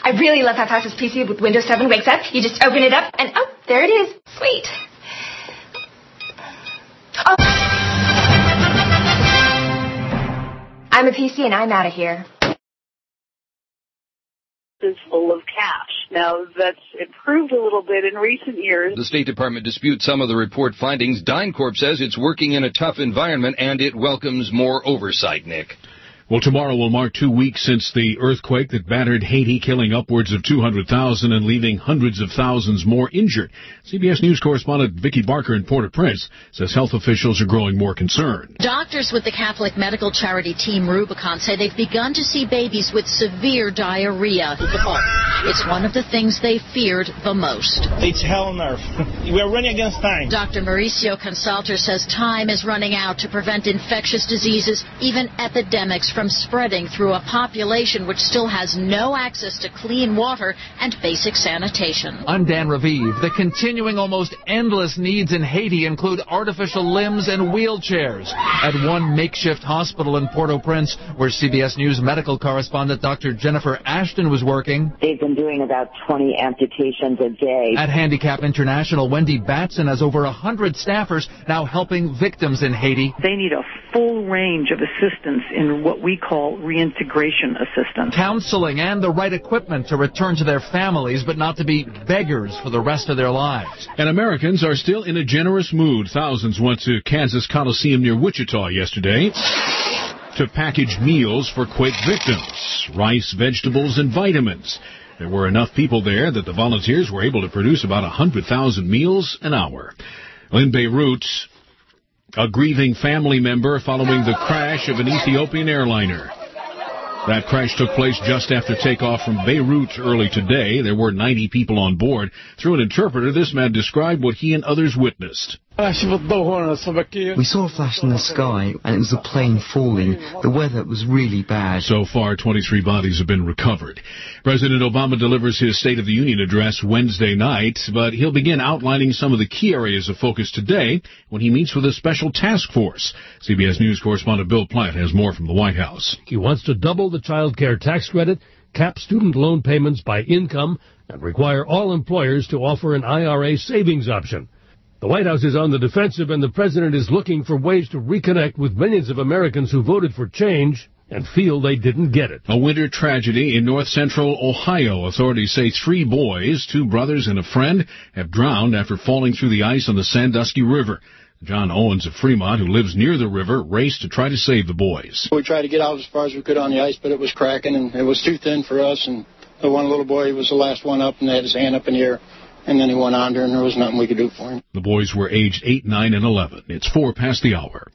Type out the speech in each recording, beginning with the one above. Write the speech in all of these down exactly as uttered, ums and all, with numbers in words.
I really love how fast this P C with Windows seven wakes up. You just open it up, and oh, there it is. Sweet. Oh. I'm a P C, and I'm out of here. Is full of cash. Now, that's improved a little bit in recent years. The State Department disputes some of the report findings. DynCorp says it's working in a tough environment, and it welcomes more oversight, Nick. Well, tomorrow will mark two weeks since the earthquake that battered Haiti, killing upwards of two hundred thousand and leaving hundreds of thousands more injured. C B S News correspondent Vicki Barker in Port-au-Prince says health officials are growing more concerned. Doctors with the Catholic medical charity Team Rubicon say they've begun to see babies with severe diarrhea. It's one of the things they feared the most. It's hell on earth. We're running against time. Doctor Mauricio Consalter says time is running out to prevent infectious diseases, even epidemics, from spreading through a population which still has no access to clean water and basic sanitation. I'm Dan Raviv. The continuing almost endless needs in Haiti include artificial limbs and wheelchairs. At one makeshift hospital in Port-au-Prince, where C B S News medical correspondent Doctor Jennifer Ashton was working, they've been doing about twenty amputations a day. At Handicap International, Wendy Batson has over one hundred staffers now helping victims in Haiti. They need a full range of assistance in what we call reintegration assistance. Counseling and the right equipment to return to their families, but not to be beggars for the rest of their lives. And Americans are still in a generous mood. Thousands went to Kansas Coliseum near Wichita yesterday to package meals for quake victims, rice, vegetables, and vitamins. There were enough people there that the volunteers were able to produce about one hundred thousand meals an hour. In Beirut, a grieving family member following the crash of an Ethiopian airliner. That crash took place just after takeoff from Beirut early today. There were ninety people on board. Through an interpreter, this man described what he and others witnessed. We saw a flash in the sky, and it was a plane falling. The weather was really bad. So far, twenty-three bodies have been recovered. President Obama delivers his State of the Union address Wednesday night, but he'll begin outlining some of the key areas of focus today when he meets with a special task force. C B S News correspondent Bill Platt has more from the White House. He wants to double the child care tax credit, cap student loan payments by income, and require all employers to offer an I R A savings option. The White House is on the defensive, and the president is looking for ways to reconnect with millions of Americans who voted for change and feel they didn't get it. A winter tragedy in north-central Ohio. Authorities say three boys, two brothers and a friend, have drowned after falling through the ice on the Sandusky River. John Owens of Fremont, who lives near the river, raced to try to save the boys. We tried to get out as far as we could on the ice, but it was cracking, and it was too thin for us. And the one little boy was the last one up, and had his hand up in the air. And then he went under, and there was nothing we could do for him. The boys were aged eight, nine, and eleven. It's four past the hour.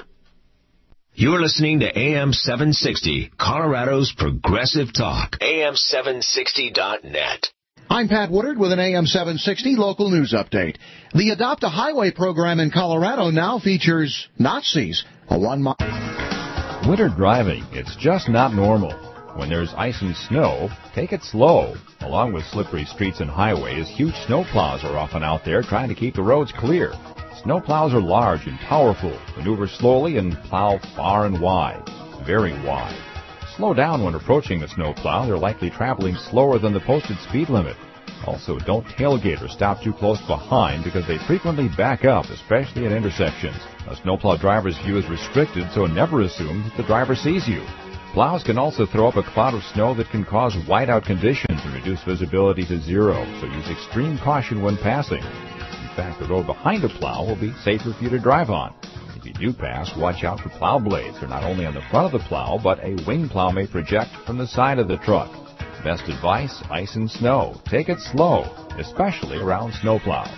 You're listening to A M seven sixty, Colorado's Progressive Talk. A M seven sixty dot net. I'm Pat Woodard with an A M seven sixty local news update. The Adopt a Highway program in Colorado now features Nazis. A one mile. Winter driving, it's just not normal. When there's ice and snow, take it slow. Along with slippery streets and highways, huge snowplows are often out there trying to keep the roads clear. Snowplows are large and powerful, maneuver slowly, and plow far and wide, very wide. Slow down when approaching the snowplow. They're likely traveling slower than the posted speed limit. Also, don't tailgate or stop too close behind because they frequently back up, especially at intersections. A snowplow driver's view is restricted, so never assume that the driver sees you. Plows can also throw up a cloud of snow that can cause whiteout conditions and reduce visibility to zero, so use extreme caution when passing. In fact, the road behind a plow will be safer for you to drive on. If you do pass, watch out for plow blades. They're not only on the front of the plow, but a wing plow may project from the side of the truck. Best advice, ice and snow. Take it slow, especially around snowplows.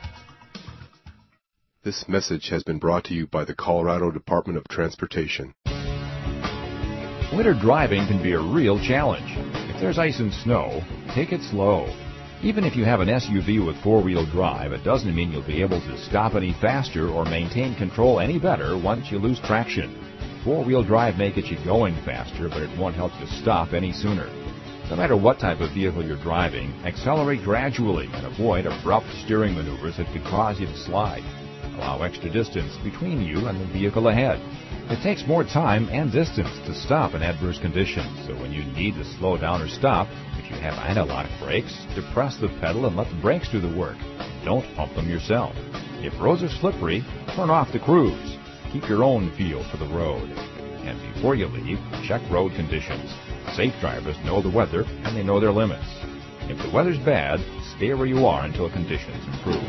This message has been brought to you by the Colorado Department of Transportation. Winter driving can be a real challenge. If there's ice and snow, take it slow. Even if you have an S U V with four-wheel drive, it doesn't mean you'll be able to stop any faster or maintain control any better once you lose traction. Four-wheel drive may get you going faster, but it won't help you stop any sooner. No matter what type of vehicle you're driving, accelerate gradually and avoid abrupt steering maneuvers that could cause you to slide. Allow extra distance between you and the vehicle ahead. It takes more time and distance to stop in adverse conditions, so when you need to slow down or stop, if you have anti-lock brakes, depress the pedal and let the brakes do the work. Don't pump them yourself. If roads are slippery, turn off the cruise. Keep your own feel for the road. And before you leave, check road conditions. Safe drivers know the weather and they know their limits. If the weather's bad, stay where you are until conditions improve.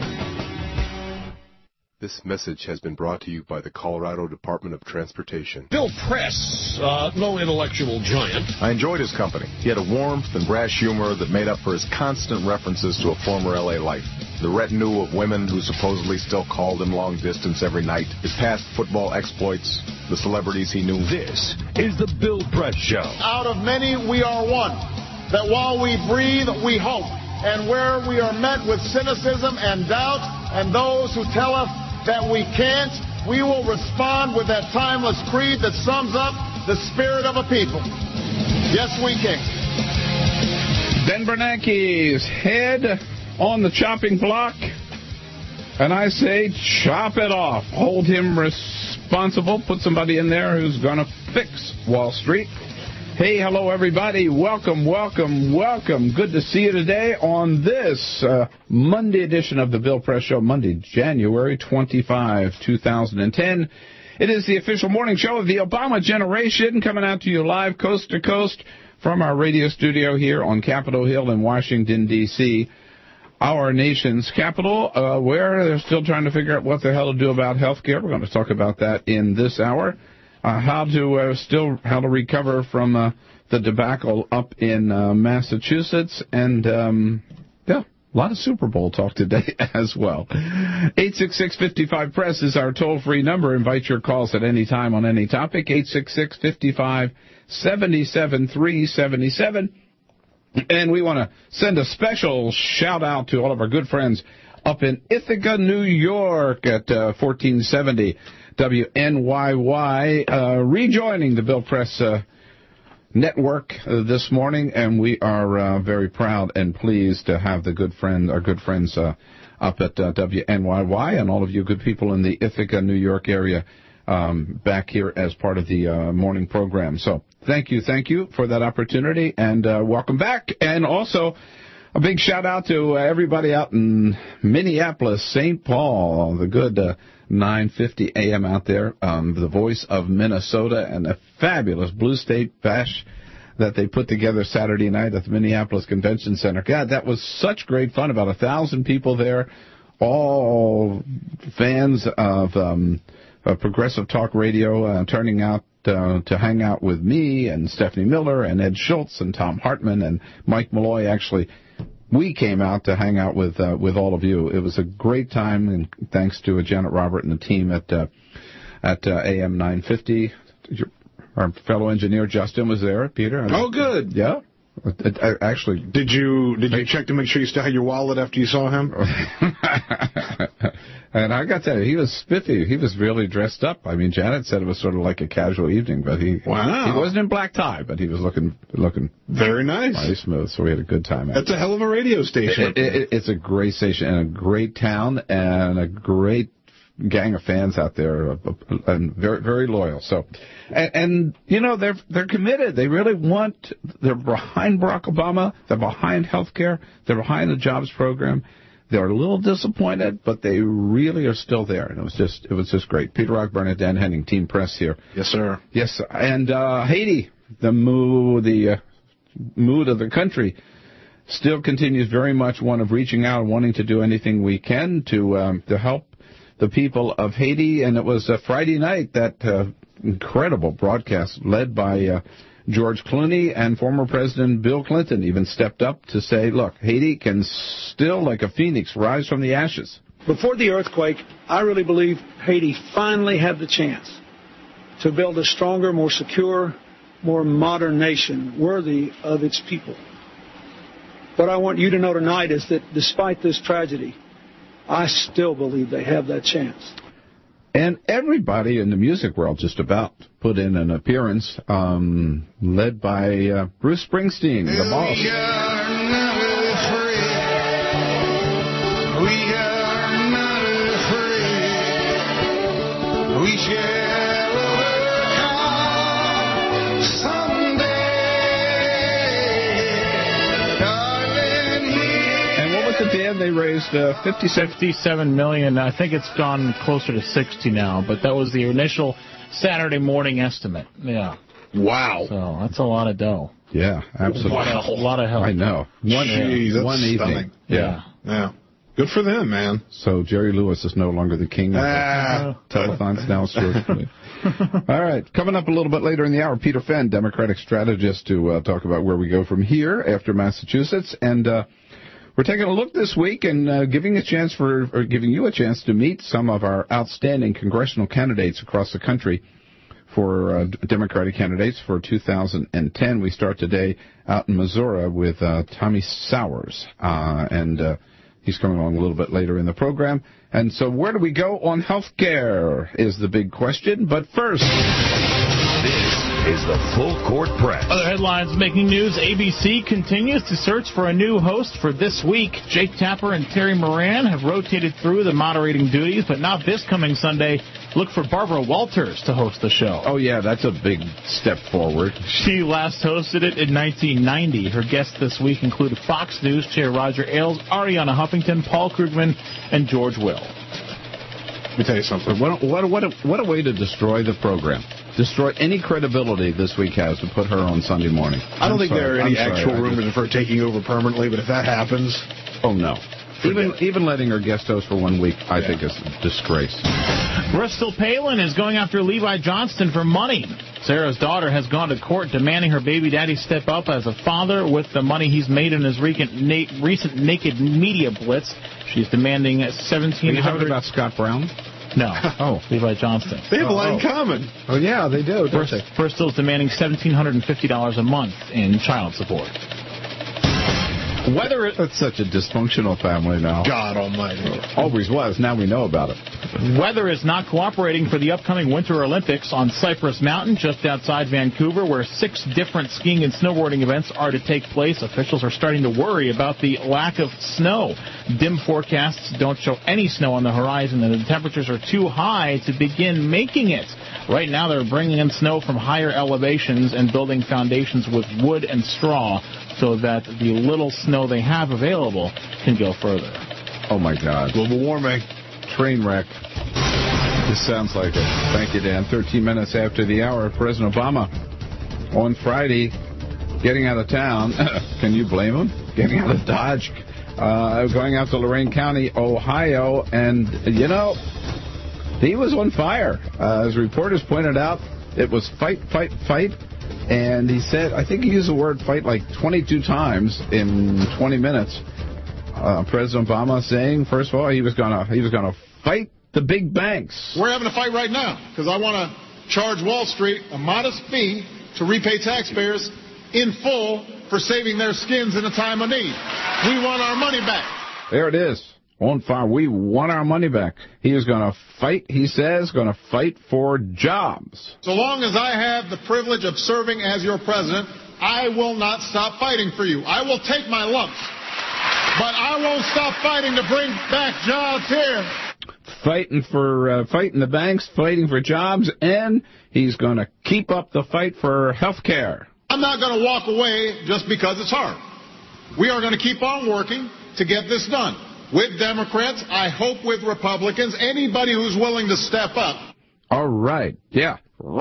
This message has been brought to you by the Colorado Department of Transportation. Bill Press, uh, no intellectual giant. I enjoyed his company. He had a warmth and brash humor that made up for his constant references to a former L A life. The retinue of women who supposedly still called him long distance every night, his past football exploits, the celebrities he knew. This is the Bill Press Show. Out of many, we are one. That while we breathe, we hope. And where we are met with cynicism and doubt, and those who tell us that we can't, we will respond with that timeless creed that sums up the spirit of a people. Yes, we can. Ben Bernanke's head on the chopping block, and I say chop it off. Hold him responsible. Put somebody in there who's going to fix Wall Street. Hey, hello, everybody. Welcome, welcome, welcome. Good to see you today on this uh, Monday edition of the Bill Press Show, Monday, January twenty-fifth, two thousand ten. It is the official morning show of the Obama generation, coming out to you live coast to coast from our radio studio here on Capitol Hill in Washington, D C, our nation's capital, uh, where they're still trying to figure out what the hell to do about health care. We're going to talk about that in this hour. Uh, how to uh, still how to recover from uh, the debacle up in uh, Massachusetts, and um, yeah, a lot of Super Bowl talk today as well. eight six six, five five, press is our toll-free number. Invite your calls at any time on any topic. eight six six, five five, seven seven three seven seven. And we want to send a special shout-out to all of our good friends up in Ithaca, New York at uh, fourteen seventy W N Y Y, uh, rejoining the Bill Press uh, network uh, this morning, and we are uh, very proud and pleased to have the good friend, our good friends uh, up at uh, W N Y Y, and all of you good people in the Ithaca, New York area um, back here as part of the uh, morning program. So thank you, thank you for that opportunity, and uh, welcome back. And also a big shout out to uh, everybody out in Minneapolis, Saint Paul, the good uh, nine fifty A M out there, um, the voice of Minnesota, and a fabulous Blue State Bash that they put together Saturday night at the Minneapolis Convention Center. God, that was such great fun. About a thousand people there, all fans of, um, of Progressive Talk Radio, uh, turning out uh, to hang out with me and Stephanie Miller and Ed Schultz and Tom Hartman and Mike Malloy. Actually, we came out to hang out with uh, with all of you. It was a great time, and thanks to uh, Janet Robert and the team at uh, at uh, A M nine fifty. Our fellow engineer Justin was there. Peter. Oh, good. Yeah. I, I, actually, did you did you check to make sure you still had your wallet after you saw him? And I got to tell you, he was spiffy. He was really dressed up. I mean, Janet said it was sort of like a casual evening, but he wow. he wasn't in black tie, but he was looking looking very nice, very smooth. So we had a good time. That's a hell of a radio station. It, it, it, it's a great station and a great town and a great gang of fans out there, and very very loyal. So, and, and you know they're they're committed. They really want. They're behind Barack Obama. They're behind healthcare. They're behind the jobs program. They're a little disappointed, but they really are still there. And it was just it was just great. Peter Rockburn, Dan Henning, Team Press here. Yes, sir. Yes, sir. And uh, Haiti, the mood, the uh, mood of the country, still continues very much one of reaching out and wanting to do anything we can to um, to help the people of Haiti. And it was a Friday night, that uh, incredible broadcast led by uh, George Clooney, and former President Bill Clinton even stepped up to say, look, Haiti can still, like a phoenix, rise from the ashes. Before the earthquake, I really believe Haiti finally had the chance to build a stronger, more secure, more modern nation worthy of its people. What I want you to know tonight is that despite this tragedy, I still believe they have that chance. And everybody in the music world just about put in an appearance, um, led by uh, Bruce Springsteen, the boss. We are not afraid. We are not afraid. at the end they raised uh, fifty-seven million dollars. I think it's gone closer to sixty now, but that was the initial Saturday morning estimate. Yeah. Wow. So that's a lot of dough. Yeah, absolutely. A lot of, a lot of help. I know. One, Jeez, that's one evening. Yeah. yeah. Good for them, man. So Jerry Lewis is no longer the king of ah. the telethons now. Certainly. All right. Coming up a little bit later in the hour, Peter Fenn, Democratic strategist, to uh, talk about where we go from here after Massachusetts. And uh, we're taking a look this week and uh, giving a chance for, or giving you a chance to meet some of our outstanding congressional candidates across the country for uh, Democratic candidates for two thousand ten. We start today out in Missouri with uh, Tommy Sowers, uh, and uh, he's coming along a little bit later in the program. And so where do we go on health care is the big question. But first, this is the Full Court Press. Other headlines making news. A B C continues to search for a new host for this week. Jake Tapper and Terry Moran have rotated through the moderating duties, but not this coming Sunday. Look for Barbara Walters to host the show. Oh, yeah, that's a big step forward. She last hosted it in nineteen ninety. Her guests this week include Fox News Chair Roger Ailes, Ariana Huffington, Paul Krugman, and George Will. Let me tell you something. What a, what a, what a, what a way to destroy the program. Destroy any credibility this week has to put her on Sunday morning. I don't I'm think sorry. there are any I'm actual sorry, rumors of her taking over permanently, but if that happens... Oh, no. Even even letting her guest host for one week, I yeah. think, is a disgrace. Bristol Palin is going after Levi Johnston for money. Sarah's daughter has gone to court demanding her baby daddy step up as a father with the money he's made in his recent, na- recent naked media blitz. She's demanding seventeen hundred dollars. Are you talking about Scott Brown? No. Oh. Levi Johnston. They have oh, a lot oh. in common. Oh, yeah, they do, don't Brist- they? Bristol's demanding one thousand seven hundred fifty dollars a month in child support. Weather it, That's such a dysfunctional family now. God almighty. Always was. Now we know about it. Weather is not cooperating for the upcoming Winter Olympics on Cypress Mountain, just outside Vancouver, where six different skiing and snowboarding events are to take place. Officials are starting to worry about the lack of snow. Dim forecasts don't show any snow on the horizon, and the temperatures are too high to begin making it. Right now, they're bringing in snow from higher elevations and building foundations with wood and straw so that the little snow they have available can go further. Oh, my God. Global warming. Train wreck. This sounds like it. Thank you, Dan. thirteen minutes after the hour, President Obama on Friday getting out of town. Can you blame him? Getting out of Dodge. Uh, going out to Lorain County, Ohio. And, you know, he was on fire. Uh, as reporters pointed out, it was fight, fight, fight. And he said, I think he used the word fight like twenty-two times in twenty minutes. Uh, President Obama saying, first of all, he was gonna he was gonna fight the big banks. We're having a fight right now because I want to charge Wall Street a modest fee to repay taxpayers in full for saving their skins in a time of need. We want our money back. There it is. On fire. We want our money back. He is going to fight, he says, going to fight for jobs. So long as I have the privilege of serving as your president, I will not stop fighting for you. I will take my lumps. But I won't stop fighting to bring back jobs here. Fighting for uh, fighting the banks, fighting for jobs, and he's going to keep up the fight for health care. I'm not going to walk away just because it's hard. We are going to keep on working to get this done. With Democrats, I hope with Republicans, anybody who's willing to step up. All right. Yeah.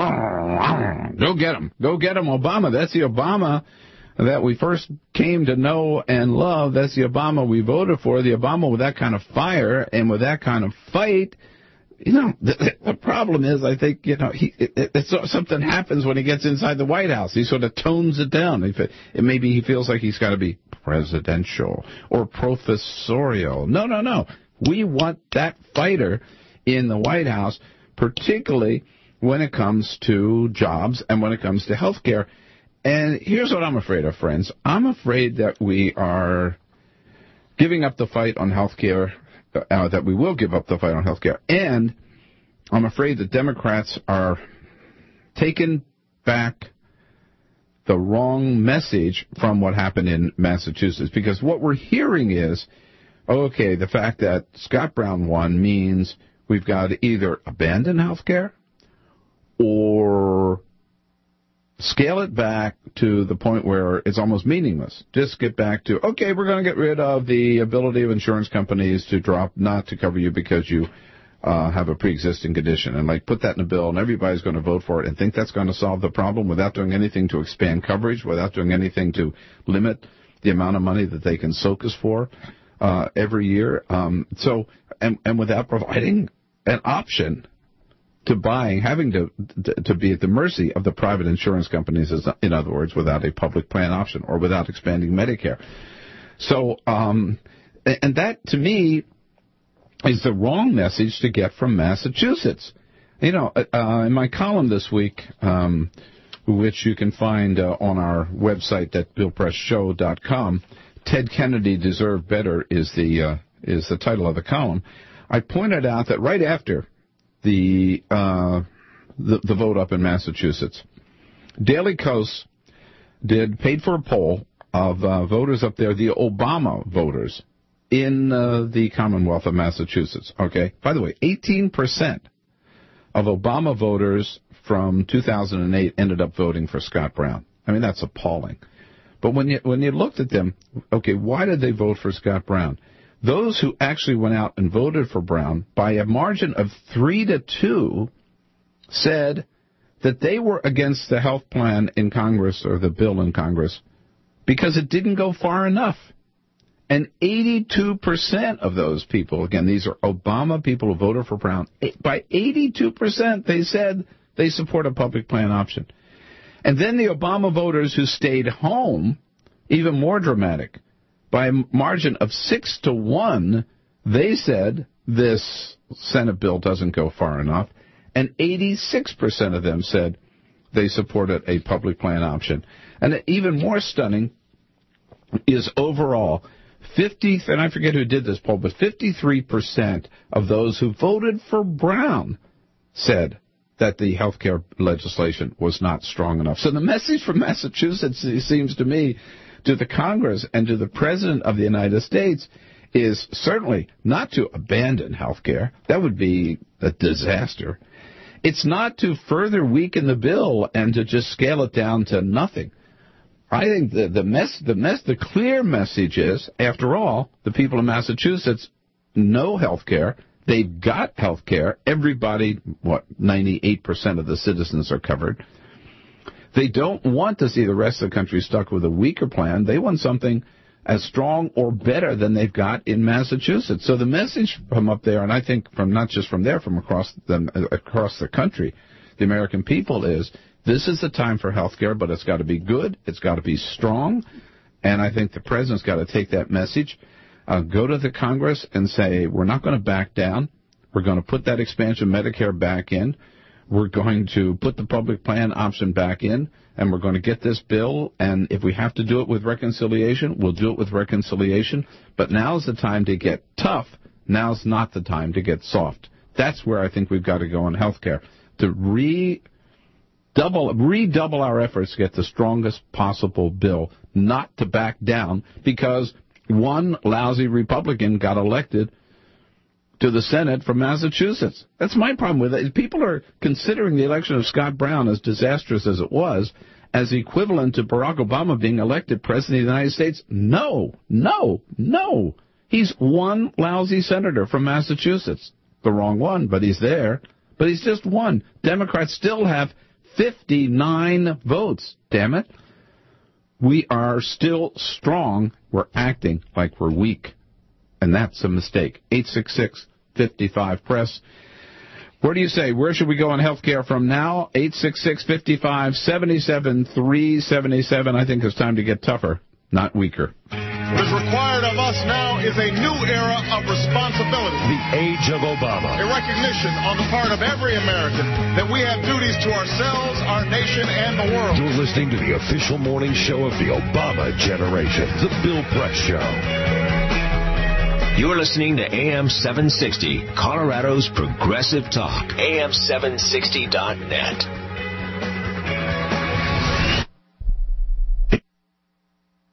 Go get him. Go get him, Obama. That's the Obama that we first came to know and love. That's the Obama we voted for. The Obama with that kind of fire and with that kind of fight. You know, the, the problem is, I think, you know, he, it, it's, something happens when he gets inside the White House. He sort of tones it down. If it, it, maybe he feels like he's got to be presidential or professorial. No, no, no. We want that fighter in the White House, particularly when it comes to jobs and when it comes to health care. And here's what I'm afraid of, friends. I'm afraid that we are giving up the fight on health care. Uh, that we will give up the fight on health care. And I'm afraid the Democrats are taking back the wrong message from what happened in Massachusetts. Because what we're hearing is, okay, the fact that Scott Brown won means we've got to either abandon health care or scale it back to the point where it's almost meaningless. Just get back to, okay, we're going to get rid of the ability of insurance companies to drop, not to cover you because you uh, have a pre-existing condition. And, like, put that in a bill, and everybody's going to vote for it and think that's going to solve the problem without doing anything to expand coverage, without doing anything to limit the amount of money that they can soak us for uh, every year. Um, so, and, and without providing an option to buying, having to, to to be at the mercy of the private insurance companies, in other words, without a public plan option or without expanding Medicare. So, um, and that, to me, is the wrong message to get from Massachusetts. You know, uh, in my column this week, um, which you can find uh, on our website at bill press show dot com, Ted Kennedy Deserved Better is the uh, is the title of the column. I pointed out that right after the uh, the, the vote up in Massachusetts, Daily Kos did paid for a poll of uh, voters up there, the Obama voters in uh, the Commonwealth of Massachusetts. Okay, by the way, eighteen percent of Obama voters from two thousand eight ended up voting for Scott Brown. I mean, that's appalling. But when you when you looked at them, okay, why did they vote for Scott Brown? Those who actually went out and voted for Brown by a margin of three to two said that they were against the health plan in Congress, or the bill in Congress, because it didn't go far enough. And eighty-two percent of those people, again, these are Obama people who voted for Brown, by eighty-two percent they said they support a public plan option. And then the Obama voters who stayed home, even more dramatic, by a margin of six to one, they said this Senate bill doesn't go far enough, and eighty-six percent of them said they supported a public plan option. And even more stunning is overall, fifty, and I forget who did this poll, but fifty-three percent of those who voted for Brown said that the health care legislation was not strong enough. So the message from Massachusetts, it seems to me, to the Congress and to the President of the United States is certainly not to abandon health care. That would be a disaster. It's not to further weaken the bill and to just scale it down to nothing. I think the, the mess, the mess, the clear message is, after all, the people of Massachusetts know health care. They've got health care. Everybody, what, ninety-eight percent of the citizens are covered. They don't want to see the rest of the country stuck with a weaker plan. They want something as strong or better than they've got in Massachusetts. So the message from up there, and I think from not just from there, from across the, across the country, the American people is, this is the time for health care, but it's got to be good, it's got to be strong, and I think the President's got to take that message, uh, go to the Congress and say, we're not going to back down, we're going to put that expansion of Medicare back in, we're going to put the public plan option back in, and we're going to get this bill, and if we have to do it with reconciliation, we'll do it with reconciliation. But now's the time to get tough. Now's not the time to get soft. That's where I think we've got to go in health care, to re double, redouble our efforts to get the strongest possible bill, not to back down, because one lousy Republican got elected to the Senate from Massachusetts. That's my problem with it. People are considering the election of Scott Brown, as disastrous as it was, as equivalent to Barack Obama being elected President of the United States. No, no, no. He's one lousy senator from Massachusetts. The wrong one, but he's there. But he's just one. Democrats still have fifty-nine votes, damn it. We are still strong. We're acting like we're weak. And that's a mistake. eight six six, five five, press. Where do you say? Where should we go on health care from now? eight six six, five five, seven seven three seven seven. I think it's time to get tougher, not weaker. What is required of us now is a new era of responsibility. The age of Obama. A recognition on the part of every American that we have duties to ourselves, our nation, and the world. You're listening to the official morning show of the Obama generation, The Bill Press Show. You're listening to A M seven sixty, Colorado's Progressive Talk. A M seven sixty dot net. In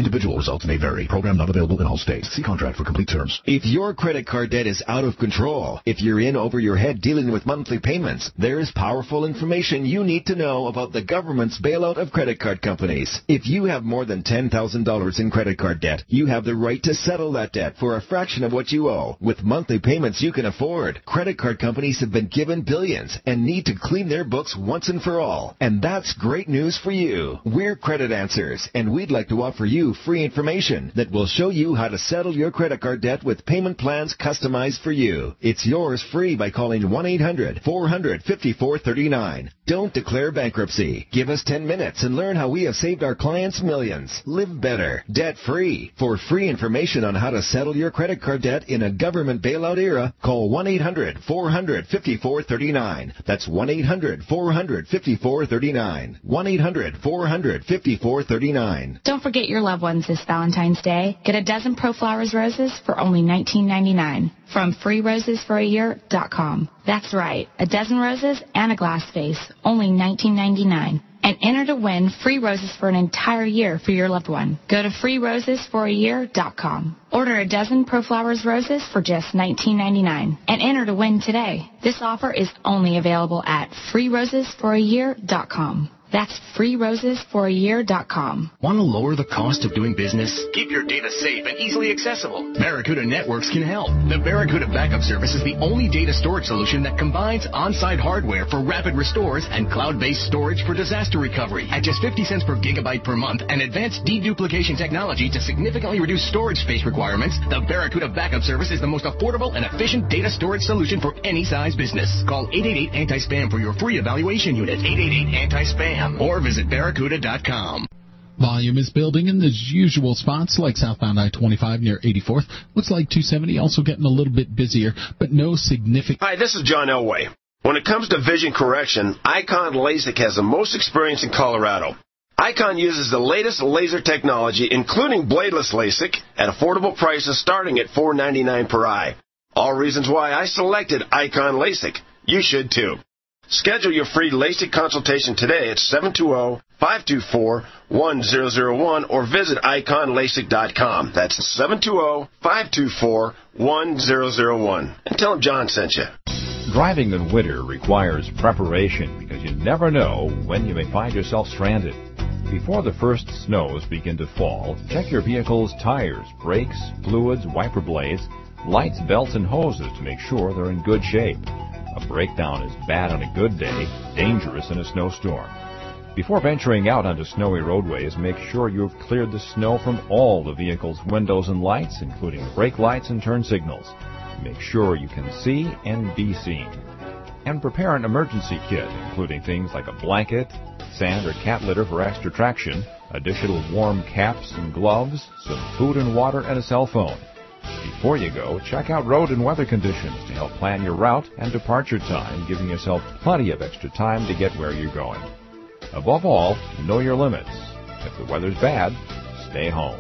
Individual results may vary. Program not available in all states. See contract for complete terms. If your credit card debt is out of control, if you're in over your head dealing with monthly payments, there's powerful information you need to know about the government's bailout of credit card companies. If you have more than ten thousand dollars in credit card debt, you have the right to settle that debt for a fraction of what you owe. With monthly payments you can afford, credit card companies have been given billions and need to clean their books once and for all. And that's great news for you. We're Credit Answers, and we'd like to offer you free information that will show you how to settle your credit card debt with payment plans customized for you. It's yours free by calling one eight hundred four hundred fifty-four thirty-nine. Don't declare bankruptcy. Give us ten minutes and learn how we have saved our clients millions. Live better, debt-free. For free information on how to settle your credit card debt in a government bailout era, call one eight hundred four hundred fifty-four thirty-nine. That's one eight hundred four hundred fifty-four thirty-nine. one eight hundred four hundred fifty-four thirty-nine. Don't forget your loved ones this Valentine's Day. Get a dozen ProFlowers roses for only nineteen ninety-nine from free roses for a year dot com. That's right, a dozen roses and a glass vase, only nineteen ninety-nine. And enter to win free roses for an entire year for your loved one. Go to free roses for a year dot com. Order a dozen ProFlowers roses for just nineteen ninety-nine and enter to win today. This offer is only available at free roses for a year dot com. That's free roses for a year dot com. Want to lower the cost of doing business? Keep your data safe and easily accessible. Barracuda Networks can help. The Barracuda Backup Service is the only data storage solution that combines on-site hardware for rapid restores and cloud-based storage for disaster recovery. At just fifty cents per gigabyte per month and advanced deduplication technology to significantly reduce storage space requirements, the Barracuda Backup Service is the most affordable and efficient data storage solution for any size business. Call eight eight eight anti spam for your free evaluation unit. eight eight eight anti spam. Or visit barracuda dot com. Volume is building in the usual spots like southbound I twenty-five near eighty-fourth. Looks like two seventy also getting a little bit busier, but no significant... Hi, this is John Elway. When it comes to vision correction, Icon LASIK has the most experience in Colorado. Icon uses the latest laser technology, including bladeless LASIK, at affordable prices starting at four ninety-nine per eye. All reasons why I selected Icon LASIK. You should too. Schedule your free LASIK consultation today at seven two zero, five two four, one zero zero one or visit icon lasik dot com. That's seven two zero, five two four, one zero zero one. And tell them John sent you. Driving in winter requires preparation because you never know when you may find yourself stranded. Before the first snows begin to fall, check your vehicle's tires, brakes, fluids, wiper blades, lights, belts, and hoses to make sure they're in good shape. A breakdown is bad on a good day, dangerous in a snowstorm. Before venturing out onto snowy roadways, make sure you've cleared the snow from all the vehicle's windows and lights, including brake lights and turn signals. Make sure you can see and be seen. And prepare an emergency kit, including things like a blanket, sand or cat litter for extra traction, additional warm caps and gloves, some food and water, and a cell phone. Before you go, check out road and weather conditions to help plan your route and departure time, giving yourself plenty of extra time to get where you're going. Above all, know your limits. If the weather's bad, stay home.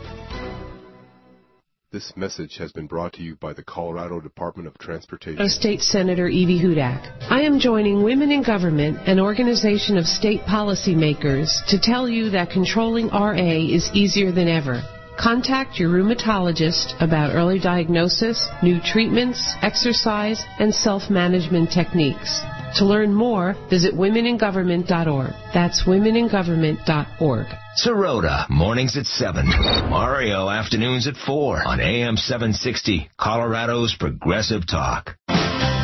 This message has been brought to you by the Colorado Department of Transportation. State Senator Evie Hudak. I am joining Women in Government, an organization of state policymakers, to tell you that controlling R A is easier than ever. Contact your rheumatologist about early diagnosis, new treatments, exercise, and self-management techniques. To learn more, visit women in government dot org. That's women in government dot org. Sirota, mornings at seven. Mario, afternoons at four on A M seven sixty, Colorado's Progressive Talk. You're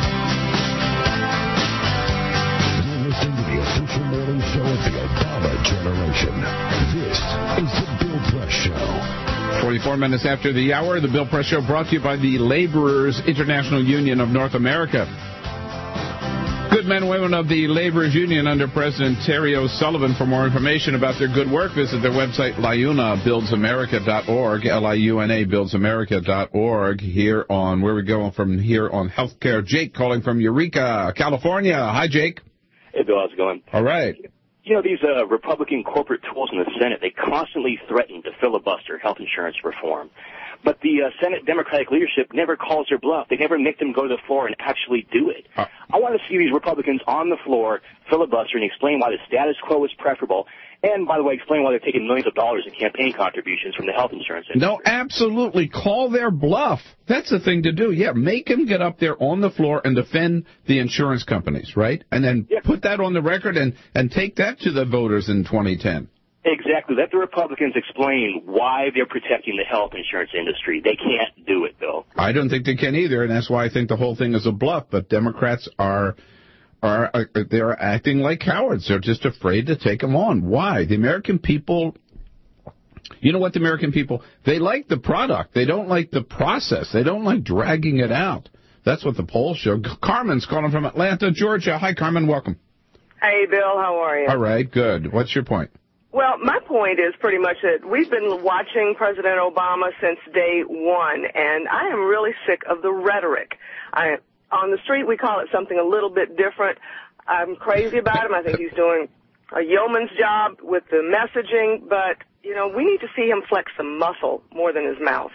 listening to the official morning show of the Obama generation. This is the Bill Press Show. forty-four minutes after the hour, the Bill Press Show brought to you by the Laborers International Union of North America. Good men and women of the Laborers Union under President Terry O'Sullivan. For more information about their good work, visit their website, liuna builds america dot org, L I U N A builds america dot org. Here on, where we go from here on healthcare, Jake calling from Eureka, California. Hi, Jake. Hey, Bill, how's it going? All right. You know, these uh, Republican corporate tools in the Senate, they constantly threaten to filibuster health insurance reform. But the uh, Senate Democratic leadership never calls their bluff. They never make them go to the floor and actually do it. Uh, I want to see these Republicans on the floor filibustering, explain why the status quo is preferable, and, by the way, explain why they're taking millions of dollars in campaign contributions from the health insurance industry. No, absolutely. Call their bluff. That's the thing to do. Yeah, make them get up there on the floor and defend the insurance companies, right? And then yeah. put that on the record and, and take that to the voters in twenty ten. Exactly. Let the Republicans explain why they're protecting the health insurance industry. They can't do it, Bill. I don't think they can either, and that's why I think the whole thing is a bluff. But Democrats are are, are they're acting like cowards. They're just afraid to take them on. Why? The American people, you know what, the American people, they like the product. They don't like the process. They don't like dragging it out. That's what the polls show. Carmen's calling from Atlanta, Georgia. Hi, Carmen. Welcome. Hey, Bill. How are you? All right. Good. What's your point? Well, my point is pretty much that we've been watching President Obama since day one, and I am really sick of the rhetoric. I, on the street, we call it something a little bit different. I'm crazy about him. I think he's doing a yeoman's job with the messaging, but, you know, we need to see him flex some muscle more than his mouth.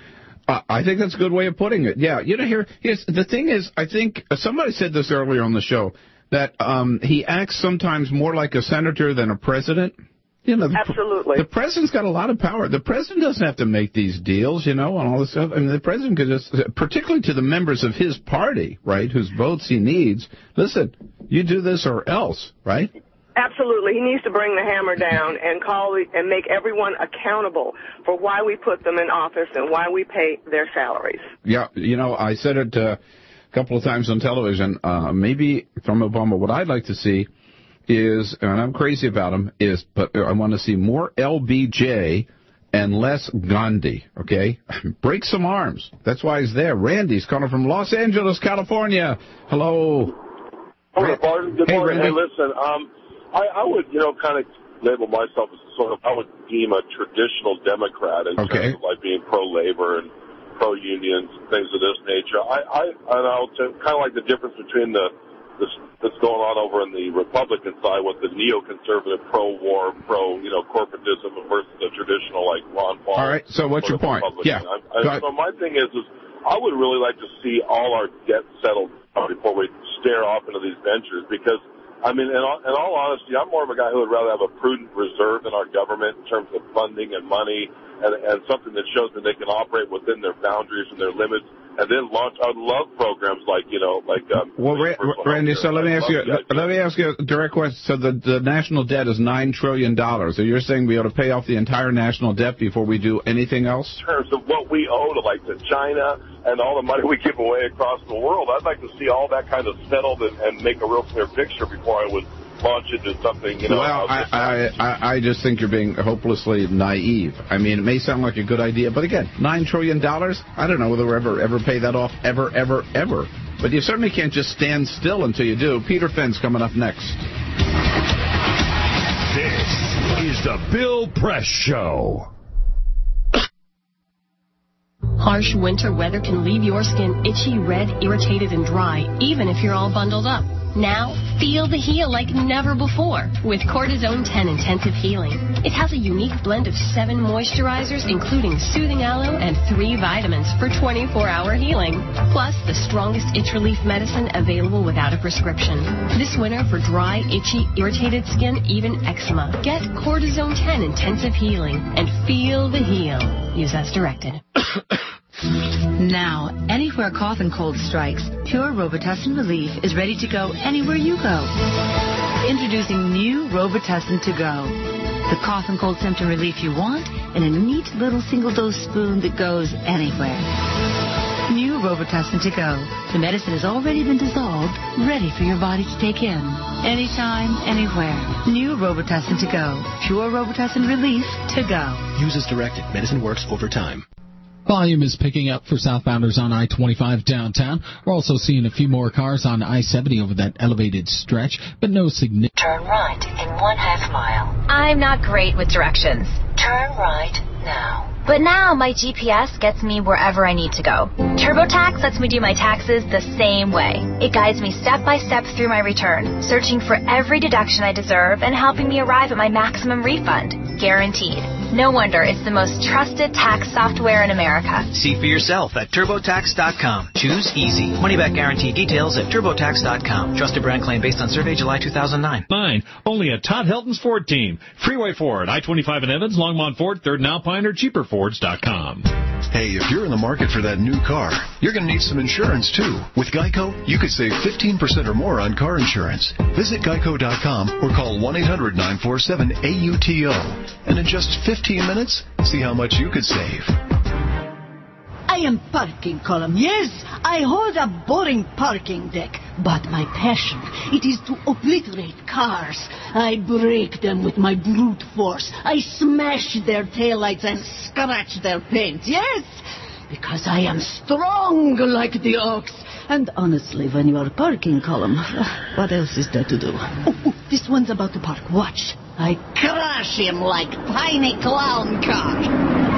Uh, I think that's a good way of putting it. Yeah, you know, here, here's, the thing is, I think somebody said this earlier on the show, that um, he acts sometimes more like a senator than a president. You know, the, Absolutely. The president's got a lot of power. The president doesn't have to make these deals, you know, and all this stuff. I mean, the president could just, particularly to the members of his party, right, whose votes he needs, listen, you do this or else, right? Absolutely. He needs to bring the hammer down and call and make everyone accountable for why we put them in office and why we pay their salaries. Yeah, you know, I said it uh, a couple of times on television. Uh, maybe from Obama, what I'd like to see is, and I'm crazy about him, is, but I want to see more L B J and less Gandhi, okay? Break some arms. That's why he's there. Randy's calling from Los Angeles, California. Hello. Hello, Barton. Good hey, morning. Randy. Hey, listen, um, I, I would, you know, kind of label myself as sort of, I would deem a traditional Democrat in okay. terms of, like, being pro-labor and pro-unions, things of this nature. I, I, and I'll t- kind of like the difference between the This, that's going on over in the Republican side with the neoconservative pro-war, pro, you know, corporatism versus the traditional, like, Ron Paul. All right, so what's your point? Yeah. I, I, so my thing is, is I would really like to see all our debt settled before we stare off into these ventures because, I mean, in all, in all honesty, I'm more of a guy who would rather have a prudent reserve in our government in terms of funding and money and, and something that shows that they can operate within their boundaries and their limits. And then launch. I would love programs like you know, like. Um, well, Ra- Randy, so let me ask you. Let me ask you a direct question. So the the national debt is nine trillion dollars. So you're saying we ought to pay off the entire national debt before we do anything else? In terms of what we owe to like to China and all the money we give away across the world, I'd like to see all that kind of settled and, and make a real clear picture before I would launch into something, you know. Well, I, I, I, I just think you're being hopelessly naive. I mean, it may sound like a good idea, but again, nine trillion dollars, I don't know whether we'll ever, ever pay that off, ever, ever, ever. But you certainly can't just stand still until you do. Peter Finn's coming up next. This is the Bill Press Show. Harsh winter weather can leave your skin itchy, red, irritated, and dry, even if you're all bundled up. Now, feel the heal like never before with Cortisone ten Intensive Healing. It has a unique blend of seven moisturizers, including soothing aloe and three vitamins for twenty-four hour healing. Plus, the strongest itch relief medicine available without a prescription. This winter for dry, itchy, irritated skin, even eczema. Get Cortisone ten Intensive Healing and feel the heal. Use as directed. Now, anywhere cough and cold strikes, Pure Robitussin Relief is ready to go anywhere you go. Introducing new Robitussin To Go. The cough and cold symptom relief you want in a neat little single-dose spoon that goes anywhere. New Robitussin To Go. The medicine has already been dissolved, ready for your body to take in. Anytime, anywhere. New Robitussin To Go. Pure Robitussin Relief To Go. Use as directed. Medicine works over time. Volume is picking up for southbounders on I twenty-five downtown. We're also seeing a few more cars on I seventy over that elevated stretch, but no significant. Turn right in one half mile. I'm not great with directions. Turn right now. But now my G P S gets me wherever I need to go. TurboTax lets me do my taxes the same way. It guides me step by step through my return, searching for every deduction I deserve and helping me arrive at my maximum refund. Guaranteed. No wonder it's the most trusted tax software in America. See for yourself at TurboTax dot com. Choose easy. Money back guarantee details at TurboTax dot com. Trusted brand claim based on survey July two thousand nine. Nine. Only at Todd Helton's Ford team. Freeway Ford, I twenty-five in Evans, Longmont Ford, third and Alpine, or cheaper fords dot com. Hey, if you're in the market for that new car, you're going to need some insurance, too. With Geico, you could save fifteen percent or more on car insurance. Visit geico dot com or call one eight hundred nine four seven A U T O. And in just fifteen minutes, see how much you could save. I am parking column. Yes, I hold a boring parking deck. But my passion, it is to obliterate cars. I break them with my brute force. I smash their taillights and scratch their paint. Yes, because I am strong like the ox. And honestly, when you are parking column, what else is there to do? Oh, oh, this one's about to park. Watch. I crash him like tiny clown car.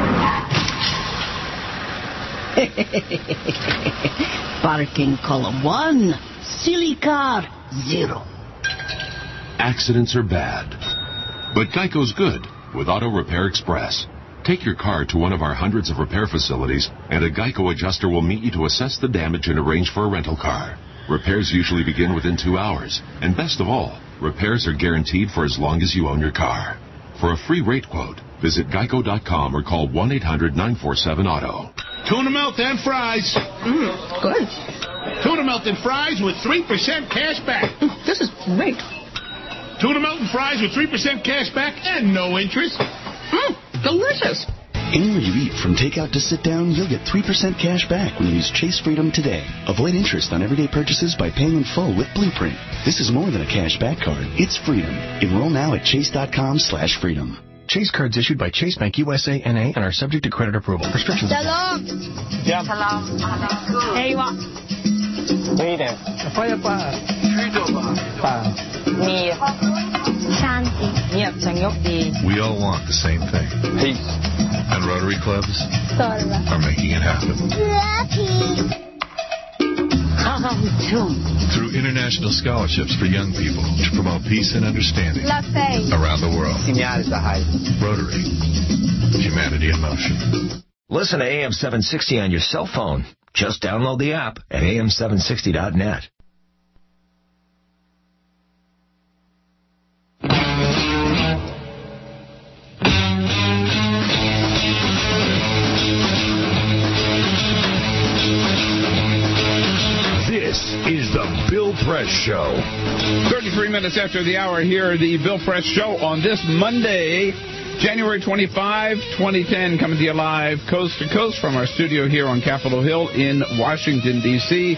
Parking column one, silly car zero. Accidents are bad, but Geico's good with Auto Repair Express. Take your car to one of our hundreds of repair facilities, and a Geico adjuster will meet you to assess the damage and arrange for a rental car. Repairs usually begin within two hours, and best of all, repairs are guaranteed for as long as you own your car. For a free rate quote, visit geico dot com or call one eight hundred nine four seven auto. Tuna melt and fries. Mm, good. Tuna melt and fries with three percent cash back. Mm, this is great. Tuna melt and fries with three percent cash back and no interest. Mmm, delicious. Anywhere you eat, from takeout to sit down, you'll get three percent cash back when you use Chase Freedom today. Avoid interest on everyday purchases by paying in full with Blueprint. This is more than a cash back card. It's freedom. Enroll now at chase dot com slash freedom. Chase cards issued by Chase Bank U S A N A and are subject to credit approval. Restrictions. Shalom. Yeah. Shalom. Hey, what? Freedom. Fire Mir. Shanti. Mir, Sanyokti. We all want the same thing. Peace. And Rotary clubs are making it happen. Lucky. Through international scholarships for young people to promote peace and understanding around the world. Rotary. Humanity in motion. Listen to A M seven sixty on your cell phone. Just download the app at A M seven sixty dot net. This is the Bill Press Show. thirty-three minutes after the hour here, the Bill Press Show on this Monday, January twenty-fifth, twenty ten, coming to you live coast to coast from our studio here on Capitol Hill in Washington, D C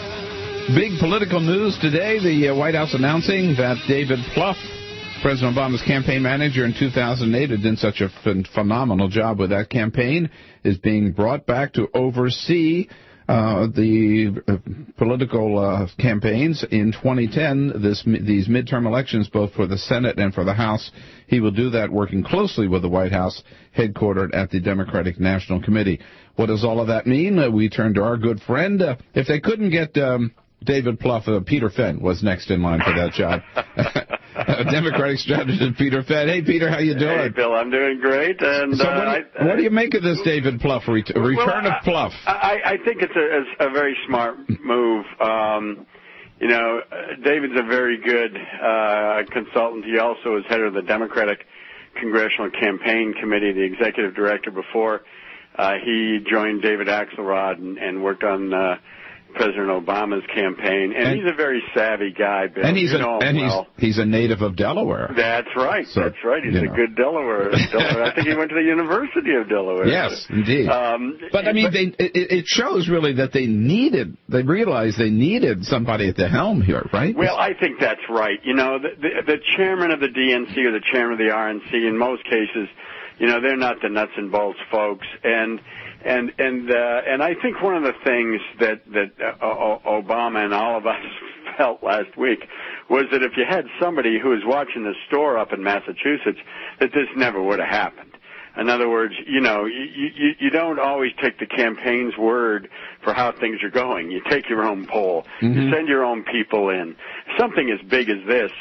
Big political news today. The uh, White House announcing that David Plouffe, President Obama's campaign manager in two thousand eight, who did such a ph- phenomenal job with that campaign, is being brought back to oversee Uh, the uh, political uh, campaigns in twenty ten, this, these midterm elections, both for the Senate and for the House. He will do that working closely with the White House, headquartered at the Democratic National Committee. What does all of that mean? Uh, we turn to our good friend. Uh, if they couldn't get um, David Plouffe, uh, Peter Fenn was next in line for that job. Uh, Democratic strategist Peter Fenn. Hey, Peter, how you doing? Hey, Bill, I'm doing great. And so uh, what, do you, I, what do you make of this David Plouffe ret- return well, of Plouffe? I, I think it's a, a very smart move. Um, you know, David's a very good uh, consultant. He also was head of the Democratic Congressional Campaign Committee, the executive director before. Uh, he joined David Axelrod and, and worked on uh, President Obama's campaign, and, and he's a very savvy guy, Bill. And he's you a, know and him well. he's he's a native of Delaware. That's right. So, that's right. He's a know. good Delaware. Delaware. I think he went to the University of Delaware. Yes, indeed. Um, but I mean, but, they it, it shows really that they needed. They realized they needed somebody at the helm here, right? Well, I think that's right. You know, the, the, the chairman of the D N C or the chairman of the R N C, in most cases, you know, they're not the nuts and bolts folks, and. And and uh, and I think one of the things that that uh, Obama and all of us felt last week was that if you had somebody who was watching the store up in Massachusetts, that this never would have happened. In other words, you know, you, you you don't always take the campaign's word for how things are going. You take your own poll. Mm-hmm. You send your own people in. Something as big as this,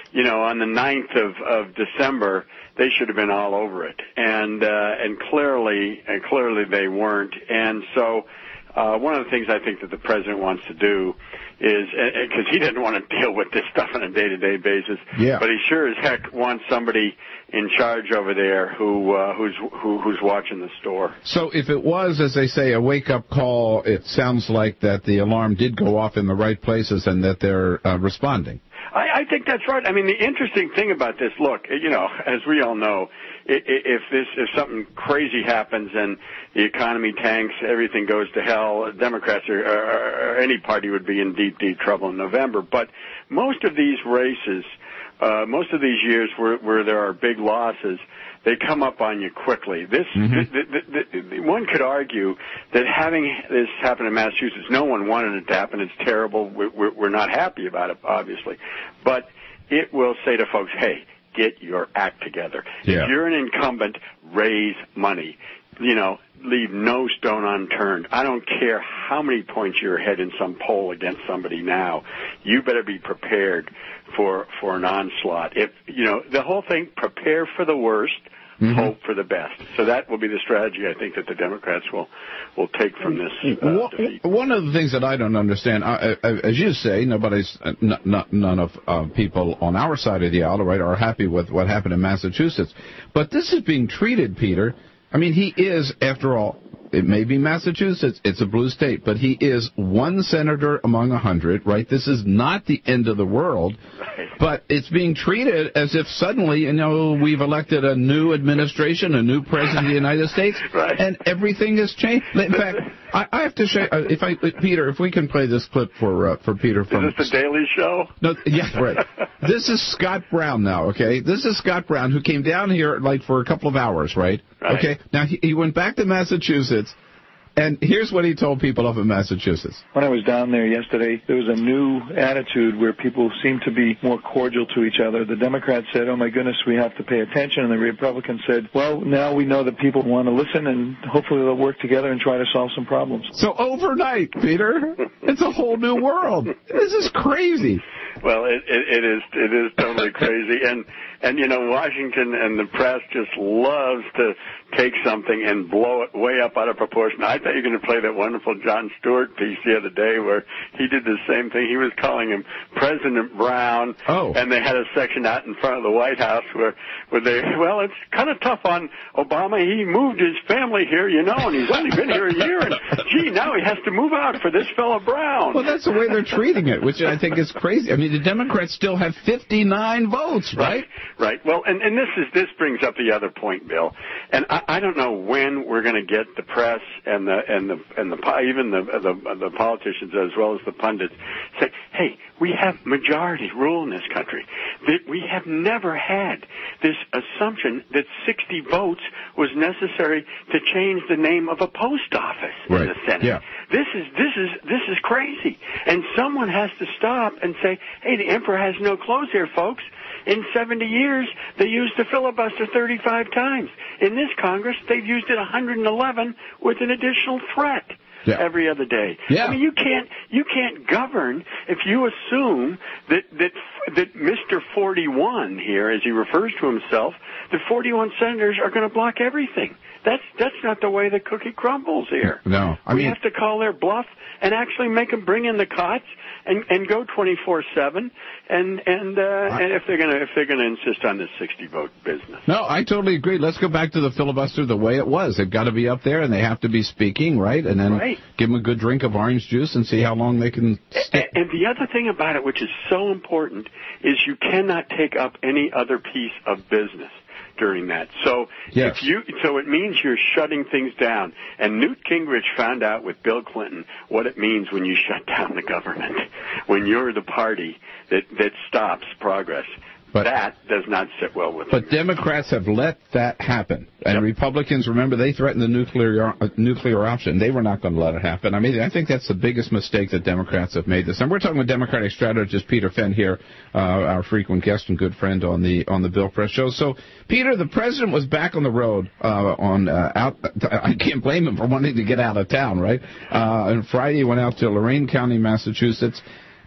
you know, on the ninth of, of December, they should have been all over it. And, uh, and clearly, and clearly they weren't. And so, uh, one of the things I think that the president wants to do is, because he doesn't want to deal with this stuff on a day-to-day basis, yeah. but he sure as heck wants somebody in charge over there who, uh, who's, who, who's watching the store. So if it was, as they say, a wake-up call, it sounds like that the alarm did go off in the right places and that they're uh, responding. I, I think that's right. I mean, the interesting thing about this, look, you know, as we all know, if this, if something crazy happens and the economy tanks, everything goes to hell, Democrats or, or any party would be in deep, deep trouble in November. But most of these races, uh, most of these years where, where there are big losses, they come up on you quickly. This, mm-hmm. the, the, the, the, one could argue that having this happen in Massachusetts, no one wanted it to happen. It's terrible. We're, we're not happy about it, obviously. But it will say to folks, hey, get your act together. Yeah. If you're an incumbent, raise money. You know, leave no stone unturned. I don't care how many points you're ahead in some poll against somebody now. You better be prepared for for an onslaught. If you know the whole thing, prepare for the worst, mm-hmm. hope for the best. So that will be the strategy I think that the Democrats will will take from this uh, defeat. One of the things that I don't understand, I, I, as you say, nobody's, n- n- none of uh, people on our side of the aisle, right, are happy with what happened in Massachusetts. But this is being treated, Peter. I mean, he is, after all, it may be Massachusetts, it's a blue state, but he is one senator among a hundred, right? This is not the end of the world, right. But it's being treated as if suddenly, you know, we've elected a new administration, a new president of the United States, right. And everything has changed. In fact, I, I have to show, uh, if I, Peter, if we can play this clip for uh, for Peter from. Is this the Daily Show? No, yeah, right. This is Scott Brown now, okay? This is Scott Brown who came down here like for a couple of hours, right? Right. Okay. Now he, he went back to Massachusetts. And here's what he told people up in Massachusetts. When I was down there yesterday, there was a new attitude where people seemed to be more cordial to each other. The Democrats said, oh, my goodness, we have to pay attention. And the Republicans said, well, now we know that people want to listen, and hopefully they'll work together and try to solve some problems. So overnight, Peter, it's a whole new world. This is crazy. Well, it, it, it is it is totally crazy. And, and, you know, Washington and the press just loves to take something and blow it way up out of proportion. I thought you were going to play that wonderful Jon Stewart piece the other day where he did the same thing. He was calling him President Brown. Oh. And they had a section out in front of the White House where, where they, well, it's kind of tough on Obama. He moved his family here, you know, and he's only been here a year. And, gee, now he has to move out for this fellow Brown. Well, that's the way they're treating it, which I think is crazy. I mean, the Democrats still have fifty-nine votes, right? Right. Right. Well, and, and this is this brings up the other point, Bill. And I, I don't know when we're going to get the press and the and the and the even the, the the politicians as well as the pundits say, "Hey, we have majority rule in this country. That we have never had this assumption that sixty votes was necessary to change the name of a post office right. in the Senate. Yeah. This is this is this is crazy. And someone has to stop and say, "Hey, the emperor has no clothes here, folks." In seventy years, they used the filibuster thirty-five times. In this Congress, they've used it one hundred eleven with an additional threat yeah. every other day. Yeah. I mean, you can't you can't govern if you assume that that that Mister forty-one here, as he refers to himself, the forty-one senators are going to block everything. That's that's not the way the cookie crumbles here. No, I we mean, have to call their bluff and actually make them bring in the cots and and go twenty-four seven. And and uh, I, and if they're gonna if they're gonna insist on this sixty vote business. No, I totally agree. Let's go back to the filibuster the way it was. They've got to be up there and they have to be speaking, right? And then right. give them a good drink of orange juice and see how long they can stick. And, and the other thing about it, which is so important, is you cannot take up any other piece of business during that. So yes. if you so it means you're shutting things down. And Newt Gingrich found out with Bill Clinton what it means when you shut down the government, when you're the party that that stops progress. But that does not sit well with But me. Democrats have let that happen. And yep. Republicans, remember, they threatened the nuclear uh, nuclear option. They were not going to let it happen. I mean, I think that's the biggest mistake that Democrats have made this. And we're talking with Democratic strategist Peter Fenn here, uh, our frequent guest and good friend on the on the Bill Press Show. So, Peter, the president was back on the road uh, on uh, out. I can't blame him for wanting to get out of town, right? Uh, and Friday he went out to Lorain County, Massachusetts.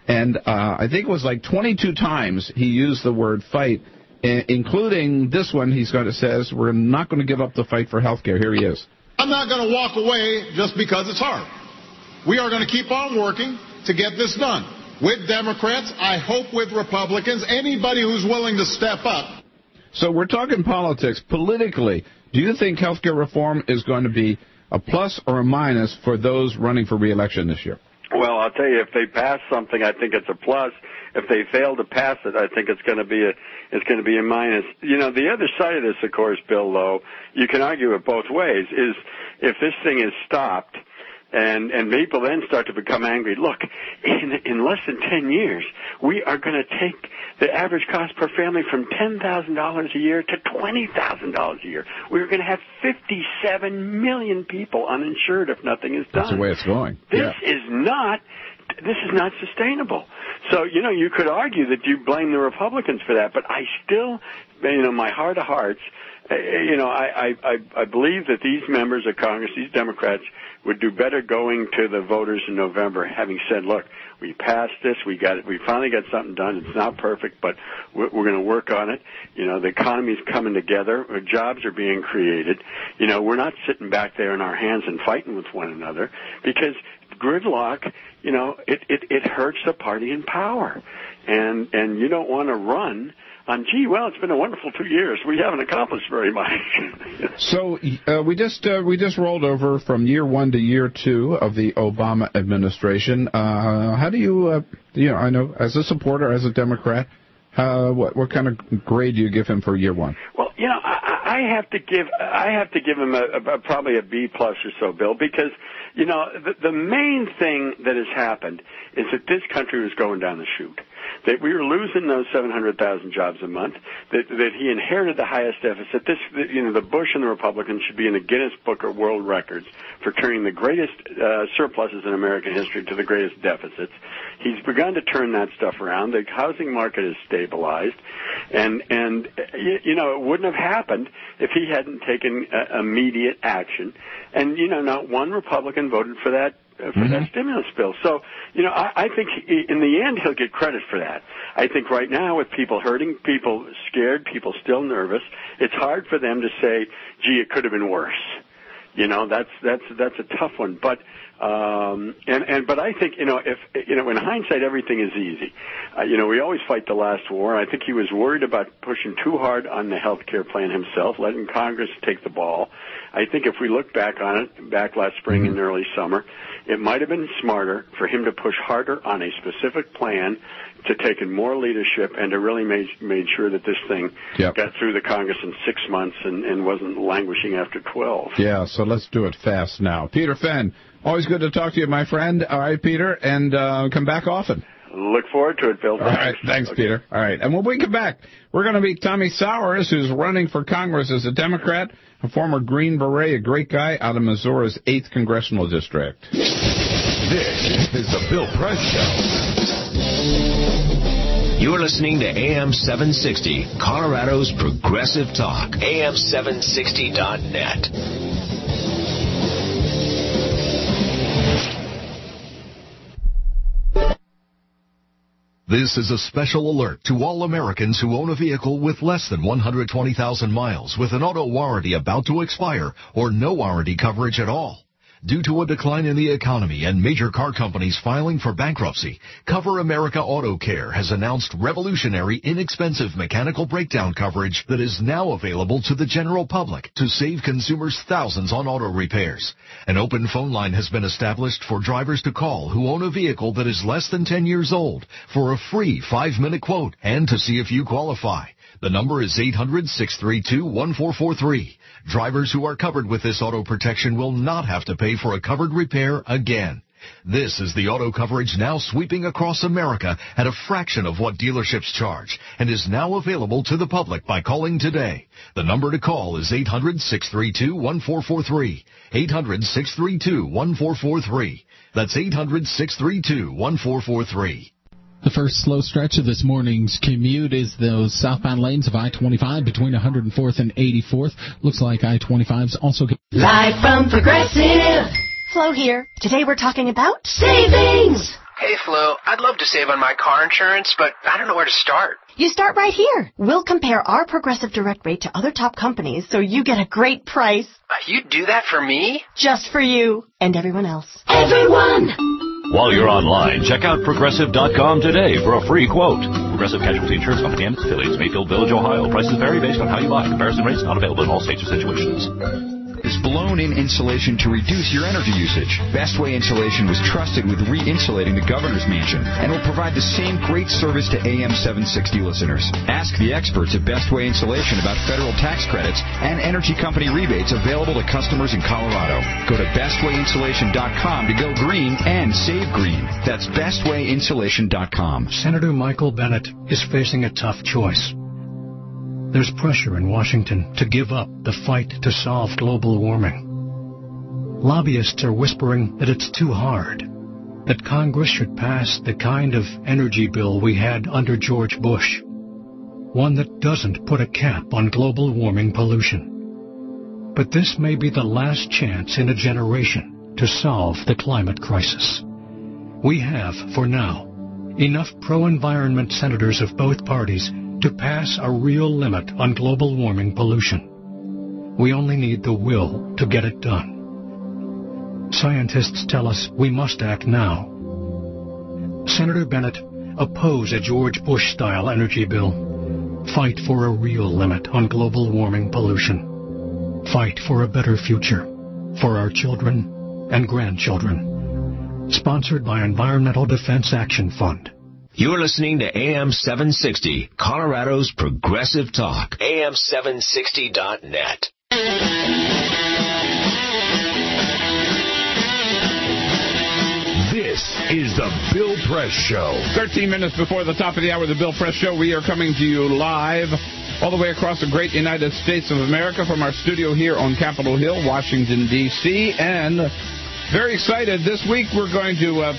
And uh, I think it was like twenty-two times he used the word fight, I- including this one. He's going to says, we're not going to give up the fight for health care. Here he is. I'm not going to walk away just because it's hard. We are going to keep on working to get this done. With Democrats, I hope with Republicans, anybody who's willing to step up. So we're talking politics. Politically, do you think health care reform is going to be a plus or a minus for those running for re-election this year? Well, I'll tell you, if they pass something, I think it's a plus. If they fail to pass it, I think it's going to be a it's going to be a minus. You know, the other side of this, of course, Bill, though, you can argue it both ways, is if this thing is stopped and and people then start to become angry, look, in in less than ten years, we are going to take the average cost per family from ten thousand dollars a year to twenty thousand dollars a year. We're going to have fifty-seven million people uninsured if nothing is done. That's the way it's going. This yeah. is not this is not sustainable. So, you know, you could argue that you blame the Republicans for that, but I still, you know, my heart of hearts, you know, I, I, I believe that these members of Congress, these Democrats, would do better going to the voters in November, having said, look, we passed this, we got it, we finally got something done. It's not perfect, but we're, we're going to work on it. You know, the economy's coming together, jobs are being created. You know, we're not sitting back there in our hands and fighting with one another, because gridlock, you know, it, it, it hurts the party in power. And, and you don't want to run on, gee, well, it's been a wonderful two years. We haven't accomplished very much. So uh, we just uh, we just rolled over from year one to year two of the Obama administration. Uh, how do you, uh, you know, I know as a supporter, as a Democrat, uh, what what kind of grade do you give him for year one? Well, you know, I, I have to give I have to give him a, a, probably a B plus or so, Bill, because you know the, the main thing that has happened is that this country was going down the chute. That we were losing those seven hundred thousand jobs a month, that that he inherited the highest deficit. This, you know, the Bush and the Republicans should be in the Guinness Book of World Records for turning the greatest uh, surpluses in American history to the greatest deficits. He's begun to turn that stuff around. The housing market is stabilized, and and you know, it wouldn't have happened if he hadn't taken uh, immediate action. And you know, not one Republican voted for that. For mm-hmm. that stimulus bill. So, you know, I, I think he, in the end he'll get credit for that. I think right now with people hurting, people scared, people still nervous, it's hard for them to say, gee, it could have been worse. You know, that's that's that's a tough one. But um and and but I think, you know, if you know, in hindsight everything is easy. Uh, you know, we always fight the last war. I think he was worried about pushing too hard on the health care plan himself, letting Congress take the ball. I think if we look back on it, back last spring and early summer, it might have been smarter for him to push harder on a specific plan, to take in more leadership, and to really made, made sure that this thing yep. got through the Congress in six months and, and wasn't languishing after twelve. Yeah, so let's do it fast now. Peter Fenn, always good to talk to you, my friend. All right, Peter, and uh, come back often. Look forward to it, Bill. All right, thanks, okay. Peter. All right, and when we come back, we're going to meet Tommy Sowers, who's running for Congress as a Democrat, a former Green Beret, a great guy out of Missouri's eighth Congressional District. This is the Bill Press Show. You're listening to A M seven sixty, Colorado's Progressive Talk, A M seven sixty dot net. This is a special alert to all Americans who own a vehicle with less than one hundred twenty thousand miles with an auto warranty about to expire or no warranty coverage at all. Due to a decline in the economy and major car companies filing for bankruptcy, Cover America Auto Care has announced revolutionary, inexpensive mechanical breakdown coverage that is now available to the general public to save consumers thousands on auto repairs. An open phone line has been established for drivers to call who own a vehicle that is less than ten years old for a free five-minute quote and to see if you qualify. The number is eight hundred, six three two, one four four three. Drivers who are covered with this auto protection will not have to pay for a covered repair again. This is the auto coverage now sweeping across America at a fraction of what dealerships charge and is now available to the public by calling today. The number to call is eight hundred, six three two, one four four three. eight hundred, six three two, one four four three. That's eight hundred, six three two, one four four three. The first slow stretch of this morning's commute is those southbound lanes of I twenty-five between one hundred fourth and eighty-fourth. Looks like I twenty-five's also... Live from Progressive. Flo here. Today we're talking about savings. Hey, Flo. I'd love to save on my car insurance, but I don't know where to start. You start right here. We'll compare our Progressive Direct rate to other top companies so you get a great price. Uh, you'd do that for me? Just for you and everyone else. Everyone! While you're online, check out Progressive dot com today for a free quote. Progressive Casualty Insurance Company and its affiliates, Mayfield Village, Ohio. Prices vary based on how you buy. Comparison rates not available in all states or situations. Is blown-in insulation to reduce your energy usage. Bestway Insulation was trusted with re-insulating the governor's mansion and will provide the same great service to A M seven sixty listeners. Ask the experts at Bestway Insulation about federal tax credits and energy company rebates available to customers in Colorado. Go to bestway insulation dot com to go green and save green. That's bestway insulation dot com. Senator Michael Bennet is facing a tough choice. There's pressure in Washington to give up the fight to solve global warming. Lobbyists are whispering that it's too hard, that Congress should pass the kind of energy bill we had under George Bush, one that doesn't put a cap on global warming pollution. But this may be the last chance in a generation to solve the climate crisis. We have, for now, enough pro-environment senators of both parties to pass a real limit on global warming pollution. We only need the will to get it done. Scientists tell us we must act now. Senator Bennet, oppose a George Bush-style energy bill. Fight for a real limit on global warming pollution. Fight for a better future for our children and grandchildren. Sponsored by Environmental Defense Action Fund. You're listening to A M seven sixty, Colorado's Progressive Talk. A M seven sixty dot net. This is the Bill Press Show. thirteen minutes before the top of the hour of the Bill Press Show, we are coming to you live all the way across the great United States of America from our studio here on Capitol Hill, Washington, D C And very excited. This week we're going to uh,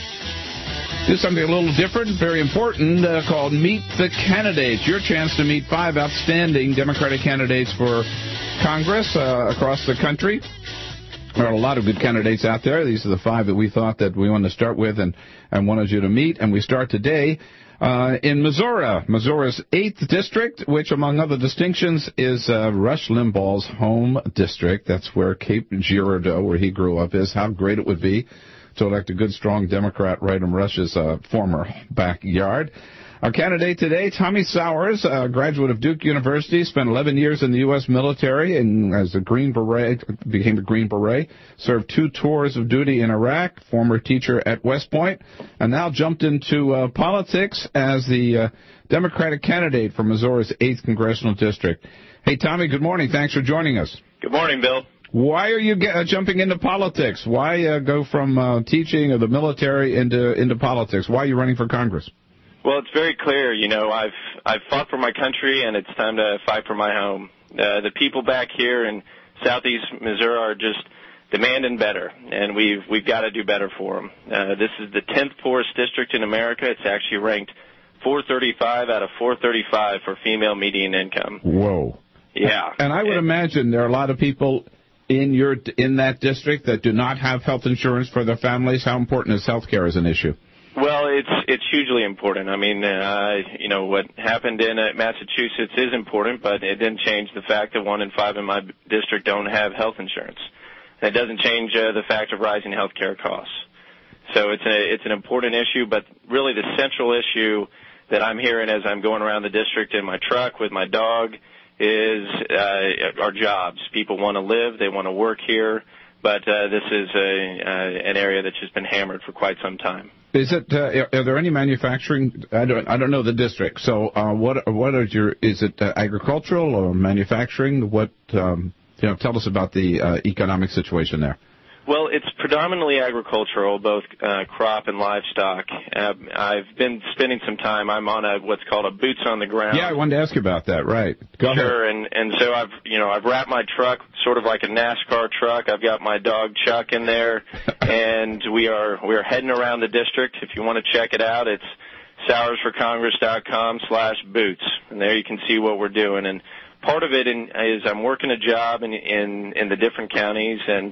do something a little different, very important, uh, called Meet the Candidates. Your chance to meet five outstanding Democratic candidates for Congress uh, across the country. There are a lot of good candidates out there. These are the five that we thought that we wanted to start with and, and wanted you to meet. And we start today uh, in Missouri, Missouri's eighth district, which, among other distinctions, is uh, Rush Limbaugh's home district. That's where Cape Girardeau, where he grew up, is. How great it would be to elect a good, strong Democrat right in Rush's uh, former backyard. Our candidate today, Tommy Sowers, a graduate of Duke University, spent eleven years in the U S military and as a Green Beret, became a Green Beret, served two tours of duty in Iraq, former teacher at West Point, and now jumped into uh, politics as the uh, Democratic candidate for Missouri's eighth Congressional District. Hey, Tommy, good morning. Thanks for joining us. Good morning, Bill. Why are you get, uh, jumping into politics? Why uh, go from uh, teaching or the military into into politics? Why are you running for Congress? Well, it's very clear. You know, I've I've fought for my country, and it's time to fight for my home. Uh, the people back here in southeast Missouri are just demanding better, and we've we've got to do better for them. Uh, this is the tenth poorest district in America. It's actually ranked four thirty-five out of four thirty-five for female median income. Whoa. Yeah. And I would and, imagine there are a lot of people in your in that district that do not have health insurance for their families. How important is health care as an issue? Well, it's it's hugely important. I mean, uh, you know, what happened in uh, Massachusetts is important, but it didn't change the fact that one in five in my district don't have health insurance. And it doesn't change uh, the fact of rising health care costs. So it's a it's an important issue, but really the central issue that I'm hearing as I'm going around the district in my truck with my dog is uh, our jobs. People want to live, they want to work here, but uh, this is a, uh, an area that's just been hammered for quite some time. Is it? Uh, are there any manufacturing? I don't. I don't know the district. So, uh, what? What are your? Is it uh, agricultural or manufacturing? What? Um, you know, tell us about the uh, economic situation there. Well, it's predominantly agricultural, both uh, crop and livestock. Uh, I've been spending some time. I'm on a what's called a boots on the ground. Yeah, I wanted to ask you about that. Right. Go sure, ahead. and and so I've you know I've wrapped my truck sort of like a NASCAR truck. I've got my dog Chuck in there, and we are we are heading around the district. If you want to check it out, it's Sowers for Congress dot com slash boots, and there you can see what we're doing. And part of it in, is I'm working a job in in in the different counties and.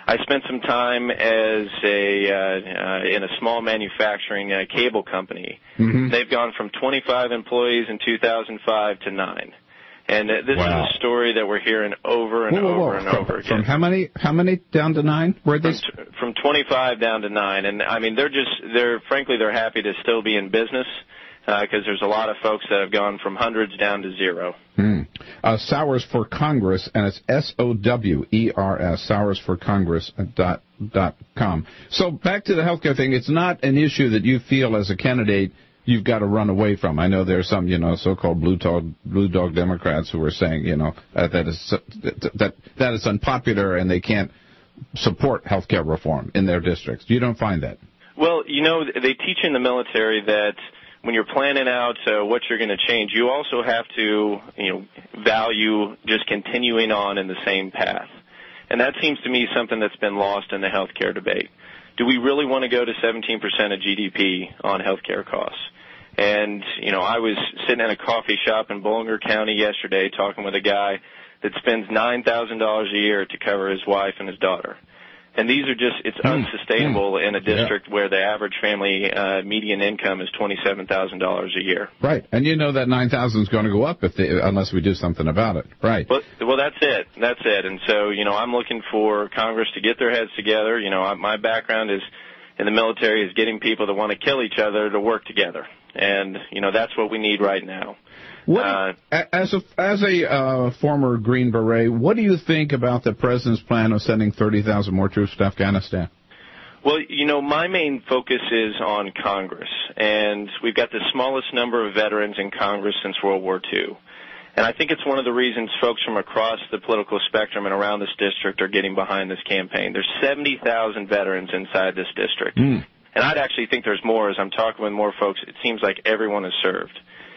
I spent some time as a uh, uh, in a small manufacturing uh, cable company. Mm-hmm. They've gone from twenty-five employees in two thousand five to nine. And uh, this Wow. is a story that we're hearing over and Whoa, whoa, whoa. over and from, over again. From how many? How many down to nine? Where they? From, t- from twenty-five down to nine, and I mean they're just they're frankly they're happy to still be in business because uh, there's a lot of folks that have gone from hundreds down to zero. Hmm. Uh, Sowers for Congress, and it's S O W E R S, Sowers for Congress dot dot com. So back to the healthcare thing. It's not an issue that you feel as a candidate you've got to run away from. I know there's some, you know, so-called blue dog, blue dog Democrats who are saying, you know, uh, that is that, that that is unpopular and they can't support health care reform in their districts. You don't find that? Well, you know, they teach in the military that when you're planning out uh, what you're going to change, you also have to, you know, value just continuing on in the same path. And that seems to me something that's been lost in the health care debate. Do we really want to go to seventeen percent of G D P on health care costs? And, you know, I was sitting in a coffee shop in Bollinger County yesterday talking with a guy that spends nine thousand dollars a year to cover his wife and his daughter. And these are just, it's mm. unsustainable mm. in a district yeah. where the average family uh, median income is twenty-seven thousand dollars a year. Right. And you know that nine thousand is going to go up if they, unless we do something about it. Right. Well, well, that's it. That's it. And so, you know, I'm looking for Congress to get their heads together. You know, I, my background is in the military is getting people that want to kill each other to work together. And, you know, that's what we need right now. What, uh, as a, as a uh, former Green Beret, what do you think about the president's plan of sending thirty thousand more troops to Afghanistan? Well, you know, my main focus is on Congress. And we've got the smallest number of veterans in Congress since World War Two. And I think it's one of the reasons folks from across the political spectrum and around this district are getting behind this campaign. There's seventy thousand veterans inside this district. Mm. And I'd actually think there's more. As I'm talking with more folks, it seems like everyone is served.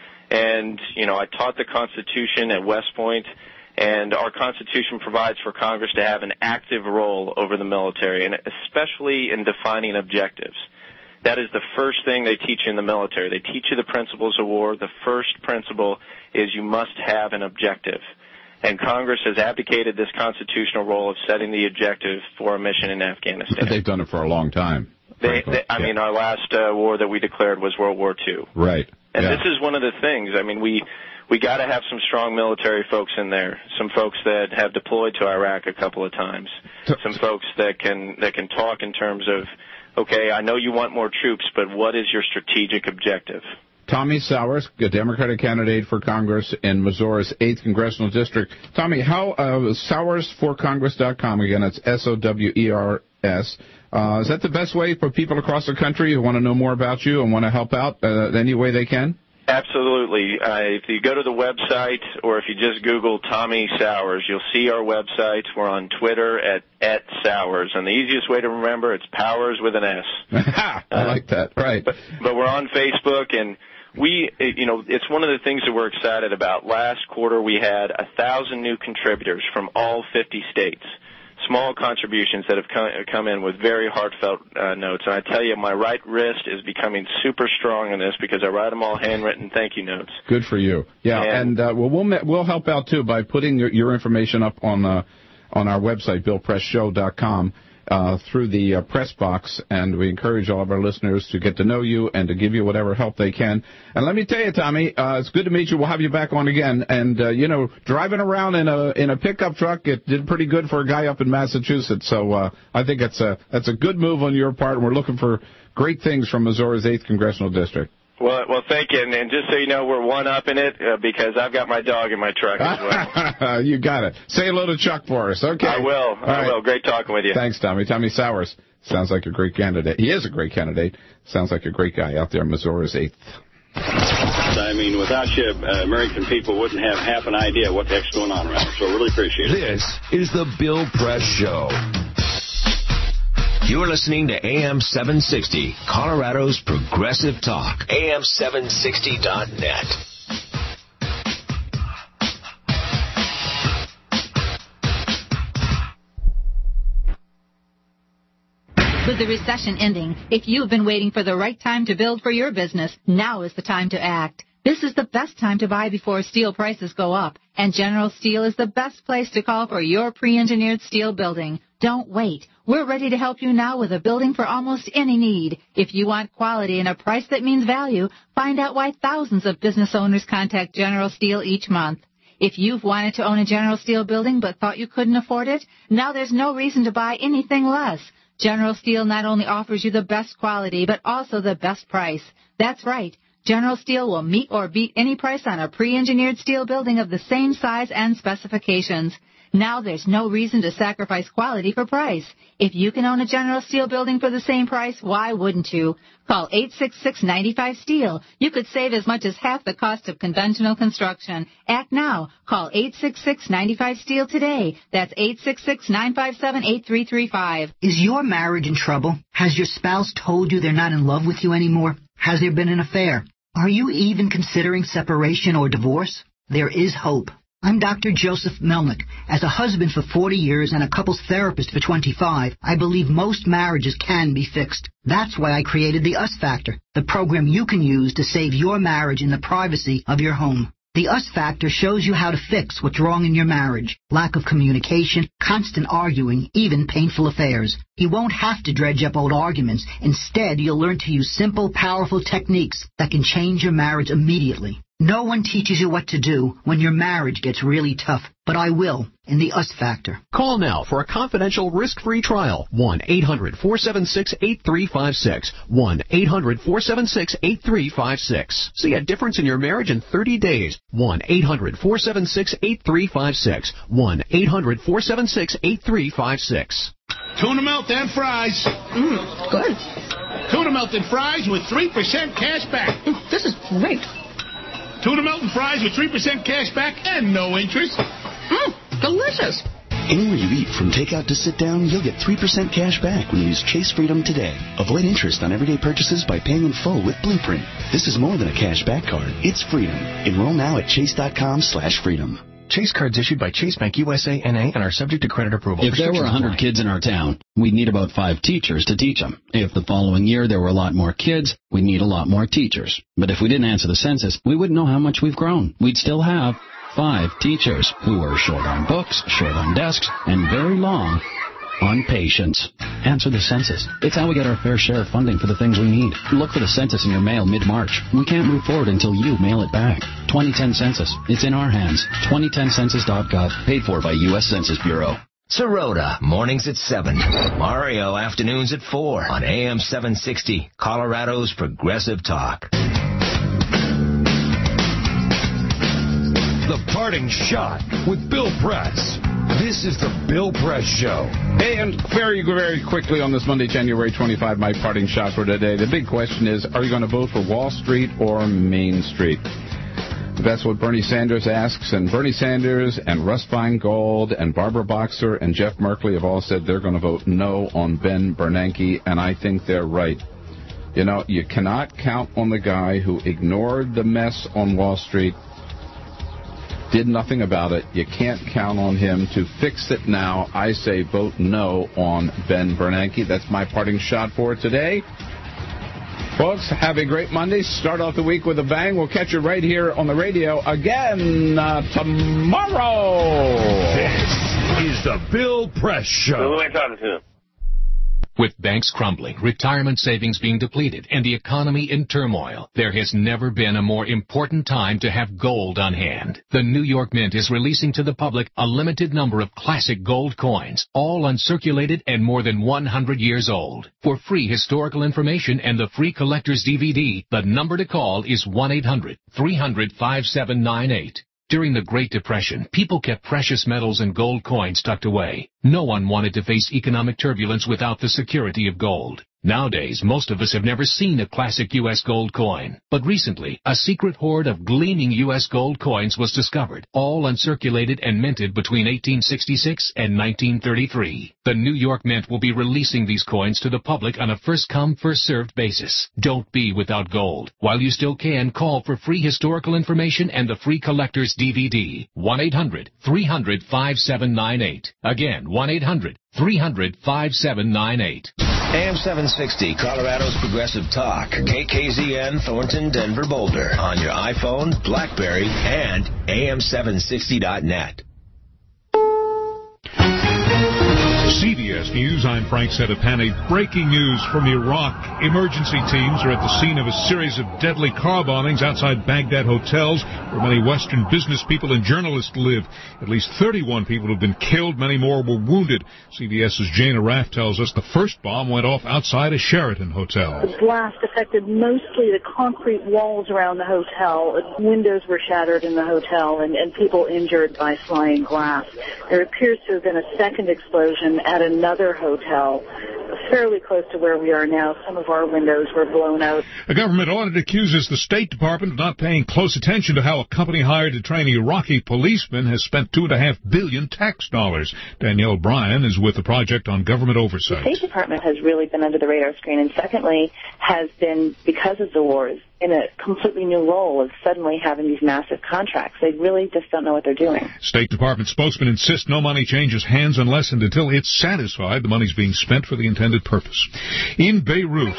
And, you know, I taught the Constitution at West Point, and our Constitution provides for Congress to have an active role over the military, and especially in defining objectives. That is the first thing they teach you in the military. They teach you the principles of war. The first principle is you must have an objective. And Congress has abdicated this constitutional role of setting the objective for a mission in Afghanistan. They've done it for a long time. They, they, I yeah. mean, our last uh, war that we declared was World War Two. Right. And yeah. this is one of the things. I mean, we we got to have some strong military folks in there. Some folks that have deployed to Iraq a couple of times. Some folks that can that can talk in terms of, okay, I know you want more troops, but what is your strategic objective? Tommy Sowers, a Democratic candidate for Congress in Missouri's eighth Congressional District. Tommy, how uh, Sowers for Congress dot com, again, it's S O W E R S. Uh, is that the best way for people across the country who want to know more about you and want to help out uh, any way they can? Absolutely. Uh, if you go to the website or if you just Google Tommy Sowers, you'll see our website. We're on Twitter at, at Sowers. And the easiest way to remember, it's Powers with an S. I uh, like that. Right. But, but we're on Facebook, and we, you know, it's one of the things that we're excited about. Last quarter, we had a thousand new contributors from all fifty states. Small contributions that have come, come in with very heartfelt uh, notes. And I tell you, my right wrist is becoming super strong in this because I write them all handwritten thank you notes. Good for you. Yeah, and, and uh, well, we'll we'll help out too by putting your, your information up on uh, on our website, bill press show dot com. Uh, through the uh, press box, and we encourage all of our listeners to get to know you and to give you whatever help they can. And let me tell you, Tommy, uh, it's good to meet you. We'll have you back on again. And, uh, you know, driving around in a in a pickup truck, it did pretty good for a guy up in Massachusetts. So uh, I think it's a, that's a good move on your part, and we're looking for great things from Missouri's eighth Congressional District. Well, well, thank you, and, and just so you know, we're one up in it uh, because I've got my dog in my truck as well. You got it. Say hello to Chuck for us, okay? I will. All I right. will. Great talking with you. Thanks, Tommy. Tommy Sowers sounds like a great candidate. He is a great candidate. Sounds like a great guy out there in Missouri's eighth. I mean, without you, uh, American people wouldn't have half an idea what the heck's going on around here. So I really appreciate it. This is the Bill Press Show. You're listening to A M seven sixty, Colorado's Progressive Talk. A M seven sixty dot net. With the recession ending, if you have been waiting for the right time to build for your business, now is the time to act. This is the best time to buy before steel prices go up, and General Steel is the best place to call for your pre-engineered steel building. Don't wait. We're ready to help you now with a building for almost any need. If you want quality and a price that means value, find out why thousands of business owners contact General Steel each month. If you've wanted to own a General Steel building but thought you couldn't afford it, now there's no reason to buy anything less. General Steel not only offers you the best quality, but also the best price. That's right. General Steel will meet or beat any price on a pre-engineered steel building of the same size and specifications. Now there's no reason to sacrifice quality for price. If you can own a General Steel building for the same price, why wouldn't you? Call eight six six, nine five, STEEL. You could save as much as half the cost of conventional construction. Act now. Call eight six six, nine five, STEEL today. That's eight six six, nine five seven, eight three three five. Is your marriage in trouble? Has your spouse told you they're not in love with you anymore? Has there been an affair? Are you even considering separation or divorce? There is hope. I'm Doctor Joseph Melnick. As a husband for forty years and a couples therapist for twenty-five, I believe most marriages can be fixed. That's why I created the US Factor, the program you can use to save your marriage in the privacy of your home. The US Factor shows you how to fix what's wrong in your marriage. Lack of communication, constant arguing, even painful affairs. You won't have to dredge up old arguments. Instead, you'll learn to use simple, powerful techniques that can change your marriage immediately. No one teaches you what to do when your marriage gets really tough, but I will in the US Factor. Call now for a confidential risk-free trial. one eight hundred, four seven six, eight three five six. one eight hundred, four seven six, eight three five six. See a difference in your marriage in thirty days. one eight hundred, four seven six, eight three five six. one eight hundred, four seven six, eight three five six. Tuna melt and fries. Mmm, good. Tuna melt and fries with three percent cash back. Mm, this is great. Tuna melt and fries with three percent cash back and no interest. Mmm, delicious. Anywhere you eat, from takeout to sit down, you'll get three percent cash back when you use Chase Freedom today. Avoid interest on everyday purchases by paying in full with Blueprint. This is more than a cash back card. It's freedom. Enroll now at chase.com slash freedom. Chase cards issued by Chase Bank U S A N A and are subject to credit approval. If there were one hundred kids in our town, we'd need about five teachers to teach them. If the following year there were a lot more kids, we'd need a lot more teachers. But if we didn't answer the census, we wouldn't know how much we've grown. We'd still have five teachers who are short on books, short on desks, and very long on patience. Answer the census. It's how we get our fair share of funding for the things we need. Look for the census in your mail mid-March. We can't move forward until you mail it back. twenty ten Census. It's in our hands. twenty ten census dot gov. Paid for by U S Census Bureau. Sirota, mornings at seven. Mario, afternoons at four. On A M seven sixty, Colorado's Progressive Talk. The Parting Shot with Bill Press. This is the Bill Press Show. Hey, and very, very quickly on this Monday, January twenty-fifth, my parting shot for today. The big question is, are you going to vote for Wall Street or Main Street? That's what Bernie Sanders asks, and Bernie Sanders and Russ Feingold and Barbara Boxer and Jeff Merkley have all said they're going to vote no on Ben Bernanke, and I think they're right. You know, you cannot count on the guy who ignored the mess on Wall Street, did nothing about it. You can't count on him to fix it now. I say vote no on Ben Bernanke. That's my parting shot for today. Folks, have a great Monday. Start off the week with a bang. We'll catch you right here on the radio again uh, tomorrow. This is the Bill Press Show. Who am I talking to? With banks crumbling, retirement savings being depleted, and the economy in turmoil, there has never been a more important time to have gold on hand. The New York Mint is releasing to the public a limited number of classic gold coins, all uncirculated and more than one hundred years old. For free historical information and the free collector's D V D, the number to call is one eight hundred, three hundred, five seven nine eight. During the Great Depression, people kept precious metals and gold coins tucked away. No one wanted to face economic turbulence without the security of gold. Nowadays, most of us have never seen a classic U S gold coin. But recently, a secret hoard of gleaming U S gold coins was discovered, all uncirculated and minted between eighteen sixty-six and nineteen thirty-three. The New York Mint will be releasing these coins to the public on a first-come, first-served basis. Don't be without gold. While you still can, call for free historical information and the free collector's D V D. one eight hundred, three hundred, five seven nine eight. Again, one eight hundred, three hundred, five seven nine eight. A M seven sixty, Colorado's Progressive Talk. K K Z N, Thornton, Denver, Boulder. On your iPhone, BlackBerry, and A M seven sixty dot net. C B S News, I'm Frank Sedapane. Breaking news from Iraq. Emergency teams are at the scene of a series of deadly car bombings outside Baghdad hotels where many Western business people and journalists live. At least thirty-one people have been killed. Many more were wounded. CBS's Jana Raff tells us the first bomb went off outside a Sheraton hotel. The blast affected mostly the concrete walls around the hotel. Windows were shattered in the hotel and, and people injured by flying glass. There appears to have been a second explosion at another hotel fairly close to where we are now. Some of our windows were blown out. A government audit accuses the State Department of not paying close attention to how a company hired to train Iraqi policemen has spent two and a half billion tax dollars. Danielle Bryan is with the Project on Government Oversight. The State Department has really been under the radar screen, and secondly, has been, because of the wars, in a completely new role of suddenly having these massive contracts. They really just don't know what they're doing. State Department spokesman insists no money changes hands unless and until it's satisfied the money's being spent for the intended purpose. In Beirut,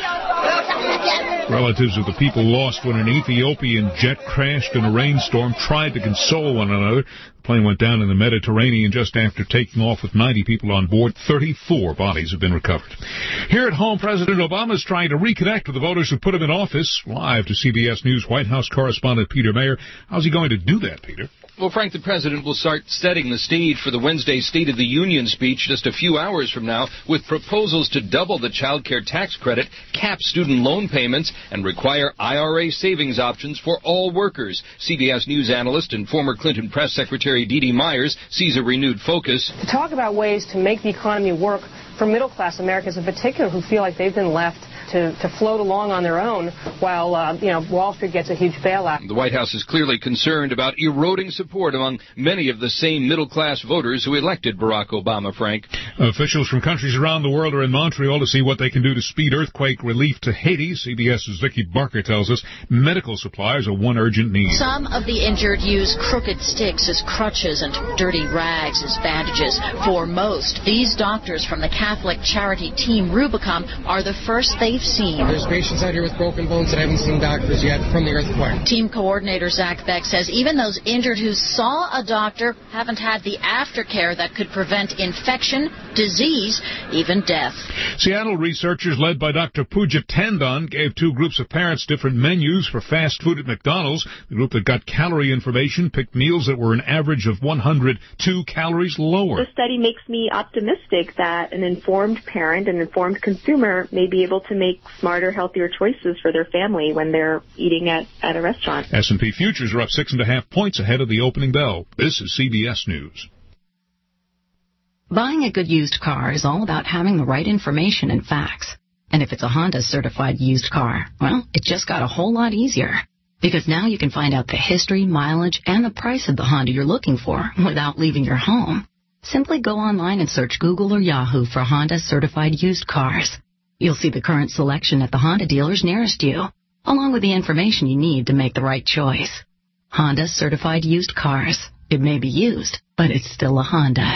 relatives of the people lost when an Ethiopian jet crashed in a rainstorm tried to console one another. The plane went down in the Mediterranean just after taking off with ninety people on board. thirty-four bodies have been recovered. Here at home, President Obama is trying to reconnect with the voters who put him in office. Live to C B S News White House correspondent Peter Mayer. How's he going to do that, Peter? Well, Frank, the president will start setting the stage for the Wednesday State of the Union speech just a few hours from now with proposals to double the child care tax credit, cap student loan payments, and require I R A savings options for all workers. C B S News analyst and former Clinton press secretary Dee Dee Myers sees a renewed focus. To talk about ways to make the economy work for middle-class Americans in particular who feel like they've been left to, to float along on their own while, uh, you know, Wall Street gets a huge bailout. The White House is clearly concerned about eroding support among many of the same middle-class voters who elected Barack Obama, Frank. Officials from countries around the world are in Montreal to see what they can do to speed earthquake relief to Haiti. CBS's Vicki Barker tells us medical supplies are one urgent need. Some of the injured use crooked sticks as crutches and dirty rags as bandages. For most, these doctors from the Catholic charity Team Rubicon are the first they've seen. There's patients out here with broken bones that haven't seen doctors yet from the earthquake. Team coordinator Zach Beck says even those injured who saw a doctor haven't had the aftercare that could prevent infection, disease, even death. Seattle researchers led by Doctor Pooja Tandon gave two groups of parents different menus for fast food at McDonald's. The group that got calorie information picked meals that were an average of one hundred two calories lower. The study makes me optimistic that an informed parent, an informed consumer, may be able to make smarter, healthier choices for their family when they're eating at, at a restaurant. S and P futures are up six and a half points ahead of the opening bell. This is C B S News. Buying a good used car is all about having the right information and facts. And if it's a Honda certified used car, well, it just got a whole lot easier. Because now you can find out the history, mileage, and the price of the Honda you're looking for without leaving your home. Simply go online and search Google or Yahoo for Honda certified used cars. You'll see the current selection at the Honda dealers nearest you, along with the information you need to make the right choice. Honda certified used cars. It may be used, but it's still a Honda.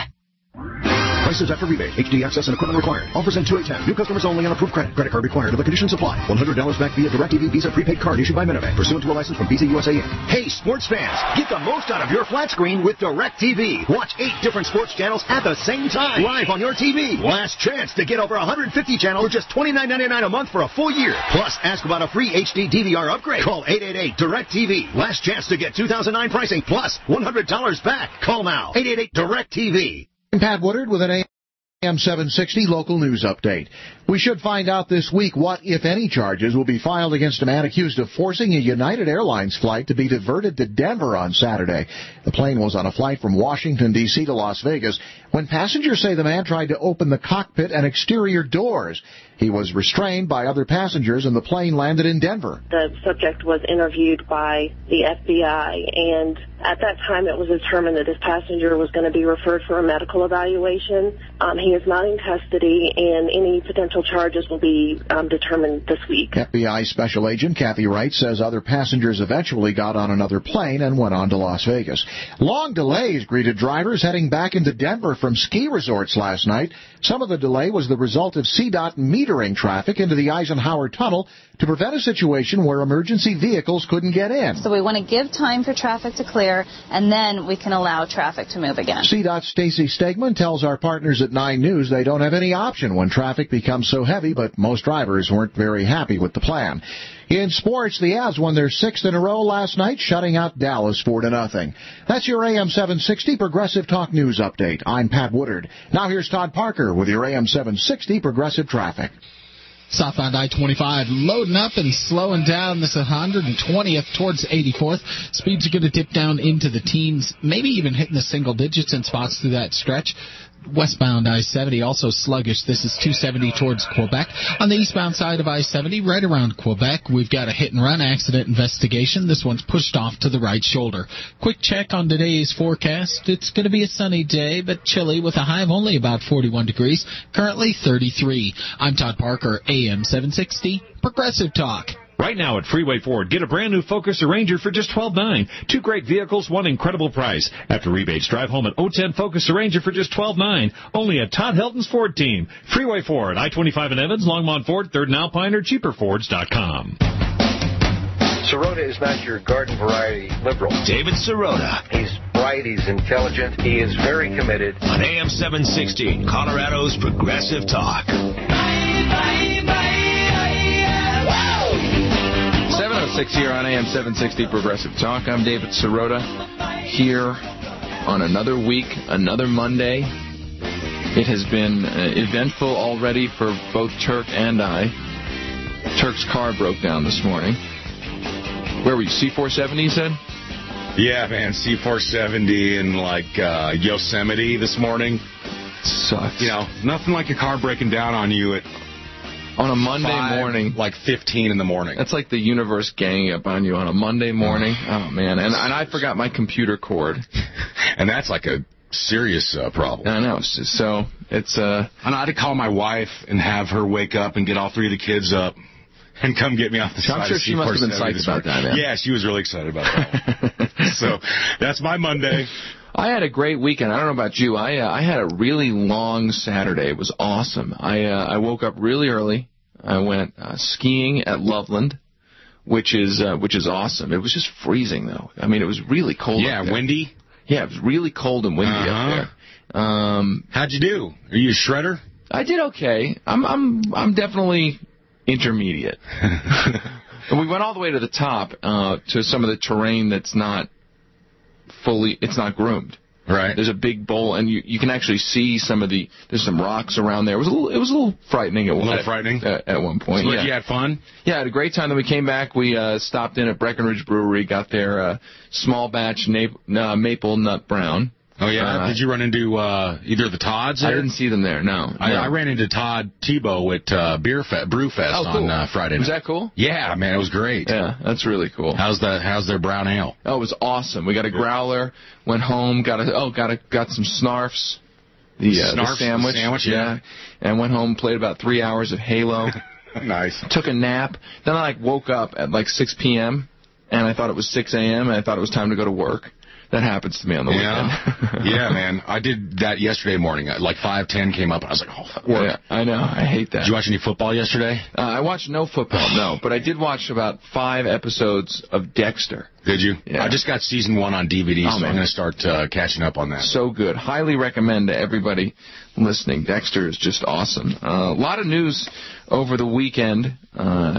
Prices after rebate. H D access and equipment required. Offers end two eight ten. New customers only on approved credit. Credit card required. Other conditions apply. one hundred dollars back via DirecTV Visa prepaid card issued by Minibank. Pursuant to a license from Visa U S A Incorporated. Hey, sports fans. Get the most out of your flat screen with DirecTV. Watch eight different sports channels at the same time. Live on your T V. Last chance to get over one hundred fifty channels for just twenty-nine ninety-nine a month for a full year. Plus, ask about a free H D D V R upgrade. Call eight eight eight DirecTV. Last chance to get two thousand nine pricing plus one hundred dollars back. Call now. eight eight eight DirecTV. Pat Woodard with an A M seven sixty local news update. We should find out this week what, if any, charges will be filed against a man accused of forcing a United Airlines flight to be diverted to Denver on Saturday. The plane was on a flight from Washington, D C to Las Vegas when passengers say the man tried to open the cockpit and exterior doors. He was restrained by other passengers and the plane landed in Denver. The subject was interviewed by the F B I, and at that time it was determined that this passenger was going to be referred for a medical evaluation. Um, he is not in custody, and any potential charges will be um, determined this week. F B I Special Agent Kathy Wright says other passengers eventually got on another plane and went on to Las Vegas. Long delays greeted drivers heading back into Denver from ski resorts last night. Some of the delay was the result of C DOT metering traffic into the Eisenhower Tunnel to prevent a situation where emergency vehicles couldn't get in. So we want to give time for traffic to clear, and then we can allow traffic to move again. C DOT's Stacey Stegman tells our partners at nine news they don't have any option when traffic becomes so heavy, but most drivers weren't very happy with the plan. In sports, the Avs won their sixth in a row last night, shutting out Dallas four to nothing. That's your A M seven sixty Progressive Talk News Update. I'm Pat Woodard. Now here's Todd Parker with your A M seven sixty Progressive Traffic. Southbound I twenty-five loading up and slowing down this one hundred twentieth towards eighty-fourth. Speeds are going to dip down into the teens, maybe even hitting the single digits in spots through that stretch. Westbound I seventy also sluggish. This is two seventy towards Quebec. On the eastbound side of I seventy, right around Quebec, we've got a hit-and-run accident investigation. This one's pushed off to the right shoulder. Quick check on today's forecast. It's going to be a sunny day, but chilly with a high of only about forty-one degrees. Currently thirty-three. I'm Todd Parker, A M seven sixty, Progressive Talk. Right now at Freeway Ford, get a brand new Focus or Ranger for just twelve nine. Two great vehicles, one incredible price. After rebates, drive home an oh ten Focus or Ranger for just twelve nine. Only at Todd Helton's Ford team. Freeway Ford, I twenty-five in Evans, Longmont Ford, third and Alpine, or cheaper fords dot com. Sirota is not your garden variety liberal. David Sirota. He's bright, he's intelligent, he is very committed. On A M seven sixty, Colorado's Progressive Talk. seven oh six here on A M seven sixty Progressive Talk. I'm David Sirota here on another week, another Monday. It has been uh, eventful already for both Turk and I. Turk's car broke down this morning. Where were you, C four seventy, you said? Yeah, man, C four seventy in, like, uh, Yosemite this morning. Sucks. You know, nothing like a car breaking down on you at On a Monday Five, morning. Like fifteen in the morning. That's like the universe ganging up on you on a Monday morning. Oh, man. And, and I forgot my computer cord. And that's like a serious uh, problem. I know. So it's... Uh, and I had to call my wife and have her wake up and get all three of the kids up and come get me off the so side I'm sure of she must have been psyched about that, man. Yeah, she was really excited about that. So that's my Monday. I had a great weekend. I don't know about you. I uh, I had a really long Saturday. It was awesome. I uh, I woke up really early. I went uh, skiing at Loveland, which is uh, which is awesome. It was just freezing though. I mean, it was really cold. Yeah, up there. windy. Yeah, it was really cold and windy uh-huh. up there. Um, How'd you do? Are you a shredder? I did okay. I'm I'm I'm definitely intermediate. And we went all the way to the top uh, to some of the terrain that's not fully, it's not groomed. Right. There's a big bowl, and you you can actually see some of the, there's some rocks around there. It was a little, it was a little frightening at, a little at, frightening? At, at one point. So yeah. You had fun? Yeah, I had a great time. Then we came back. We uh, stopped in at Breckenridge Brewery, got their uh, small batch na- uh, maple nut brown. Oh, yeah? Uh, Did you run into uh, either of the Todds there? I didn't see them there, no. I, no. I ran into Todd Tebow at uh, Beer Fe- Brew Fest oh, cool. on uh, Friday night. Was that cool? Yeah, man, it was great. Yeah, that's really cool. How's the How's their brown ale? Oh, it was awesome. We got a growler, went home, got a oh, got a got some Snarfs, the, uh, Snarfs, the sandwich, the sandwich, yeah. yeah, and went home, played about three hours of Halo. Nice. Took a nap. Then I like woke up at like six p.m. and I thought it was six a.m. and I thought it was time to go to work. That happens to me on the yeah. weekend. Yeah, man. I did that yesterday morning. Like five ten came up, and I was like, oh, work. Yeah, I know. I hate that. Did you watch any football yesterday? Uh, I watched no football, no. But I did watch about five episodes of Dexter. Did you? Yeah. I just got season one on D V D, oh, so man. I'm going to start uh, catching up on that. So good. Highly recommend to everybody listening. Dexter is just awesome. Uh, a lot of news over the weekend uh,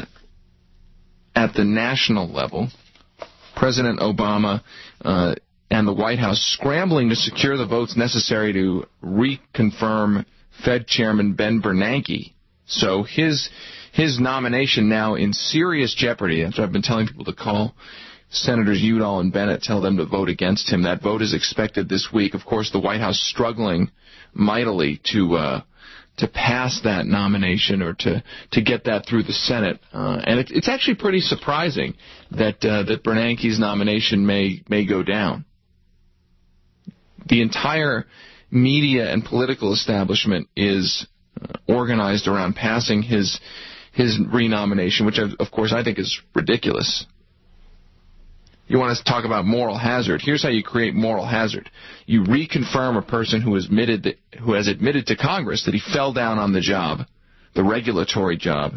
at the national level. President Obama uh, and the White House scrambling to secure the votes necessary to reconfirm Fed Chairman Ben Bernanke. So his his nomination now in serious jeopardy. That's what I've been telling people to call Senators Udall and Bennett, tell them to vote against him. That vote is expected this week. Of course, the White House struggling mightily to uh, to pass that nomination or to, to get that through the Senate. Uh, and it, it's actually pretty surprising that uh, that Bernanke's nomination may may go down. The entire media and political establishment is uh, organized around passing his his renomination, which, of course, I think is ridiculous. You want to talk about moral hazard. Here's how you create moral hazard. You reconfirm a person who has admitted that, who has admitted to Congress that he fell down on the job, the regulatory job,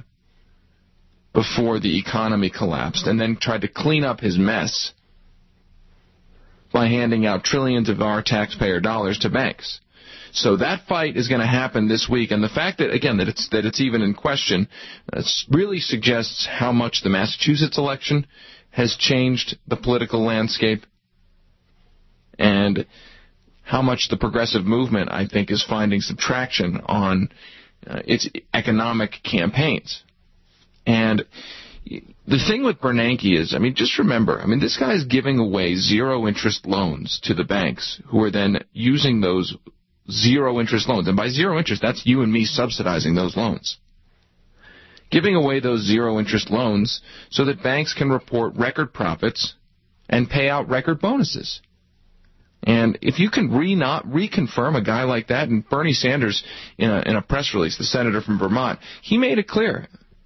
before the economy collapsed, and then tried to clean up his mess by handing out trillions of our taxpayer dollars to banks. So that fight is going to happen this week, and the fact that, again, that it's that it's even in question uh, really suggests how much the Massachusetts election has changed the political landscape and how much the progressive movement, I think, is finding some traction on uh, its economic campaigns. And the thing with Bernanke is, I mean, just remember, I mean, this guy is giving away zero-interest loans to the banks who are then using those zero-interest loans. And by zero interest, that's you and me subsidizing those loans. Giving away those zero-interest loans so that banks can report record profits and pay out record bonuses. And if you can re not reconfirm a guy like that, and Bernie Sanders, in a, in a press release, the senator from Vermont, he made it clear.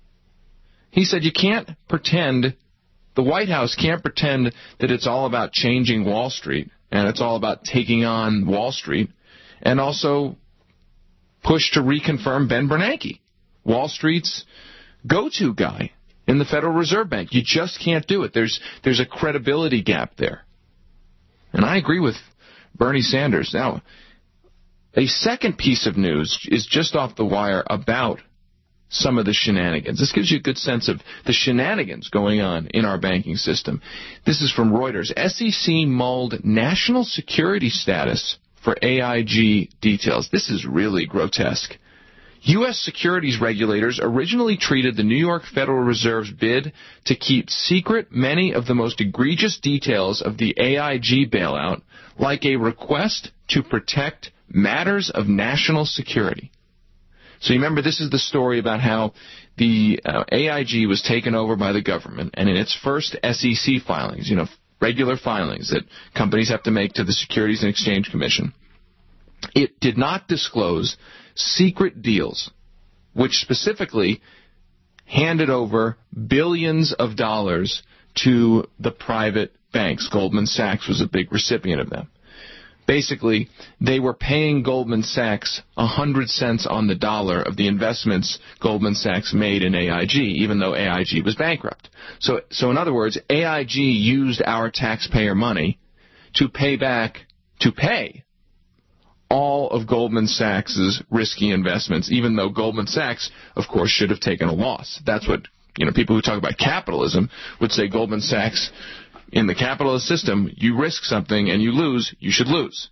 He said you can't pretend, the White House can't pretend that it's all about changing Wall Street and it's all about taking on Wall Street, and also push to reconfirm Ben Bernanke, Wall Street's go-to guy in the Federal Reserve Bank. You just can't do it. There's there's a credibility gap there. And I agree with Bernie Sanders. Now, a second piece of news is just off the wire about some of the shenanigans. This gives you a good sense of the shenanigans going on in our banking system. This is from Reuters. S E C mulled national security status for A I G details. This is really grotesque. U S securities regulators originally treated the New York Federal Reserve's bid to keep secret many of the most egregious details of the A I G bailout like a request to protect matters of national security. So you remember, this is the story about how the uh, A I G was taken over by the government, and in its first S E C filings, you know, regular filings that companies have to make to the Securities and Exchange Commission, it did not disclose secret deals, which specifically handed over billions of dollars to the private banks. Goldman Sachs was a big recipient of them. Basically, they were paying Goldman Sachs a hundred cents on the dollar of the investments Goldman Sachs made in A I G, even though A I G was bankrupt. So, so in other words, A I G used our taxpayer money to pay back, to pay all of Goldman Sachs' risky investments, even though Goldman Sachs, of course, should have taken a loss. That's what, you know, people who talk about capitalism would say. Goldman Sachs, in the capitalist system, you risk something and you lose, you should lose.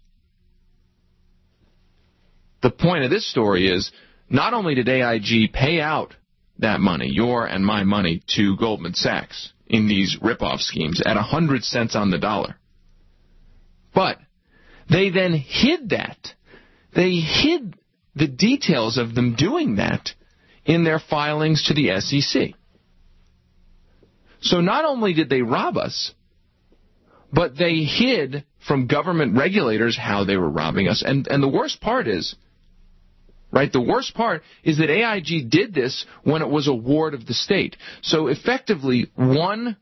The point of this story is, not only did A I G pay out that money, your and my money, to Goldman Sachs in these rip-off schemes at a hundred cents on the dollar, but they then hid that. They hid the details of them doing that in their filings to the S E C. So not only did they rob us, but they hid from government regulators how they were robbing us. And, and the worst part is, right, the worst part is that A I G did this when it was a ward of the state. So effectively, one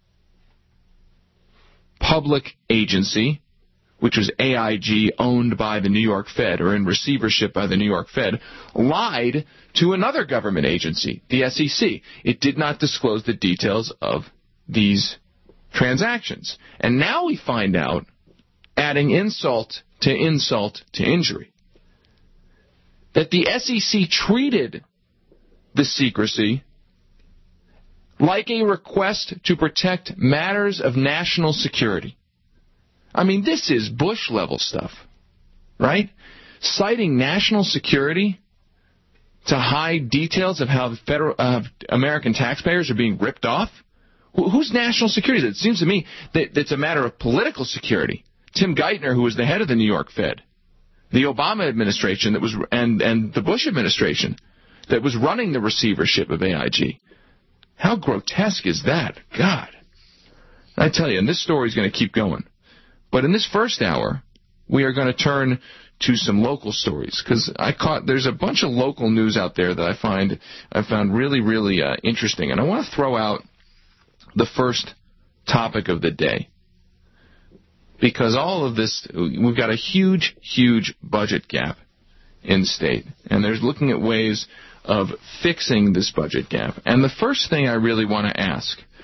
public agency, which was A I G, owned by the New York Fed, or in receivership by the New York Fed, lied to another government agency, the S E C. It did not disclose the details of these transactions. And now we find out, adding insult to insult to injury, that the S E C treated the secrecy like a request to protect matters of national security. I mean, this is Bush-level stuff, right? Citing national security to hide details of how the federal uh, American taxpayers are being ripped off? Wh- whose national security is it? It seems to me that it's a matter of political security. Tim Geithner, who was the head of the New York Fed, the Obama administration that was, and, and the Bush administration that was running the receivership of A I G. How grotesque is that? God. I tell you, and this story is going to keep going. But in this first hour, we are going to turn to some local stories, because I caught there's a bunch of local news out there that I find I found really, really uh, interesting, and I want to throw out the first topic of the day, because all of this, we've got a huge, huge budget gap in the state, and there's looking at ways of fixing this budget gap. And the first thing I really want to ask,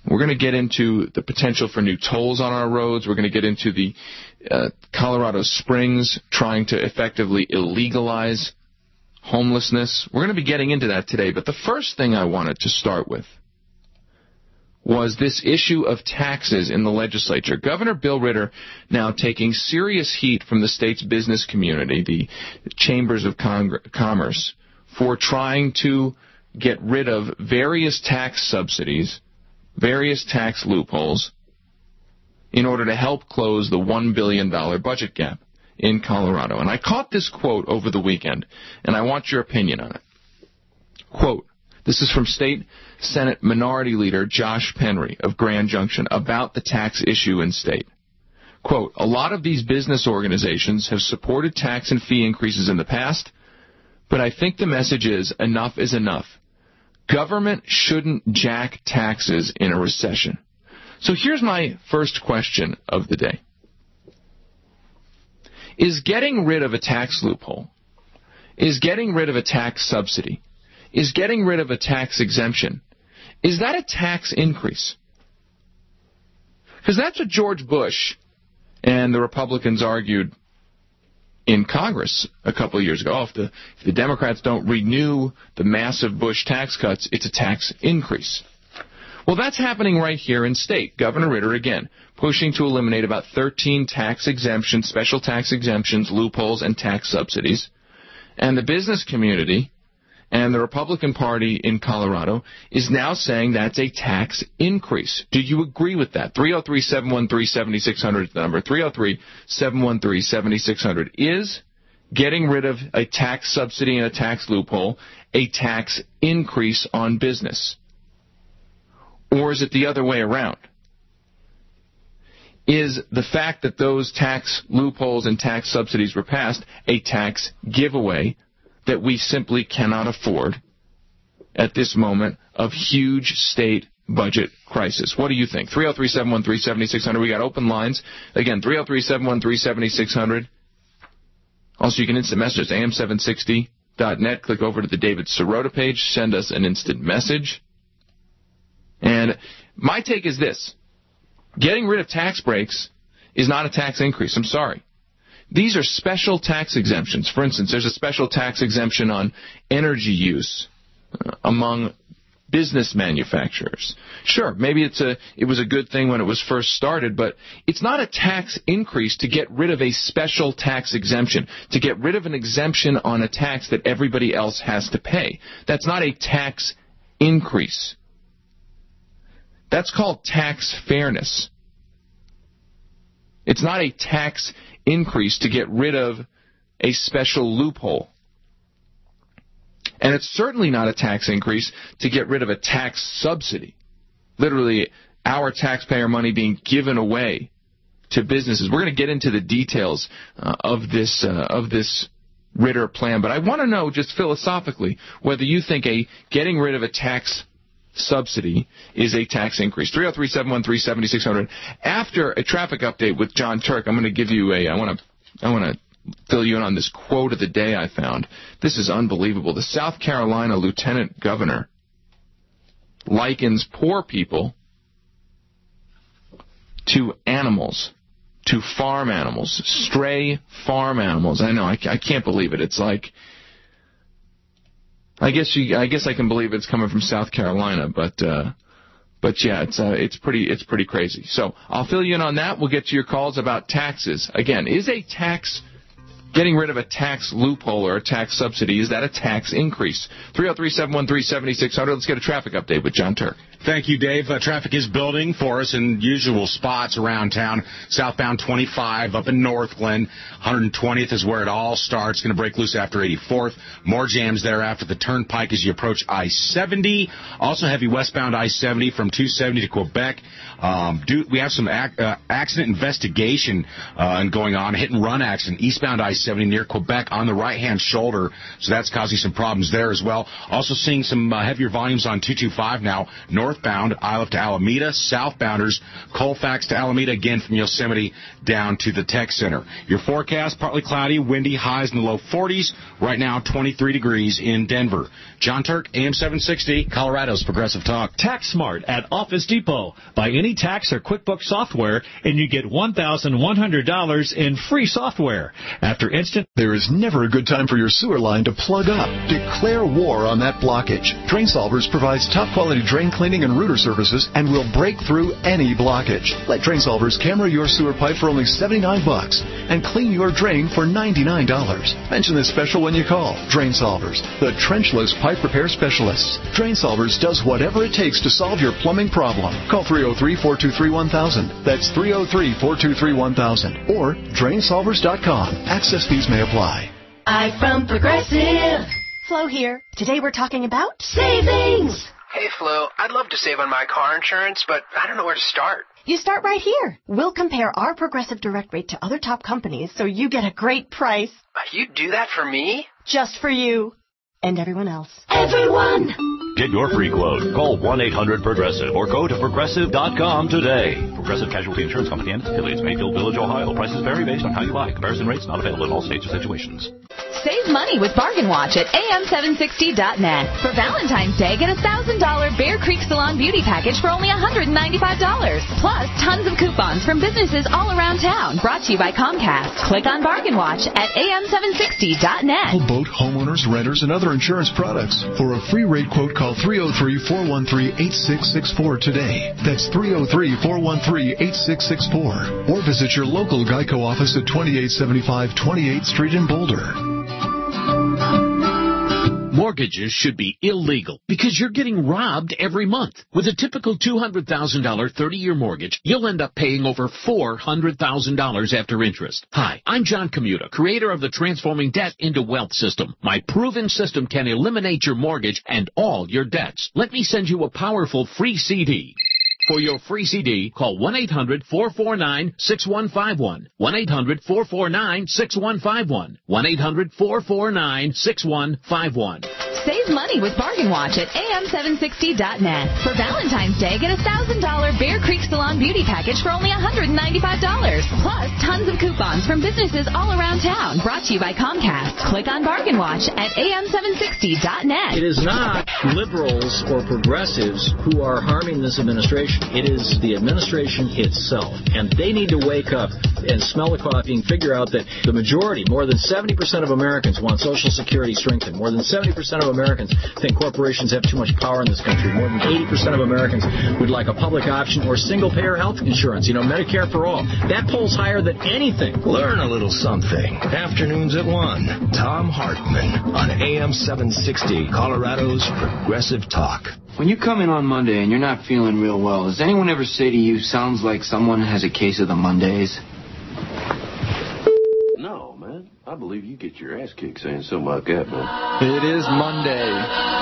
We're going to get into the potential for new tolls on our roads. We're going to get into the uh, Colorado Springs trying to effectively illegalize homelessness. We're going to be getting into that today. But the first thing I wanted to start with was this issue of taxes in the legislature. Governor Bill Ritter now taking serious heat from the state's business community, the chambers of Cong- commerce, for trying to get rid of various tax subsidies, various tax loopholes, in order to help close the one billion dollars budget gap in Colorado. And I caught this quote over the weekend, and I want your opinion on it. Quote, this is from State Senate Minority Leader Josh Penry of Grand Junction about the tax issue in state. Quote, a lot of these business organizations have supported tax and fee increases in the past, but I think the message is enough is enough. Government shouldn't jack taxes in a recession. So here's my first question of the day. Is getting rid of a tax loophole, is getting rid of a tax subsidy, is getting rid of a tax exemption, is that a tax increase? Because that's what George Bush and the Republicans argued in Congress a couple of years ago. Oh, if the, if the Democrats don't renew the massive Bush tax cuts, it's a tax increase. Well, that's happening right here in state. Governor Ritter, again, pushing to eliminate about thirteen tax exemptions, special tax exemptions, loopholes, and tax subsidies. And the business community and the Republican Party in Colorado is now saying that's a tax increase. Do you agree with that? three oh three, seven one three, seven six zero zero is the number. three oh three, seven one three, seven six zero zero. Is getting rid of a tax subsidy and a tax loophole a tax increase on business? Or is it the other way around? Is the fact that those tax loopholes and tax subsidies were passed a tax giveaway that we simply cannot afford at this moment of huge state budget crisis? What do you think? three oh three, seven one three, seven six zero zero. We got open lines. Again, three oh three, seven one three, seven six zero zero. Also, you can instant message us, A M seven sixty dot net. Click over to the David Sirota page. Send us an instant message. And my take is this. Getting rid of tax breaks is not a tax increase. I'm sorry. These are special tax exemptions. For instance, there's a special tax exemption on energy use uh, among business manufacturers. Sure, maybe it's a it was a good thing when it was first started, but it's not a tax increase to get rid of a special tax exemption, to get rid of an exemption on a tax that everybody else has to pay. That's not a tax increase. That's called tax fairness. It's not a tax increase to get rid of a special loophole. And it's certainly not a tax increase to get rid of a tax subsidy. Literally, our taxpayer money being given away to businesses. We're going to get into the details uh, of this uh, of this Ritter plan, but I want to know just philosophically whether you think a getting rid of a tax subsidy is a tax increase. three oh three, seven one three, seven six zero zero. After a traffic update with John Turk, I'm going to give you a, I want to, I want to fill you in on this quote of the day I found. This is unbelievable. The South Carolina Lieutenant Governor likens poor people to animals, to farm animals, stray farm animals. I know, I, I can't believe it. It's like, I guess you, I guess I can believe it's coming from South Carolina, but uh, but yeah, it's uh, it's pretty it's pretty crazy. So I'll fill you in on that. We'll get to your calls about taxes. Again, is a tax getting rid of a tax loophole or a tax subsidy, is that a tax increase? three oh three, seven one three, seven six zero zero. Let's get a traffic update with John Turk. Thank you, Dave. Uh, traffic is building for us in usual spots around town. Southbound twenty-five up in Northglenn. one hundred twentieth is where it all starts. Going to break loose after eighty-fourth. More jams there after the turnpike as you approach I seventy. Also heavy westbound I seventy from two seventy to Quebec. Um, do, we have some ac- uh, accident investigation uh, going on. Hit and run accident eastbound I seventy near Quebec on the right-hand shoulder, so that's causing some problems there as well. Also seeing some uh, heavier volumes on two twenty-five now, northbound, Iowa to Alameda, southbounders, Colfax to Alameda, again from Yosemite down to the Tech Center. Your forecast, partly cloudy, windy, highs in the low forties. Right now, twenty-three degrees in Denver. John Turk, A M seven sixty, Colorado's Progressive Talk. Tax Smart at Office Depot. Buy any tax or QuickBooks software, and you get one thousand one hundred dollars in free software. After instant... There is never a good time for your sewer line to plug up. Declare war on that blockage. Drain Solvers provides top-quality drain cleaning and rooter services and will break through any blockage. Let Drain Solvers camera your sewer pipe for only seventy-nine bucks and clean your drain for ninety-nine dollars. Mention this special when you call. Drain Solvers, the trenchless pipe repair specialists. Drain Solvers does whatever it takes to solve your plumbing problem. Call three oh three, four two three, one thousand. That's three oh three, four two three, one thousand. Or drain solvers dot com. Access fees may apply. I'm from Progressive. Flo here. Today we're talking about savings. Hey, Flo, I'd love to save on my car insurance, but I don't know where to start. You start right here. We'll compare our Progressive Direct rate to other top companies so you get a great price. You do that for me? Just for you. And everyone else. Everyone! Get your free quote. Call one eight hundred progressive or go to progressive dot com today. Progressive Casualty Insurance Company and its affiliates, Mayfield Village, Ohio. Prices vary based on how you buy. Comparison rates not available in all states or situations. Save money with Bargain Watch at A M seven sixty dot net. For Valentine's Day, get a one thousand dollars Bear Creek Salon Beauty Package for only one hundred ninety-five dollars. Plus, tons of coupons from businesses all around town. Brought to you by Comcast. Click on Bargain Watch at A M seven sixty dot net. Call boat, homeowners, renters, and other insurance products. For a free rate quote, call three oh three, four one three, eight six six four today. That's three oh three, four one three, eight six six four. Or visit your local Geico office at twenty-eight seventy-five twenty-eighth Street in Boulder. Mortgages should be illegal because you're getting robbed every month. With a typical two hundred thousand dollars thirty-year mortgage, you'll end up paying over four hundred thousand dollars after interest. Hi, I'm John Commuta, creator of the Transforming Debt into Wealth system. My proven system can eliminate your mortgage and all your debts. Let me send you a powerful free C D. For your free C D, call one eight hundred, four four nine, six one five one. one eight hundred, four four nine, six one five one. one eight hundred, four four nine, six one five one. Save money with Bargain Watch at A M seven sixty dot net. For Valentine's Day, get a one thousand dollars Bear Creek Salon Beauty Package for only one hundred ninety-five dollars. Plus, tons of coupons from businesses all around town. Brought to you by Comcast. Click on Bargain Watch at A M seven sixty dot net. It is not liberals or progressives who are harming this administration. It is the administration itself. And they need to wake up and smell the coffee and figure out that the majority, more than seventy percent of Americans, want Social Security strengthened. More than seventy percent of Americans think corporations have too much power in this country. More than eighty percent of Americans would like a public option or single-payer health insurance, you know, Medicare for all. That polls higher than anything. Learn a little something. Afternoons at one. Tom Hartman on A M seven sixty, Colorado's Progressive Talk. When you come in on Monday and you're not feeling real well, does anyone ever say to you, sounds like someone has a case of the Mondays? No, man. I believe you get your ass kicked saying something like that, man. It is Monday.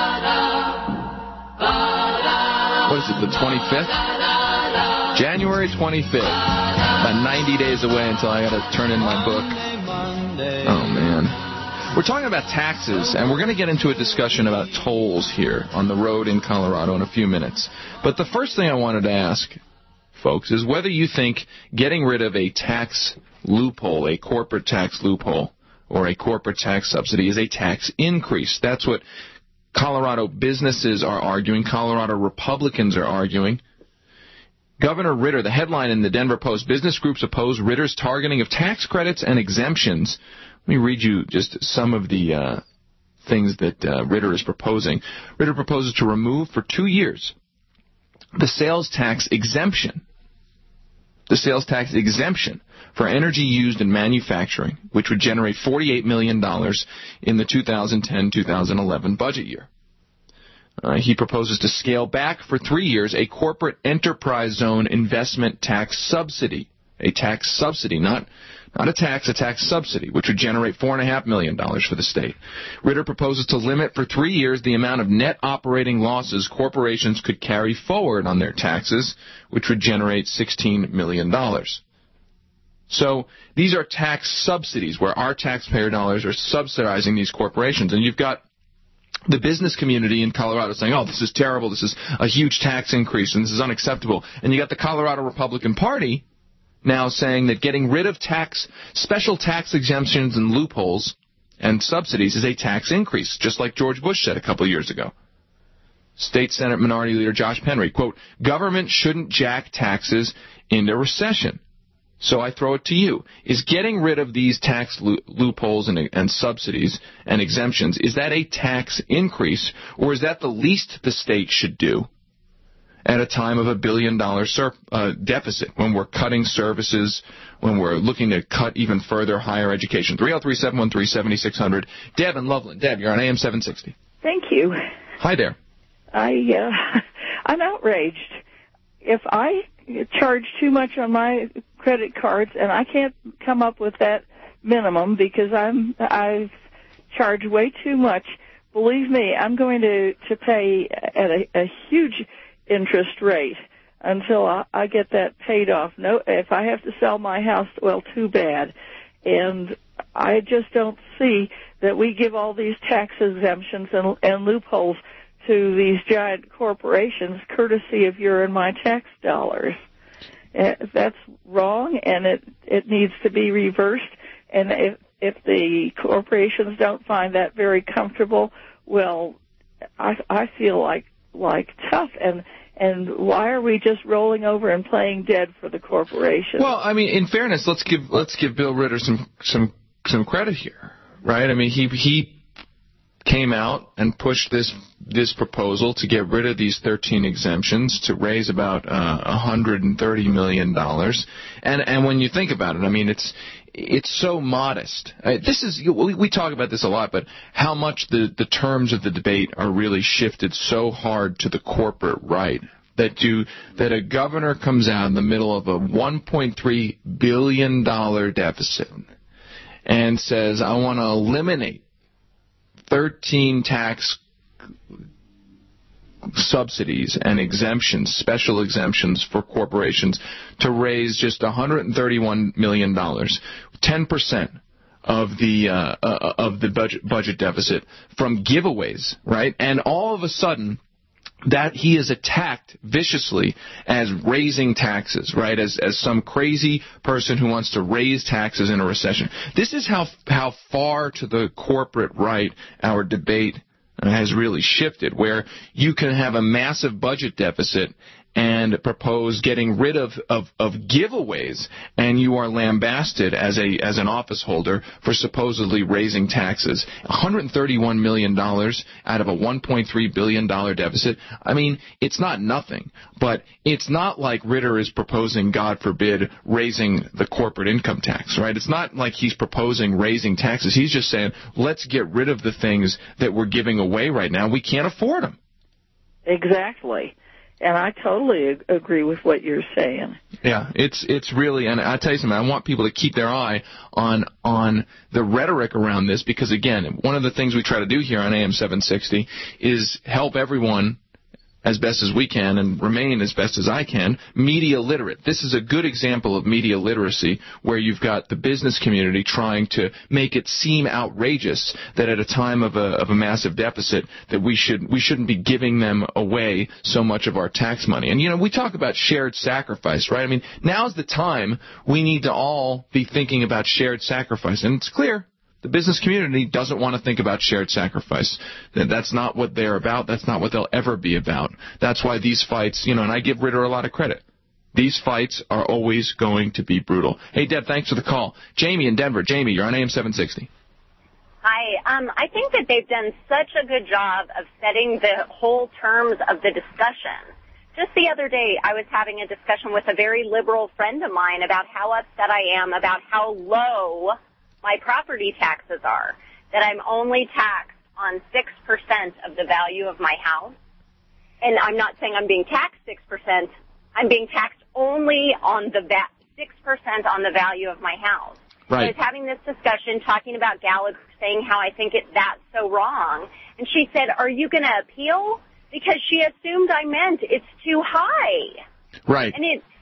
What is it, the twenty-fifth? January twenty-fifth. About ninety days away until I got to turn in my book. Oh, man. We're talking about taxes, and we're going to get into a discussion about tolls here on the road in Colorado in a few minutes. But the first thing I wanted to ask, folks, is whether you think getting rid of a tax loophole, a corporate tax loophole, or a corporate tax subsidy is a tax increase. That's what Colorado businesses are arguing. Colorado Republicans are arguing. Governor Ritter, the headline in the Denver Post, business groups oppose Ritter's targeting of tax credits and exemptions. Let me read you just some of the uh, things that uh, Ritter is proposing. Ritter proposes to remove for two years the sales tax exemption, the sales tax exemption for energy used in manufacturing, which would generate forty-eight million dollars in the two thousand ten two thousand eleven budget year. Uh, he proposes to scale back for three years a corporate enterprise zone investment tax subsidy, a tax subsidy, not Not a tax, a tax subsidy, which would generate four point five million dollars for the state. Ritter proposes to limit for three years the amount of net operating losses corporations could carry forward on their taxes, which would generate sixteen million dollars. So these are tax subsidies where our taxpayer dollars are subsidizing these corporations. And you've got the business community in Colorado saying, oh, this is terrible, this is a huge tax increase, and this is unacceptable. And you got the Colorado Republican Party now saying that getting rid of tax, special tax exemptions and loopholes and subsidies is a tax increase, just like George Bush said a couple of years ago. State Senate Minority Leader Josh Penry, quote, government shouldn't jack taxes into recession. So I throw it to you. Is getting rid of these tax lo- loopholes and, and subsidies and exemptions, is that a tax increase, or is that the least the state should do at a time of a billion-dollar sur- uh, deficit, when we're cutting services, when we're looking to cut even further higher education? three oh three, seven one three, seven six zero zero. Deb in Loveland. Deb, you're on A M seven sixty. Thank you. Hi there. I, uh, I'm outraged. If I charge too much on my credit cards and I can't come up with that minimum because I'm I've charged way too much, believe me, I'm going to to pay at a, a huge interest rate until I, I get that paid off. No, if I have to sell my house, well, too bad. And I just don't see that we give all these tax exemptions and, and loopholes to these giant corporations courtesy of your and my tax dollars. Uh, that's wrong, and it it needs to be reversed. And if if the corporations don't find that very comfortable, well, I I feel like like tough. And and why are we just rolling over and playing dead for the corporations? Well, I mean, in fairness, let's give let's give Bill Ritter some some some credit here, right? I mean, he he came out and pushed this this proposal to get rid of these thirteen exemptions to raise about uh, one hundred thirty million dollars. And and when you think about it, I mean, it's it's so modest. Uh, this is we, we talk about this a lot, but how much the the terms of the debate are really shifted so hard to the corporate right that you that a governor comes out in the middle of a one point three billion dollars deficit and says, I want to eliminate thirteen tax subsidies and exemptions, special exemptions for corporations to raise just one hundred thirty-one million dollars, ten percent of the uh, uh, of the budget budget deficit from giveaways, right? And all of a sudden, that he is attacked viciously as raising taxes, right, as as some crazy person who wants to raise taxes in a recession. This is how how far to the corporate right our debate has really shifted, where you can have a massive budget deficit and propose getting rid of, of, of giveaways, and you are lambasted as a as an office holder for supposedly raising taxes. one hundred thirty-one million dollars out of a one point three billion dollars deficit. I mean, it's not nothing, but it's not like Ritter is proposing, God forbid, raising the corporate income tax, right? It's not like he's proposing raising taxes. He's just saying, let's get rid of the things that we're giving away right now. We can't afford them. Exactly. And I totally agree with what you're saying. Yeah, it's it's really, and I tell you something, I want people to keep their eye on on the rhetoric around this, because again, one of the things we try to do here on A M seven sixty is help everyone as best as we can and remain as best as I can media literate. This is a good example of media literacy, where you've got the business community trying to make it seem outrageous that at a time of a of a massive deficit that we should we shouldn't be giving them away so much of our tax money. And you know, we talk about shared sacrifice, right? I mean, now's the time we need to all be thinking about shared sacrifice. And it's clear the business community doesn't want to think about shared sacrifice. That's not what they're about. That's not what they'll ever be about. That's why these fights, you know, and I give Ritter a lot of credit. These fights are always going to be brutal. Hey, Deb, thanks for the call. Jamie in Denver. Jamie, you're on A M seven sixty. Hi. Um, I think that they've done such a good job of setting the whole terms of the discussion. Just the other day, I was having a discussion with a very liberal friend of mine about how upset I am about how low my property taxes are, that I'm only taxed on six percent of the value of my house. And I'm not saying I'm being taxed six percent. I'm being taxed only on the va- six percent on the value of my house. Right. I was having this discussion talking about Gallagher, saying how I think it, that's so wrong. And she said, are you going to appeal? Because she assumed I meant it's too high. Right. And it,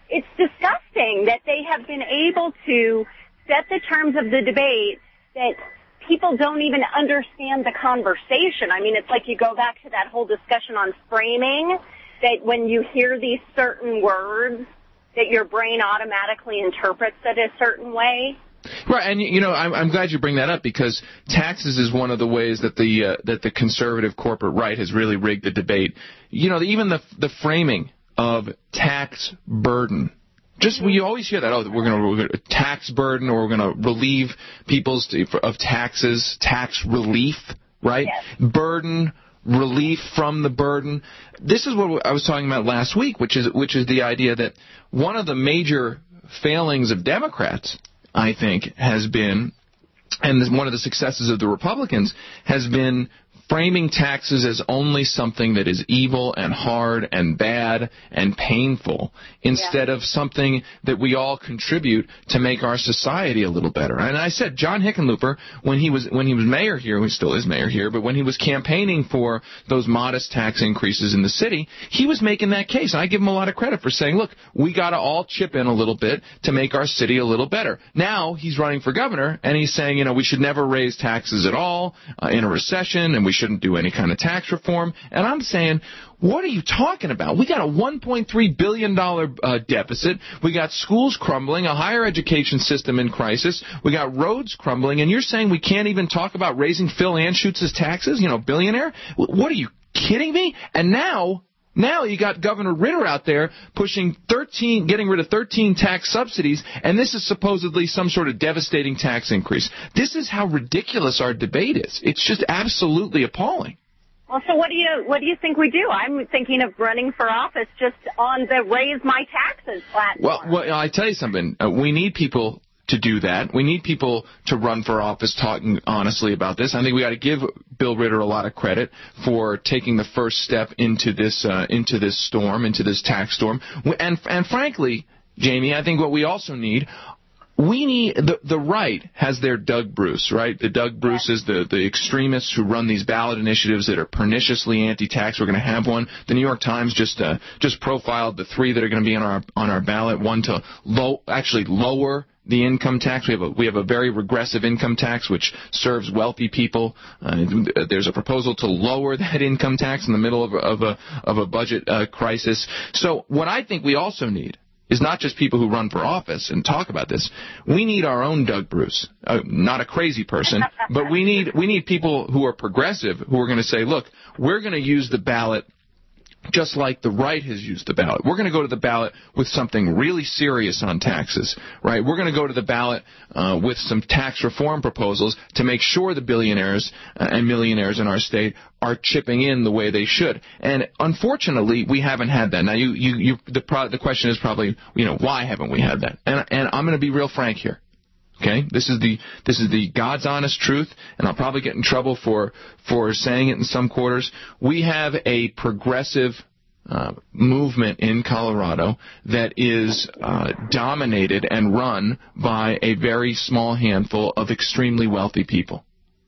it's disgusting that they have been able to set the terms of the debate that people don't even understand the conversation. I mean, it's like you go back to that whole discussion on framing, that when you hear these certain words, that your brain automatically interprets it a certain way. Right, and you know, I'm, I'm glad you bring that up, because taxes is one of the ways that the uh, that the conservative corporate right has really rigged the debate. You know, even the the framing of tax burden. Just you always hear that, oh, we're going to tax burden, or we're going to relieve people of taxes, tax relief, right? Yes. Burden, relief from the burden. This is what I was talking about last week, which is which is the idea that one of the major failings of Democrats, I think, has been, and one of the successes of the Republicans, has been framing taxes as only something that is evil and hard and bad and painful, instead yeah. of something that we all contribute to make our society a little better. And I said, John Hickenlooper, when he was when he was mayor here, he still is mayor here, but when he was campaigning for those modest tax increases in the city, he was making that case. And I give him a lot of credit for saying, look, we got to all chip in a little bit to make our city a little better. Now he's running for governor, and he's saying, you know, we should never raise taxes at all uh, in a recession, and we shouldn't do any kind of tax reform. And I'm saying, what are you talking about? We got a one point three billion dollars uh, deficit. We got schools crumbling, a higher education system in crisis. We got roads crumbling, and you're saying we can't even talk about raising Phil Anschutz' taxes, you know, billionaire? What, are you kidding me? And now... Now you got Governor Ritter out there pushing thirteen, getting rid of thirteen tax subsidies, and this is supposedly some sort of devastating tax increase. This is how ridiculous our debate is. It's just absolutely appalling. Well, so what do you what do you think we do? I'm thinking of running for office just on the raise my taxes platform. Well, well I tell you something. Uh, we need people to do that. We need people to run for office talking honestly about this. I think we got to give Bill Ritter a lot of credit for taking the first step into this uh, into this storm, into this tax storm. And and frankly, Jamie, I think what we also need, we need the the right has their Doug Bruce, right? The Doug Bruces, the the extremists who run these ballot initiatives that are perniciously anti-tax. We're going to have one. The New York Times just uh, just profiled the three that are going to be on our on our ballot. One to low actually lower the income tax. We have a we have a very regressive income tax which serves wealthy people. Uh, there's a proposal to lower that income tax in the middle of a of a, of a budget uh, crisis. So what I think we also need is not just people who run for office and talk about this. We need our own Doug Bruce, uh, not a crazy person, but we need we need people who are progressive, who are going to say, look, we're going to use the ballot just like the right has used the ballot. We're going to go to the ballot with something really serious on taxes, right? We're going to go to the ballot uh, with some tax reform proposals to make sure the billionaires uh, and millionaires in our state are chipping in the way they should. And unfortunately, we haven't had that. Now, you, you, you the, pro- the question is probably, you know, why haven't we had that? And, and I'm going to be real frank here. Okay, this is the this is the God's honest truth, and I'll probably get in trouble for for saying it in some quarters. We have a progressive uh, movement in Colorado that is uh, dominated and run by a very small handful of extremely wealthy people.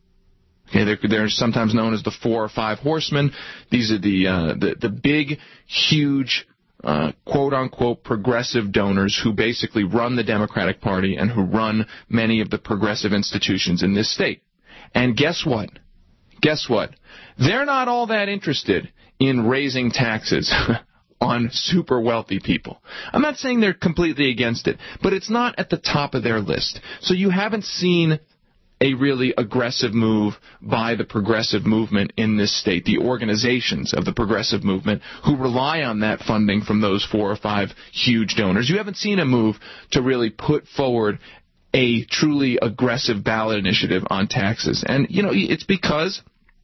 Okay, they're, they're sometimes known as the four or five horsemen. These are the uh, the the big, huge, Uh, quote-unquote progressive donors who basically run the Democratic Party and who run many of the progressive institutions in this state. And guess what? Guess what? They're not all that interested in raising taxes on super wealthy people. I'm not saying they're completely against it, but it's not at the top of their list. So you haven't seen a really aggressive move by the progressive movement in this state, the organizations of the progressive movement who rely on that funding from those four or five huge donors. You haven't seen a move to really put forward a truly aggressive ballot initiative on taxes. And, you know, it's because,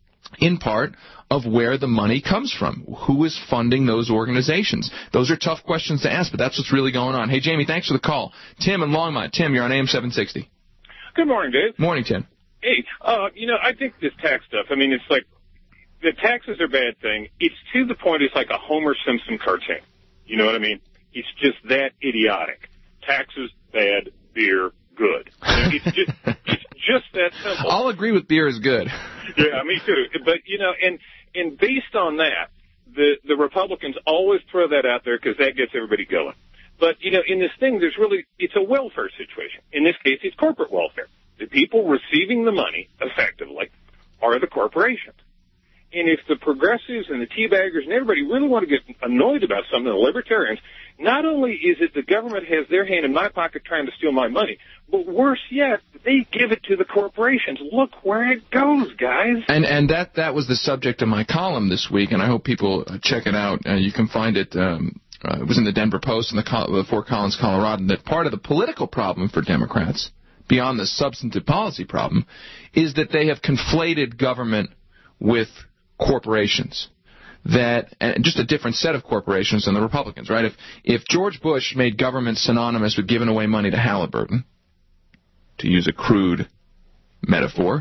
in part, of where the money comes from. Who is funding those organizations? Those are tough questions to ask, but that's what's really going on. Hey, Jamie, thanks for the call. Tim in Longmont. Tim, you're on A M seven sixty. Good morning, Dave. Morning, Tim. Hey, uh, you know, I think this tax stuff, I mean, it's like, the taxes are a bad thing. It's to the point it's like a Homer Simpson cartoon. You know what I mean? It's just that idiotic. Taxes, bad. Beer, good. You know, it's just it's just that simple. I'll agree with beer is good. Yeah, me too. But, you know, and, and based on that, the, the Republicans always throw that out there because that gets everybody going. But, you know, in this thing, there's really, it's a welfare situation. In this case, it's corporate welfare. The people receiving the money, effectively, are the corporations. And if the progressives and the teabaggers and everybody really want to get annoyed about something, the libertarians, not only is it the government has their hand in my pocket trying to steal my money, but worse yet, they give it to the corporations. Look where it goes, guys. And and that, that was the subject of my column this week, and I hope people check it out. Uh, you can find it. Um, uh, it was in the Denver Post and the, the Fort Collins, Colorado, that part of the political problem for Democrats, beyond the substantive policy problem, is that they have conflated government with corporations. That, and just a different set of corporations than the Republicans, right? If if George Bush made government synonymous with giving away money to Halliburton, to use a crude metaphor,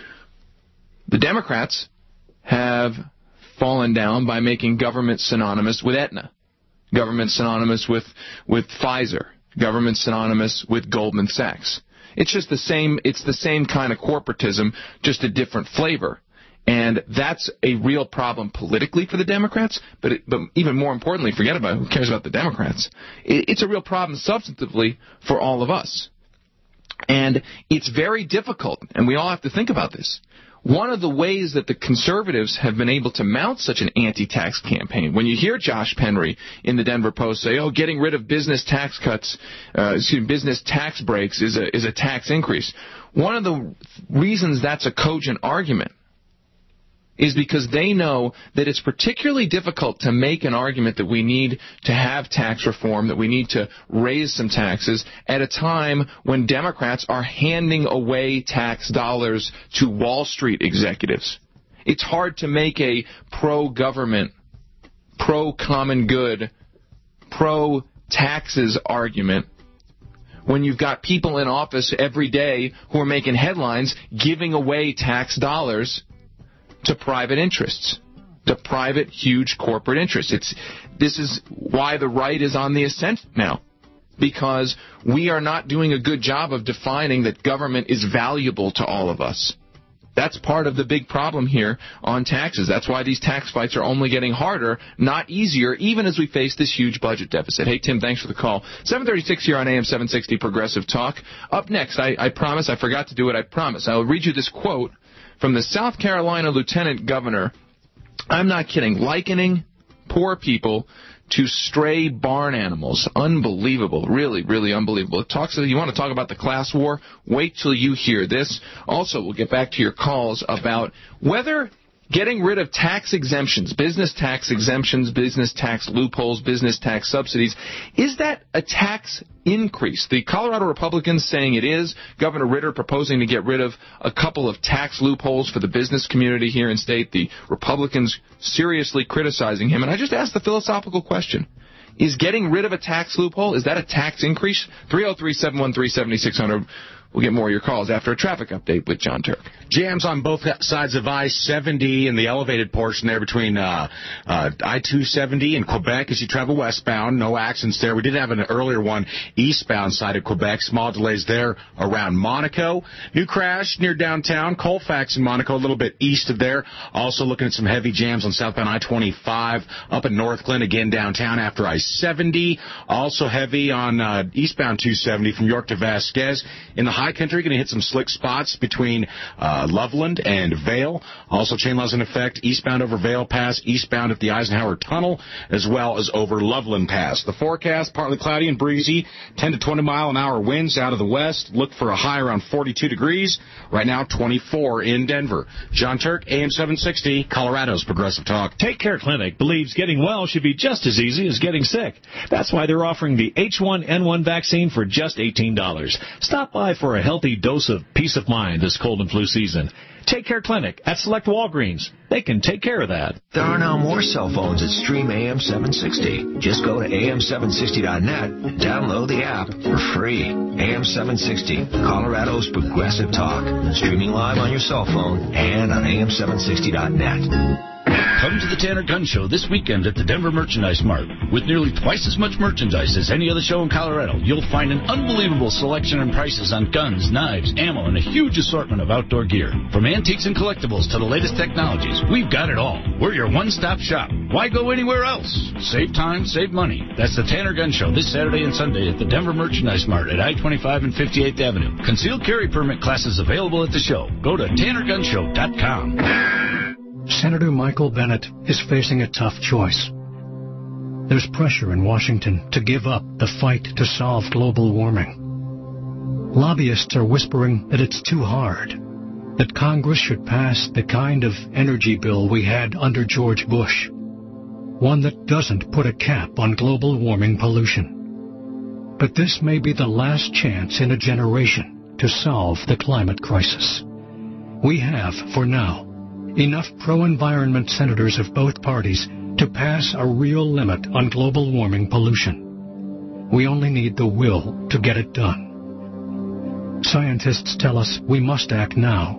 the Democrats have fallen down by making government synonymous with Aetna, government synonymous with, with Pfizer, government synonymous with Goldman Sachs. It's just the same, it's the same kind of corporatism, just a different flavor. And that's a real problem politically for the Democrats, but, it, but even more importantly, forget about who cares about the Democrats. It, it's a real problem substantively for all of us. And it's very difficult, and we all have to think about this. One of the ways that the conservatives have been able to mount such an anti-tax campaign, when you hear Josh Penry in the Denver Post say, oh, getting rid of business tax cuts, uh, excuse me, business tax breaks is a, is a tax increase. One of the reasons that's a cogent argument is because they know that it's particularly difficult to make an argument that we need to have tax reform, that we need to raise some taxes at a time when Democrats are handing away tax dollars to Wall Street executives. It's hard to make a pro-government, pro-common good, pro-taxes argument when you've got people in office every day who are making headlines giving away tax dollars to private interests, to private, huge corporate interests. It's this is why the right is on the ascent now, because we are not doing a good job of defining that government is valuable to all of us. That's part of the big problem here on taxes. That's why these tax fights are only getting harder, not easier, even as we face this huge budget deficit. Hey, Tim, thanks for the call. seven thirty-six here on A M seven sixty Progressive Talk. Up next, I, I promise, I forgot to do it, I promise. I will read you this quote from the South Carolina Lieutenant Governor. I'm not kidding. Likening poor people to stray barn animals. Unbelievable. Really, really unbelievable. It talks. You want to talk about the class war? Wait till you hear this. Also, we'll get back to your calls about whether getting rid of tax exemptions, business tax exemptions, business tax loopholes, business tax subsidies, is that a tax increase? The Colorado Republicans saying it is. Governor Ritter proposing to get rid of a couple of tax loopholes for the business community here in state. The Republicans seriously criticizing him. And I just asked the philosophical question. Is getting rid of a tax loophole, is that a tax increase? three oh three, seven one three, seven six zero zero. We'll get more of your calls after a traffic update with John Turk. Jams on both sides of I seventy in the elevated portion there between uh, uh, I two seventy and Quebec as you travel westbound. No accidents there. We did have an earlier one eastbound side of Quebec. Small delays there around Monaco. New crash near downtown. Colfax in Monaco, a little bit east of there. Also looking at some heavy jams on southbound I twenty-five up in Northglenn, again downtown after I seventy. Also heavy on uh, eastbound two seventy from York to Vasquez. In the high country, going to hit some slick spots between uh, Loveland and Vail. Also, chain laws in effect eastbound over Vail Pass, eastbound at the Eisenhower Tunnel, as well as over Loveland Pass. The forecast, partly cloudy and breezy, ten to twenty mile an hour winds out of the west. Look for a high around forty-two degrees. Right now, twenty-four in Denver. John Turk, A M seven sixty, Colorado's Progressive Talk. Take Care Clinic believes getting well should be just as easy as getting sick. That's why they're offering the H one N one vaccine for just eighteen dollars. Stop by for a healthy dose of peace of mind this cold and flu season. Take Care Clinic at select Walgreens. They can take care of that. There are now more cell phones that stream A M seven sixty. Just go to A M seven sixty dot net, download the app for free. A M seven sixty, Colorado's Progressive Talk. Streaming live on your cell phone and on A M seven sixty dot net. Come to the Tanner Gun Show this weekend at the Denver Merchandise Mart. With nearly twice as much merchandise as any other show in Colorado, you'll find an unbelievable selection and prices on guns, knives, ammo, and a huge assortment of outdoor gear. From antiques and collectibles to the latest technologies, we've got it all. We're your one-stop shop. Why go anywhere else? Save time, save money. That's the Tanner Gun Show this Saturday and Sunday at the Denver Merchandise Mart at I twenty-five and fifty-eighth Avenue. Concealed carry permit classes available at the show. Go to tanner gun show dot com. Senator Michael Bennet is facing a tough choice. There's pressure in Washington to give up the fight to solve global warming. Lobbyists are whispering that it's too hard, that Congress should pass the kind of energy bill we had under George Bush, one that doesn't put a cap on global warming pollution. But this may be the last chance in a generation to solve the climate crisis. We have, for now, enough pro-environment senators of both parties to pass a real limit on global warming pollution. We only need the will to get it done. Scientists tell us we must act now.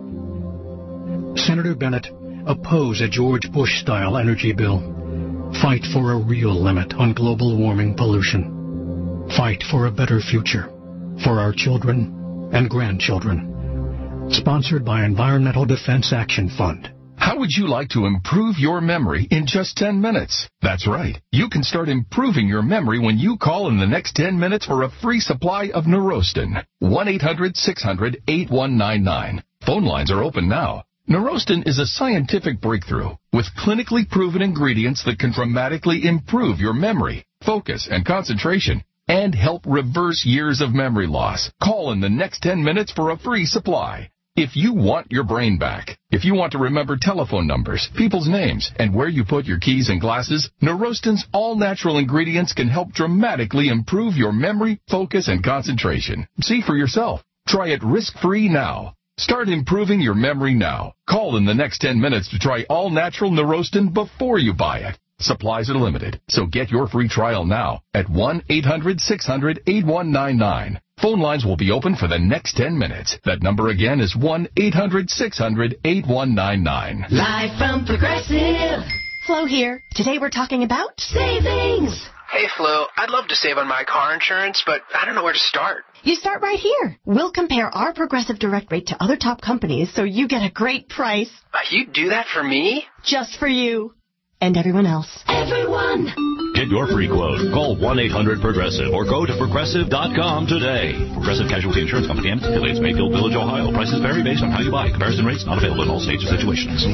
Senator Bennet, oppose a George Bush-style energy bill. Fight for a real limit on global warming pollution. Fight for a better future for our children and grandchildren. Sponsored by Environmental Defense Action Fund. How would you like to improve your memory in just ten minutes? That's right. You can start improving your memory when you call in the next ten minutes for a free supply of Neurostin. one eight hundred six hundred eight one nine nine. Phone lines are open now. Neurostin is a scientific breakthrough with clinically proven ingredients that can dramatically improve your memory, focus, and concentration, and help reverse years of memory loss. Call in the next ten minutes for a free supply. If you want your brain back, if you want to remember telephone numbers, people's names, and where you put your keys and glasses, Neurostin's all-natural ingredients can help dramatically improve your memory, focus, and concentration. See for yourself. Try it risk-free now. Start improving your memory now. Call in the next ten minutes to try all-natural Neurostin before you buy it. Supplies are limited, so get your free trial now at one eight hundred six hundred eight one nine nine. Phone lines will be open for the next ten minutes. That number again is one eight hundred six hundred eight one nine nine. Live from Progressive. Flo here. Today we're talking about savings. Hey, Flo, I'd love to save on my car insurance, but I don't know where to start. You start right here. We'll compare our Progressive Direct rate to other top companies so you get a great price. Uh, you do that for me? Just for you. And everyone else. Everyone! Get your free quote. Call one eight hundred progressive or go to progressive dot com today. Progressive Casualty Insurance Company and affiliates, Mayfield Village, Ohio. Prices vary based on how you buy. Comparison rates not available in all states or situations.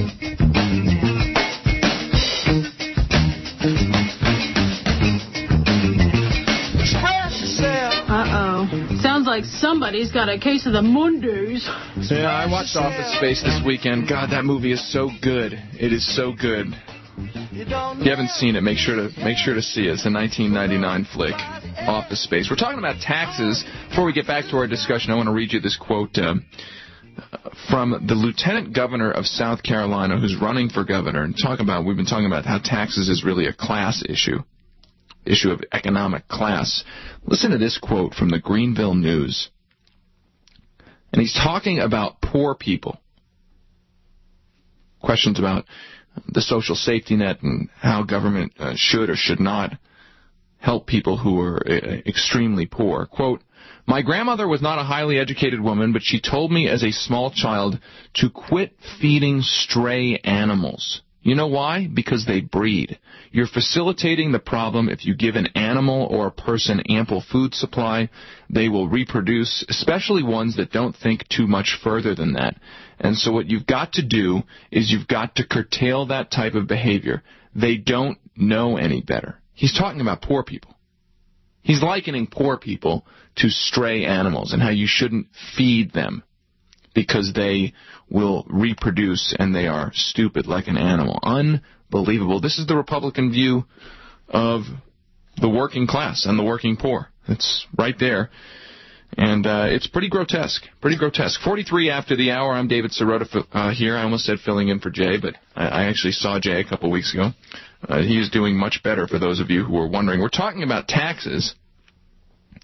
Uh-oh. Sounds like somebody's got a case of the Mondays. Yeah, I watched Office Space this weekend. God, that movie is so good. It is so good. If you haven't seen it, make sure to make sure to see it. It's a nineteen ninety-nine flick, Office Space. We're talking about taxes. Before we get back to our discussion, I want to read you this quote uh, from the Lieutenant Governor of South Carolina, who's running for governor, and talking about we've been talking about how taxes is really a class issue, issue of economic class. Listen to this quote from the Greenville News, and he's talking about poor people. Questions about the social safety net and how government uh, should or should not help people who are uh, extremely poor. Quote, "My grandmother was not a highly educated woman, but she told me as a small child to quit feeding stray animals. You know why? Because they breed. You're facilitating the problem. If you give an animal or a person ample food supply, they will reproduce, especially ones that don't think too much further than that. And so what you've got to do is you've got to curtail that type of behavior. They don't know any better." He's talking about poor people. He's likening poor people to stray animals and how you shouldn't feed them because they will reproduce and they are stupid like an animal. Unbelievable. This is the Republican view of the working class and the working poor. It's right there. And uh, it's pretty grotesque, pretty grotesque. forty-three after the hour, I'm David Sirota uh, here. I almost said filling in for Jay, but I, I actually saw Jay a couple weeks ago. Uh, he is doing much better, for those of you who are wondering. We're talking about taxes,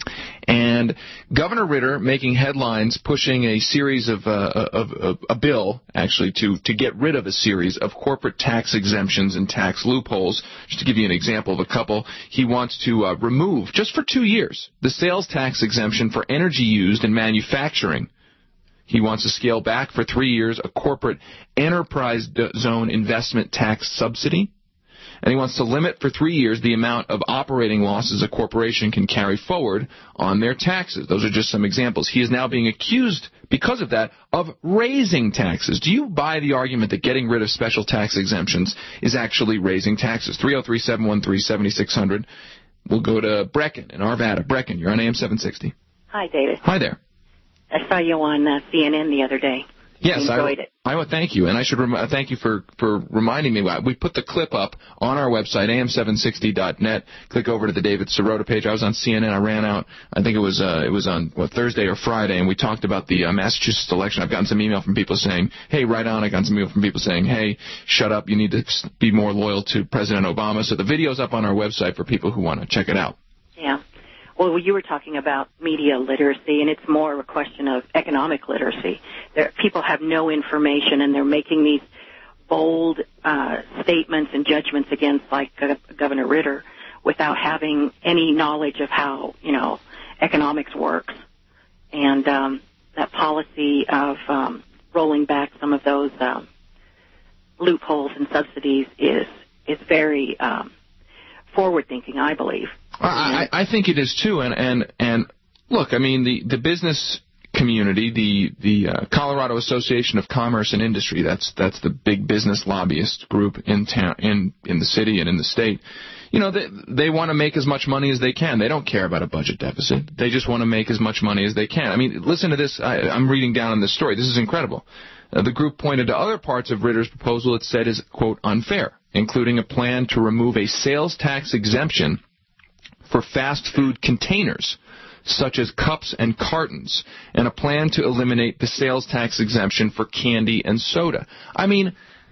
And Governor Ritter making headlines, pushing a series of, uh, of, of a bill, actually, to, to get rid of a series of corporate tax exemptions and tax loopholes. Just to give you an example of a couple, he wants to uh, remove, just for two years, the sales tax exemption for energy used in manufacturing. He wants to scale back for three years a corporate enterprise zone investment tax subsidy. And he wants to limit for three years the amount of operating losses a corporation can carry forward on their taxes. Those are just some examples. He is now being accused, because of that, of raising taxes. Do you buy the argument that getting rid of special tax exemptions is actually raising taxes? three oh three, seven one three, seven six zero zero. We'll go to Brecken in Arvada. Brecken, you're on A M seven sixty. Hi, David. Hi there. I saw you on uh, C N N the other day. Yes, I enjoyed I, it. I would thank you, and I should rem- thank you for, for reminding me. We put the clip up on our website, A M seven sixty dot net. Click over to the David Sirota page. I was on C N N. I ran out. I think it was uh, it was on what, Thursday or Friday, and we talked about the uh, Massachusetts election. I've gotten some email from people saying, "Hey, right on." I got some email from people saying, "Hey, shut up. You need to be more loyal to President Obama." So the video's up on our website for people who want to check it out. Yeah. Well, you were talking about media literacy, and it's more a question of economic literacy. There, people have no information, and they're making these bold uh, statements and judgments against, like uh, Governor Ritter, without having any knowledge of how, you know, economics works. And um, that policy of um, rolling back some of those um, loopholes and subsidies is is very um, forward-thinking, I believe. I, I think it is too, and and and look, I mean the, the business community, the the uh, Colorado Association of Commerce and Industry, that's that's the big business lobbyist group in town, in in the city and in the state. You know, they they want to make as much money as they can. They don't care about a budget deficit. They just want to make as much money as they can. I mean, listen to this. I, I'm reading down on this story. This is incredible. Uh, the group pointed to other parts of Ritter's proposal it said is, quote, unfair, including a plan to remove a sales tax exemption for fast food containers, such as cups and cartons, and a plan to eliminate the sales tax exemption for candy and soda. I mean,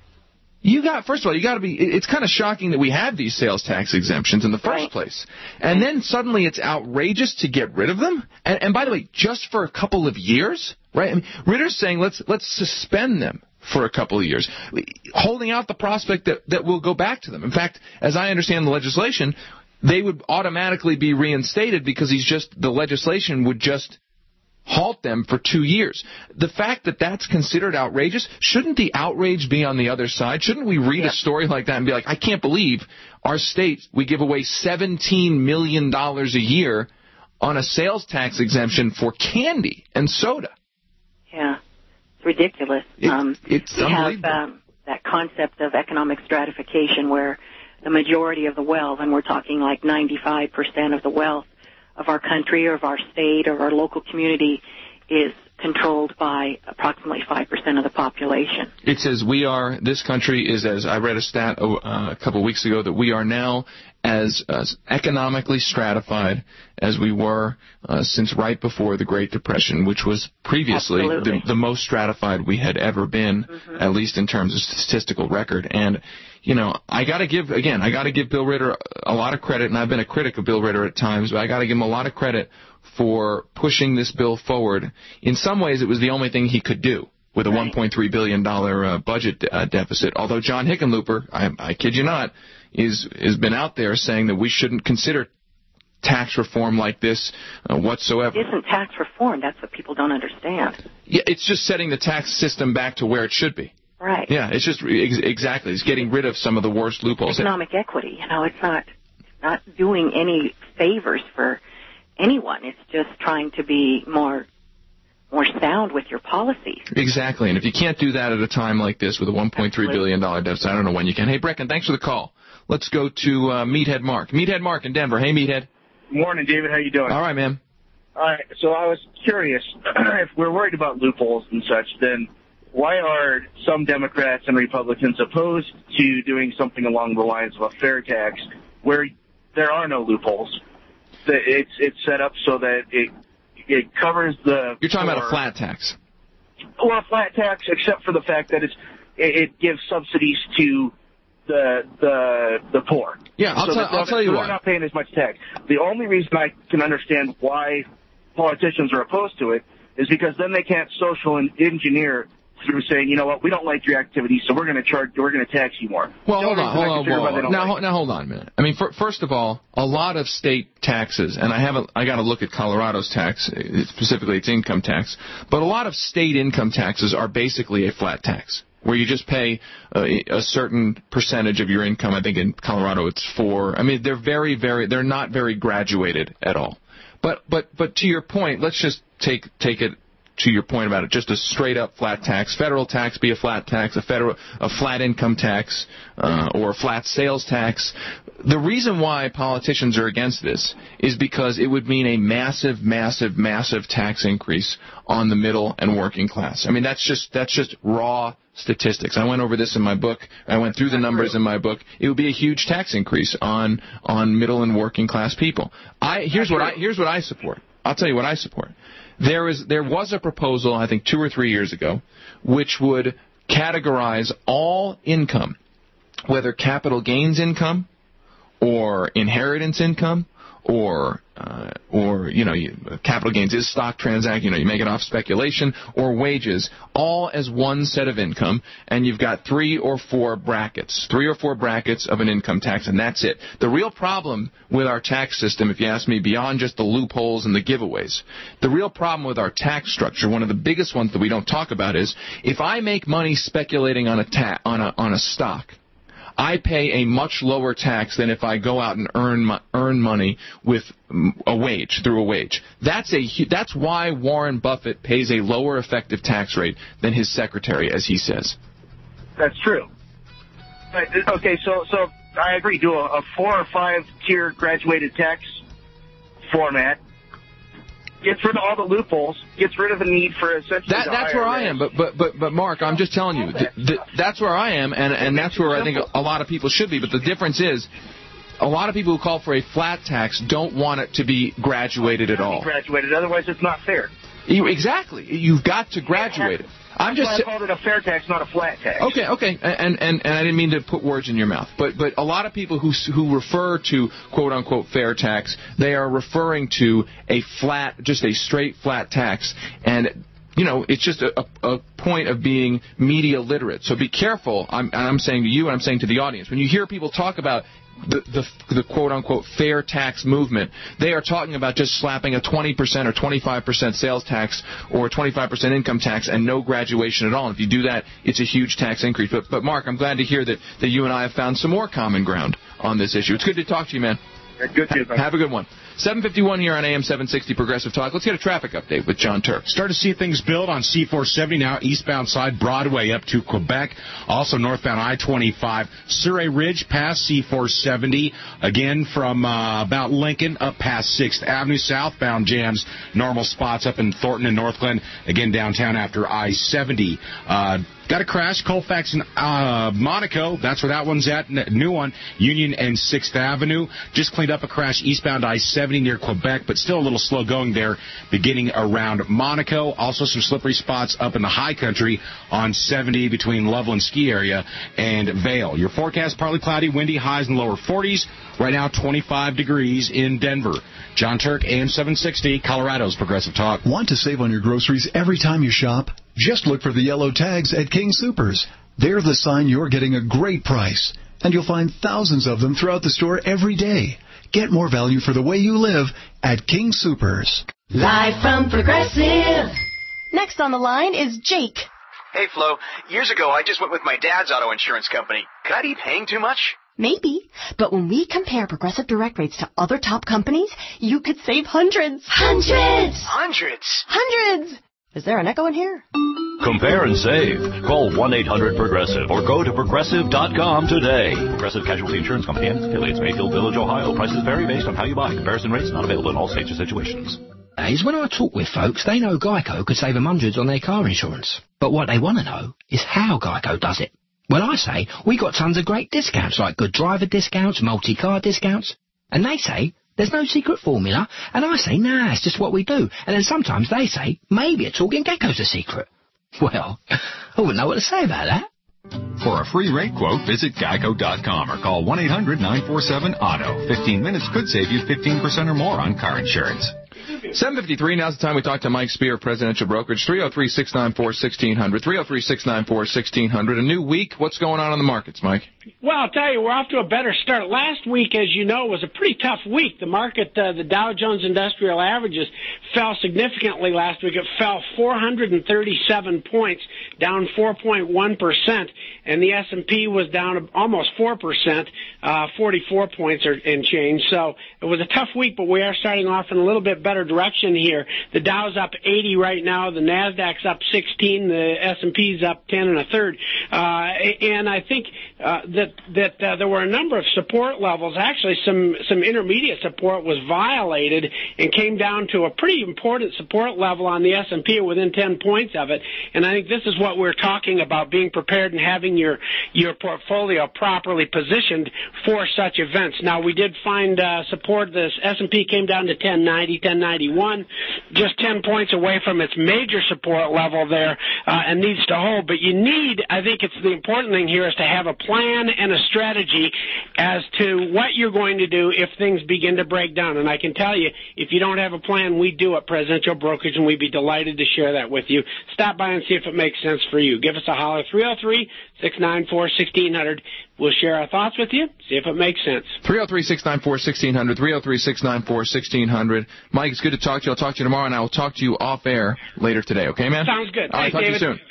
you got, first of all, you got to be, it's kind of shocking that we have these sales tax exemptions in the first right. place. And then suddenly it's outrageous to get rid of them. And, and by the way, just for a couple of years, right? I mean, Ritter's saying let's let's suspend them for a couple of years, holding out the prospect that, that we'll go back to them. In fact, as I understand the legislation, they would automatically be reinstated because he's just, the legislation would just halt them for two years. The fact that that's considered outrageous, shouldn't the outrage be on the other side? Shouldn't we read yeah. a story like that and be like, I can't believe our state, we give away seventeen million dollars a year on a sales tax exemption for candy and soda. Yeah, it's ridiculous. It, um, it's we unbelievable. have um, that concept of economic stratification where the majority of the wealth, and we're talking like ninety-five percent of the wealth of our country or of our state or our local community, is controlled by approximately five percent of the population. It says we are, this country is, as I read a stat uh, a couple of weeks ago, that we are now as, as economically stratified as we were uh, since right before the Great Depression, which was previously the, the most stratified we had ever been, mm-hmm. at least in terms of statistical record. And you know, I got to give, again, I got to give Bill Ritter a lot of credit, and I've been a critic of Bill Ritter at times, but I got to give him a lot of credit for pushing this bill forward. In some ways, it was the only thing he could do with a right. one point three billion dollars uh, budget uh, deficit, although John Hickenlooper, I, I kid you not, is has been out there saying that we shouldn't consider tax reform like this uh, whatsoever. It isn't tax reform. That's what people don't understand. Yeah, it's just setting the tax system back to where it should be. Right. Yeah, it's just ex- exactly. It's getting rid of some of the worst loopholes. Economic equity. You know, it's not not doing any favors for anyone. It's just trying to be more more sound with your policies. Exactly. And if you can't do that at a time like this with a one point three billion dollars deficit, I don't know when you can. Hey, Brecken, thanks for the call. Let's go to uh, Meathead Mark. Meathead Mark in Denver. Hey, Meathead. Morning, David. How you doing? All right, man. All right. So I was curious, if we're worried about loopholes and such, then why are some Democrats and Republicans opposed to doing something along the lines of a fair tax where there are no loopholes? It's it's set up so that it it covers the... You're talking poor. about a flat tax. Well, a flat tax, except for the fact that it's it, it gives subsidies to the the the poor. Yeah, I'll, so t- I'll tell you they're why. They're not paying as much tax. The only reason I can understand why politicians are opposed to it is because then they can't social engineer through saying, you know what, we don't like your activity, so we're going to charge, we're going to tax you more. Well, hold on, hold on, hold on. Now, like now, hold on a minute. I mean, for, first of all, a lot of state taxes, and I haven't, I got to look at Colorado's tax, specifically its income tax, but a lot of state income taxes are basically a flat tax, where you just pay uh, a certain percentage of your income. I think in Colorado it's four. I mean, they're very, very, they're not very graduated at all. But, but, but to your point, let's just take, take it. To your point about it, just a straight-up flat tax. Federal tax be a flat tax, a federal, a flat income tax, uh, or a flat sales tax. The reason why politicians are against this is because it would mean a massive, massive, massive tax increase on the middle and working class. I mean, that's just that's just raw statistics. I went over this in my book. I went through the numbers in my book. It would be a huge tax increase on on middle and working class people. I here's what I here's what I support. I'll tell you what I support. There is there was a proposal, I think two or three years ago, which would categorize all income, whether capital gains income or inheritance income or uh, or you know you, capital gains is stock transaction, you know you make it off speculation, or wages, all as one set of income, and you've got three or four brackets, three or four brackets of an income tax, and that's it. The real problem with our tax system, if you ask me, beyond just the loopholes and the giveaways, the real problem with our tax structure, one of the biggest ones that we don't talk about, is if I make money speculating on a ta- on a on a stock, I pay a much lower tax than if I go out and earn mo- earn money with a wage, through a wage. That's a that's why Warren Buffett pays a lower effective tax rate than his secretary, as he says. That's true. But, okay, so so I agree. Do a, a four or five tier graduated tax format. Gets rid of all the loopholes. Gets rid of the need for essentially. That, that's where I am, but but but but Mark, I'm just telling you, th- th- that's where I am, and and that's where I think a lot of people should be. But the difference is, a lot of people who call for a flat tax don't want it to be graduated at all. Graduated, otherwise it's not fair. You, exactly, you've got to graduate it. I'm That's just why I called it a fair tax, not a flat tax. Okay, okay, and, and and I didn't mean to put words in your mouth, but but a lot of people who who refer to quote unquote fair tax, they are referring to a flat, just a straight flat tax, and you know it's just a, a point of being media literate. So be careful. I'm and I'm saying to you, and I'm saying to the audience, when you hear people talk about the, the, the quote-unquote fair tax movement, they are talking about just slapping a twenty percent or twenty-five percent sales tax or twenty-five percent income tax and no graduation at all. And if you do that, it's a huge tax increase. But, but Mark, I'm glad to hear that, that you and I have found some more common ground on this issue. It's good to talk to you, man. Good to you, man. Have a good one. seven fifty-one here on A M seven sixty Progressive Talk. Let's get a traffic update with John Turk. Start to see things build on C four seventy now, eastbound side, Broadway up to Quebec. Also northbound I twenty-five, Surrey Ridge past C four seventy. Again from uh, about Lincoln up past sixth Avenue. Southbound jams, normal spots up in Thornton and Northglenn. Again downtown after I seventy. Uh, Got a crash, Colfax and uh, Monaco. That's where that one's at. New one, Union and sixth Avenue. Just cleaned up a crash eastbound I seventy near Quebec, but still a little slow going there, beginning around Monaco. Also some slippery spots up in the high country on seventy between Loveland Ski Area and Vail. Your forecast, partly cloudy, windy, highs in the lower forties. Right now, twenty-five degrees in Denver. John Turk, A M seven sixty, Colorado's Progressive Talk. Want to save on your groceries every time you shop? Just look for the yellow tags at King Soopers. They're the sign you're getting a great price, and you'll find thousands of them throughout the store every day. Get more value for the way you live at King Soopers. Live from Progressive. Next on the line is Jake. Hey, Flo. Years ago, I just went with my dad's auto insurance company. Could I be paying too much? Maybe, but when we compare Progressive Direct rates to other top companies, you could save hundreds. Hundreds! Hundreds! Hundreds! Is there an echo in here? Compare and save. Call one eight hundred Progressive or go to progressive dot com today. Progressive Casualty Insurance Company and affiliates, Mayfield Village, Ohio. Prices vary based on how you buy. Comparison rates not available in all states or situations. Is when I talk with folks, they know Geico could save them hundreds on their car insurance. But what they want to know is how Geico does it. Well, I say, we got tons of great discounts, like good driver discounts, multi-car discounts. And they say, there's no secret formula. And I say, nah, it's just what we do. And then sometimes they say, maybe it's Talking Gecko's a secret. Well, I wouldn't know what to say about that. For a free rate quote, visit geico dot com or call one eight hundred nine four seven auto. fifteen minutes could save you fifteen percent or more on car insurance. seven fifty-three, now's the time we talk to Mike Spear, Presidential Brokerage, three oh three, six nine four, one six zero zero, three oh three, six nine four, one six zero zero. A new week, what's going on in the markets, Mike? Well, I'll tell you, we're off to a better start. Last week, as you know, was a pretty tough week. The market, uh, the Dow Jones Industrial Averages fell significantly last week. It fell four hundred thirty-seven points, down four point one percent, and the S and P was down almost four percent, uh, forty-four points or, and change. So it was a tough week, but we are starting off in a little bit better direction here. The Dow's up eighty right now. The Nasdaq's up sixteen. The S and P's up ten and a third. Uh, and I think uh, that that uh, there were a number of support levels. Actually, some some intermediate support was violated and came down to a pretty important support level on the S and P, within ten points of it. And I think this is what we're talking about: being prepared and having your your portfolio properly positioned for such events. Now, we did find uh, support. The S and P came down to ten ninety, ten ninety-one, just ten points away from its major support level there, uh, and needs to hold. But you need, I think it's the important thing here is to have a plan and a strategy as to what you're going to do if things begin to break down. And I can tell you, if you don't have a plan, we do at Presidential Brokerage, and we'd be delighted to share that with you. Stop by and see if it makes sense for you. Give us a holler, three oh three, six nine four, one six zero zero. We'll share our thoughts with you, see if it makes sense. three oh three, six nine four, one six zero zero, three oh three, six nine four, one six zero zero. Mike, it's good to talk to you. I'll talk to you tomorrow, and I will talk to you off air later today. Okay, man? Sounds good. All right, Thanks, talk David. to you soon.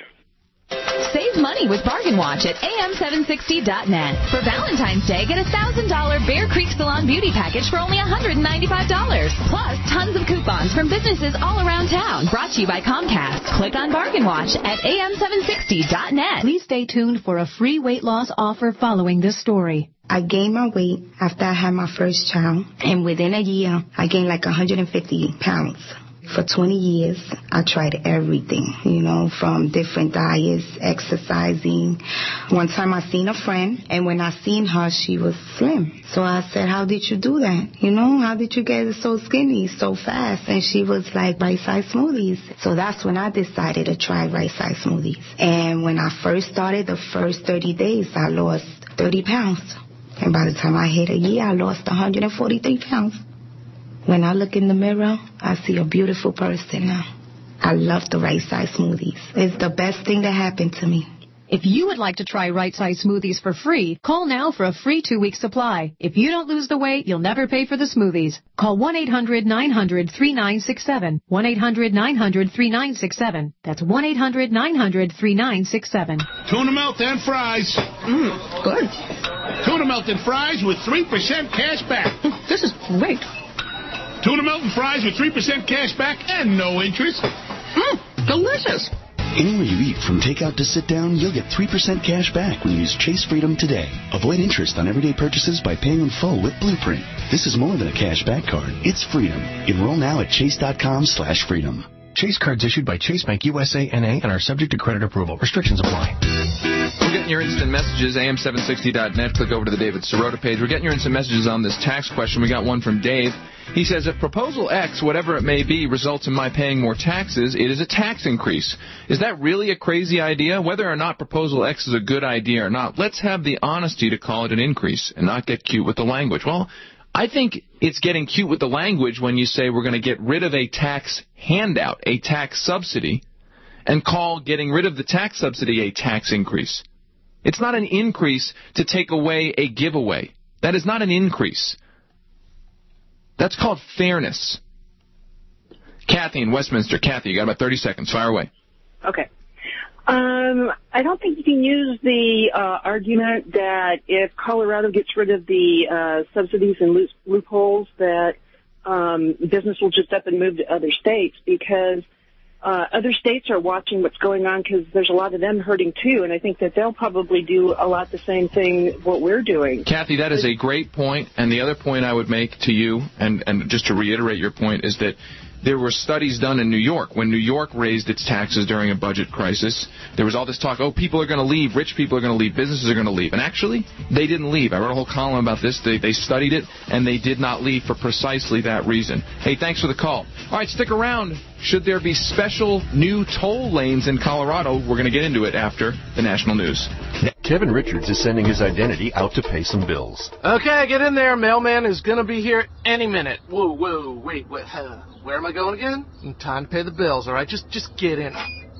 Save money with Bargain Watch at A M seven sixty dot net. For Valentine's Day, get a one thousand dollars Bear Creek Salon Beauty Package for only one hundred ninety-five dollars. Plus, tons of coupons from businesses all around town. Brought to you by Comcast. Click on Bargain Watch at A M seven sixty dot net. Please stay tuned for a free weight loss offer following this story. I gained my weight after I had my first child, and within a year, I gained like one hundred fifty pounds. For twenty years, I tried everything, you know, from different diets, exercising. One time I seen a friend, and when I seen her, she was slim. So I said, how did you do that? You know, how did you get so skinny so fast? And she was like, right-size smoothies. So that's when I decided to try right-size smoothies. And when I first started, the first thirty days, I lost thirty pounds. And by the time I hit a year, I lost one hundred forty-three pounds. When I look in the mirror, I see a beautiful person now. I love the Right Size Smoothies. It's the best thing that happened to me. If you would like to try Right Size Smoothies for free, call now for a free two-week supply. If you don't lose the weight, you'll never pay for the smoothies. Call one eight hundred nine hundred three nine six seven. one eight hundred nine hundred three nine six seven. That's one eight hundred nine hundred three nine six seven. Tuna melt and fries. Mmm, good. Tuna melt and fries with three percent cash back. This is great. Tuna melt and fries with three percent cash back and no interest. Mmm, delicious. Anywhere you eat, from takeout to sit down, you'll get three percent cash back when you use Chase Freedom today. Avoid interest on everyday purchases by paying in full with Blueprint. This is more than a cash back card. It's freedom. Enroll now at chase.com slash freedom. Chase cards issued by Chase Bank U S A N A and are subject to credit approval. Restrictions apply. We're getting your instant messages, A M seven sixty dot net. Click over to the David Sirota page. We're getting your instant messages on this tax question. We got one from Dave. He says, if Proposal X, whatever it may be, results in my paying more taxes, it is a tax increase. Is that really a crazy idea? Whether or not Proposal X is a good idea or not, let's have the honesty to call it an increase and not get cute with the language. Well, I think it's getting cute with the language when you say we're going to get rid of a tax handout, a tax subsidy, and call getting rid of the tax subsidy a tax increase. It's not an increase to take away a giveaway. That is not an increase. That's called fairness. Kathy in Westminster. Kathy, you got about thirty seconds. Fire away. Okay. Um, I don't think you can use the uh, argument that if Colorado gets rid of the uh, subsidies and loop- loopholes, that um, business will just up and move to other states, because uh, other states are watching what's going on, because there's a lot of them hurting too, and I think that they'll probably do a lot the same thing what we're doing. Kathy, that is a great point, and the other point I would make to you, and, and just to reiterate your point, is that there were studies done in New York. When New York raised its taxes during a budget crisis, there was all this talk, oh, people are going to leave, rich people are going to leave, businesses are going to leave. And actually, they didn't leave. I wrote a whole column about this. They, they studied it, and they did not leave for precisely that reason. Hey, thanks for the call. All right, stick around. Should there be special new toll lanes in Colorado? We're going to get into it after the national news. Kevin Richards is sending his identity out to pay some bills. Okay, get in there. Mailman is going to be here any minute. Whoa, whoa, wait, wait. Uh, where am I going again? Time to pay the bills, all right? Just just get in.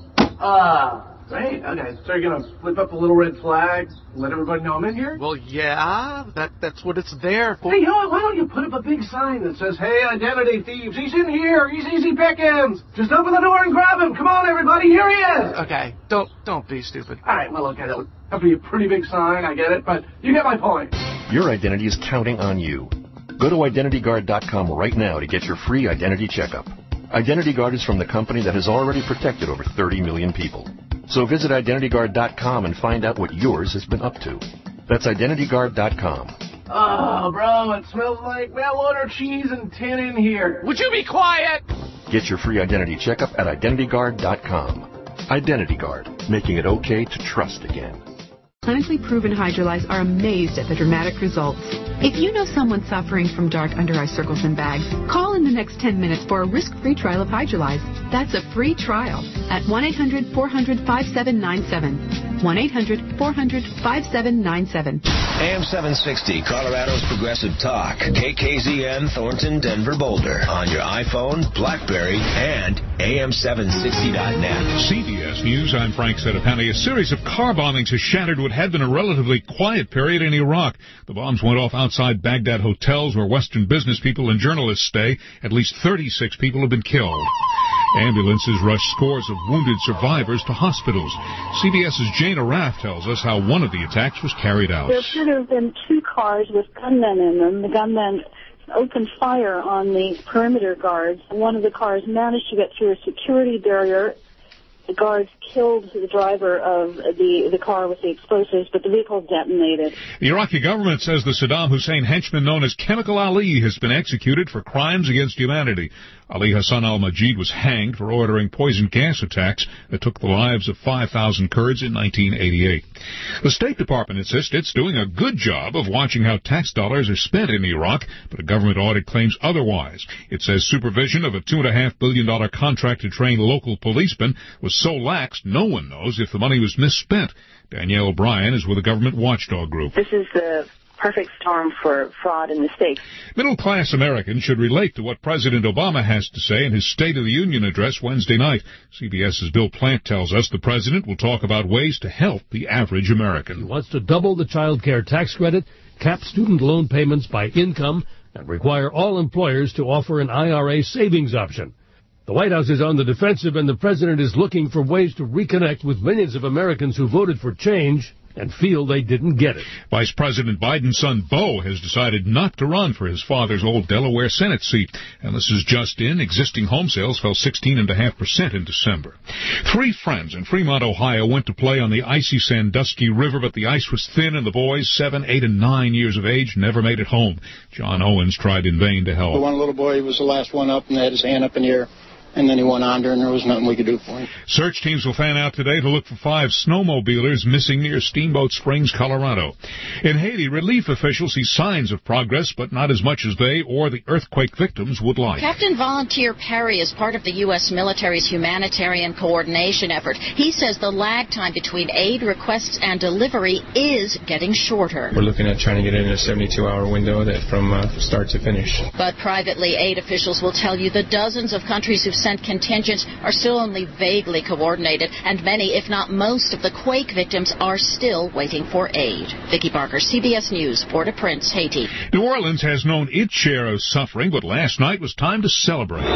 Ah, uh, great. Okay, so you're going to flip up a little red flag, let everybody know I'm in here? Well, yeah, that that's what it's there for. Hey, you know what? Why don't you put up a big sign that says, hey, identity thieves, he's in here. He's easy pickings. Just open the door and grab him. Come on, everybody. Here he is. Okay, don't don't be stupid. All right, well, okay, that would have to be a pretty big sign. I get it, but you get my point. Your identity is counting on you. Go to identity guard dot com right now to get your free identity checkup. Identity Guard is from the company that has already protected over thirty million people. So visit identity guard dot com and find out what yours has been up to. That's identity guard dot com. Oh, bro, it smells like mail-order cheese and tin in here. Would you be quiet? Get your free identity checkup at identity guard dot com. Identity Guard, making it okay to trust again. Clinically proven Hydrolyze are amazed at the dramatic results. If you know someone suffering from dark under-eye circles and bags, call in the next ten minutes for a risk-free trial of Hydrolyze. That's a free trial at one eight hundred four hundred five seven nine seven. one eight hundred four hundred five seven nine seven. A M seven sixty, Colorado's Progressive Talk. K K Z N, Thornton, Denver, Boulder. On your iPhone, BlackBerry, and A M seven sixty dot net. C B S News, I'm Frank Sedapani. A series of car bombings has shattered what had been a relatively quiet period in Iraq. The bombs went off outside Baghdad hotels where Western business people and journalists stay. At least thirty-six people have been killed. Ambulances rushed scores of wounded survivors to hospitals. CBS's Jana Raff tells us how one of the attacks was carried out. There should have been two cars with gunmen in them. The gunmen opened fire on the perimeter guards. One of the cars managed to get through a security barrier. The guards killed the driver of the, the car with the explosives, but the vehicle detonated. The Iraqi government says the Saddam Hussein henchman known as Chemical Ali has been executed for crimes against humanity. Ali Hassan al-Majid was hanged for ordering poison gas attacks that took the lives of five thousand Kurds in nineteen eighty-eight. The State Department insists it's doing a good job of watching how tax dollars are spent in Iraq, but a government audit claims otherwise. It says supervision of a two point five billion dollars contract to train local policemen was so lax no one knows if the money was misspent. Danielle O'Brien is with a government watchdog group. This is the perfect storm for fraud and mistakes. Middle-class Americans should relate to what President Obama has to say in his State of the Union address Wednesday night. CBS's Bill Plant tells us the president will talk about ways to help the average American. He wants to double the child care tax credit, cap student loan payments by income, and require all employers to offer an I R A savings option. The White House is on the defensive, and the president is looking for ways to reconnect with millions of Americans who voted for change and feel they didn't get it. Vice President Biden's son, Beau, has decided not to run for his father's old Delaware Senate seat. And this is just in. Existing home sales fell sixteen point five percent in December. Three friends in Fremont, Ohio, went to play on the icy Sandusky River, but the ice was thin, and the boys, seven, eight, and nine years of age, never made it home. John Owens tried in vain to help. The one little boy was the last one up, and had his hand up in the air. And then he went under, and there was nothing we could do for him. Search teams will fan out today to look for five snowmobilers missing near Steamboat Springs, Colorado. In Haiti, relief officials see signs of progress, but not as much as they or the earthquake victims would like. Captain Volunteer Perry is part of the U S military's humanitarian coordination effort. He says the lag time between aid requests and delivery is getting shorter. We're looking at trying to get it in a seventy-two hour window that from uh, start to finish. But privately, aid officials will tell you the dozens of countries who've sent contingents are still only vaguely coordinated, and many, if not most, of the quake victims are still waiting for aid. Vicki Barker, C B S News, Port-au-Prince, Haiti. New Orleans has known its share of suffering, but last night was time to celebrate.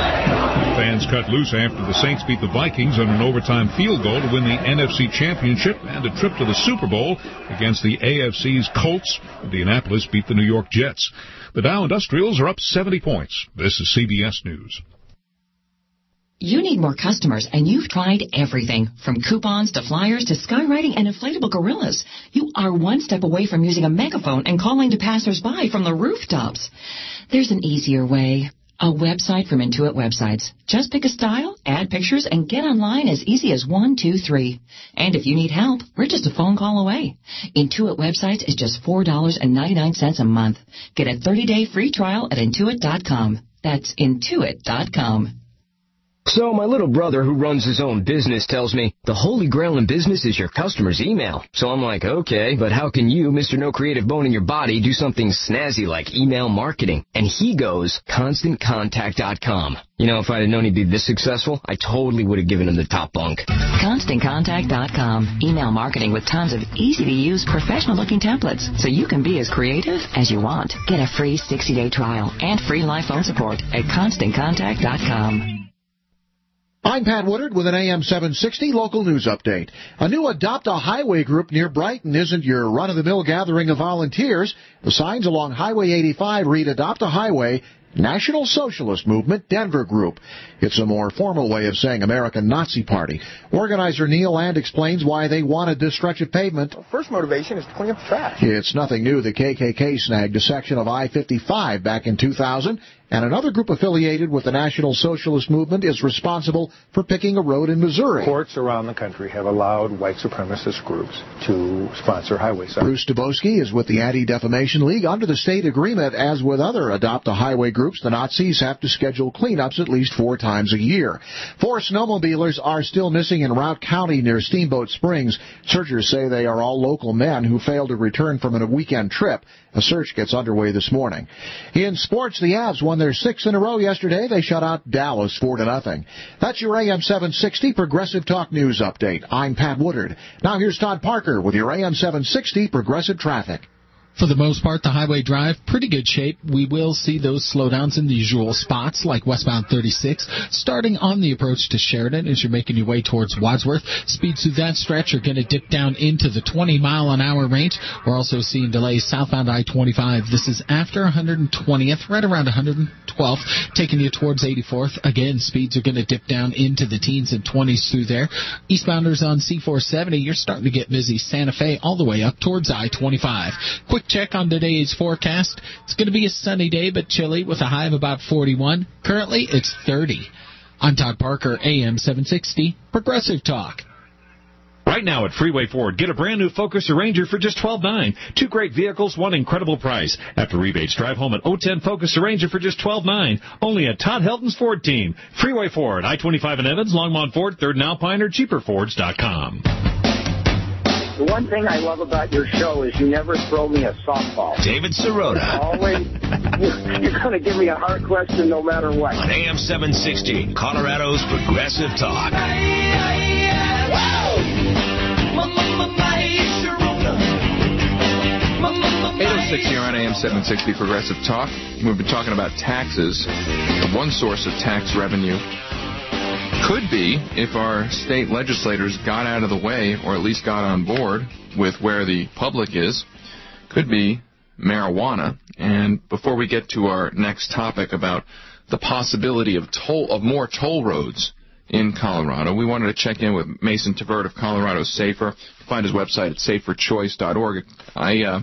Fans cut loose after the Saints beat the Vikings on an overtime field goal to win the N F C Championship and a trip to the Super Bowl against the A F C's Colts. Indianapolis beat the New York Jets. The Dow Industrials are up seventy points. This is C B S News. You need more customers, and you've tried everything, from coupons to flyers to skywriting and inflatable gorillas. You are one step away from using a megaphone and calling to passersby from the rooftops. There's an easier way. A website from Intuit Websites. Just pick a style, add pictures, and get online as easy as one, two, three. And if you need help, we're just a phone call away. Intuit Websites is just four dollars and ninety-nine cents a month. Get a thirty day free trial at intuit dot com. That's intuit dot com. So my little brother who runs his own business tells me the holy grail in business is your customer's email. So I'm like, okay, but how can you, Mister No Creative Bone in your body, do something snazzy like email marketing? And he goes, constant contact dot com. You know, if I'd have known he'd be this successful, I totally would have given him the top bunk. constant contact dot com. Email marketing with tons of easy-to-use, professional-looking templates, so you can be as creative as you want. Get a free sixty-day trial and free live phone support at constant contact dot com. I'm Pat Woodard with an A M seven sixty local news update. A new Adopt a Highway group near Brighton isn't your run-of-the-mill gathering of volunteers. The signs along Highway eighty-five read Adopt a Highway, National Socialist Movement, Denver Group. It's a more formal way of saying American Nazi Party. Organizer Neil Land explains why they wanted this stretch of pavement. First motivation is to clean up trash. It's nothing new. The K K K snagged a section of I fifty-five back in two thousand, and another group affiliated with the National Socialist Movement is responsible for picking a road in Missouri. Courts around the country have allowed white supremacist groups to sponsor highway signs. Bruce Dubowski is with the Anti-Defamation League. Under the state agreement, as with other Adopt a Highway groups, the Nazis have to schedule cleanups at least four times a year. Four snowmobilers are still missing in Routt County near Steamboat Springs. Searchers say they are all local men who failed to return from a weekend trip. A search gets underway this morning. In sports, the Avs won their sixth in a row yesterday. They shut out Dallas four to nothing. That's your A M seven sixty Progressive Talk News Update. I'm Pat Woodard. Now here's Todd Parker with your A M seven sixty Progressive Traffic. For the most part, the highway drive, pretty good shape. We will see those slowdowns in the usual spots, like westbound thirty-six, starting on the approach to Sheridan as you're making your way towards Wadsworth. Speeds through that stretch are going to dip down into the twenty mile an hour range. We're also seeing delays southbound I twenty-five. This is after one hundred twentieth, right around one hundred twelfth, taking you towards eighty-fourth. Again, speeds are going to dip down into the teens and twenties through there. Eastbounders on C four seventy, you're starting to get busy. Santa Fe all the way up towards I twenty-five. Quick check on today's forecast. It's going to be a sunny day, but chilly with a high of about forty-one. Currently, it's thirty. I'm Todd Parker, A M seven sixty, Progressive Talk. Right now at Freeway Ford, get a brand new Focus or Ranger for just twelve nine dollars. Two great vehicles, one incredible price. After rebates, drive home an oh ten Focus or Ranger for just twelve nine dollars. Only at Todd Helton's Ford team. Freeway Ford, I twenty-five in Evans, Longmont Ford, third and Alpine, or cheaper fords dot com. The one thing I love about your show is you never throw me a softball. David Sirota. Always, you're going to give me a hard question no matter what. On A M seven sixty, Colorado's Progressive Talk. eight oh six here on A M seven sixty Progressive Talk. We've been talking about taxes. One source of tax revenue could be if our state legislators got out of the way, or at least got on board with where the public is, could be marijuana. And before we get to our next topic about the possibility of toll of more toll roads in Colorado, we wanted to check in with Mason Tvert of Colorado Safer. Find his website at safer choice dot org. I uh,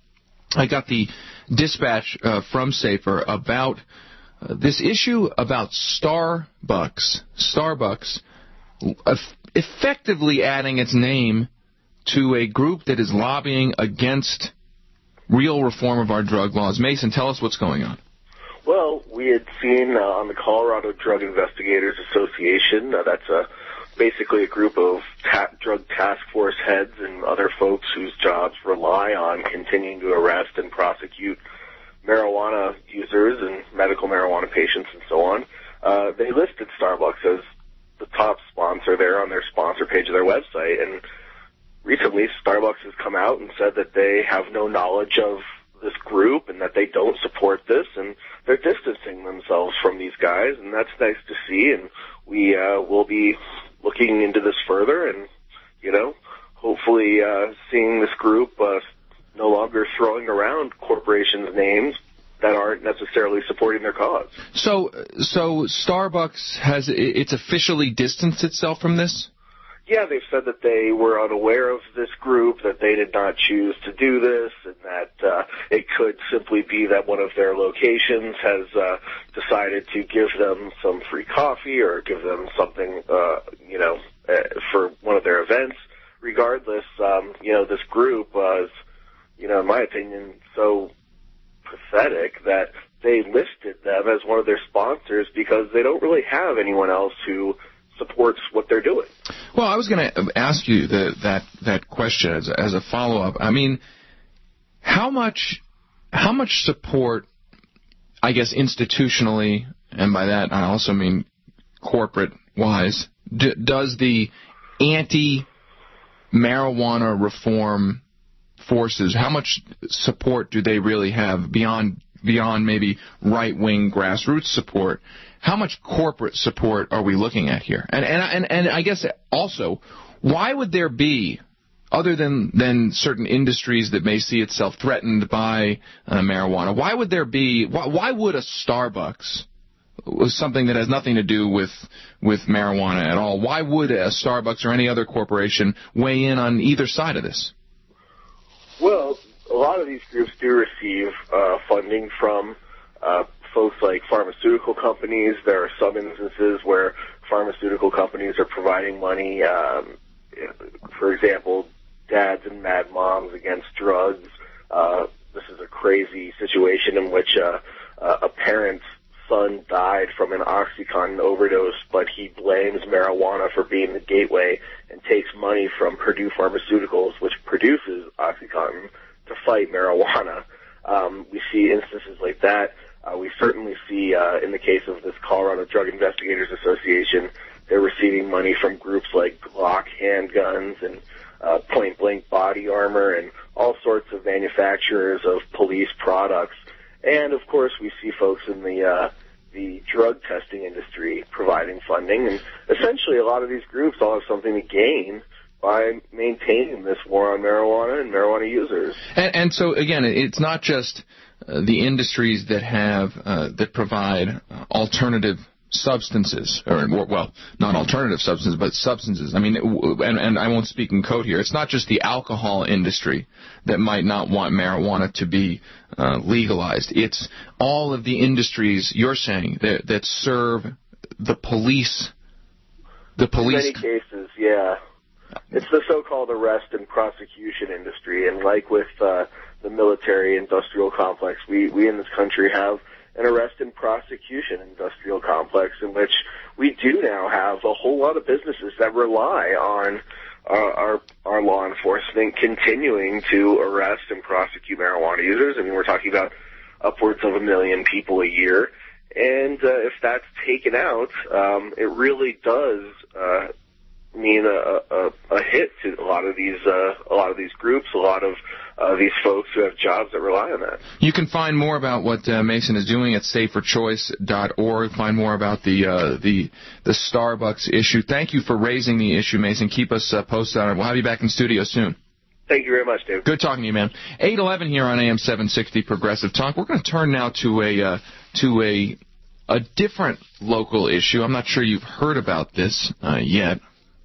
I got the dispatch uh, from Safer about uh, this issue about Starbucks. Starbucks uh, effectively adding its name to a group that is lobbying against real reform of our drug laws. Mason, tell us what's going on. Well, we had seen uh, on the Colorado Drug Investigators Association, uh, that's a basically a group of ta- drug task force heads and other folks whose jobs rely on continuing to arrest and prosecute marijuana users and medical marijuana patients and so on. Uh, they listed Starbucks as the top sponsor there on their sponsor page of their website. And recently, Starbucks has come out and said that they have no knowledge of this group and that they don't support this, and they're distancing themselves from these guys, and that's nice to see. And we uh, will be looking into this further and, you know, hopefully uh, seeing this group uh, no longer throwing around corporations' names that aren't necessarily supporting their cause. So, so Starbucks has it's officially distanced itself from this? Yeah, they've said that they were unaware of this group, that they did not choose to do this, and that uh, it could simply be that one of their locations has uh, decided to give them some free coffee or give them something, uh, you know, uh, for one of their events. Regardless, um, you know, this group was, you know, in my opinion, so pathetic that they listed them as one of their sponsors because they don't really have anyone else who supports what they're doing. Well, I was going to ask you the, that that question as a, as a follow-up. I mean, how much how much support, I guess, institutionally, and by that I also mean corporate-wise, d- does the anti-marijuana reform forces, how much support do they really have beyond beyond maybe right-wing grassroots support? How much corporate support are we looking at here? And and and, and I guess also, why would there be, other than, than certain industries that may see itself threatened by uh, marijuana, why would there be, why, why would a Starbucks, something that has nothing to do with with marijuana at all, why would a Starbucks or any other corporation weigh in on either side of this? Well, a lot of these groups do receive uh, funding from uh, folks like pharmaceutical companies. There are some instances where pharmaceutical companies are providing money. Um, for example, Dads and Mad Moms Against Drugs. Uh, this is a crazy situation in which uh, uh, a parent's son died from an OxyContin overdose, but he blames marijuana for being the gateway and takes money from Purdue Pharmaceuticals, which produces OxyContin, to fight marijuana. Um, we see instances like that. Uh, we certainly see, uh, in the case of this Colorado Drug Investigators Association, they're receiving money from groups like Glock handguns and uh, Point Blank body armor and all sorts of manufacturers of police products. And, of course, we see folks in the uh, the drug testing industry providing funding. And essentially a lot of these groups all have something to gain by maintaining this war on marijuana and marijuana users. And, and so, again, it's not just uh, the industries that have uh, that provide alternative substances, or, well, not alternative substances, but substances. I mean, and, and I won't speak in code here. It's not just the alcohol industry that might not want marijuana to be uh, legalized. It's all of the industries, you're saying, that, that serve the police. The police. In many cases, yeah. It's the so-called arrest and prosecution industry, and like with uh, the military-industrial complex, we, we in this country have an arrest and prosecution industrial complex in which we do now have a whole lot of businesses that rely on uh, our our law enforcement continuing to arrest and prosecute marijuana users. I mean, we're talking about upwards of a million people a year, and uh, if that's taken out, um, it really does uh, mean a, a, a hit to a lot of these uh, a lot of these groups, a lot of uh, these folks who have jobs that rely on that. You can find more about what uh, Mason is doing at safer choice dot org. Find more about the uh, the the Starbucks issue. Thank you for raising the issue, Mason. Keep us uh, posted on it. We'll have you back in studio soon. Thank you very much, Dave. Good talking to you, man. eight eleven here on A M seven sixty Progressive Talk. We're going to turn now to a uh, to a a different local issue. I'm not sure you've heard about this uh, yet.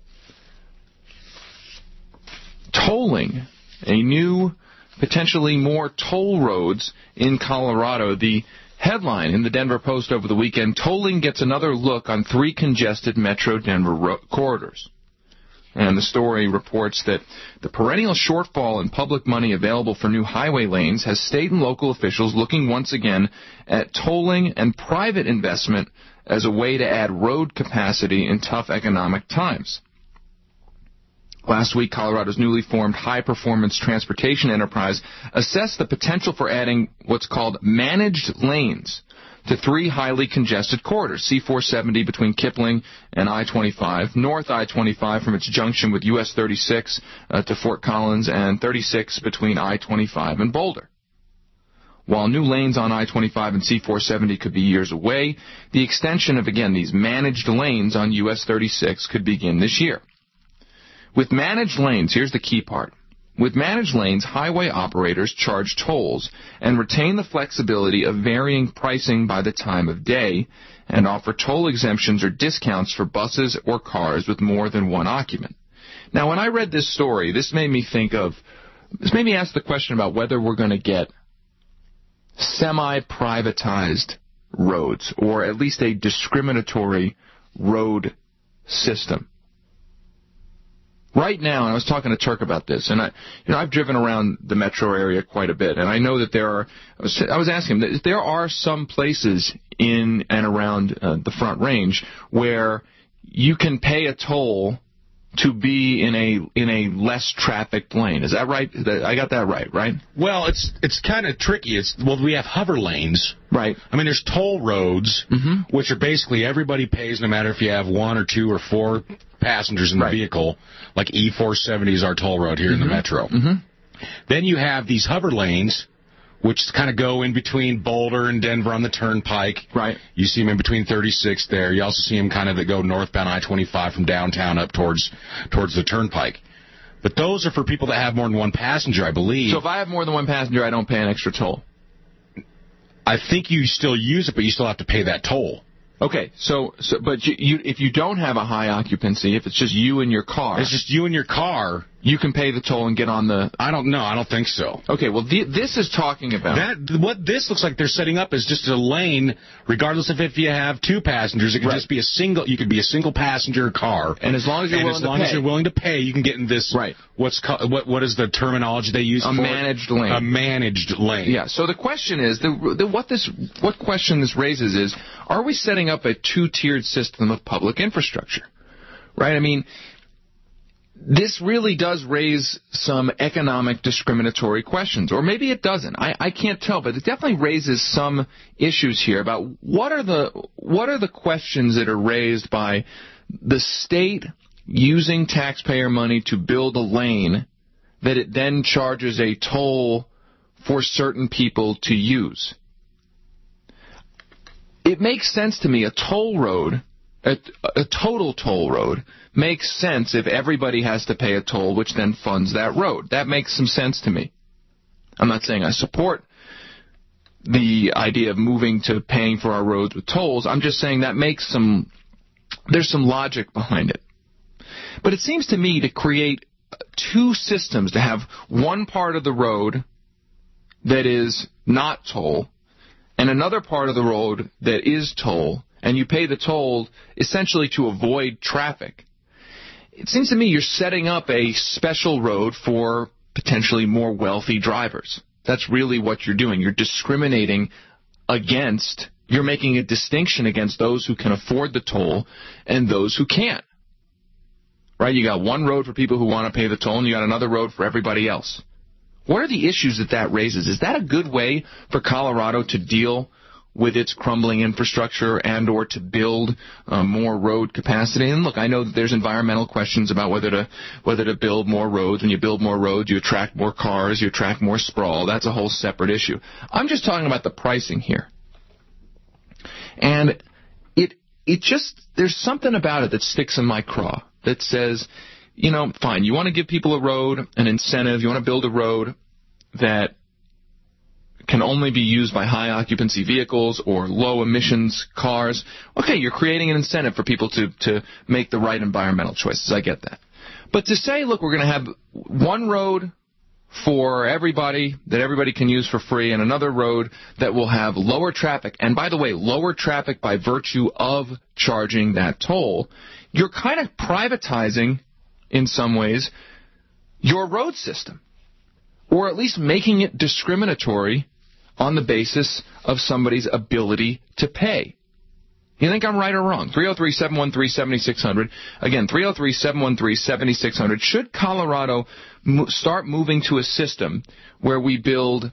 Tolling, a new, potentially more toll roads in Colorado. The headline in the Denver Post over the weekend, tolling gets another look on three congested Metro Denver ro- corridors. And the story reports that the perennial shortfall in public money available for new highway lanes has state and local officials looking once again at tolling and private investment as a way to add road capacity in tough economic times. Last week, Colorado's newly formed high-performance transportation enterprise assessed the potential for adding what's called managed lanes to three highly congested corridors, C four seventy between Kipling and I twenty-five, North I twenty-five from its junction with U S thirty-six uh, to Fort Collins, and thirty-six between I twenty-five and Boulder. While new lanes on I twenty-five and C four seventy could be years away, the extension of, again, these managed lanes on U S thirty-six could begin this year. With managed lanes, here's the key part. With managed lanes, highway operators charge tolls and retain the flexibility of varying pricing by the time of day and offer toll exemptions or discounts for buses or cars with more than one occupant. Now, when I read this story, this made me think of, this made me ask the question about whether we're going to get semi-privatized roads or at least a discriminatory road system. right now, and I was talking to Turk about this, and I, you know, I've driven around the metro area quite a bit, and I know that there are, I was, I was asking him, that there are some places in and around uh, the Front Range where you can pay a toll to be in a in a less trafficked lane. Is that right? I got that right, right? Well, it's it's kind of tricky. It's well, we have hover lanes. Right. I mean, there's toll roads, mm-hmm. which are basically everybody pays no matter if you have one or two or four passengers in the right. vehicle. Like E four seventy is our toll road here mm-hmm. in the metro. Mm-hmm. Then you have these hover lanes, which kind of go in between Boulder and Denver on the Turnpike. Right. You see them in between thirty-six there. You also see them kind of that go northbound I twenty-five from downtown up towards towards the Turnpike. But those are for people that have more than one passenger, I believe. So if I have more than one passenger, I don't pay an extra toll? I think you still use it, but you still have to pay that toll. Okay, so, so but you, you, if you don't have a high occupancy, if it's just you and your car... It's just you and your car... You can pay the toll and get on the... I don't know. I don't think so. Okay, well, the, this is talking about... that. What this looks like they're setting up is just a lane, regardless of if you have two passengers. It could right. just be a single... You could be a single passenger car. And as long as you're and willing as long to as pay. you're willing to pay, you can get in this... Right. What's called, what What is the terminology they use a for managed it? lane. A managed lane. Yeah, so the question is... The, the, what this what question this raises is, are we setting up a two-tiered system of public infrastructure? Right? I mean... This really does raise some economic discriminatory questions, or maybe it doesn't. I, I can't tell, but it definitely raises some issues here about what are the what are the questions that are raised by the state using taxpayer money to build a lane that it then charges a toll for certain people to use. It makes sense to me. A toll road, a, a total toll road, makes sense if everybody has to pay a toll, which then funds that road. That makes some sense to me. I'm not saying I support the idea of moving to paying for our roads with tolls. I'm just saying that makes some, there's some logic behind it. But it seems to me to create two systems, to have one part of the road that is not toll and another part of the road that is toll, and you pay the toll essentially to avoid traffic. It seems to me you're setting up a special road for potentially more wealthy drivers. That's really what you're doing. You're discriminating against, you're making a distinction against those who can afford the toll and those who can't. Right? You got one road for people who want to pay the toll, and you got another road for everybody else. What are the issues that that raises? Is that a good way for Colorado to deal with its crumbling infrastructure and or to build uh, more road capacity? And look, I know that there's environmental questions about whether to whether to build more roads. When you build more roads, you attract more cars, you attract more sprawl. That's a whole separate issue. I'm just talking about the pricing here. And it it just, there's something about it that sticks in my craw that says, you know, fine, you want to give people a road, an incentive, you want to build a road that can only be used by high occupancy vehicles or low emissions cars. Okay, you're creating an incentive for people to, to make the right environmental choices. I get that. But to say, look, we're going to have one road for everybody that everybody can use for free and another road that will have lower traffic, and by the way, lower traffic by virtue of charging that toll, you're kind of privatizing, in some ways, your road system, or at least making it discriminatory on the basis of somebody's ability to pay. You think I'm right or wrong? three oh three, seven one three, seven six zero zero. Again, three oh three, seven one three, seven six zero zero. Should Colorado mo- start moving to a system where we build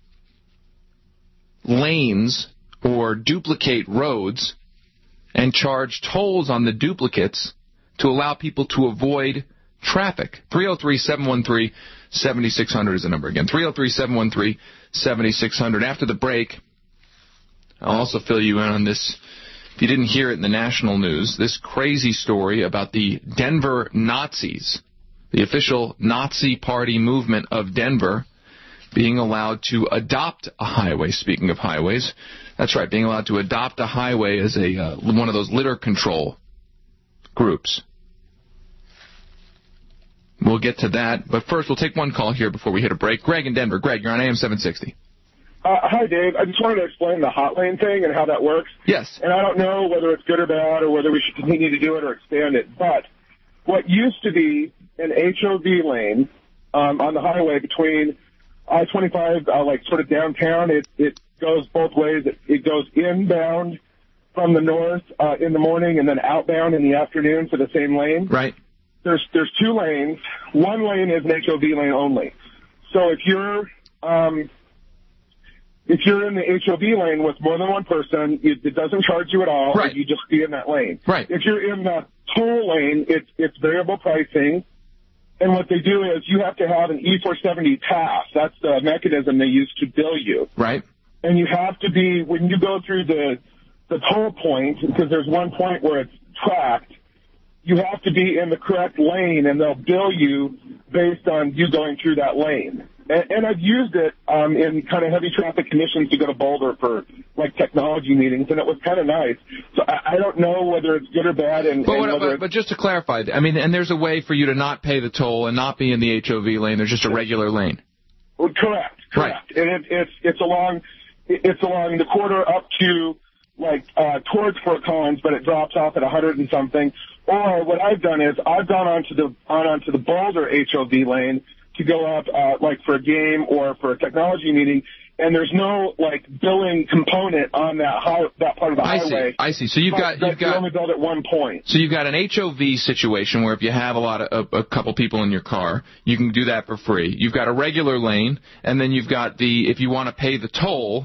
lanes or duplicate roads and charge tolls on the duplicates to allow people to avoid traffic? three oh three, seven one three, seven six zero zero is the number. Again, three oh three, seven one three, seven six zero zero. After the break, I'll also fill you in on this. If you didn't hear it in the national news, this crazy story about the Denver Nazis, the official Nazi party movement of Denver, being allowed to adopt a highway. Speaking of highways, that's right, being allowed to adopt a highway as a uh, one of those litter control groups. We'll get to that, but first we'll take one call here before we hit a break. Greg in Denver. Greg, you're on A M seven sixty. Uh, hi, Dave. I just wanted to explain the hot lane thing and how that works. Yes. And I don't know whether it's good or bad or whether we should continue to do it or expand it. But what used to be an H O V lane um, on the highway between I twenty-five, uh, like sort of downtown. It it goes both ways. It, it goes inbound from the north uh, in the morning and then outbound in the afternoon for the same lane. Right. There's there's two lanes. One lane is an H O V lane only. So if you're um, if you're in the H O V lane with more than one person, it, it doesn't charge you at all. Right. You just be in that lane. Right. If you're in the toll lane, it's it's variable pricing. And what they do is you have to have an E four seventy pass. That's the mechanism they use to bill you. Right. And you have to be, when you go through the the toll point, because there's one point where it's tracked, you have to be in the correct lane, and they'll bill you based on you going through that lane. And, and I've used it um, in kind of heavy traffic conditions to go to Boulder for, like, technology meetings, and it was kind of nice. So I, I don't know whether it's good or bad. And, but, and what, whether but, but just to clarify, I mean, and there's a way for you to not pay the toll and not be in the H O V lane. There's just a regular lane. Well, correct, correct. Right. And it, it's it's along it's along the corridor up to, like, uh, towards Fort Collins, but it drops off at a hundred and something. Or what I've done is I've gone onto the on onto the Boulder H O V lane to go up, uh, like, for a game or for a technology meeting, and there's no, like, billing component on that high, that part of the I highway. see. I see. So you've got you've got only billed at one point. So you've got an H O V situation where if you have a lot of a, a couple people in your car, you can do that for free. You've got a regular lane, and then you've got the if you want to pay the toll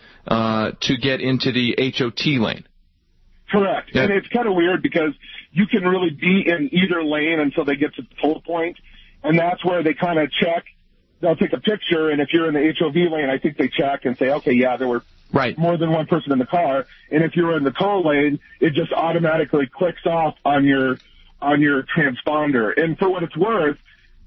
uh, to get into the H O T lane. Correct. Yeah. And it's kind of weird because you can really be in either lane until they get to the toll point, and that's where they kind of check. They'll take a picture, and if you're in the H O V lane, I think they check and say, okay, yeah, there were right. more than one person in the car. And if you're in the toll lane, it just automatically clicks off on your on your transponder. And for what it's worth,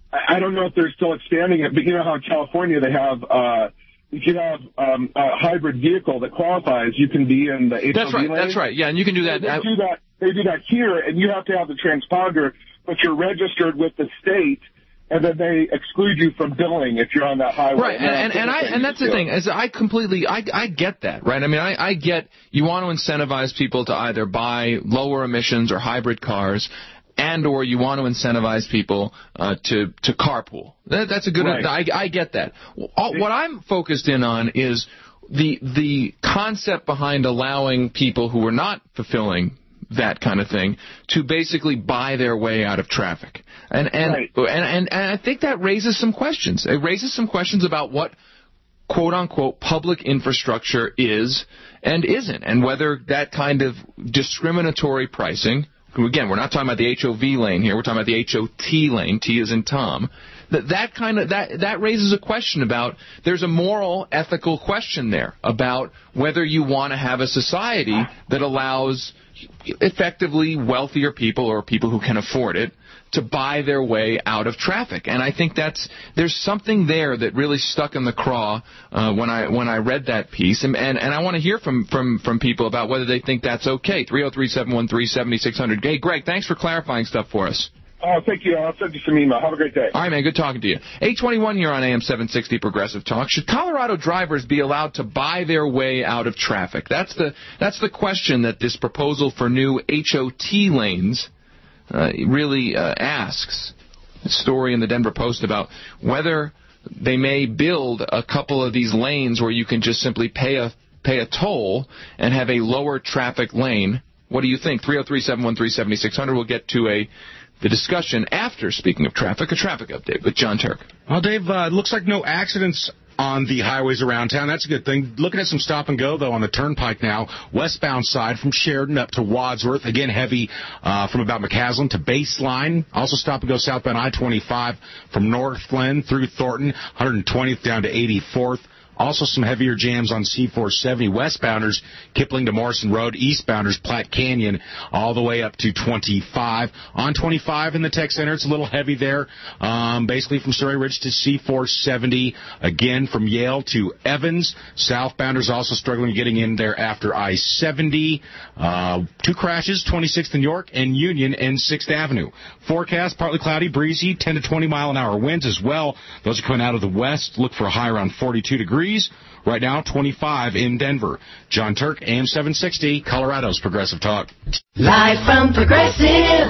I don't know if they're still expanding it, but you know how in California they have uh, if you have um, a hybrid vehicle that qualifies, you can be in the H O V that's right, lane. That's right. Yeah, and you can do that. They do that. They do that here, and you have to have the transponder, but you're registered with the state. And then they exclude you from billing if you're on that highway. Right, and, and, and I and that's the thing is I completely I I get that, right? I mean I I get you want to incentivize people to either buy lower emissions or hybrid cars, and or you want to incentivize people uh, to to carpool. That, that's a good. Right. I I get that. What I'm focused in on is the the concept behind allowing people who are not fulfilling that kind of thing to basically buy their way out of traffic. And and, right. and and and I think that raises some questions. It raises some questions about what quote unquote public infrastructure is and isn't, and whether that kind of discriminatory pricing, again, we're not talking about the H O V lane here, we're talking about the H O T lane, T as in Tom. That that kind of that that raises a question about there's a moral, ethical question there about whether you want to have a society that allows effectively wealthier people or people who can afford it to buy their way out of traffic. And I think that's there's something there that really stuck in the craw uh, when I when I read that piece. And and, and I want to hear from, from, from people about whether they think that's okay. three oh three, seven one three, seven six zero zero. Hey, Greg, thanks for clarifying stuff for us. Oh, thank you. I'll send you some email. Have a great day. All right, man. Good talking to you. eight twenty-one here on A M seven sixty Progressive Talk. Should Colorado drivers be allowed to buy their way out of traffic? That's the that's the question that this proposal for new H O T lanes uh, really uh, asks. A story in the Denver Post about whether they may build a couple of these lanes where you can just simply pay a pay a toll and have a lower traffic lane. What do you think? three oh three, seven one three, seven six zero zero. We'll get to a the discussion after, speaking of traffic, a traffic update with John Turk. Well, Dave, uh, it looks like no accidents on the highways around town. That's a good thing. Looking at some stop and go, though, on the turnpike now, westbound side from Sheridan up to Wadsworth. Again, heavy uh, from about McCaslin to Baseline. Also stop and go southbound I twenty-five from Northland through Thornton, one twentieth down to eighty-fourth. Also some heavier jams on C four seventy westbounders, Kipling to Morrison Road, eastbounders, Platte Canyon, all the way up to twenty-five. On twenty-five in the tech center, it's a little heavy there, um, basically from Surrey Ridge to C four seventy. Again, from Yale to Evans. Southbounders also struggling getting in there after I seventy. Uh, two crashes, twenty-sixth and York, and Union and sixth Avenue. Forecast, partly cloudy, breezy, ten to twenty mile an hour winds as well. Those are coming out of the west. Look for a high around forty-two degrees. Right now, twenty-five in Denver. John Turk, A M seven sixty, Colorado's Progressive Talk. Live from Progressive,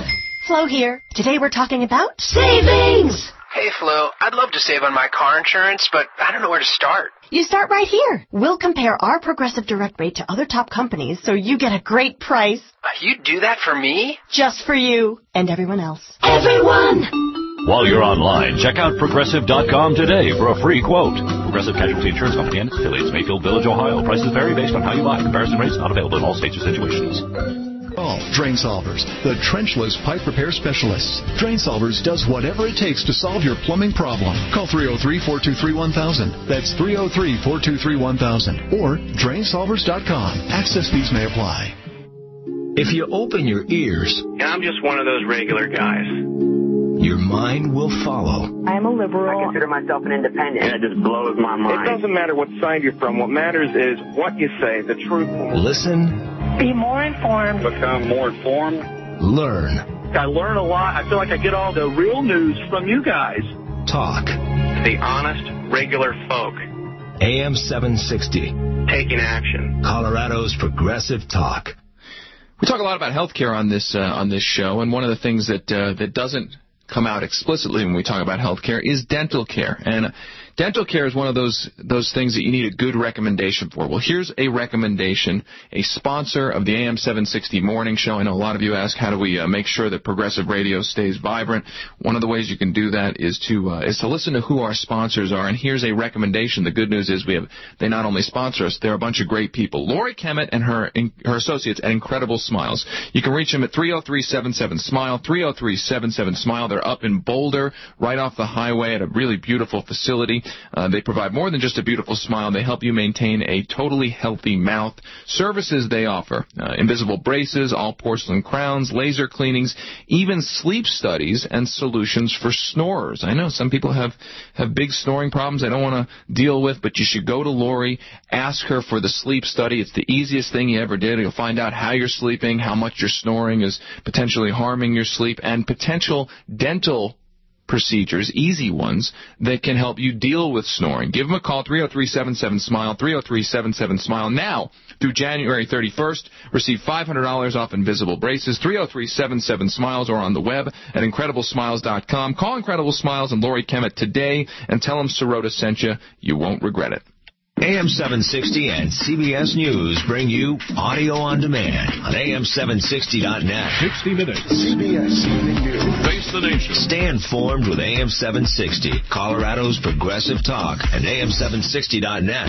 Flo here. Today we're talking about savings! Hey, Flo. I'd love to save on my car insurance, but I don't know where to start. You start right here. We'll compare our Progressive Direct rate to other top companies so you get a great price. Uh, you do that for me? Just for you and everyone else. Everyone! While you're online, check out Progressive dot com today for a free quote. Progressive Casualty Insurance Company and its affiliates, Mayfield Village, Ohio. Prices vary based on how you buy. Comparison rates not available in all states or situations. Call Drain Solvers, the trenchless pipe repair specialists. Drain Solvers does whatever it takes to solve your plumbing problem. Call three oh three, four two three, one thousand. That's three oh three, four two three, one thousand. Or drain solvers dot com. Access fees may apply. If you open your ears, I'm just one of those regular guys. Your mind will follow. I'm a liberal. I consider myself an independent. And it just blows my mind. It doesn't matter what side you're from. What matters is what you say, the truth. Listen. Be more informed. Become more informed. Learn. I learn a lot. I feel like I get all the real news from you guys. Talk. The honest, regular folk. A M seven sixty. Taking action. Colorado's Progressive Talk. We talk a lot about healthcare on this uh, on this show, and one of the things that uh, that doesn't come out explicitly when we talk about healthcare is dental care. And uh, dental care is one of those those things that you need a good recommendation for. Well, here's a recommendation, a sponsor of the A M seven sixty morning show. I know a lot of you ask, how do we uh, make sure that Progressive Radio stays vibrant? One of the ways you can do that is to uh, is to listen to who our sponsors are. And here's a recommendation. The good news is we have they not only sponsor us, they're a bunch of great people. Lori Kemet and her in, her associates at Incredible Smiles. You can reach them at three oh three, seven seven, SMILE, three oh three, seven seven, SMILE. They're up in Boulder, right off the highway at a really beautiful facility. Uh, they provide more than just a beautiful smile. They help you maintain a totally healthy mouth. Services they offer, uh, invisible braces, all porcelain crowns, laser cleanings, even sleep studies and solutions for snorers. I know some people have, have big snoring problems they don't want to deal with, but you should go to Lori, ask her for the sleep study. It's the easiest thing you ever did. You'll find out how you're sleeping, how much your snoring is potentially harming your sleep, and potential dental procedures, easy ones, that can help you deal with snoring. Give them a call, three oh three, seven seven, SMILE, three oh three, seven seven, SMILE. Now, through January thirty-first, receive five hundred dollars off invisible braces, three oh three, seven seven, SMILES, or on the web at incredible smiles dot com. Call Incredible Smiles and Lori Kemet today and tell them Sirota sent you. You won't regret it. A M seven sixty and C B S News bring you audio on demand on A M seven sixty dot net. sixty minutes. C B S Evening News. Face the nation. Stay informed with A M seven sixty, Colorado's Progressive Talk, and A M seven sixty dot net.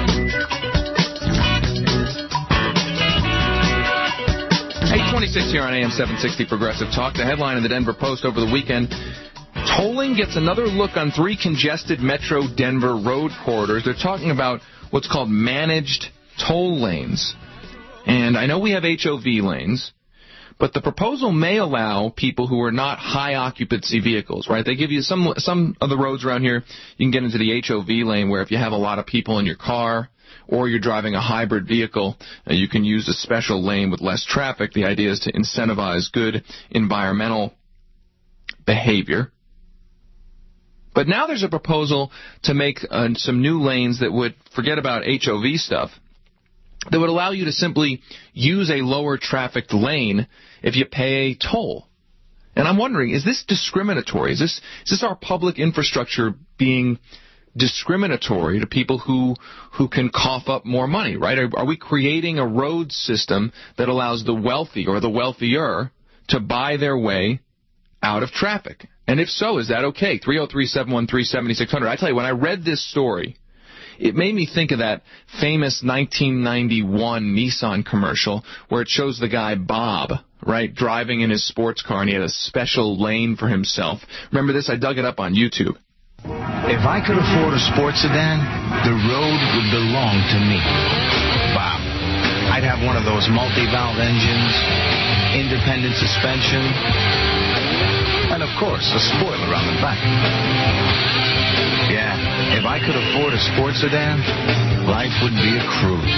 eight twenty-six here on A M seven sixty Progressive Talk. The headline in the Denver Post over the weekend: tolling gets another look on three congested Metro Denver road corridors. They're talking about what's called managed toll lanes. And I know we have H O V lanes, but the proposal may allow people who are not high-occupancy vehicles, right? They give you some some of the roads around here, you can get into the H O V lane where if you have a lot of people in your car or you're driving a hybrid vehicle, uh, you can use a special lane with less traffic. The idea is to incentivize good environmental behavior. But now there's a proposal to make uh, some new lanes that would, forget about H O V stuff, that would allow you to simply use a lower trafficked lane if you pay a toll. And I'm wondering, is this discriminatory? Is this is this our public infrastructure being discriminatory to people who who can cough up more money, right? Are, are we creating a road system that allows the wealthy or the wealthier to buy their way out of traffic? And if so, is that okay? three oh three, seven one three, seven six zero zero. I tell you, when I read this story, it made me think of that famous nineteen ninety-one Nissan commercial where it shows the guy Bob, right, driving in his sports car, and he had a special lane for himself. Remember this? I dug it up on YouTube. If I could afford a sports sedan, the road would belong to me. Wow. I'd have one of those multi-valve engines, independent suspension, and, of course, a spoiler on the back. Yeah, if I could afford a sports sedan, life would be a cruise.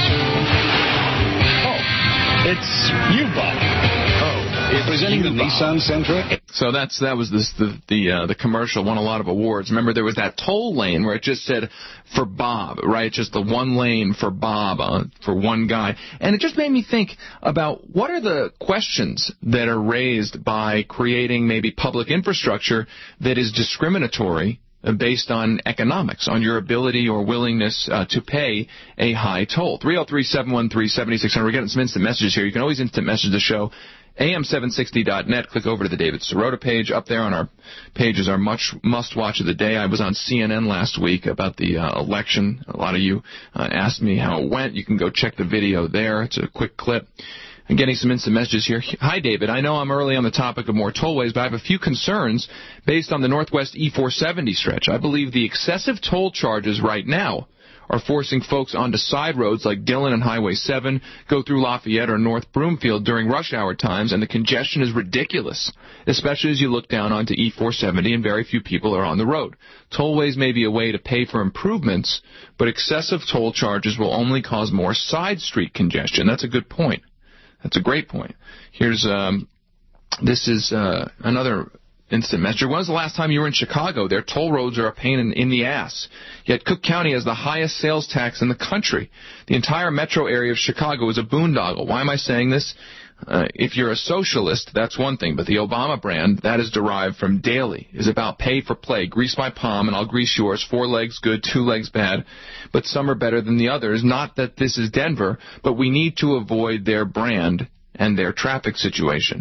Oh, it's you, Bob. Oh, it's presenting you, the Bob. Nissan Sentra. So that's that was this the the uh, the commercial won a lot of awards. Remember, there was that toll lane where it just said for Bob, right? Just the one lane for Bob uh, for one guy, and it just made me think about what are the questions that are raised by creating maybe public infrastructure that is discriminatory based on economics, on your ability or willingness uh, to pay a high toll. three oh three, seven one three, seven six zero zero. We're getting some instant messages here. You can always instant message the show. A M seven sixty dot net. Click over to the David Sirota page. Up there on our page is our much must-watch of the day. I was on C N N last week about the uh, election. A lot of you uh, asked me how it went. You can go check the video there. It's a quick clip. I'm getting some instant messages here. Hi, David. I know I'm early on the topic of more tollways, but I have a few concerns based on the Northwest E four seventy stretch. I believe the excessive toll charges right now are forcing folks onto side roads like Dillon and Highway seven, go through Lafayette or North Broomfield during rush hour times, and the congestion is ridiculous, especially as you look down onto E four seventy and very few people are on the road. Tollways may be a way to pay for improvements, but excessive toll charges will only cause more side street congestion. That's a good point. That's a great point. Here's, um, this is uh, another instant message. When was the last time you were in Chicago? Their toll roads are a pain in, in the ass. Yet Cook County has the highest sales tax in the country. The entire metro area of Chicago is a boondoggle. Why am I saying this? Uh, if you're a socialist, that's one thing, but the Obama brand, that is derived from daily, is about pay for play. Grease my palm and I'll grease yours. Four legs good, two legs bad, but some are better than the others. Not that this is Denver, but we need to avoid their brand and their traffic situation.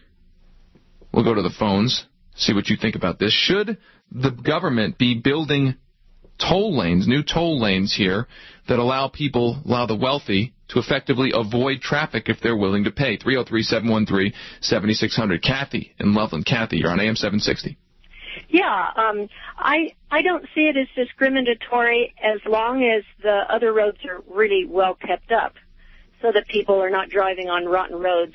We'll go to the phones. See what you think about this. Should the government be building toll lanes, new toll lanes here, that allow people, allow the wealthy, to effectively avoid traffic if they're willing to pay? three oh three, seven one three, seven six zero zero. Kathy in Loveland. Kathy, you're on A M seven sixty. Yeah, um, I I don't see it as discriminatory as long as the other roads are really well kept up so that people are not driving on rotten roads.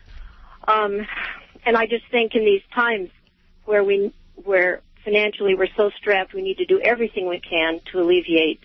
Um, and I just think in these times where we where financially we're so strapped, we need to do everything we can to alleviate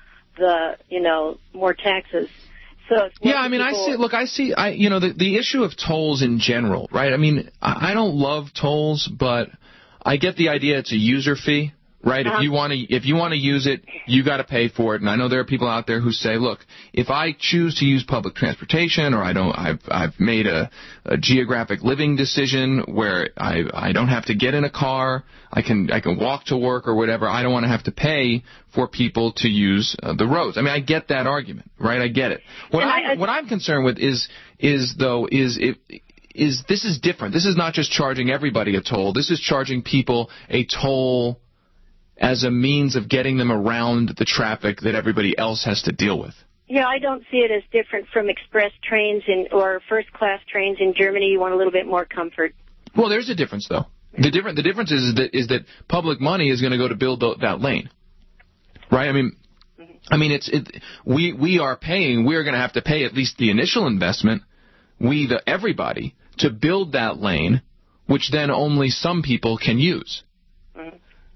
the, you know, more taxes. So yeah, I mean, people... I see. Look, I see. I you know the the issue of tolls in general, right? I mean, I, I don't love tolls, but I get the idea. It's a user fee, right? Uh-huh. If you want to, if you want to use it, you got to pay for it. And I know there are people out there who say, look, if I choose to use public transportation, or I don't, I've I've made a, a geographic living decision where I I don't have to get in a car, I can I can walk to work or whatever. I don't want to have to pay for people to use uh, the roads. I mean, I get that argument, right? I get it. What I, I what I'm concerned with is is though is it. Is this is different. This is not just charging everybody a toll. This is charging people a toll as a means of getting them around the traffic that everybody else has to deal with. Yeah, I don't see it as different from express trains in, or first-class trains in Germany. You want a little bit more comfort. Well, there's a difference, though. The different the difference is that is that public money is going to go to build the, that lane, right? I mean, mm-hmm. I mean it's it. We we are paying. We're going to have to pay at least the initial investment. We the everybody. To build that lane, which then only some people can use. Mm-hmm.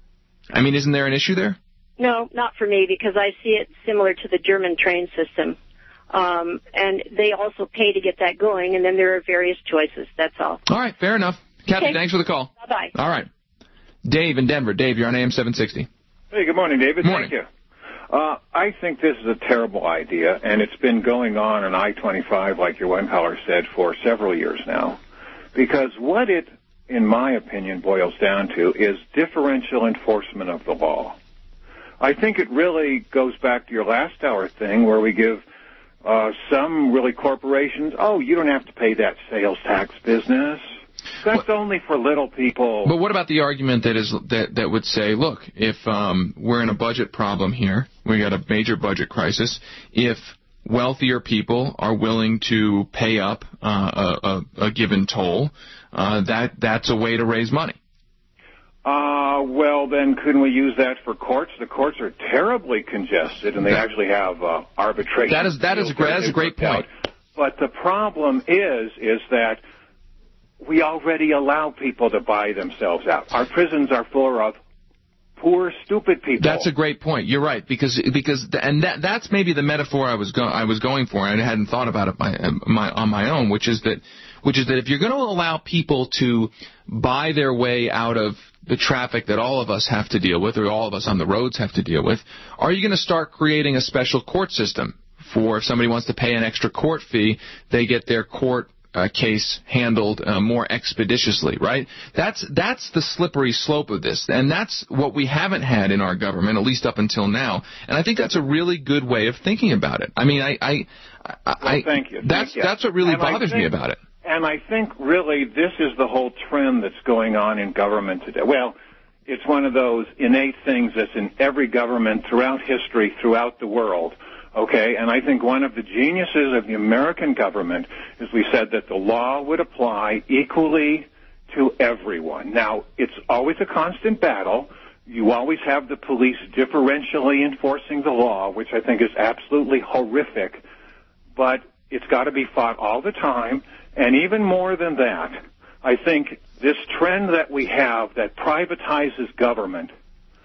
I mean, isn't there an issue there? No, not for me, because I see it similar to the German train system. Um, and they also pay to get that going, and then there are various choices. That's all. All right, fair enough. Kathy, okay. Thanks for the call. Bye-bye. All right. Dave in Denver. Dave, you're on A M seven sixty. Hey, good morning, David. Morning. Thank you. Uh, I think this is a terrible idea, and it's been going on in I twenty-five, like your one caller said, for several years now. Because what it, in my opinion, boils down to is differential enforcement of the law. I think it really goes back to your last hour thing where we give uh, some really corporations, oh, you don't have to pay that sales tax business. That's well, only for little people. But what about the argument that is that that would say, look, if um, we're in a budget problem here, we got a major budget crisis, if wealthier people are willing to pay up uh, a, a, a given toll, uh, that that's a way to raise money. Uh, well, then couldn't we use that for courts? The courts are terribly congested, and they that, actually have uh, arbitration. That is that is a, that is a great point. Out. But the problem is, is that we already allow people to buy themselves out. Our prisons are full of poor, stupid people. That's a great point. You're right, because because and that that's maybe the metaphor I was go, I was going for, and I hadn't thought about it my, my, on my own, which is that which is that if you're going to allow people to buy their way out of the traffic that all of us have to deal with, or all of us on the roads have to deal with, are you going to start creating a special court system for if somebody wants to pay an extra court fee, they get their court Uh, case handled uh, more expeditiously, right? That's that's the slippery slope of this, and that's what we haven't had in our government, at least up until now. And I think that's a really good way of thinking about it. I mean, I, I, I, well, thank you. That's thank you. that's what really and bothers think, me about it. And I think really this is the whole trend that's going on in government today. Well, it's one of those innate things that's in every government throughout history, throughout the world. Okay, and I think one of the geniuses of the American government is we said that the law would apply equally to everyone. Now, it's always a constant battle. You always have the police differentially enforcing the law, which I think is absolutely horrific, but it's got to be fought all the time. And even more than that, I think this trend that we have that privatizes government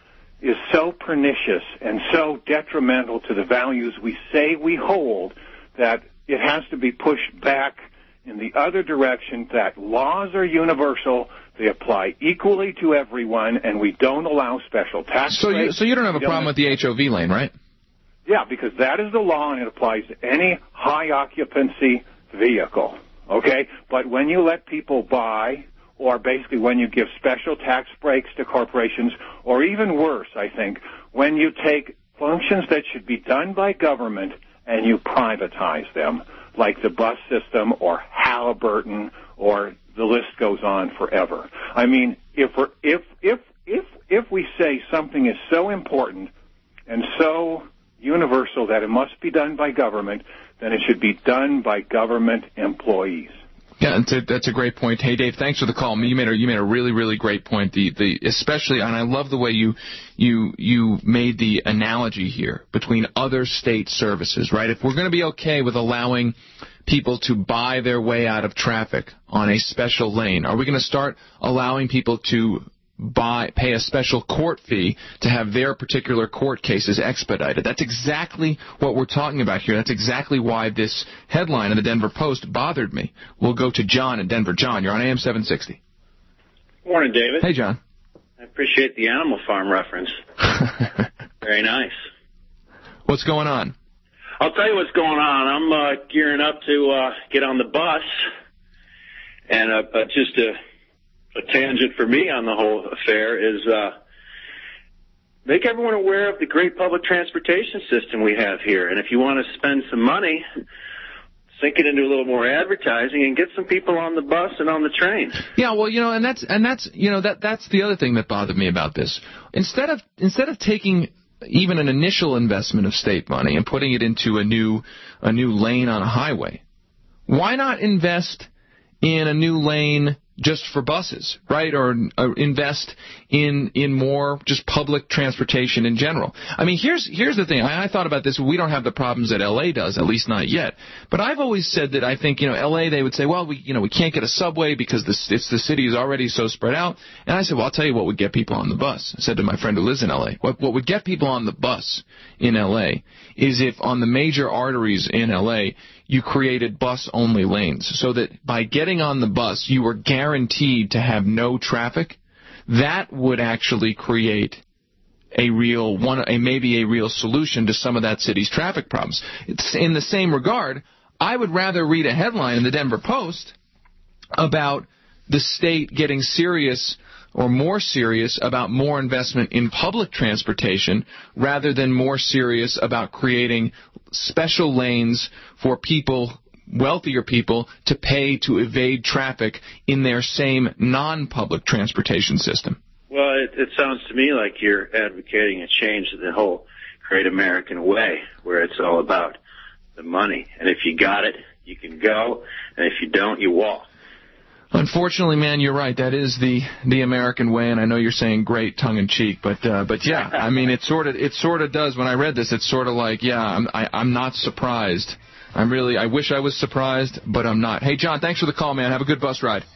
is so pernicious and so detrimental to the values we say we hold that it has to be pushed back in the other direction, that laws are universal, they apply equally to everyone, and we don't allow special tax so rates. You, so you don't have a problem with the H O V lane, right? Yeah, because that is the law, and it applies to any high-occupancy vehicle, okay? But when you let people buy, or basically when you give special tax breaks to corporations, or even worse, I think, when you take functions that should be done by government and you privatize them, like the bus system or Halliburton, or the list goes on forever. I mean, if we're, if if if if we say something is so important and so universal that it must be done by government, then it should be done by government employees. Yeah, that's a, that's a great point. Hey, Dave, thanks for the call. You made a you made a really really great point. The the especially, and I love the way you you you made the analogy here between other state services. Right? If we're going to be okay with allowing people to buy their way out of traffic on a special lane, are we going to start allowing people to buy pay a special court fee to have their particular court cases expedited? That's exactly what we're talking about here. That's exactly why this headline in the Denver Post bothered me. We'll go to John in Denver. John, you're on A M seven sixty. Morning, David. Hey, John. I appreciate the Animal Farm reference. Very nice. What's going on? I'll tell you what's going on. I'm uh, gearing up to uh, get on the bus, and uh, uh, just a A tangent for me on the whole affair is uh, make everyone aware of the great public transportation system we have here. And if you want to spend some money, sink it into a little more advertising and get some people on the bus and on the train. Yeah, well, you know, and that's and that's you know that that's the other thing that bothered me about this. Instead of instead of taking even an initial investment of state money and putting it into a new a new lane on a highway, why not invest in a new lane just for buses, right? Or, or invest in in more just public transportation in general. I mean, here's here's the thing. I, I thought about this. We don't have the problems that L A does, at least not yet. But I've always said that I think, you know, L A, they would say, well, we you know we can't get a subway because the it's, the city is already so spread out. And I said, well, I'll tell you what would get people on the bus. I said to my friend who lives in L A, what what would get people on the bus in L A is if on the major arteries in L A you created bus-only lanes, so that by getting on the bus, you were guaranteed to have no traffic. That would actually create a real one, a maybe a real solution to some of that city's traffic problems. It's in the same regard, I would rather read a headline in the Denver Post about the state getting serious or more serious about more investment in public transportation rather than more serious about creating special lanes for people, wealthier people, to pay to evade traffic in their same non-public transportation system. Well, it, it sounds to me like you're advocating a change to the whole Great American Way, where it's all about the money. And if you got it, you can go, and if you don't, you walk. Unfortunately, man, you're right. That is the the American way, and I know you're saying great tongue-in-cheek, but uh, but yeah, I mean, it sort of it sort of does. When I read this, it's sort of like, yeah, I'm I, I'm not surprised. I'm really I wish I was surprised, but I'm not. Hey, John, thanks for the call, man. Have a good bus ride.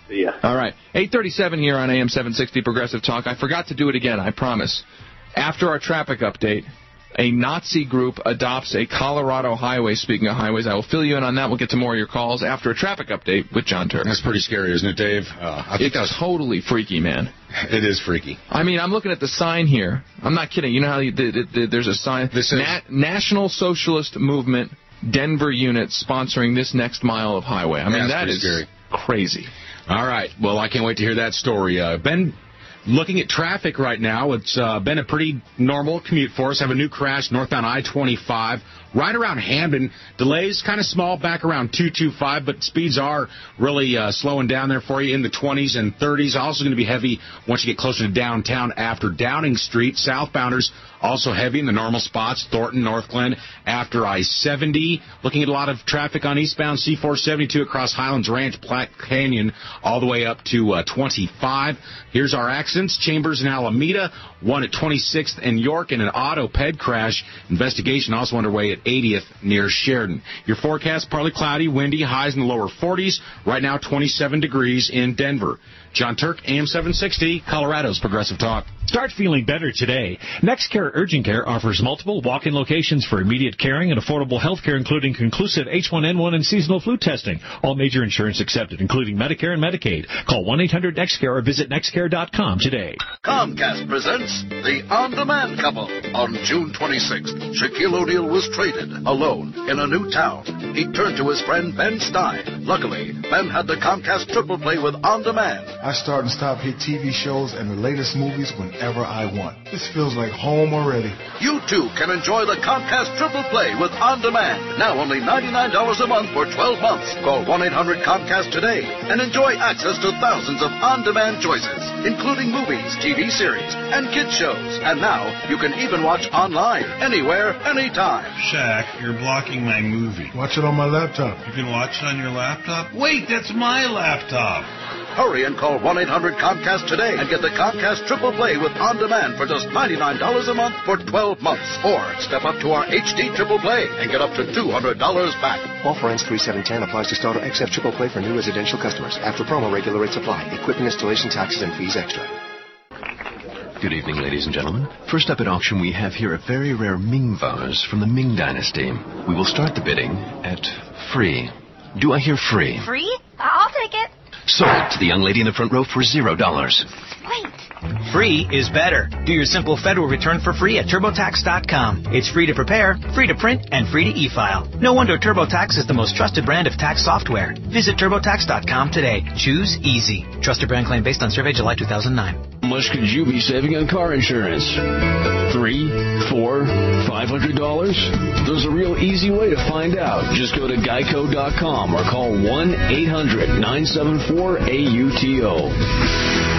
See ya. All right. eight thirty-seven here on A M seven sixty Progressive Talk. I forgot to do it again, I promise. After our traffic update, a Nazi group adopts a Colorado highway. Speaking of highways, I will fill you in on that. We'll get to more of your calls after a traffic update with John Turk. That's pretty scary, isn't it, Dave? Uh, I think it's that's totally freaky, man. It is freaky. I mean, I'm looking at the sign here. I'm not kidding. You know how you, the, the, the, there's a sign? This is Na- National Socialist Movement Denver unit sponsoring this next mile of highway. I mean, yeah, that is scary. Crazy. All right. Well, I can't wait to hear that story. Uh, Ben, looking at traffic right now, it's uh, been a pretty normal commute for us. Have a new crash northbound I twenty-five right around Hamden. Delays kind of small back around two twenty-five, but speeds are really uh, slowing down there for you in the twenties and thirties. Also going to be heavy once you get closer to downtown after Downing Street. Southbounders also heavy in the normal spots, Thornton, North Glen, after I seventy. Looking at a lot of traffic on eastbound C four seventy-two across Highlands Ranch, Platte Canyon, all the way up to uh, twenty-five. Here's our accidents. Chambers and Alameda, one at twenty-sixth and York, and an auto ped crash. Investigation also underway at eightieth near Sheridan. Your forecast, partly cloudy, windy, highs in the lower forties. Right now, twenty-seven degrees in Denver. John Turk, A M seven sixty, Colorado's Progressive Talk. Start feeling better today. NextCare Urgent Care offers multiple walk-in locations for immediate caring and affordable health care, including conclusive H one N one and seasonal flu testing. All major insurance accepted, including Medicare and Medicaid. Call one eight hundred next care or visit next care dot com today. Comcast presents The On-Demand Couple. On June twenty-sixth, Shaquille O'Neal was traded, alone, in a new town. He turned to his friend Ben Stein. Luckily, Ben had the Comcast Triple Play with On Demand. I start and stop hit T V shows and the latest movies whenever I want. This feels like home already. You too can enjoy the Comcast Triple Play with On Demand. Now only ninety-nine dollars a month for twelve months. Call one eight hundred Comcast today and enjoy access to thousands of on-demand choices, including movies, T V series, and kids shows. And now you can even watch online, anywhere, anytime. Shaq, you're blocking my movie. Watch it on my laptop. You can watch it on your laptop? Wait, that's my laptop. Hurry and call one eight hundred Comcast today and get the Comcast Triple Play with On Demand for just ninety-nine dollars a month for twelve months. Or step up to our H D Triple Play and get up to two hundred dollars back. Offer ends three seven ten. Applies to starter X F Triple Play for new residential customers. After promo, regular rates apply. Equipment installation, taxes, and fees extra. Good evening, ladies and gentlemen. First up at auction, we have here a very rare Ming vase from the Ming Dynasty. We will start the bidding at free. Do I hear free? Free? I'll take it. Sold to the young lady in the front row for zero dollars. Wait. Free is better. Do your simple federal return for free at TurboTax dot com. It's free to prepare, free to print, and free to e-file. No wonder TurboTax is the most trusted brand of tax software. Visit TurboTax dot com today. Choose easy. Trusted brand claim based on survey July two thousand nine. How much could you be saving on car insurance? Three, four, five hundred dollars? There's a real easy way to find out. Just go to geico dot com or call one eight hundred nine seven four A U T O.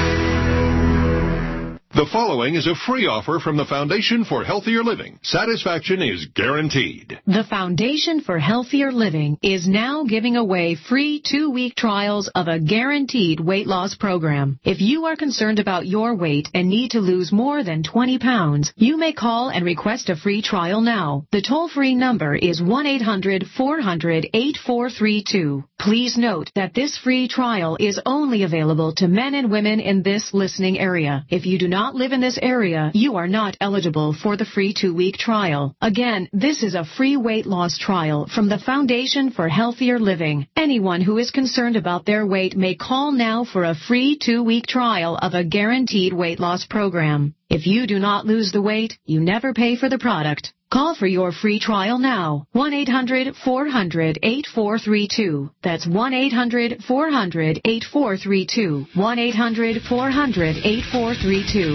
The following is a free offer from the Foundation for Healthier Living. Satisfaction is guaranteed. The Foundation for Healthier Living is now giving away free two-week trials of a guaranteed weight loss program. If you are concerned about your weight and need to lose more than twenty pounds, you may call and request a free trial now. The toll-free number is one eight hundred four hundred eight four three two. Please note that this free trial is only available to men and women in this listening area. If you do not live in this area, you are not eligible for the free two-week trial. Again, this is a free weight loss trial from the Foundation for Healthier Living. Anyone who is concerned about their weight may call now for a free two-week trial of a guaranteed weight loss program. If you do not lose the weight, you never pay for the product. Call for your free trial now. one eight hundred four hundred eight four three two. That's one eight hundred four hundred eight four three two. one eight hundred four hundred eight four three two.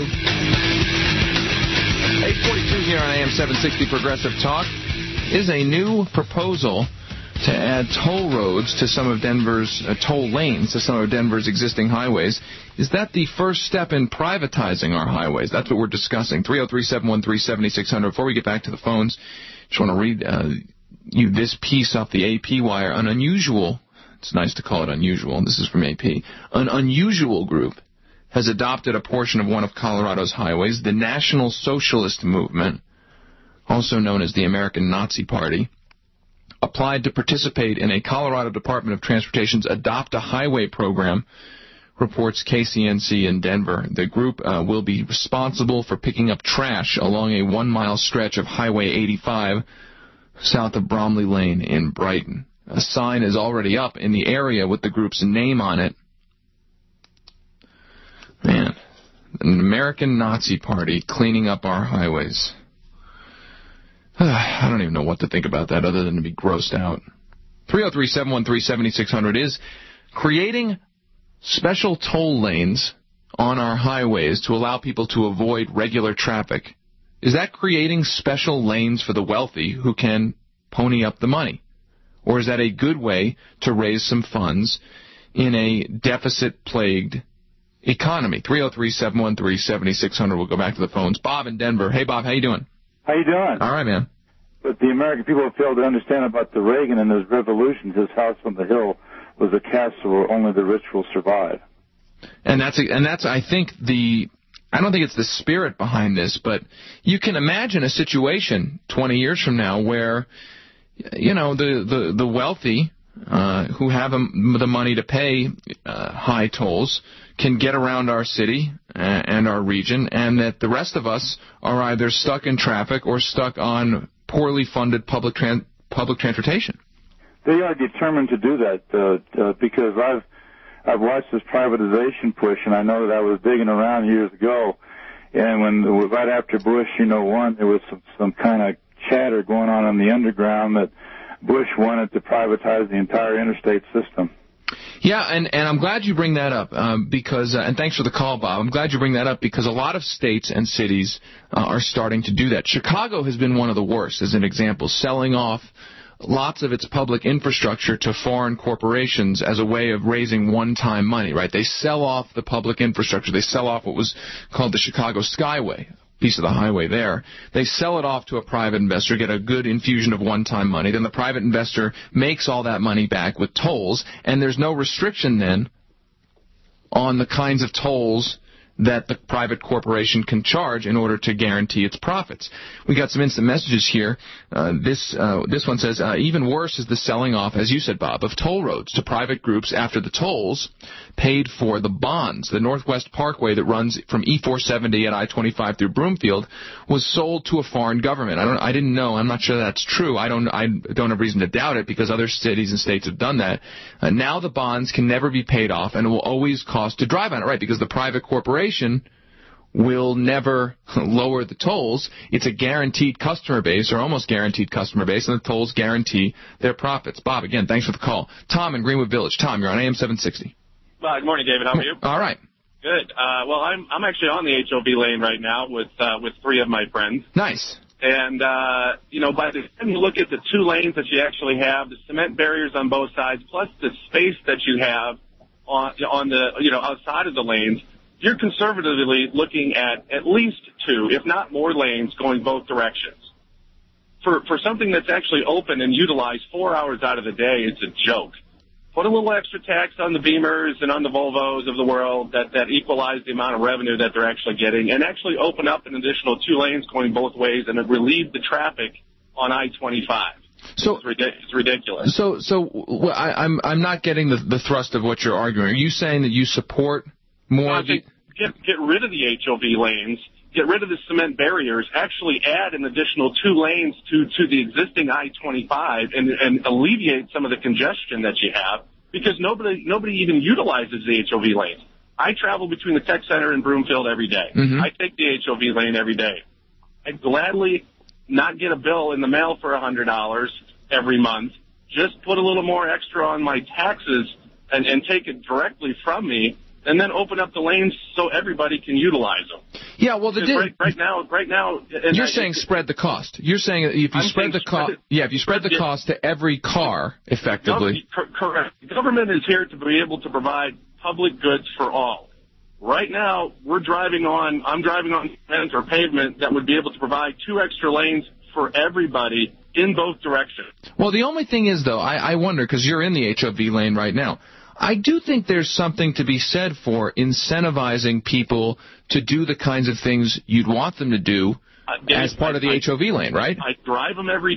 eight forty-two here on A M seven sixty Progressive Talk. Is a new proposal to add toll roads to some of Denver's uh, toll lanes to some of Denver's existing highways. Is that the first step in privatizing our highways? That's what we're discussing. three oh three, seven one three, seven six zero zero. Before we get back to the phones, just want to read uh, you this piece off the A P wire. An unusual, it's nice to call it unusual, and this is from A P, an unusual group has adopted a portion of one of Colorado's highways, the National Socialist Movement, also known as the American Nazi Party, applied to participate in a Colorado Department of Transportation's Adopt a Highway program reports K C N C in Denver. The group uh, will be responsible for picking up trash along a one-mile stretch of Highway eighty-five south of Bromley Lane in Brighton. A sign is already up in the area with the group's name on it. Man, an American Nazi party cleaning up our highways. I don't even know what to think about that other than to be grossed out. three oh three, seven one three, seven six zero zero is creating special toll lanes on our highways to allow people to avoid regular traffic. Is that creating special lanes for the wealthy who can pony up the money? Or is that a good way to raise some funds in a deficit-plagued economy? three oh three, seven one three, seven six zero zero. We'll go back to the phones. Bob in Denver. Hey, Bob, how you doing? How you doing? All right, man. But the American people have failed to understand about the Reagan and his revolutions. His house on the hill was a castle where only the rich will survive. And that's, and that's, I think, the, I don't think it's the spirit behind this, but you can imagine a situation twenty years from now where, you know, the, the, the wealthy uh, who have um, the money to pay uh, high tolls can get around our city and our region, and that the rest of us are either stuck in traffic or stuck on poorly funded public tran- public transportation. They are determined to do that uh, uh, because I've I've watched this privatization push, and I know that I was digging around years ago, and when right after Bush, you know, won, there was some some kind of chatter going on in the underground that Bush wanted to privatize the entire interstate system. Yeah, and, and I'm glad you bring that up um, because, uh, and thanks for the call, Bob. I'm glad you bring that up because a lot of states and cities uh, are starting to do that. Chicago has been one of the worst, as an example, selling off lots of its public infrastructure to foreign corporations as a way of raising one-time money, right? They sell off the public infrastructure. They sell off what was called the Chicago Skyway, piece of the highway there. They sell it off to a private investor, get a good infusion of one-time money. Then the private investor makes all that money back with tolls, and there's no restriction then on the kinds of tolls that the private corporation can charge in order to guarantee its profits. We got some instant messages here. Uh, this uh, this one says, uh, even worse is the selling off, as you said, Bob, of toll roads to private groups after the tolls paid for the bonds. The Northwest Parkway that runs from E four seventy at I twenty-five through Broomfield was sold to a foreign government. I don't. I didn't know. I'm not sure that's true. I don't. I don't have reason to doubt it because other cities and states have done that. Uh, now the bonds can never be paid off, and it will always cost to drive on it, right? Because the private corporation will never lower the tolls. It's a guaranteed customer base, or almost guaranteed customer base, and the tolls guarantee their profits. Bob, again, thanks for the call. Tom in Greenwood Village. Tom, you're on A M seven sixty. Uh, good morning, David. How are you? All right. Good. Uh, well, I'm I'm actually on the H O V lane right now with uh, with three of my friends. Nice. And, uh, you know, by the time you look at the two lanes that you actually have, the cement barriers on both sides, plus the space that you have on on the, you know, outside of the lanes, you're conservatively looking at at least two, if not more, lanes going both directions. For for something that's actually open and utilized four hours out of the day, it's a joke. Put a little extra tax on the Beamers and on the Volvos of the world that, that equalize the amount of revenue that they're actually getting, and actually open up an additional two lanes going both ways and relieve the traffic on I twenty-five. So it's, ridic- it's ridiculous. So so well, I, I'm I'm not getting the the thrust of what you're arguing. Are you saying that you support more I of the... Get, get rid of the H O V lanes, get rid of the cement barriers, actually add an additional two lanes to, to the existing I twenty-five and, and alleviate some of the congestion that you have, because nobody nobody even utilizes the H O V lanes. I travel between the tech center and Broomfield every day. Mm-hmm. I take the H O V lane every day. I'd gladly not get a bill in the mail for one hundred dollars every month. Just put a little more extra on my taxes and, and take it directly from me, and then open up the lanes so everybody can utilize them. Yeah, well, the di- right, right now, right now, and you're I, saying spread the cost. You're saying if you I'm spread the cost, yeah, if you spread the yeah. cost to every car effectively. No, correct. The government is here to be able to provide public goods for all. Right now, we're driving on. I'm driving on cement or pavement that would be able to provide two extra lanes for everybody in both directions. Well, the only thing is, though, I, I wonder, because you're in the H O V lane right now, I do think there's something to be said for incentivizing people to do the kinds of things you'd want them to do uh, Dave, as part of the I, H O V lane, right? I drive them every day.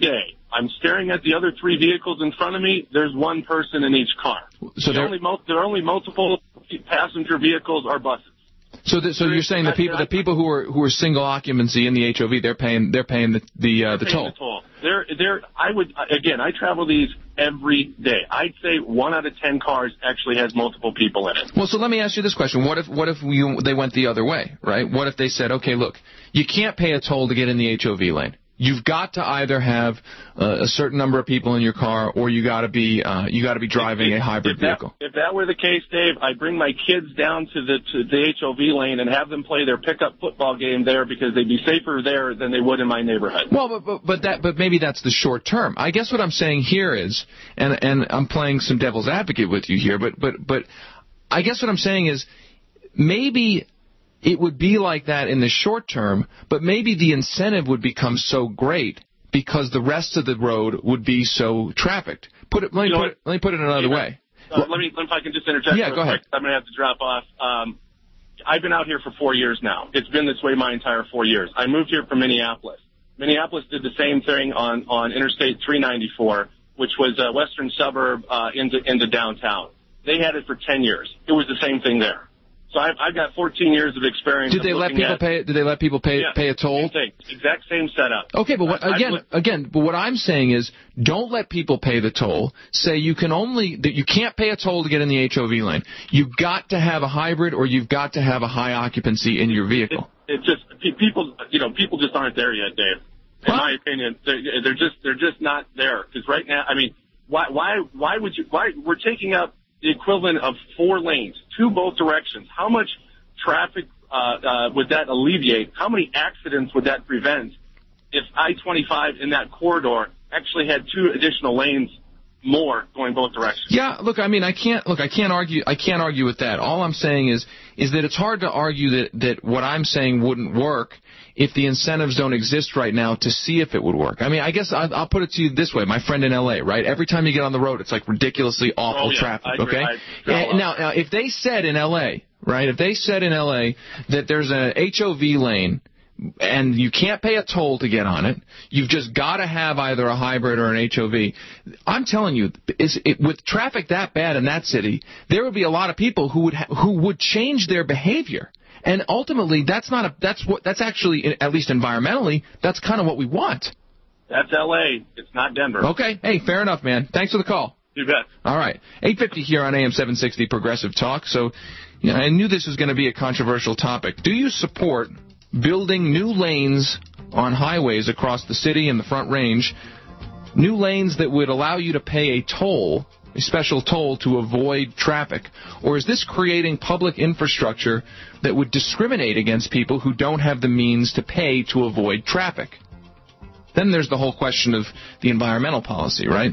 I'm staring at the other three vehicles in front of me. There's one person in each car. So the only mo- there are only multiple passenger vehicles or buses. So, the, so you're saying the people, the people who are who are single occupancy in the H O V, they're paying they're paying the the, uh, the paying toll. The toll. They're they're. I would again. I travel these every day. I'd say one out of ten cars actually has multiple people in it. Well, so let me ask you this question: What if what if you, they went the other way, right? What if they said, okay, look, you can't pay a toll to get in the H O V lane. You've got to either have uh, a certain number of people in your car, or you got to be uh, you got to be driving if, a hybrid if that, vehicle. If that were the case, Dave, I'd bring my kids down to the to the H O V lane and have them play their pickup football game there because they'd be safer there than they would in my neighborhood. Well, but but, but that but maybe that's the short term. I guess what I'm saying here is, and and I'm playing some devil's advocate with you here, but but but I guess what I'm saying is maybe it would be like that in the short term, but maybe the incentive would become so great because the rest of the road would be so trafficked. Put it. Let me, put it, let me put it another yeah, way. Uh, let me, if I can just interject. Yeah, go ahead. I'm going to have to drop off. Um, I've been out here for four years now. It's been this way my entire four years. I moved here from Minneapolis. Minneapolis did the same thing on, on Interstate three ninety-four, which was a western suburb uh, into, into downtown. They had it for ten years. It was the same thing there. So I've, I've got fourteen years of experience. Did they let people at, pay? Did they let people pay yeah, pay a toll? Same thing. Exact same setup. Okay, but what, again, looked, again, but what I'm saying is, don't let people pay the toll. Say you can only that you can't pay a toll to get in the H O V lane. You've got to have a hybrid, or you've got to have a high occupancy in your vehicle. It, it just people, you know, people just aren't there yet, Dave. In my opinion, they're, they're just they're just not there. Because right now, I mean, why why why would you? Why we're taking up the equivalent of four lanes, two both directions. How much traffic uh, uh, would that alleviate? How many accidents would that prevent if I twenty-five in that corridor actually had two additional lanes more going both directions? Yeah, look, I mean, I can't look, I can't argue, I can't argue with that. All I'm saying is, is that it's hard to argue that that what I'm saying wouldn't work if the incentives don't exist right now to see if it would work. I mean, I guess I'll, I'll put it to you this way. My friend in L A, right? Every time you get on the road, it's like ridiculously awful oh, yeah, traffic. I agree. Okay. I, and, now, now, if they said in L A, right? If they said in L A that there's an H O V lane and you can't pay a toll to get on it, you've just got to have either a hybrid or an H O V. I'm telling you, is it, with traffic that bad in that city, there would be a lot of people who would ha- who would change their behavior. And ultimately, that's not a that's what that's actually, at least environmentally, that's kind of what we want. That's L A. It's not Denver. Okay. Hey, fair enough, man. Thanks for the call. You bet. All right. eight fifty here on A M seven sixty Progressive Talk. So, you know, I knew this was going to be a controversial topic. Do you support building new lanes on highways across the city and the Front Range, new lanes that would allow you to pay a toll, a special toll, to avoid traffic? Or is this creating public infrastructure that would discriminate against people who don't have the means to pay to avoid traffic? Then there's the whole question of the environmental policy, right?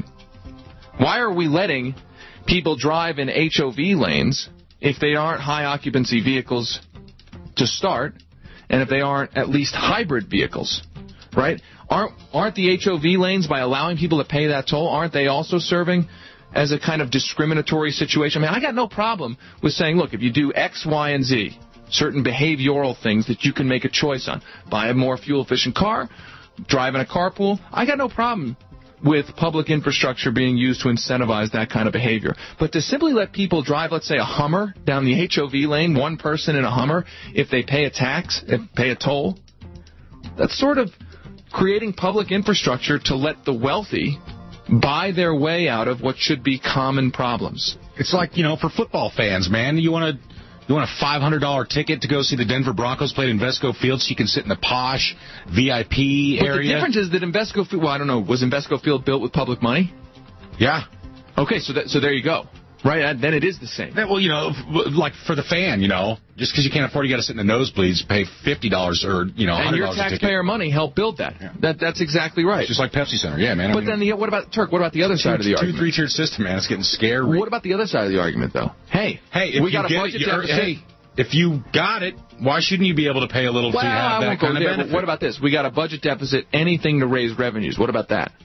Why are we letting people drive in H O V lanes if they aren't high-occupancy vehicles to start, and if they aren't at least hybrid vehicles, right? Aren't aren't the H O V lanes, by allowing people to pay that toll, aren't they also serving as a kind of discriminatory situation? I mean, I got no problem with saying, look, if you do X, Y, and Z, certain behavioral things that you can make a choice on, buy a more fuel-efficient car, drive in a carpool, I got no problem with public infrastructure being used to incentivize that kind of behavior. But to simply let people drive, let's say, a Hummer down the H O V lane, one person in a Hummer, if they pay a tax, if pay a toll, that's sort of creating public infrastructure to let the wealthy buy their way out of what should be common problems. It's like, you know, for football fans, man, you want to you want a five hundred dollars ticket to go see the Denver Broncos play in Invesco Field so you can sit in the posh V I P area. But the difference is that Invesco Field, well, I don't know, was Invesco Field built with public money? Yeah. Okay, so that, so there you go. Right, then it is the same. That, well, you know, like for the fan, you know, just because you can't afford, you got to sit in the nosebleeds, pay fifty dollars or, you know, one hundred dollars and your taxpayer money helped build that. Yeah. That that's exactly right. It's just like Pepsi Center, yeah, man. But I mean, then the what about Turk? What about the other two, side of the two, argument? Two, three-tiered system, man. It's getting scary. What about the other side of the argument, though? Hey, hey, if we you got get, a budget you're, deficit. Hey, if you got it, why shouldn't you be able to pay a little well, to have I that won't kind go of there, benefit? But what about this? We got a budget deficit. Anything to raise revenues. What about that?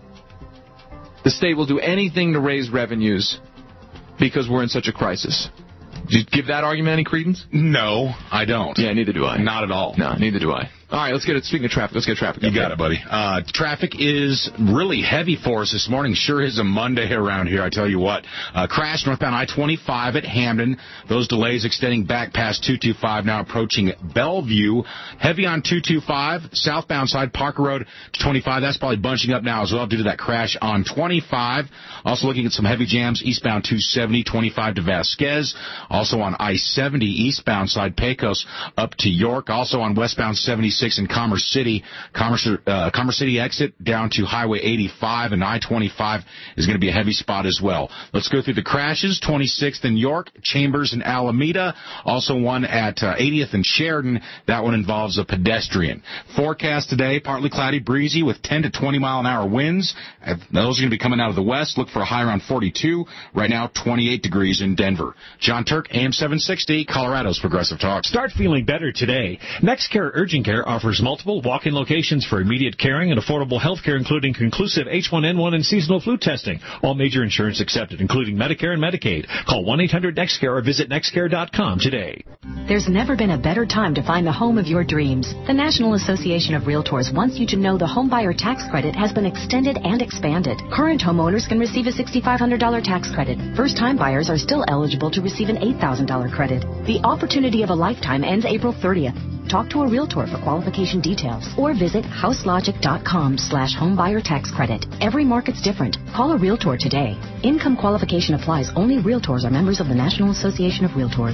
The state will do anything to raise revenues because we're in such a crisis. Do you give that argument any credence? No, I don't. Yeah, neither do I. Not at all. No, neither do I. All right, let's get it. Speaking of traffic, let's get traffic. You got it, buddy. Uh, traffic is really heavy for us this morning. Sure is a Monday around here, I tell you what. Uh, crash northbound I twenty-five at Hamden. Those delays extending back past two two five, now approaching Bellevue. Heavy on two two five, southbound side, Parker Road to twenty-five. That's probably bunching up now as well due to that crash on twenty-five. Also looking at some heavy jams eastbound two seventy, twenty-five to Vasquez. Also on I seventy, eastbound side, Pecos up to York. Also on westbound seventy-six in Commerce City. Commerce, uh, Commerce City exit down to Highway eighty-five, and I twenty-five is going to be a heavy spot as well. Let's go through the crashes. twenty-sixth in York, Chambers and Alameda. Also one at uh, eightieth and Sheridan. That one involves a pedestrian. Forecast today, partly cloudy, breezy with ten to twenty mile an hour winds. Those are going to be coming out of the west. Look for a high around forty-two. Right now, twenty-eight degrees in Denver. John Turk, A M seven sixty, Colorado's Progressive Talk. Start feeling better today. NextCare Urgent Care offers multiple walk-in locations for immediate caring and affordable health care, including conclusive H one N one and seasonal flu testing. All major insurance accepted, including Medicare and Medicaid. Call one eight hundred next care or visit next care dot com today. There's never been a better time to find the home of your dreams. The National Association of Realtors wants you to know the homebuyer tax credit has been extended and expanded. Current homeowners can receive a six thousand five hundred dollars tax credit. First-time buyers are still eligible to receive an eight thousand dollars credit. The opportunity of a lifetime ends April thirtieth. Talk to a realtor for qualification details or visit houselogic.com slash homebuyer tax credit. Every market's different. Call a realtor today. Income qualification applies. Only realtors are members of the National Association of Realtors.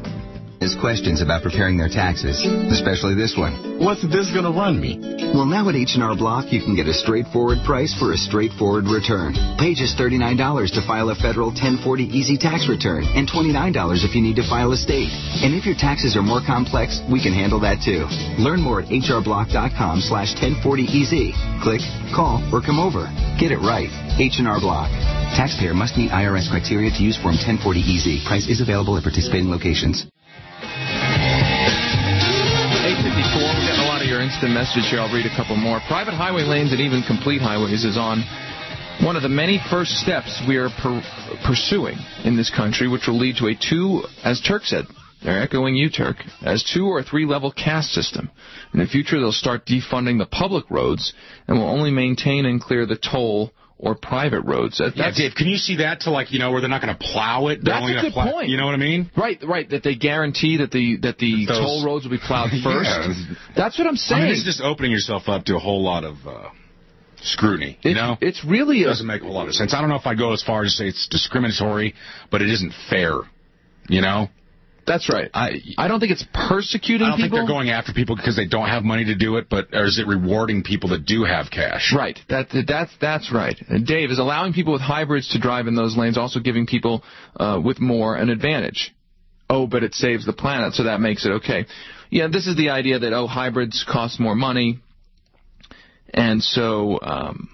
Is questions about preparing their taxes, especially this one. What's this going to run me? Well, now at H and R Block, you can get a straightforward price for a straightforward return. Pay just thirty-nine dollars to file a federal ten forty Easy tax return and twenty-nine dollars if you need to file a state. And if your taxes are more complex, we can handle that too. Learn more at hrblock.com slash 1040 easy. Click, call, or come over. Get it right. H and R Block. Taxpayer must meet I R S criteria to use Form ten forty Easy. Price is available at participating locations. eight fifty-four, we're getting a lot of your instant messages here. I'll read a couple more. Private highway lanes and even complete highways is on one of the many first steps we are per- pursuing in this country, which will lead to a two, as Turk said, they're echoing you, Turk, as two or three level caste system. In the future, they'll start defunding the public roads and will only maintain and clear the toll or private roads. That, yeah, Dave, can you see that to, like, you know, where they're not going to plow it? That's a good plow, point. You know what I mean? Right, right, that they guarantee that the that the Those, toll roads will be plowed first. Yeah. That's what I'm saying. I mean, it's just opening yourself up to a whole lot of uh, scrutiny, you it's, know? It's really... It doesn't make a whole lot of sense. I don't know if I'd go as far as to say it's discriminatory, but it isn't fair, you know? That's right. I I don't think it's persecuting people. I don't people. think they're going after people because they don't have money to do it, but or is it rewarding people that do have cash? Right. That that's that's right. And Dave, is allowing people with hybrids to drive in those lanes also giving people uh, with more an advantage? Oh, but it saves the planet, so that makes it okay. Yeah, this is the idea that oh, hybrids cost more money, and so um,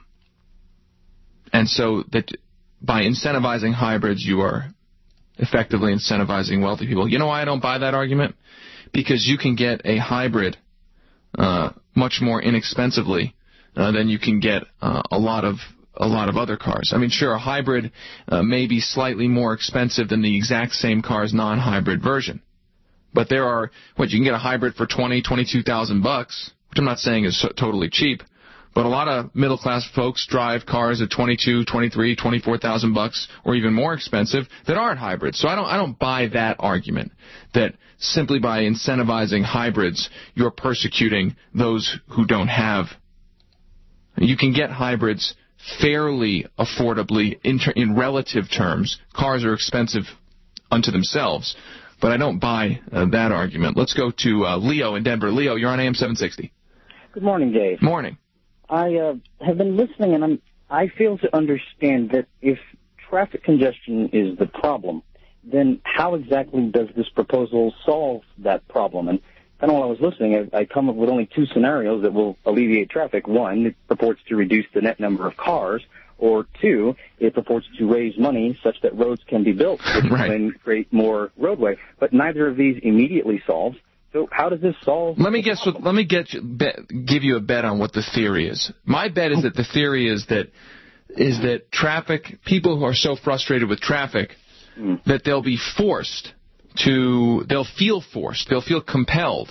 and so that by incentivizing hybrids, you are effectively incentivizing wealthy people. You know why I don't buy that argument? Because you can get a hybrid uh, much more inexpensively uh, than you can get uh, a lot of a lot of other cars. I mean, sure, a hybrid uh, may be slightly more expensive than the exact same car's non-hybrid version, but there are what you can get a hybrid for twenty, twenty-two thousand bucks, which I'm not saying is so, totally cheap. But a lot of middle-class folks drive cars at twenty-two, twenty-three, twenty-four thousand bucks, or even more expensive, that aren't hybrids. So I don't, I don't buy that argument that simply by incentivizing hybrids, you're persecuting those who don't have. You can get hybrids fairly affordably in, ter- in relative terms. Cars are expensive unto themselves, but I don't buy uh, that argument. Let's go to uh, Leo in Denver. Leo, you're on A M seven sixty. Good morning, Dave. Morning. I uh, have been listening, and I'm, I fail to understand that if traffic congestion is the problem, then how exactly does this proposal solve that problem? And kind of while I was listening, I, I come up with only two scenarios that will alleviate traffic. One, it purports to reduce the net number of cars, or two, it purports to raise money such that roads can be built, which right. will then create more roadway. But neither of these immediately solves. So how does this solve? Let me guess. What, let me get you, bet, give you a bet on what the theory is. My bet is that the theory is that is that traffic people who are so frustrated with traffic mm. that they'll be forced to they'll feel forced they'll feel compelled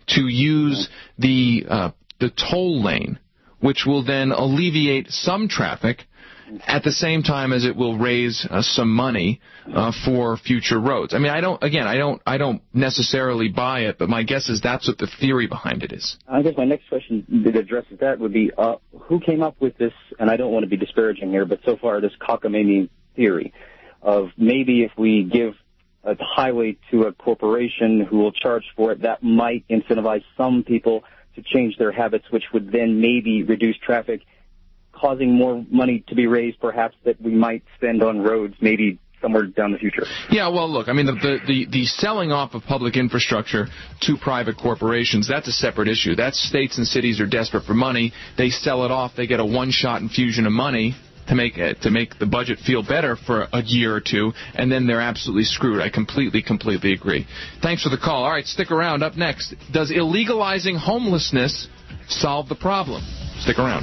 to use the uh, the toll lane, which will then alleviate some traffic at the same time as it will raise uh, some money uh, for future roads. I mean, I don't. Again, I don't. I don't necessarily buy it, but my guess is that's what the theory behind it is. I guess my next question that addresses that would be, uh, who came up with this? And I don't want to be disparaging here, but so far this cockamamie theory of maybe if we give a highway to a corporation who will charge for it, that might incentivize some people to change their habits, which would then maybe reduce traffic, causing more money to be raised, perhaps, that we might spend on roads maybe somewhere down the future. Yeah, well, look, I mean, the, the, the, the selling off of public infrastructure to private corporations, that's a separate issue. That's states and cities are desperate for money. They sell it off. They get a one-shot infusion of money to make it, to make the budget feel better for a year or two, and then they're absolutely screwed. I completely, completely agree. Thanks for the call. All right, stick around. Up next, does illegalizing homelessness solve the problem? Stick around.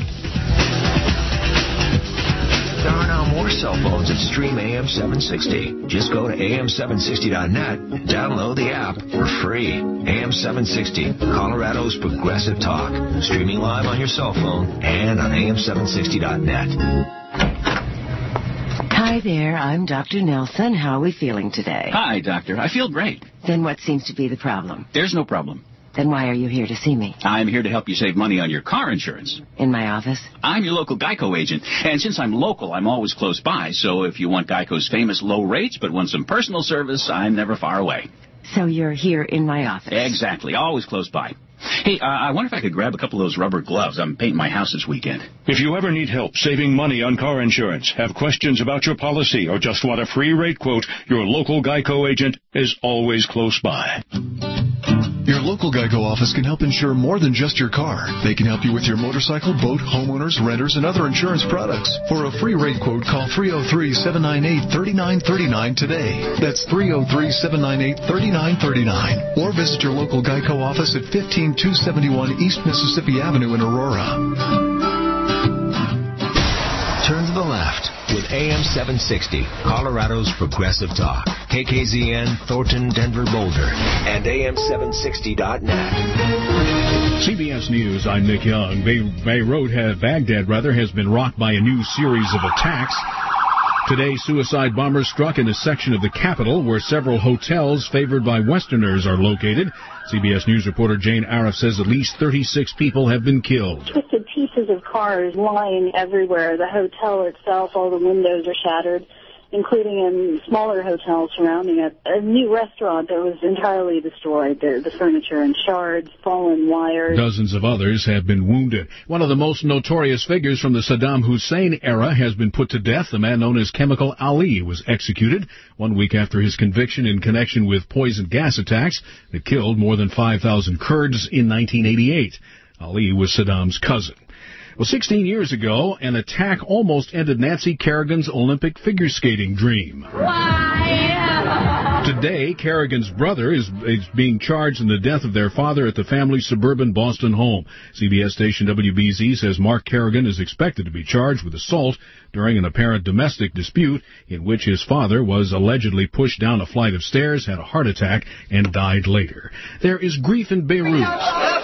There are now more cell phones that stream A M seven sixty. Just go to A M seven sixty dot net, download the app for free. A M seven sixty, Colorado's progressive talk. Streaming live on your cell phone and on A M seven sixty dot net. Hi there, I'm Doctor Nelson. How are we feeling today? Hi, Doctor. I feel great. Then what seems to be the problem? There's no problem. Then why are you here to see me? I'm here to help you save money on your car insurance. In my office? I'm your local Geico agent, and since I'm local, I'm always close by, so if you want Geico's famous low rates but want some personal service, I'm never far away. So you're here in my office? Exactly, always close by. Hey, uh, I wonder if I could grab a couple of those rubber gloves. I'm painting my house this weekend. If you ever need help saving money on car insurance, have questions about your policy, or just want a free rate quote, your local Geico agent is always close by. Your local Geico office can help insure more than just your car. They can help you with your motorcycle, boat, homeowners, renters, and other insurance products. For a free rate quote, call three oh three, seven nine eight, three nine three nine today. That's three oh three, seven nine eight, three nine three nine. Or visit your local Geico office at fifteen two seventy-one East Mississippi Avenue in Aurora. Turn to the left with A M seven sixty, Colorado's progressive talk. K K Z N, Thornton, Denver, Boulder, and A M seven sixty dot net. C B S News, I'm Nick Young. Bay, Beirut, has, Baghdad rather, has been rocked by a new series of attacks. Today, suicide bombers struck in a section of the capital where several hotels favored by Westerners are located. C B S News reporter Jane Arif says at least thirty-six people have been killed. Twisted pieces of cars lying everywhere. The hotel itself, all the windows are shattered, including in smaller hotels surrounding it. A new restaurant that was entirely destroyed. The, the furniture in shards, fallen wires. Dozens of others have been wounded. One of the most notorious figures from the Saddam Hussein era has been put to death. The man known as Chemical Ali was executed one week after his conviction in connection with poison gas attacks that killed more than five thousand Kurds in nineteen eighty-eight. Ali was Saddam's cousin. Well, sixteen years ago, an attack almost ended Nancy Kerrigan's Olympic figure skating dream. Why? Today, Kerrigan's brother is, is being charged in the death of their father at the family's suburban Boston home. C B S station W B Z says Mark Kerrigan is expected to be charged with assault during an apparent domestic dispute in which his father was allegedly pushed down a flight of stairs, had a heart attack, and died later. There is grief in Beirut.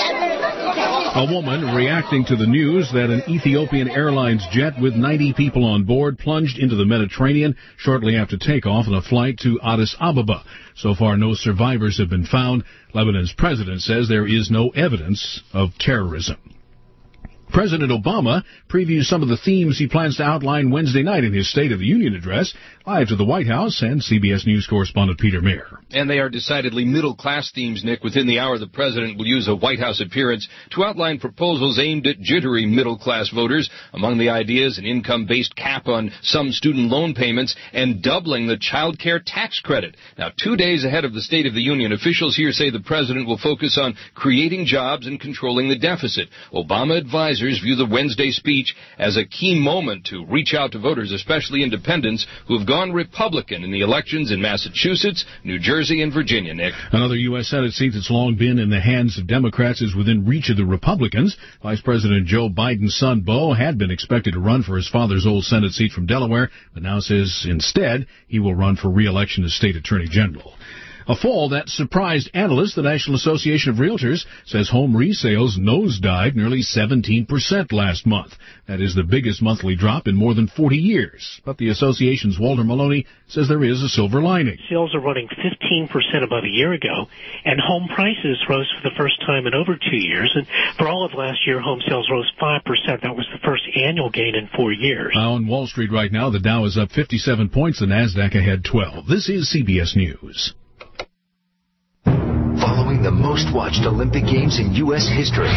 A woman reacting to the news that an Ethiopian Airlines jet with ninety people on board plunged into the Mediterranean shortly after takeoff on a flight to Addis Ababa. So far, no survivors have been found. Lebanon's president says there is no evidence of terrorism. President Obama previews some of the themes he plans to outline Wednesday night in his State of the Union address. Live to the White House and C B S News correspondent Peter Mayer. And they are decidedly middle-class themes, Nick. Within the hour, the president will use a White House appearance to outline proposals aimed at jittery middle-class voters. Among the ideas, an income-based cap on some student loan payments and doubling the child care tax credit. Now, two days ahead of the State of the Union, officials here say the president will focus on creating jobs and controlling the deficit. Obama advisors view the Wednesday speech as a key moment to reach out to voters, especially independents, who have gone Republican in the elections in Massachusetts, New Jersey, and Virginia, Nick. Another U S Senate seat that's long been in the hands of Democrats is within reach of the Republicans. Vice President Joe Biden's son, Beau, had been expected to run for his father's old Senate seat from Delaware, but now says instead he will run for re-election as state attorney general. A fall that surprised analysts. The National Association of Realtors says home resales nosedived nearly seventeen percent last month. That is the biggest monthly drop in more than forty years. But the association's Walter Maloney says there is a silver lining. Sales are running fifteen percent above a year ago, and home prices rose for the first time in over two years. And for all of last year, home sales rose five percent. That was the first annual gain in four years. On Wall Street right now, the Dow is up fifty-seven points, the NASDAQ ahead twelve. This is C B S News. Following the most watched Olympic Games in U S history.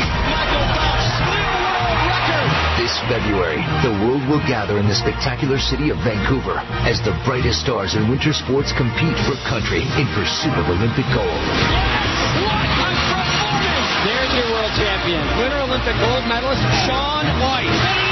This February, the world will gather in the spectacular city of Vancouver as the brightest stars in winter sports compete for country in pursuit of Olympic gold. There's your world champion, Winter Olympic gold medalist Shaun White.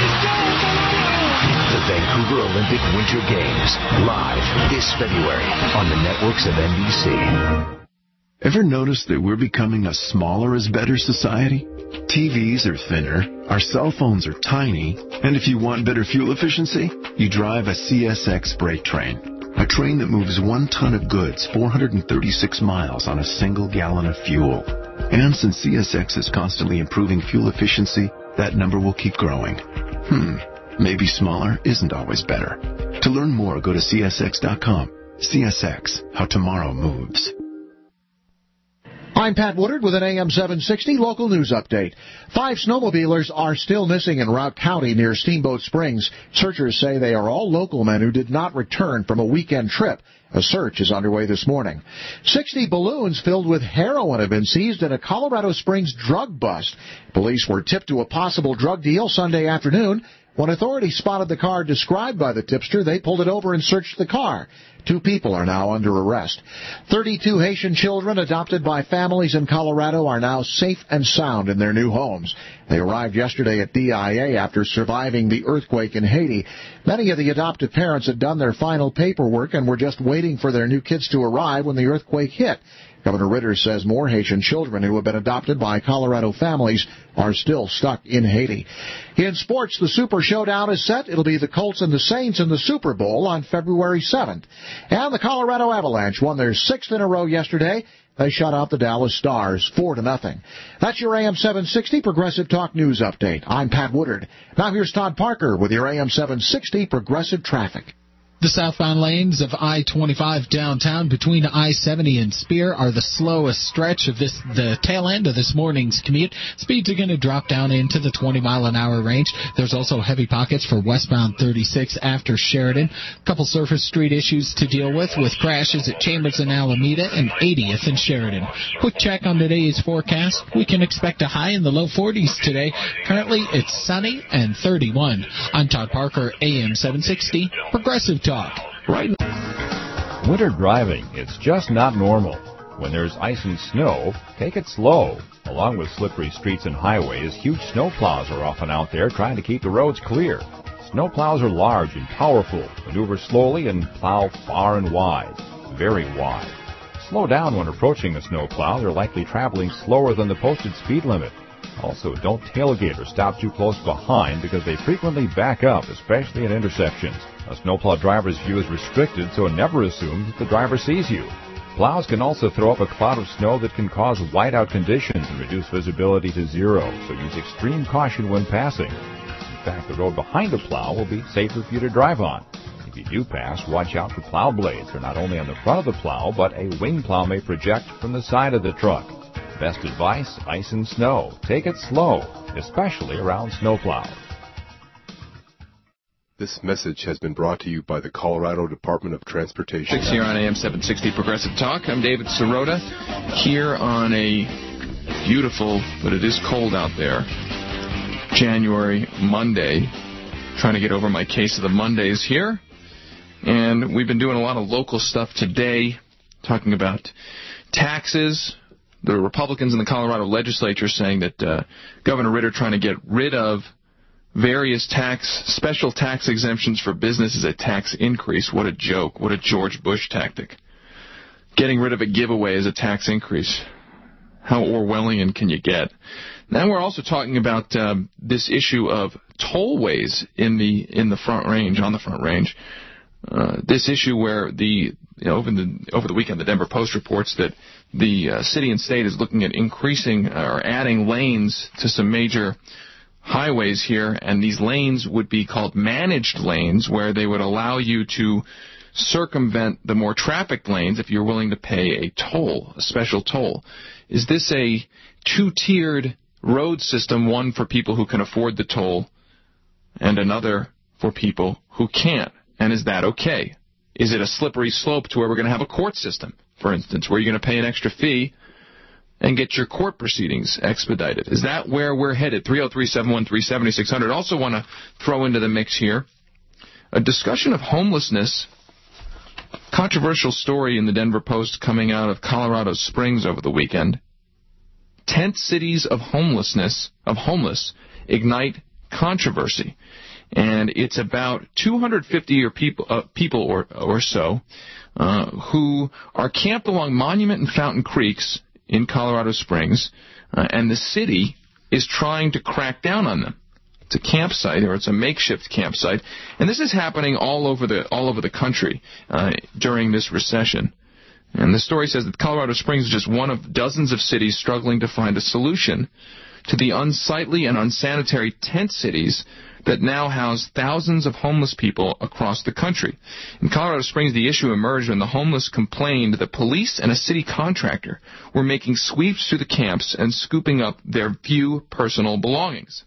The Vancouver Olympic Winter Games, live this February on the networks of N B C. Ever notice that we're becoming a smaller is better society? T Vs are thinner, our cell phones are tiny, and if you want better fuel efficiency, you drive a C S X freight train. A train that moves one ton of goods four hundred thirty-six miles on a single gallon of fuel. And since C S X is constantly improving fuel efficiency, that number will keep growing. Hmm, maybe smaller isn't always better. To learn more, go to C S X dot com. C S X, how tomorrow moves. I'm Pat Woodard with an A M seven sixty local news update. Five snowmobilers are still missing in Routt County near Steamboat Springs. Searchers say they are all local men who did not return from a weekend trip. A search is underway this morning. sixty balloons filled with heroin have been seized in a Colorado Springs drug bust. Police were tipped to a possible drug deal Sunday afternoon. When authorities spotted the car described by the tipster, they pulled it over and searched the car. Two people are now under arrest. thirty-two Haitian children adopted by families in Colorado are now safe and sound in their new homes. They arrived yesterday at D I A after surviving the earthquake in Haiti. Many of the adoptive parents had done their final paperwork and were just waiting for their new kids to arrive when the earthquake hit. Governor Ritter says more Haitian children who have been adopted by Colorado families are still stuck in Haiti. In sports, the Super Showdown is set. It'll be the Colts and the Saints in the Super Bowl on February seventh. And the Colorado Avalanche won their sixth in a row yesterday. They shut out the Dallas Stars four to nothing. That's your A M seven sixty Progressive Talk News Update. I'm Pat Woodard. Now here's Todd Parker with your A M seven sixty Progressive Traffic. The southbound lanes of I twenty-five downtown between I seventy and Spear are the slowest stretch of this, the tail end of this morning's commute. Speeds are going to drop down into the twenty mile an hour range. There's also heavy pockets for westbound thirty-six after Sheridan. A couple surface street issues to deal with, with crashes at Chambers and Alameda and eightieth and Sheridan. Quick check on today's forecast. We can expect a high in the low forties today. Currently, it's sunny and thirty-one. I'm Todd Parker, A M seven sixty, Progressive Talk. Right. Winter driving, it's just not normal. When there's ice and snow, take it slow. Along with slippery streets and highways, huge snowplows are often out there trying to keep the roads clear. Snowplows are large and powerful, maneuver slowly and plow far and wide, very wide. Slow down when approaching a snowplow. They're likely traveling slower than the posted speed limit. Also, don't tailgate or stop too close behind because they frequently back up, especially at intersections. A snowplow driver's view is restricted, so never assume that the driver sees you. Plows can also throw up a cloud of snow that can cause whiteout conditions and reduce visibility to zero, so use extreme caution when passing. In fact, the road behind a plow will be safer for you to drive on. If you do pass, watch out for plow blades. They're not only on the front of the plow, but a wing plow may project from the side of the truck. Best advice, ice and snow. Take it slow, especially around snowplows. This message has been brought to you by the Colorado Department of Transportation. Six here on A M seven sixty Progressive Talk. I'm David Sirota, here on a beautiful, but it is cold out there, January Monday. Trying to get over my case of the Mondays here. And we've been doing a lot of local stuff today, talking about taxes. The Republicans in the Colorado legislature saying that uh, Governor Ritter trying to get rid of various tax, special tax exemptions for business is a tax increase. What a joke. What a George Bush tactic. Getting rid of a giveaway is a tax increase. How Orwellian can you get? Now we're also talking about uh, this issue of tollways in the in the Front Range, on the Front Range. uh, this issue where the you know, over the over the weekend the Denver Post reports that the uh, city and state is looking at increasing or adding lanes to some major highways here, and these lanes would be called managed lanes, where they would allow you to circumvent the more trafficked lanes if you're willing to pay a toll, a special toll. Is this a two-tiered road system, one for people who can afford the toll and another for people who can't? And is that okay? Is it a slippery slope to where we're going to have a court system, for instance, where you're going to pay an extra fee and get your court proceedings expedited? Is that where we're headed? three oh three, seven one three, seven six zero zero. Also want to throw into the mix here a discussion of homelessness. Controversial story in the Denver Post coming out of Colorado Springs over the weekend. Tent cities of homelessness, of homeless, ignite controversy. And it's about two hundred fifty or people, uh, people or, or so uh, who are camped along Monument and Fountain Creeks in Colorado Springs, uh, and the city is trying to crack down on them. It's a campsite, or it's a makeshift campsite, and this is happening all over the all over the country uh, during this recession. And the story says that Colorado Springs is just one of dozens of cities struggling to find a solution to the unsightly and unsanitary tent cities that now house thousands of homeless people across the country. In Colorado Springs, the issue emerged when the homeless complained that police and a city contractor were making sweeps through the camps and scooping up their few personal belongings.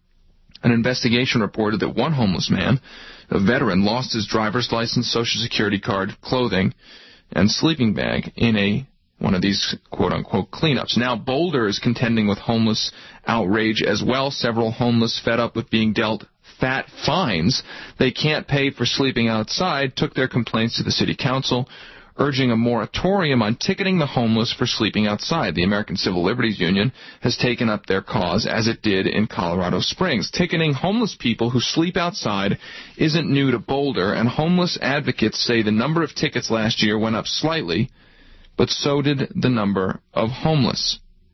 An investigation reported that one homeless man, a veteran, lost his driver's license, Social Security card, clothing, and sleeping bag in a one of these quote-unquote cleanups. Now Boulder is contending with homeless outrage as well. Several homeless, fed up with being dealt fat fines they can't pay for sleeping outside, took their complaints to the city council, urging a moratorium on ticketing the homeless for sleeping outside. The American Civil Liberties Union has taken up their cause, as it did in Colorado Springs. Ticketing homeless people who sleep outside isn't new to Boulder, and homeless advocates say the number of tickets last year went up slightly, but so did the number of homeless.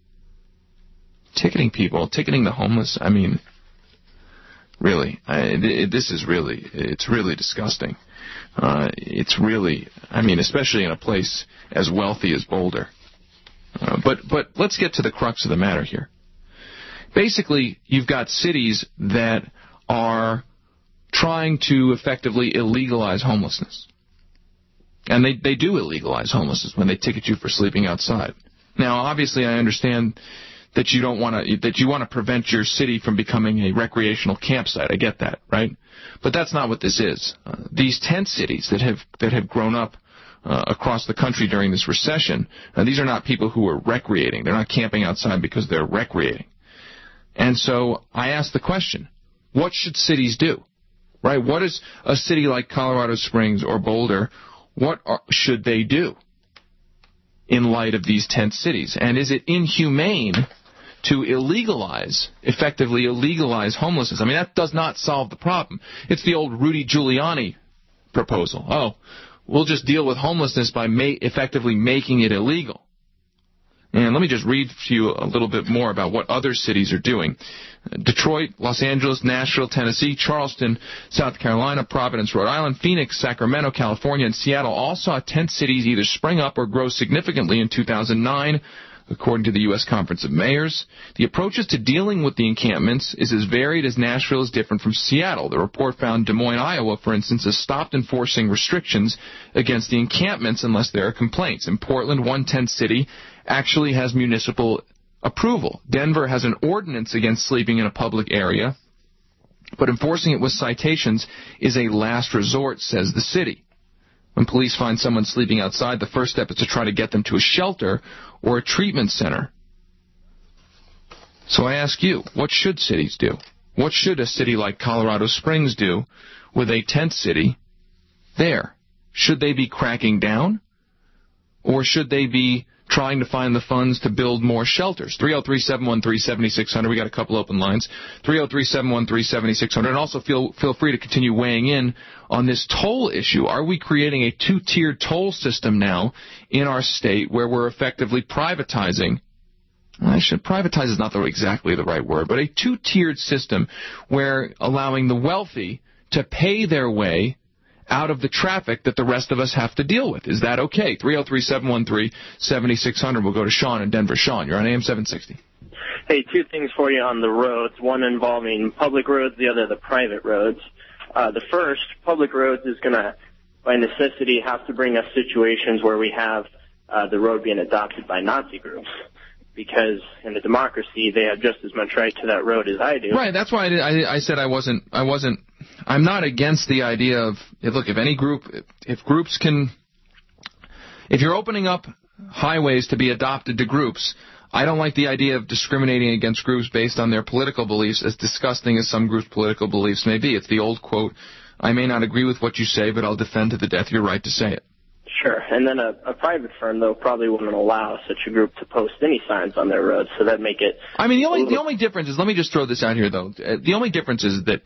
Ticketing people, ticketing the homeless, I mean, really, I, this is really, it's really disgusting. Uh, it's really, I mean, especially in a place as wealthy as Boulder. Uh, but, but let's get to the crux of the matter here. Basically, you've got cities that are trying to effectively illegalize homelessness. And they, they do illegalize homelessness when they ticket you for sleeping outside. Now, obviously, I understand that you don't want to that you want to prevent your city from becoming a recreational campsite. I get that, right? But that's not what this is. Uh, these tent cities that have that have grown up uh, across the country during this recession, uh, these are not people who are recreating. They're not camping outside because they're recreating. And so I ask the question: what should cities do? Right? What is a city like Colorado Springs or Boulder? What are, should they do in light of these tent cities? And is it inhumane to illegalize, effectively illegalize homelessness? I mean, that does not solve the problem. It's the old Rudy Giuliani proposal. Oh, we'll just deal with homelessness by ma- effectively making it illegal. And let me just read to you a little bit more about what other cities are doing. Detroit, Los Angeles, Nashville, Tennessee, Charleston, South Carolina, Providence, Rhode Island, Phoenix, Sacramento, California, and Seattle all saw tent cities either spring up or grow significantly in two thousand nine, according to the U S Conference of Mayors. The approaches to dealing with the encampments is as varied as Nashville is different from Seattle. The report found Des Moines, Iowa, for instance, has stopped enforcing restrictions against the encampments unless there are complaints. In Portland, one tent city actually has municipal approval. Denver has an ordinance against sleeping in a public area, but enforcing it with citations is a last resort, says the city. When police find someone sleeping outside, the first step is to try to get them to a shelter or a treatment center. So I ask you, what should cities do? What should a city like Colorado Springs do with a tent city there? Should they be cracking down? Or should they be trying to find the funds to build more shelters? three oh three, seven one three, seven six zero zero. We got a couple open lines. three oh three, seven one three, seven six zero zero. And also feel feel free to continue weighing in on this toll issue. Are we creating a two-tiered toll system now in our state where we're effectively privatizing? I should privatize is not the, exactly the right word, but a two-tiered system where allowing the wealthy to pay their way out of the traffic that the rest of us have to deal with. Is that okay? three oh three, seven one three, seven six zero zero. We'll go to Sean in Denver. Sean, you're on A M seven sixty. Hey, two things for you on the roads, one involving public roads, the other the private roads. Uh, the first, public roads, is going to, by necessity, have to bring us situations where we have uh, the road being adopted by Nazi groups. Because in a democracy, they have just as much right to that road as I do. Right. That's why I, did, I, I said I wasn't. I wasn't. I'm not against the idea of look. If any group, if, if groups can, if you're opening up highways to be adopted to groups, I don't like the idea of discriminating against groups based on their political beliefs, as disgusting as some groups' political beliefs may be. It's the old quote: "I may not agree with what you say, but I'll defend to the death your right to say it." Sure. And then a, a private firm, though, probably wouldn't allow such a group to post any signs on their roads, so that'd make it... I mean, the only the only difference is, let me just throw this out here, though. The only difference is that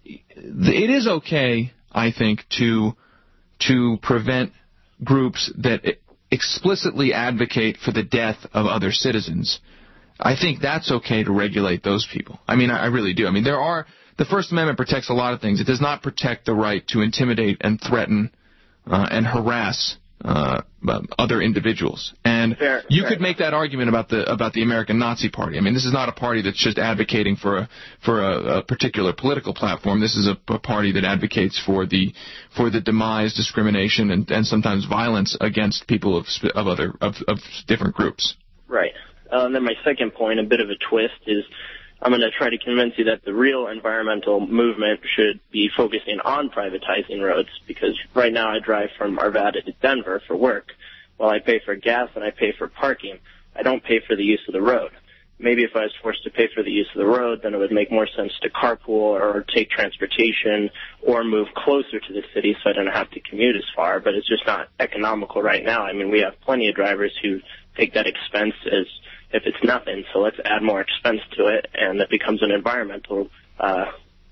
it is okay, I think, to to prevent groups that explicitly advocate for the death of other citizens. I think that's okay to regulate those people. I mean, I, I really do. I mean, there are... The First Amendment protects a lot of things. It does not protect the right to intimidate and threaten uh, and harass Uh, other individuals, and fair, you fair could make that argument about the about the American Nazi Party. I mean, this is not a party that's just advocating for a for a, a particular political platform. This is a, a party that advocates for the for the demise, discrimination, and, and sometimes violence against people of of other of, of different groups. Right. Uh, and then my second point, a bit of a twist, is I'm going to try to convince you that the real environmental movement should be focusing on privatizing roads, because right now I drive from Arvada to Denver for work. While I pay for gas and I pay for parking, I don't pay for the use of the road. Maybe if I was forced to pay for the use of the road, then it would make more sense to carpool or take transportation or move closer to the city so I don't have to commute as far, but it's just not economical right now. I mean, we have plenty of drivers who take that expense as if it's nothing, so let's add more expense to it, and it becomes an environmental uh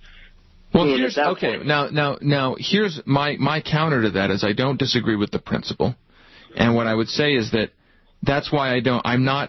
well here's okay point. now now now here's my my counter to that is I don't disagree with the principle, and what I would say is that that's why I don't I'm not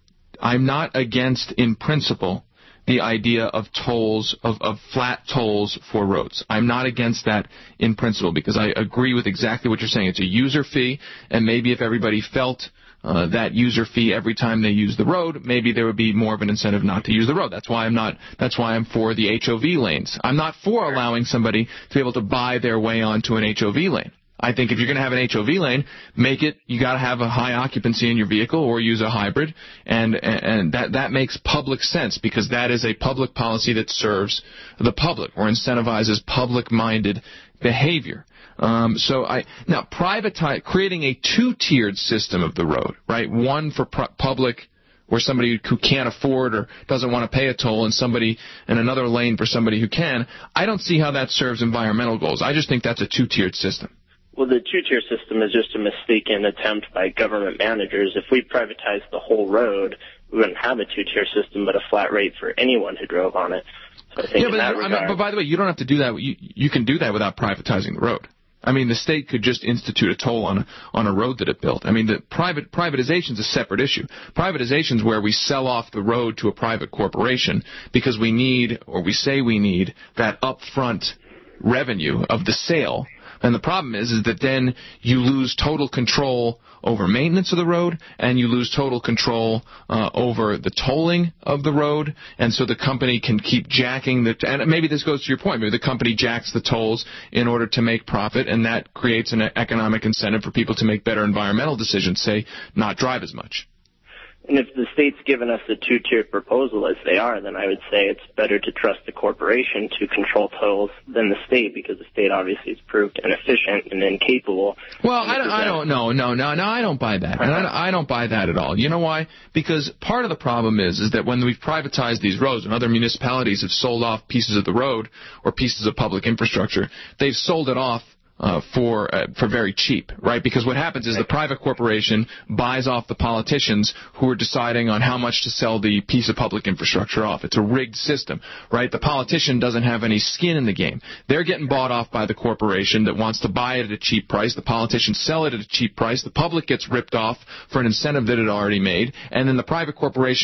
I'm not against in principle the idea of tolls of, of flat tolls for roads. I'm not against that in principle, because I agree with exactly what you're saying. It's a user fee, and maybe if everybody felt Uh, that user fee every time they use the road, maybe there would be more of an incentive not to use the road. That's why I'm not. That's why I'm for the H O V lanes. I'm not for allowing somebody to be able to buy their way onto an H O V lane. I think if you're going to have an H O V lane, make it. You got to have a high occupancy in your vehicle, or use a hybrid, and and that that makes public sense, because that is a public policy that serves the public or incentivizes public-minded behavior. Um, so I now privatize, creating a two-tiered system of the road, right? One for pu- public, where somebody who can't afford or doesn't want to pay a toll, and somebody and another lane for somebody who can. I don't see how that serves environmental goals. I just think that's a two-tiered system. Well, the two-tier system is just a mistaken attempt by government managers. If we privatized the whole road, we wouldn't have a two-tier system, but a flat rate for anyone who drove on it. So I think yeah, but, in that I regard, mean, but by the way, you don't have to do that. You, you can do that without privatizing the road. I mean, the state could just institute a toll on a, on a road that it built. I mean, the private privatization is a separate issue. Privatization is where we sell off the road to a private corporation because we need, or we say we need, that upfront revenue of the sale. And the problem is, is that then you lose total control over maintenance of the road, and you lose total control uh, over the tolling of the road, and so the company can keep jacking the, and maybe this goes to your point, maybe the company jacks the tolls in order to make profit, and that creates an economic incentive for people to make better environmental decisions, say, not drive as much. And if the state's given us a two-tiered proposal as they are, then I would say it's better to trust the corporation to control tolls than the state, because the state obviously is proved inefficient and incapable. Well, I don't, I don't, no, no, no, no, I don't buy that. And I, I don't buy that at all. You know why? Because part of the problem is, is that when we've privatized these roads and other municipalities have sold off pieces of the road or pieces of public infrastructure, they've sold it off Uh, for uh, for very cheap, right? Because what happens is the private corporation buys off the politicians who are deciding on how much to sell the piece of public infrastructure off. It's a rigged system, right? The politician doesn't have any skin in the game. They're getting bought off by the corporation that wants to buy it at a cheap price. The politicians sell it at a cheap price. The public gets ripped off for an incentive that it already made, and then the private corporation can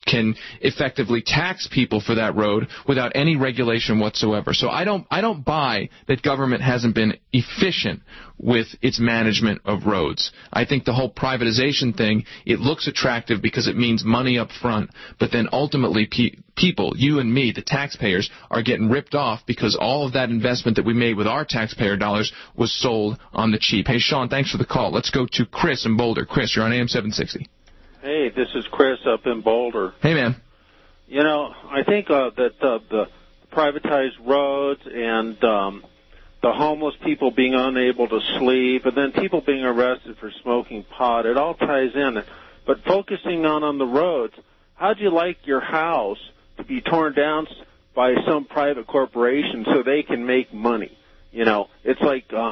can effectively tax people for that road without any regulation whatsoever. So I don't I don't buy that government hasn't been efficient with its management of roads. I think the whole privatization thing, it looks attractive because it means money up front, but then ultimately pe- people, you and me, the taxpayers, are getting ripped off because all of that investment that we made with our taxpayer dollars was sold on the cheap. Hey, Sean, thanks for the call. Let's go to Chris in Boulder. Chris, you're on A M seven sixty. Hey, this is Chris up in Boulder. Hey, man. You know, I think uh, that uh, the privatized roads and um, the homeless people being unable to sleep, and then people being arrested for smoking pot, it all ties in. But focusing on on the roads, how'd you like your house to be torn down by some private corporation so they can make money? You know, it's like uh,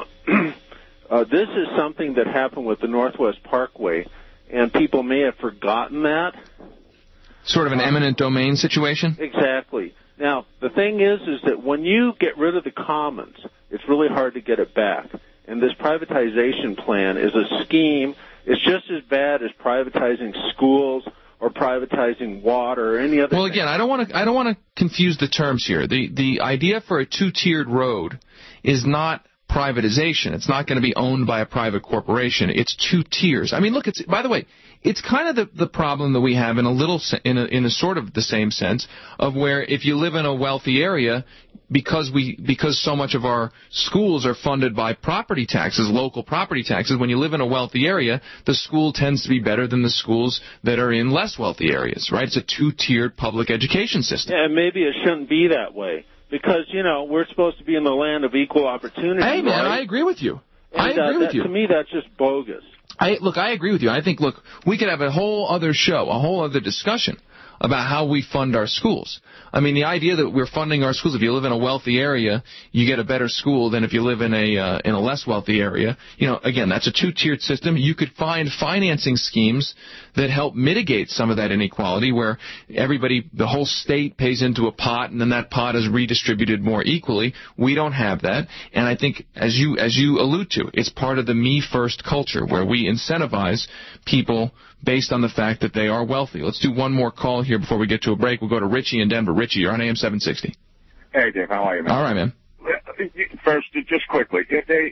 uh, this is something that happened with the Northwest Parkway, and people may have forgotten that. Sort of an eminent domain situation? Exactly. Now, the thing is, is that when you get rid of the commons, it's really hard to get it back. And this privatization plan is a scheme. It's just as bad as privatizing schools or privatizing water or any other Well, thing. again, I don't want to I don't want to confuse the terms here. The the idea for a two-tiered road is not privatization. It's not going to be owned by a private corporation. It's two tiers. I mean, look, it's by the way, it's kind of the, the problem that we have in a little in a, in a sort of the same sense of where if you live in a wealthy area, because we because so much of our schools are funded by property taxes, local property taxes, when you live in a wealthy area, the school tends to be better than the schools that are in less wealthy areas, right? It's a two-tiered public education system. Yeah, and maybe it shouldn't be that way. Because, you know, we're supposed to be in the land of equal opportunity. Hey, man, right? I agree with you. And, I agree uh, with that, you. To me, that's just bogus. I Look, I agree with you. I think, look, we could have a whole other show, a whole other discussion about how we fund our schools. I mean, the idea that we're funding our schools, if you live in a wealthy area, you get a better school than if you live in a uh, in a less wealthy area. You know, again, that's a two-tiered system. You could find financing schemes that help mitigate some of that inequality where everybody, the whole state pays into a pot and then that pot is redistributed more equally. We don't have that. And I think, as you as you allude to, it's part of the me-first culture where we incentivize people based on the fact that they are wealthy. Let's do one more call here before we get to a break. We'll go to Richie in Denver. Richie, you're on A M seven sixty. Hey, Dave, how are you, man? All right, man. First, just quickly, if they,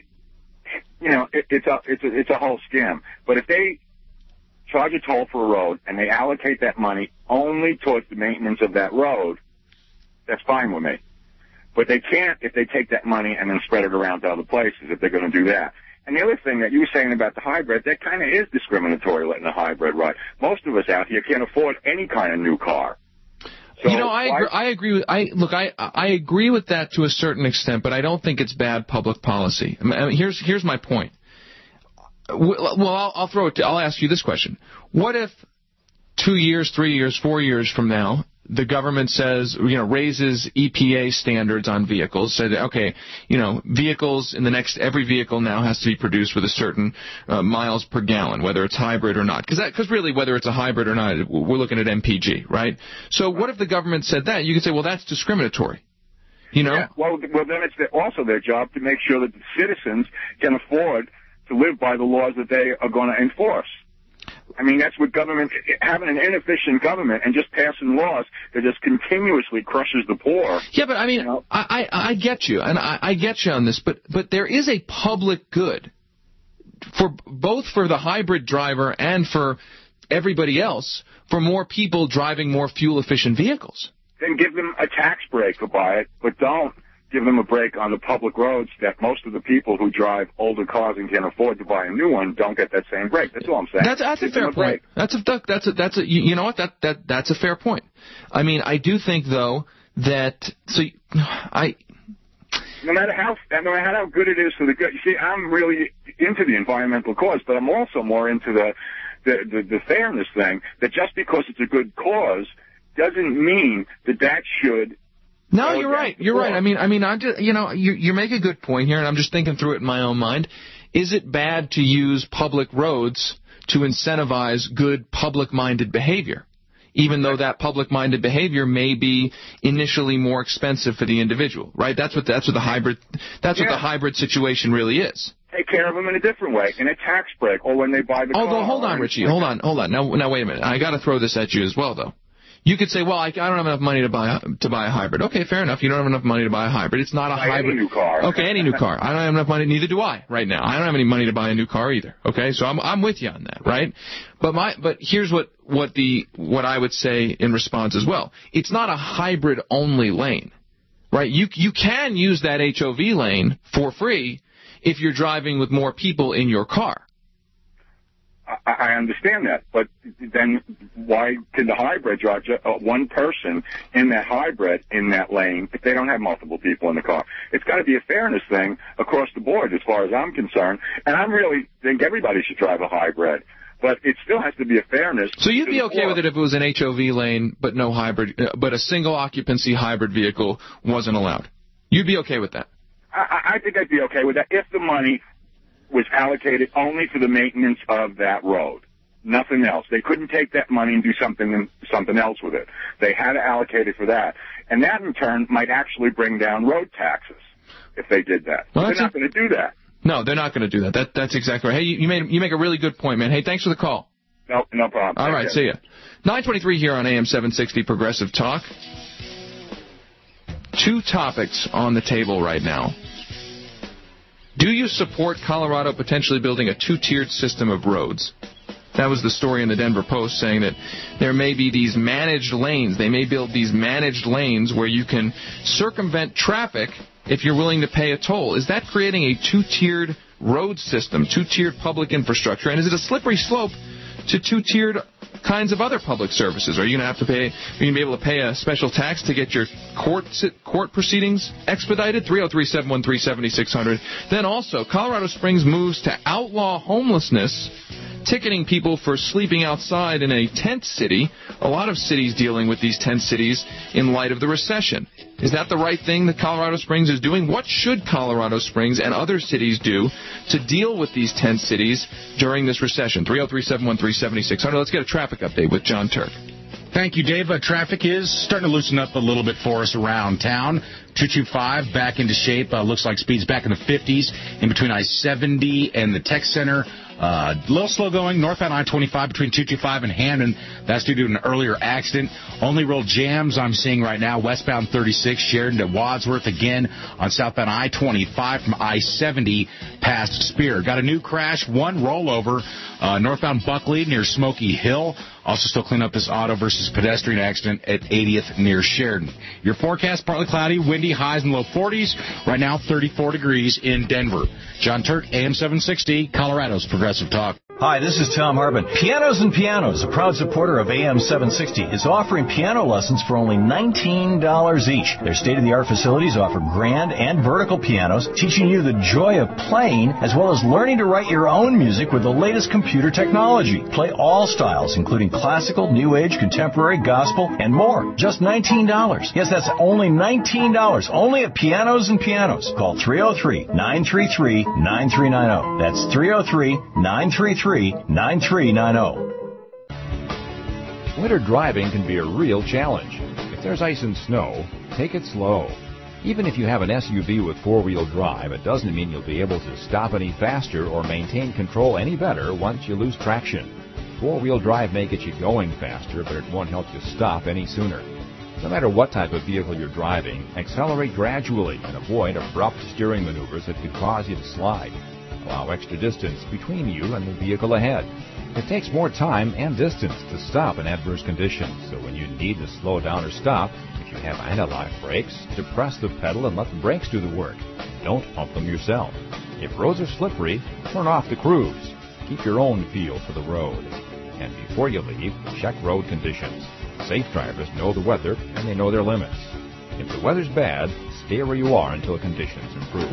you know, it, it's a it's a it's a whole scam. But if they charge a toll for a road and they allocate that money only towards the maintenance of that road, that's fine with me. But they can't if they take that money and then spread it around to other places if they're going to do that. And the other thing that you were saying about the hybrid, that kind of is discriminatory, letting the hybrid ride. Most of us out here can't afford any kind of new car. So you know, I agree, I agree with. I look, I I agree with that to a certain extent, but I don't think it's bad public policy. I mean, here's here's my point. Well, I'll, I'll throw it. To, I'll ask you this question: what if two years, three years, four years from now, the government says, you know, raises E P A standards on vehicles, said, okay, you know, vehicles in the next, every vehicle now has to be produced with a certain uh, miles per gallon, whether it's hybrid or not. Because because really, whether it's a hybrid or not, we're looking at M P G, right? So what if the government said that? You could say, well, that's discriminatory. You know? Yeah, well, well, then it's the, also their job to make sure that the citizens can afford to live by the laws that they are going to enforce. I mean, that's what government, having an inefficient government and just passing laws that just continuously crushes the poor. Yeah, but I mean, you know? I, I, I get you, and I, I get you on this, but, but there is a public good for both for the hybrid driver and for everybody else for more people driving more fuel-efficient vehicles. Then give them a tax break to buy it, but don't give them a break on the public roads that most of the people who drive older cars and can afford to buy a new one don't get that same break. That's all I'm saying. That's, that's a fair a point. That's a that's a that's a you, you know what that that that's a fair point. I mean, I do think though that so I. No matter how no matter how good it is for the good, you see, I'm really into the environmental cause, but I'm also more into the the the, the fairness thing. That just because it's a good cause doesn't mean that that should. No, you're right. You're right. I mean, I mean, I just, you know, you you make a good point here, and I'm just thinking through it in my own mind. Is it bad to use public roads to incentivize good public-minded behavior, even though that public-minded behavior may be initially more expensive for the individual? Right? That's what that's what the hybrid that's Yeah. what the hybrid situation really is. Take care of them in a different way, in a tax break, or when they buy the car. Although, hold on, Richie, hold on, hold on. Now, now, wait a minute. I got to throw this at you as well, though. You could say, well, I, I don't have enough money to buy to buy a hybrid. Okay, fair enough. You don't have enough money to buy a hybrid. It's not a buy hybrid. Any new car. Okay, any new car. I don't have enough money. Neither do I right now. I don't have any money to buy a new car either. Okay, so I'm I'm with you on that, right? But my but here's what what the what I would say in response as well. It's not a hybrid only lane, right? You you can use that H O V lane for free if you're driving with more people in your car. I, I understand that, but then why can the hybrid drive just, uh, one person in that hybrid in that lane if they don't have multiple people in the car? It's got to be a fairness thing across the board as far as I'm concerned, and I really think everybody should drive a hybrid. But it still has to be a fairness. So you'd be okay with it if it was an H O V lane, but no hybrid, uh, but a single occupancy hybrid vehicle wasn't allowed? You'd be okay with that? I, I think I'd be okay with that if the money was allocated only for the maintenance of that road, nothing else. They couldn't take that money and do something something else with it. They had to allocate it for that, and that in turn might actually bring down road taxes if they did that. Well, they're not going to do that. No, they're not going to do that. That that's exactly right. Hey, you, you made you make a really good point, man. Hey, thanks for the call. No, no problem. All right, see ya. nine twenty-three here on A M seven sixty Progressive Talk. Two topics on the table right now. Do you support Colorado potentially building a two-tiered system of roads? That was the story in the Denver Post, saying that there may be these managed lanes. They may build these managed lanes where you can circumvent traffic if you're willing to pay a toll. Is that creating a two-tiered road system, two-tiered public infrastructure? And is it a slippery slope to two-tiered kinds of other public services? Are you going to have to pay, are you going to be able to pay a special tax to get your court court proceedings expedited? three oh three, seven one three, seven six zero zero. Then also, Colorado Springs moves to outlaw homelessness, ticketing people for sleeping outside in a tent city. A lot of cities dealing with these tent cities in light of the recession. Is that the right thing that Colorado Springs is doing? What should Colorado Springs and other cities do to deal with these tent cities during this recession? three oh three, seven one three, seven six zero zero. Let's get a traffic update with John Turk. Thank you, Dave. Uh, traffic is starting to loosen up a little bit for us around town. two two five back into shape. Uh, looks like speed's back in the fifties in between I seventy and the Tech Center. A uh, little slow going northbound I twenty-five between two two five and Hammond. That's due to an earlier accident. Only real jams I'm seeing right now, westbound thirty-six, Sheridan to Wadsworth again on southbound I twenty-five from I seventy past Spear. Got a new crash, one rollover, uh, northbound Buckley near Smoky Hill. Also still clean up this auto versus pedestrian accident at eightieth near Sheridan. Your forecast, partly cloudy, windy, highs in the low forties. Right now, thirty-four degrees in Denver. John Turk, A M seven sixty, Colorado's Progressive Talk. Hi, this is Tom Harbin. Pianos and Pianos, a proud supporter of A M seven sixty, is offering piano lessons for only nineteen dollars each. Their state-of-the-art facilities offer grand and vertical pianos, teaching you the joy of playing, as well as learning to write your own music with the latest computer technology. Play all styles, including classical, new age, contemporary, gospel, and more. Just nineteen dollars. Yes, that's only nineteen dollars. Only at Pianos and Pianos. Call three oh three, nine three three, nine three nine oh. That's three oh three, nine three three, nine three nine oh. Winter driving can be a real challenge. If there's ice and snow, take it slow. Even if you have an S U V with four-wheel drive, it doesn't mean you'll be able to stop any faster or maintain control any better once you lose traction. Four-wheel drive may get you going faster, but it won't help you stop any sooner. No matter what type of vehicle you're driving, accelerate gradually and avoid abrupt steering maneuvers that could cause you to slide. Allow extra distance between you and the vehicle ahead. It takes more time and distance to stop in adverse conditions, so when you need to slow down or stop, if you have anti-lock brakes, depress the pedal and let the brakes do the work. Don't pump them yourself. If roads are slippery, turn off the cruise. Keep your own feel for the road. And before you leave, check road conditions. Safe drivers know the weather and they know their limits. If the weather's bad, stay where you are until conditions improve.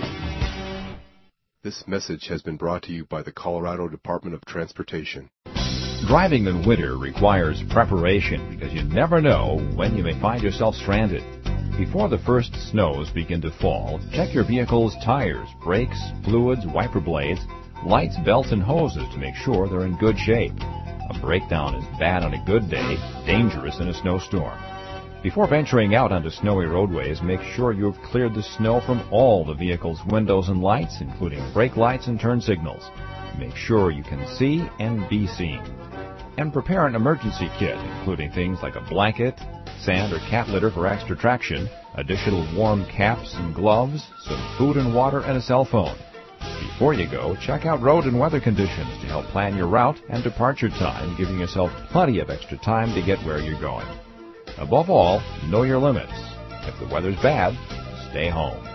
This message has been brought to you by the Colorado Department of Transportation. Driving in winter requires preparation because you never know when you may find yourself stranded. Before the first snows begin to fall, check your vehicle's tires, brakes, fluids, wiper blades, lights, belts, and hoses to make sure they're in good shape. A breakdown is bad on a good day, dangerous in a snowstorm. Before venturing out onto snowy roadways, make sure you've cleared the snow from all the vehicle's windows and lights, including brake lights and turn signals. Make sure you can see and be seen. and prepare an emergency kit, including things like a blanket, sand or cat litter for extra traction, additional warm caps and gloves, some food and water, and a cell phone. Before you go, check out road and weather conditions to help plan your route and departure time, giving yourself plenty of extra time to get where you're going. Above all, know your limits. If the weather's bad, stay home.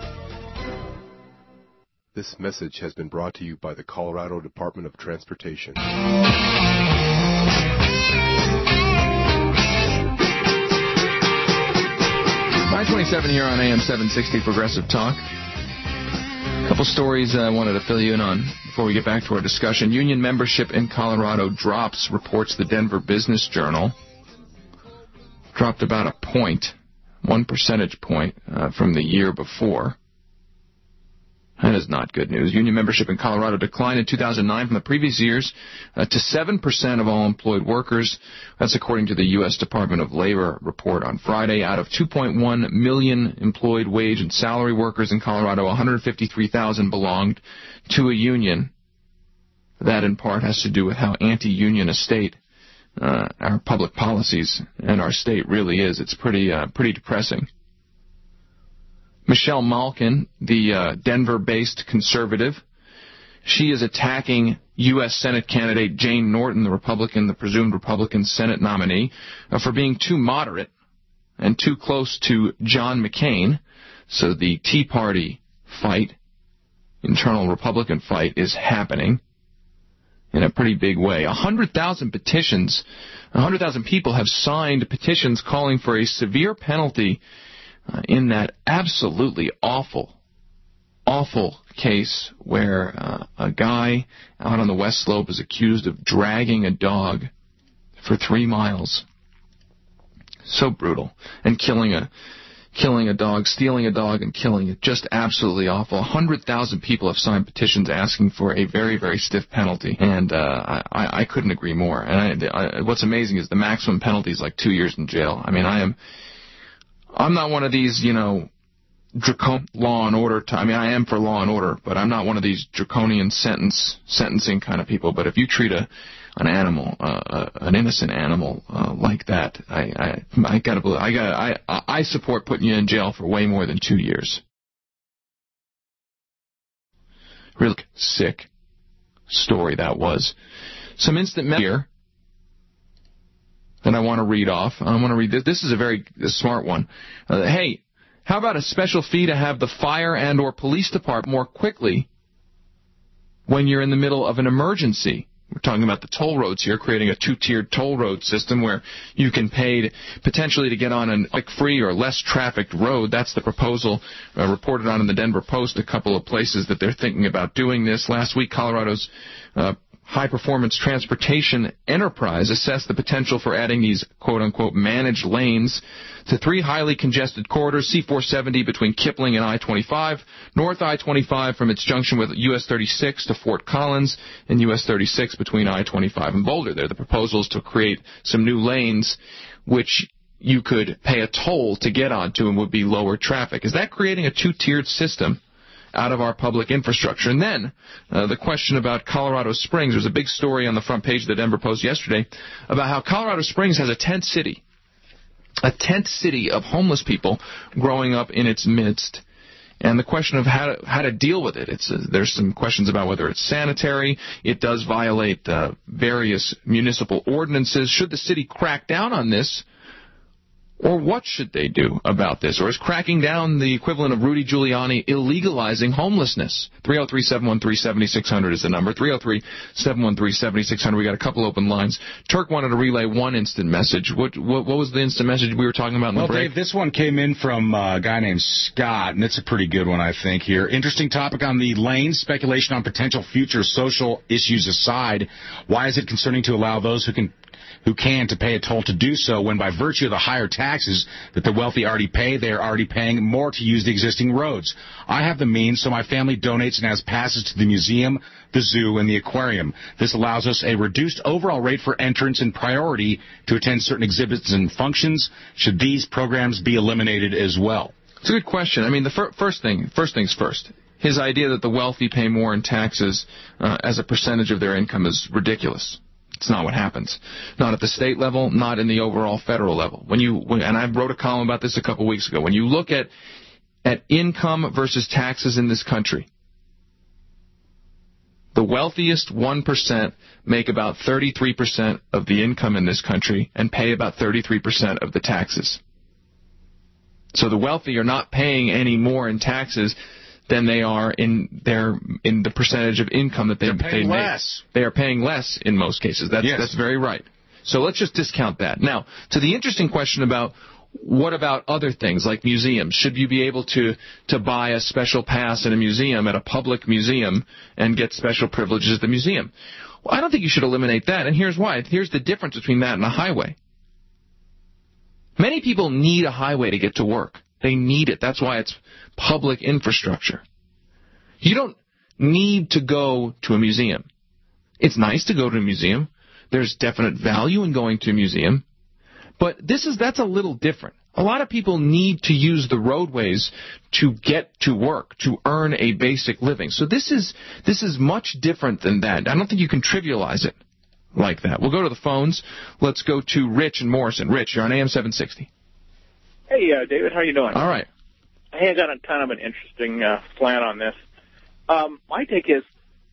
This message has been brought to you by the Colorado Department of Transportation. five twenty-seven here on A M seven sixty Progressive Talk. A couple stories I wanted to fill you in on before we get back to our discussion. Union membership in Colorado drops, reports the Denver Business Journal. Dropped about a point, one percentage point uh, from the year before. That is not good news. Union membership in Colorado declined in two thousand nine from the previous years uh, to seven percent of all employed workers. That's according to the U S Department of Labor report on Friday. Out of two point one million employed wage and salary workers in Colorado, one hundred fifty-three thousand belonged to a union. That, in part, has to do with how anti-union a state uh, our public policies and our state really is. It's pretty, uh, pretty depressing. Michelle Malkin, the uh, Denver-based conservative, she is attacking U S Senate candidate Jane Norton, the Republican, the presumed Republican Senate nominee, uh, for being too moderate and too close to John McCain. So the Tea Party fight, internal Republican fight, is happening in a pretty big way. one hundred thousand petitions, one hundred thousand people have signed petitions calling for a severe penalty Uh, in that absolutely awful, awful case where uh, a guy out on the West Slope is accused of dragging a dog for three miles. So brutal. And killing a killing a dog, stealing a dog and killing it. Just absolutely awful. one hundred thousand people have signed petitions asking for a very, very stiff penalty. And uh, I, I couldn't agree more. And I, I, what's amazing is the maximum penalty is like two years in jail. I mean, I am... I'm not one of these, you know, draconian law and order. T- I mean, I am for law and order, but I'm not one of these draconian sentence sentencing kind of people. But if you treat a an animal, uh, uh, an innocent animal uh, like that, I I, I gotta believe, I got I I support putting you in jail for way more than two years. Really sick story that was. Some instant here that I want to read off. I want to read this. This is a very a smart one. Uh, hey, how about a special fee to have the fire and or police department more quickly when you're in the middle of an emergency? We're talking about the toll roads here, creating a two-tiered toll road system where you can pay to, potentially to get on a free or less trafficked road. That's the proposal uh, reported on in the Denver Post, a couple of places that they're thinking about doing this. Last week, Colorado's uh, high-performance transportation enterprise assessed the potential for adding these quote-unquote managed lanes to three highly congested corridors, C four seventy between Kipling and I twenty-five, North I twenty-five from its junction with U S thirty-six to Fort Collins, and U S thirty-six between I twenty-five and Boulder. There, the proposal is to create some new lanes which you could pay a toll to get onto and would be lower traffic. Is that creating a two-tiered system out of our public infrastructure? And then uh, the question about Colorado Springs. There's a big story on the front page of the Denver Post yesterday about how Colorado Springs has a tent city, a tent city of homeless people growing up in its midst. And the question of how to, how to deal with it. It's, uh, there's some questions about whether it's sanitary. It does violate uh, various municipal ordinances. Should the city crack down on this? Or what should they do about this? Or is cracking down the equivalent of Rudy Giuliani illegalizing homelessness? three oh three, seven one three, seven six zero zero is the number. three oh three, seven one three, seven six zero zero. We got a couple open lines. Turk wanted to relay one instant message. What what, what was the instant message we were talking about in well, the break? Dave, this one came in from a guy named Scott, and it's a pretty good one, I think, here. Interesting topic on the lanes. Speculation on potential future social issues aside, why is it concerning to allow those who can who can to pay a toll to do so when by virtue of the higher taxes that the wealthy already pay, they are already paying more to use the existing roads? I have the means, so my family donates and has passes to the museum, the zoo, and the aquarium. This allows us a reduced overall rate for entrance and priority to attend certain exhibits and functions. Should these programs be eliminated as well? It's a good question. I mean, the fir- first thing, first things first. His idea that the wealthy pay more in taxes uh, as a percentage of their income is ridiculous. It's not what happens. Not at the state level, not in the overall federal level. When you when, and I wrote a column about this a couple weeks ago. When you look at at income versus taxes in this country, the wealthiest one percent make about thirty-three percent of the income in this country and pay about thirty-three percent of the taxes. So the wealthy are not paying any more in taxes than they are in their in the percentage of income that they, They're paying they less. make. They are paying less in most cases. That's yes. that's very right. So let's just discount that. Now, to the interesting question about what about other things like museums? Should you be able to, to buy a special pass in a museum, at a public museum, and get special privileges at the museum? Well, I don't think you should eliminate that, and here's why. Here's the difference between that and a highway. Many people need a highway to get to work. They need it. That's why it's public infrastructure. You don't need to go to a museum. It's nice to go to a museum. There's definite value in going to a museum. But this is that's a little different. A lot of people need to use the roadways to get to work, to earn a basic living. So this is this is much different than that. I don't think you can trivialize it like that. We'll go to the phones. Let's go to Rich and Morrison. Rich, you're on A M seven sixty. Hey, uh, David, how you doing? All right. Hey, I got a kind of an interesting uh, slant on this. Um, my take is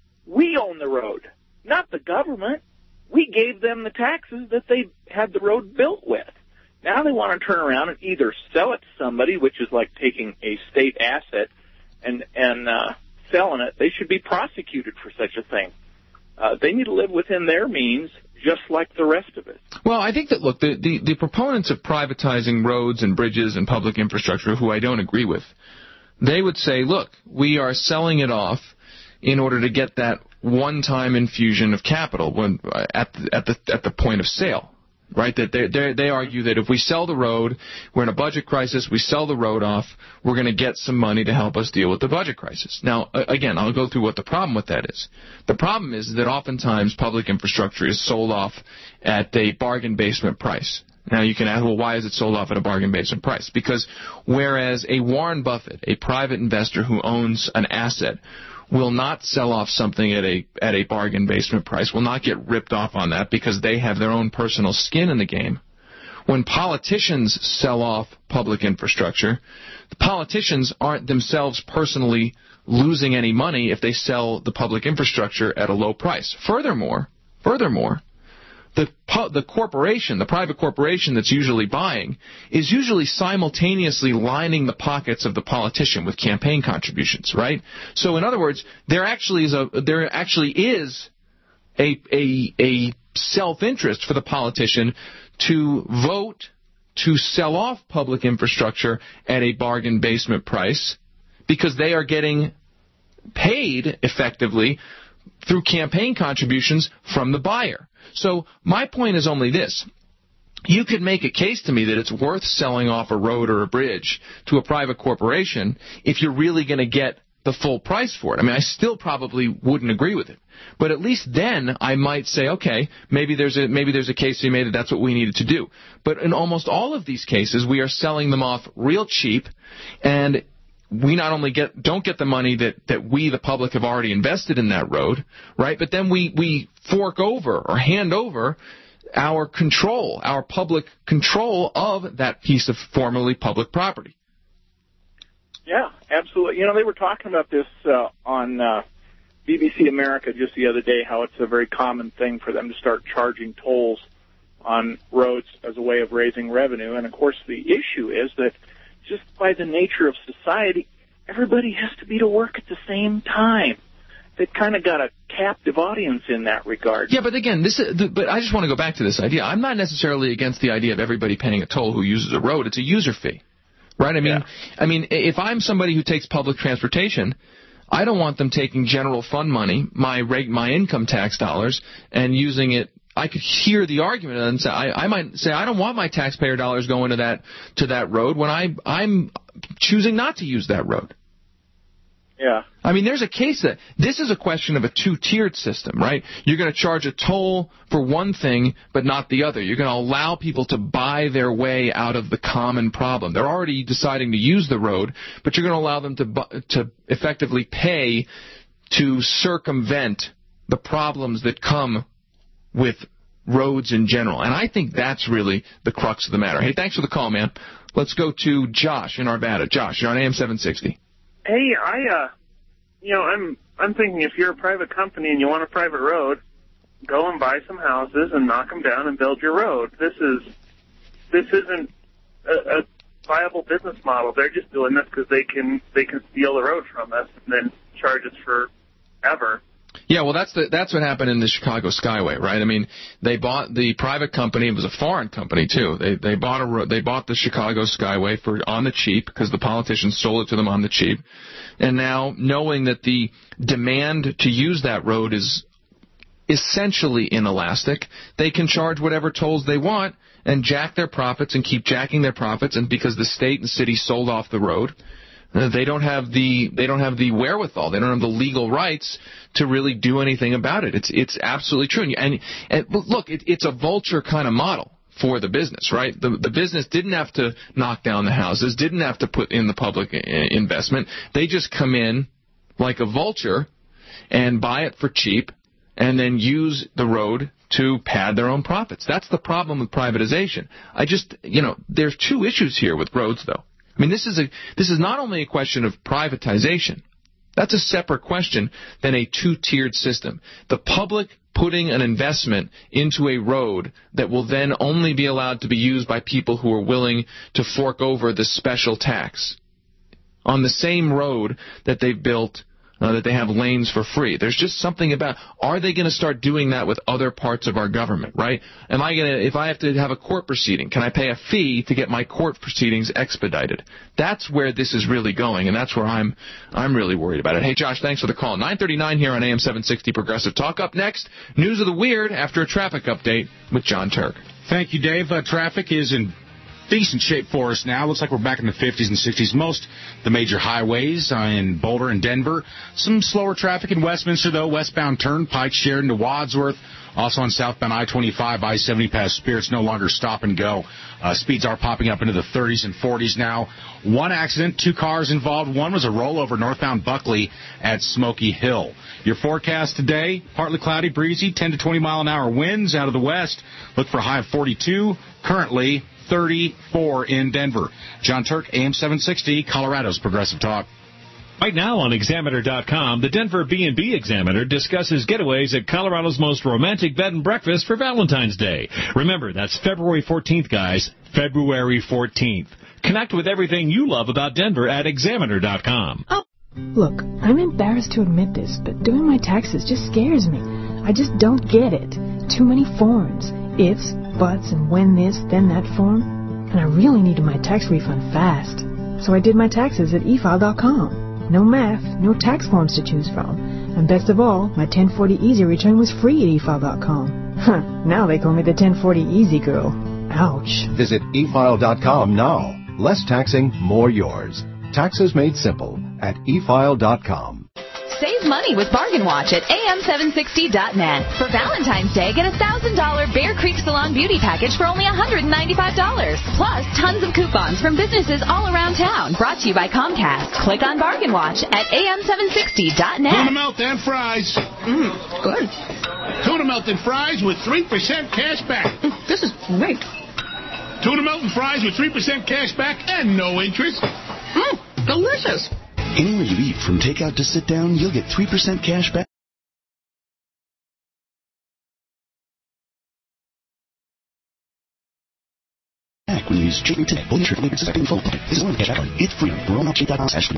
we own the road, not the government. We gave them the taxes that they had the road built with. Now they want to turn around and either sell it to somebody, which is like taking a state asset and and uh, selling it. They should be prosecuted for such a thing. Uh, they need to live within their means, just like the rest of it. Well, I think that, look, the, the, the proponents of privatizing roads and bridges and public infrastructure, who I don't agree with, they would say, look, we are selling it off in order to get that one-time infusion of capital when at the, at the at the point of sale, right? That they they they argue that if we sell the road, we're in a budget crisis. We sell the road off, we're going to get some money to help us deal with the budget crisis. Now, again, I'll go through what the problem with that is. The problem is that oftentimes public infrastructure is sold off at a bargain basement price. Now, you can ask, well, why is it sold off at a bargain basement price? Because whereas a Warren Buffett, a private investor who owns an asset, will not sell off something at a at a bargain basement price, will not get ripped off on that because they have their own personal skin in the game. When politicians sell off public infrastructure, the politicians aren't themselves personally losing any money if they sell the public infrastructure at a low price. Furthermore, furthermore, the the corporation, the private corporation that's usually buying, is usually simultaneously lining the pockets of the politician with campaign contributions, right? So in other words, there actually is a there actually is a a a self-interest for the politician to vote to sell off public infrastructure at a bargain basement price because they are getting paid effectively through campaign contributions from the buyer. So my point is only this. You could make a case to me that it's worth selling off a road or a bridge to a private corporation if you're really going to get the full price for it. I mean, I still probably wouldn't agree with it. But at least then I might say, okay, maybe there's a maybe there's a case to be made that that's what we needed to do. But in almost all of these cases, we are selling them off real cheap, and we not only get don't get the money that, that we, the public, have already invested in that road, right? But then we, we fork over or hand over our control, our public control of that piece of formerly public property. Yeah, absolutely. You know, they were talking about this uh, on uh, B B C America just the other day, how it's a very common thing for them to start charging tolls on roads as a way of raising revenue. And, of course, the issue is that just by the nature of society, everybody has to be to work at the same time. They've kind of got a captive audience in that regard. Yeah, but again, this is, but I just want to go back to this idea. I'm not necessarily against the idea of everybody paying a toll who uses a road. It's a user fee, right? I mean, yeah. I mean, if I'm somebody who takes public transportation, I don't want them taking general fund money, my reg, my income tax dollars, and using it. I could hear the argument and say, I, I might say, I don't want my taxpayer dollars going to that to that road when I I'm choosing not to use that road. Yeah. I mean, there's a case that this is a question of a two-tiered system, right? You're going to charge a toll for one thing, but not the other. You're going to allow people to buy their way out of the common problem. They're already deciding to use the road, but you're going to allow them to to effectively pay to circumvent the problems that come with roads in general. And I think that's really the crux of the matter. Hey, thanks for the call, man. Let's go to Josh in Arvada. Josh, you're on A M seven sixty. Hey, I, uh, you know, I'm I'm thinking if you're a private company and you want a private road, go and buy some houses and knock them down and build your road. This is this isn't a, a viable business model. They're just doing this because they can they can steal the road from us and then charge us forever. Yeah, well, that's the that's what happened in the Chicago Skyway, right? I mean, they bought the private company. It was a foreign company too. They they bought a ro- they bought the Chicago Skyway for on the cheap because the politicians sold it to them on the cheap. And now, knowing that the demand to use that road is essentially inelastic, they can charge whatever tolls they want and jack their profits and keep jacking their profits. And because the state and city sold off the road, They don't have the they don't have the wherewithal. They don't have the legal rights to really do anything about it. It's it's absolutely true. And, and look, it, it's a vulture kind of model for the business, right? The the business didn't have to knock down the houses, didn't have to put in the public investment. They just come in like a vulture and buy it for cheap and then use the road to pad their own profits. That's the problem with privatization. I just, you know, there's two issues here with roads, though. I mean, this is a this is not only a question of privatization. That's a separate question than a two-tiered system. The public putting an investment into a road that will then only be allowed to be used by people who are willing to fork over the special tax on the same road that they've built, uh, that they have lanes for free. There's just something about, are they going to start doing that with other parts of our government, right? Am I going to, if I have to have a court proceeding, can I pay a fee to get my court proceedings expedited? That's where this is really going, and that's where I'm I'm really worried about it. Hey, Josh, thanks for the call. nine thirty-nine here on A M seven sixty Progressive Talk. Up next, News of the Weird after a traffic update with John Turk. Thank you, Dave. Uh, traffic is in decent shape for us now. Looks like we're back in the fifties and sixties. Most the major highways uh, in Boulder and Denver. Some slower traffic in Westminster, though. Westbound Turnpike, Sheridan to Wadsworth. Also on southbound I twenty-five, I seventy past Spear. It's no longer stop and go. Uh, speeds are popping up into the thirties and forties now. One accident, two cars involved. One was a rollover northbound Buckley at Smoky Hill. Your forecast today, partly cloudy, breezy, ten to twenty mile an hour winds out of the west. Look for a high of forty-two. Currently thirty-four in Denver. John Turk, A M seven sixty, Colorado's Progressive Talk. Right now on Examiner dot com, the Denver B and B Examiner discusses getaways at Colorado's most romantic bed and breakfast for Valentine's Day. Remember, that's February fourteenth, guys. February fourteenth. Connect with everything you love about Denver at Examiner dot com. Oh, look, I'm embarrassed to admit this, but doing my taxes just scares me. I just don't get it. Too many forms. Ifs, buts, and when this, then that form. And I really needed my tax refund fast. So I did my taxes at e file dot com. No math, no tax forms to choose from. And best of all, my ten forty Easy return was free at e file dot com. Huh, now they call me the ten forty Easy Girl. Ouch. Visit e file dot com now. Less taxing, more yours. Taxes made simple at e file dot com. Save money with Bargain Watch at A M seven sixty dot net. For Valentine's Day, get a one thousand dollars Bear Creek Salon Beauty Package for only one hundred ninety-five dollars. Plus, tons of coupons from businesses all around town. Brought to you by Comcast. Click on Bargain Watch at A M seven sixty dot net. Tuna melt and fries. Mmm, good. Tuna melt and fries with three percent cash back. Mm, this is great. Tuna melt and fries with three percent cash back and no interest. Mmm, delicious. Anywhere you eat, from takeout to sit down, you'll get three percent cash back. When you use Chicken today, both your flavors suspecting full. This is one cash back. It's free. We're on cheap dot com slash free.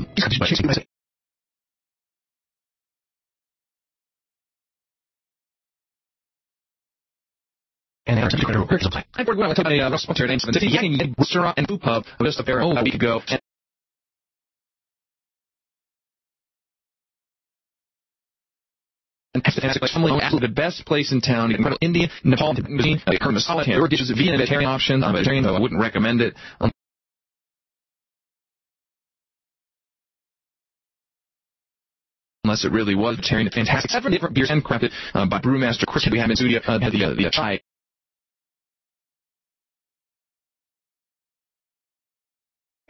And our particular works apply. I'm bored when I took a uh, restaurant named seven fifty Yang Restaurant and Food Pub just a fair oh, a week ago. And absolutely the best place in town. Incredible Indian, Nepal, cuisine, masala, or dishes, vegan, vegetarian options. I'm vegetarian, though I wouldn't recommend it. Um, unless it really was vegetarian. Fantastic. Seven different beers handcrafted uh, by brewmaster Chris. We have in studio uh, had the uh, the chai.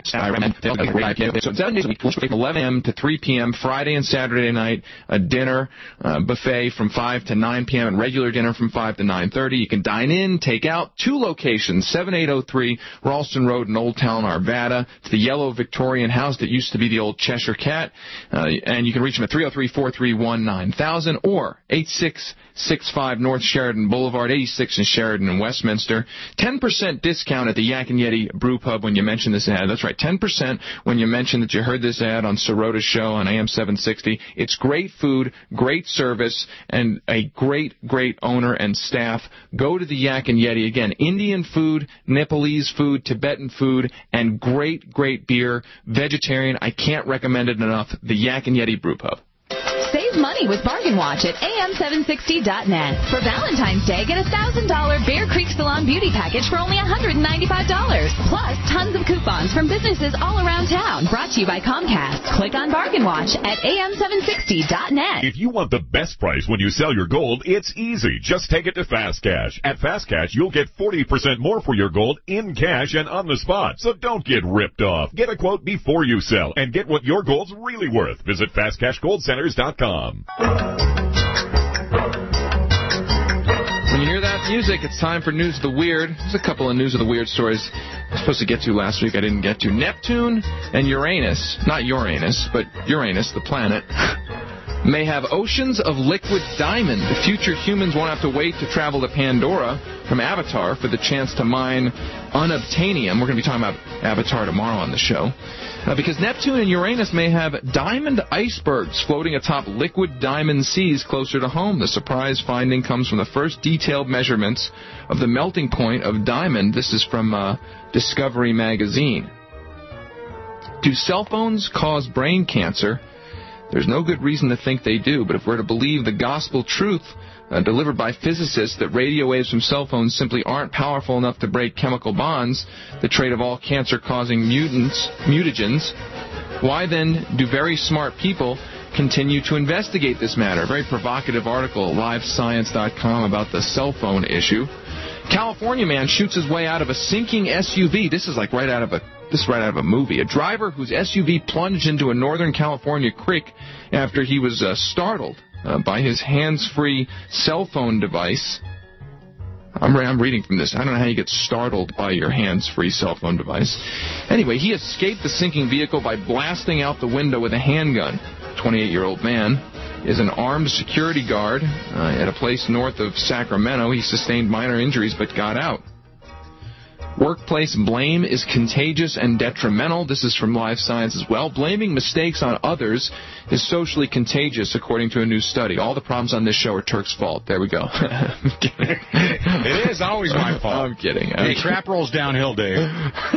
I recommend. They'll have a great I P A. So seven days a week, from eleven a.m. to three p.m. Friday and Saturday night, a dinner uh, buffet from five to nine p.m. and regular dinner from five to nine thirty. You can dine in, take out. Two locations, seventy-eight oh three Ralston Road in Old Town, Arvada. It's the yellow Victorian house that used to be the old Cheshire Cat. Uh, and you can reach them at three oh three, four three one, nine thousand or eight six six five North Sheridan Boulevard, eighty-six in Sheridan and Westminster. ten percent discount at the Yak and Yeti Brew Pub when you mention this ad. That's right, ten percent when you mention that you heard this ad on Sirota's show on A M seven sixty. It's great food, great service, and a great, great owner and staff. Go to the Yak and Yeti. Again, Indian food, Nepalese food, Tibetan food, and great, great beer. Vegetarian, I can't recommend it enough. The Yak and Yeti Brew Pub. Save money with Bargain Watch at A M seven sixty dot net. For Valentine's Day, get a one thousand dollars Bear Creek Salon Beauty Package for only one hundred ninety-five dollars. Plus, tons of coupons from businesses all around town. Brought to you by Comcast. Click on Bargain Watch at A M seven sixty dot net. If you want the best price when you sell your gold, it's easy. Just take it to Fast Cash. At Fast Cash, you'll get forty percent more for your gold in cash and on the spot. So don't get ripped off. Get a quote before you sell and get what your gold's really worth. Visit fast cash gold centers dot com. When you hear that music, it's time for News of the Weird. There's a couple of News of the Weird stories I was supposed to get to last week I didn't get to. Neptune and Uranus, not Uranus, but Uranus, the planet, may have oceans of liquid diamond. The future humans won't have to wait to travel to Pandora from Avatar for the chance to mine unobtainium. We're going to be talking about Avatar tomorrow on the show. Uh, because Neptune and Uranus may have diamond icebergs floating atop liquid diamond seas closer to home. The surprise finding comes from the first detailed measurements of the melting point of diamond. This is from uh, Discovery magazine. Do cell phones cause brain cancer? There's no good reason to think they do, but if we're to believe the gospel truth uh, delivered by physicists that radio waves from cell phones simply aren't powerful enough to break chemical bonds, the trait of all cancer-causing mutants, mutagens, why then do very smart people continue to investigate this matter? A very provocative article at live science dot com about the cell phone issue. California man shoots his way out of a sinking S U V. This is like right out of a This is right out of a movie. A driver whose S U V plunged into a Northern California creek after he was uh, startled uh, by his hands-free cell phone device. I'm, re- I'm reading from this. I don't know how you get startled by your hands-free cell phone device. Anyway, he escaped the sinking vehicle by blasting out the window with a handgun. twenty-eight-year-old man is an armed security guard uh, at a place north of Sacramento. He sustained minor injuries but got out. Workplace blame is contagious and detrimental. This is from Live Science as well. Blaming mistakes on others is socially contagious, according to a new study. All the problems on this show are Turk's fault. There we go. I'm kidding. It is always my fault. I'm kidding. Hey, crap rolls downhill, Dave.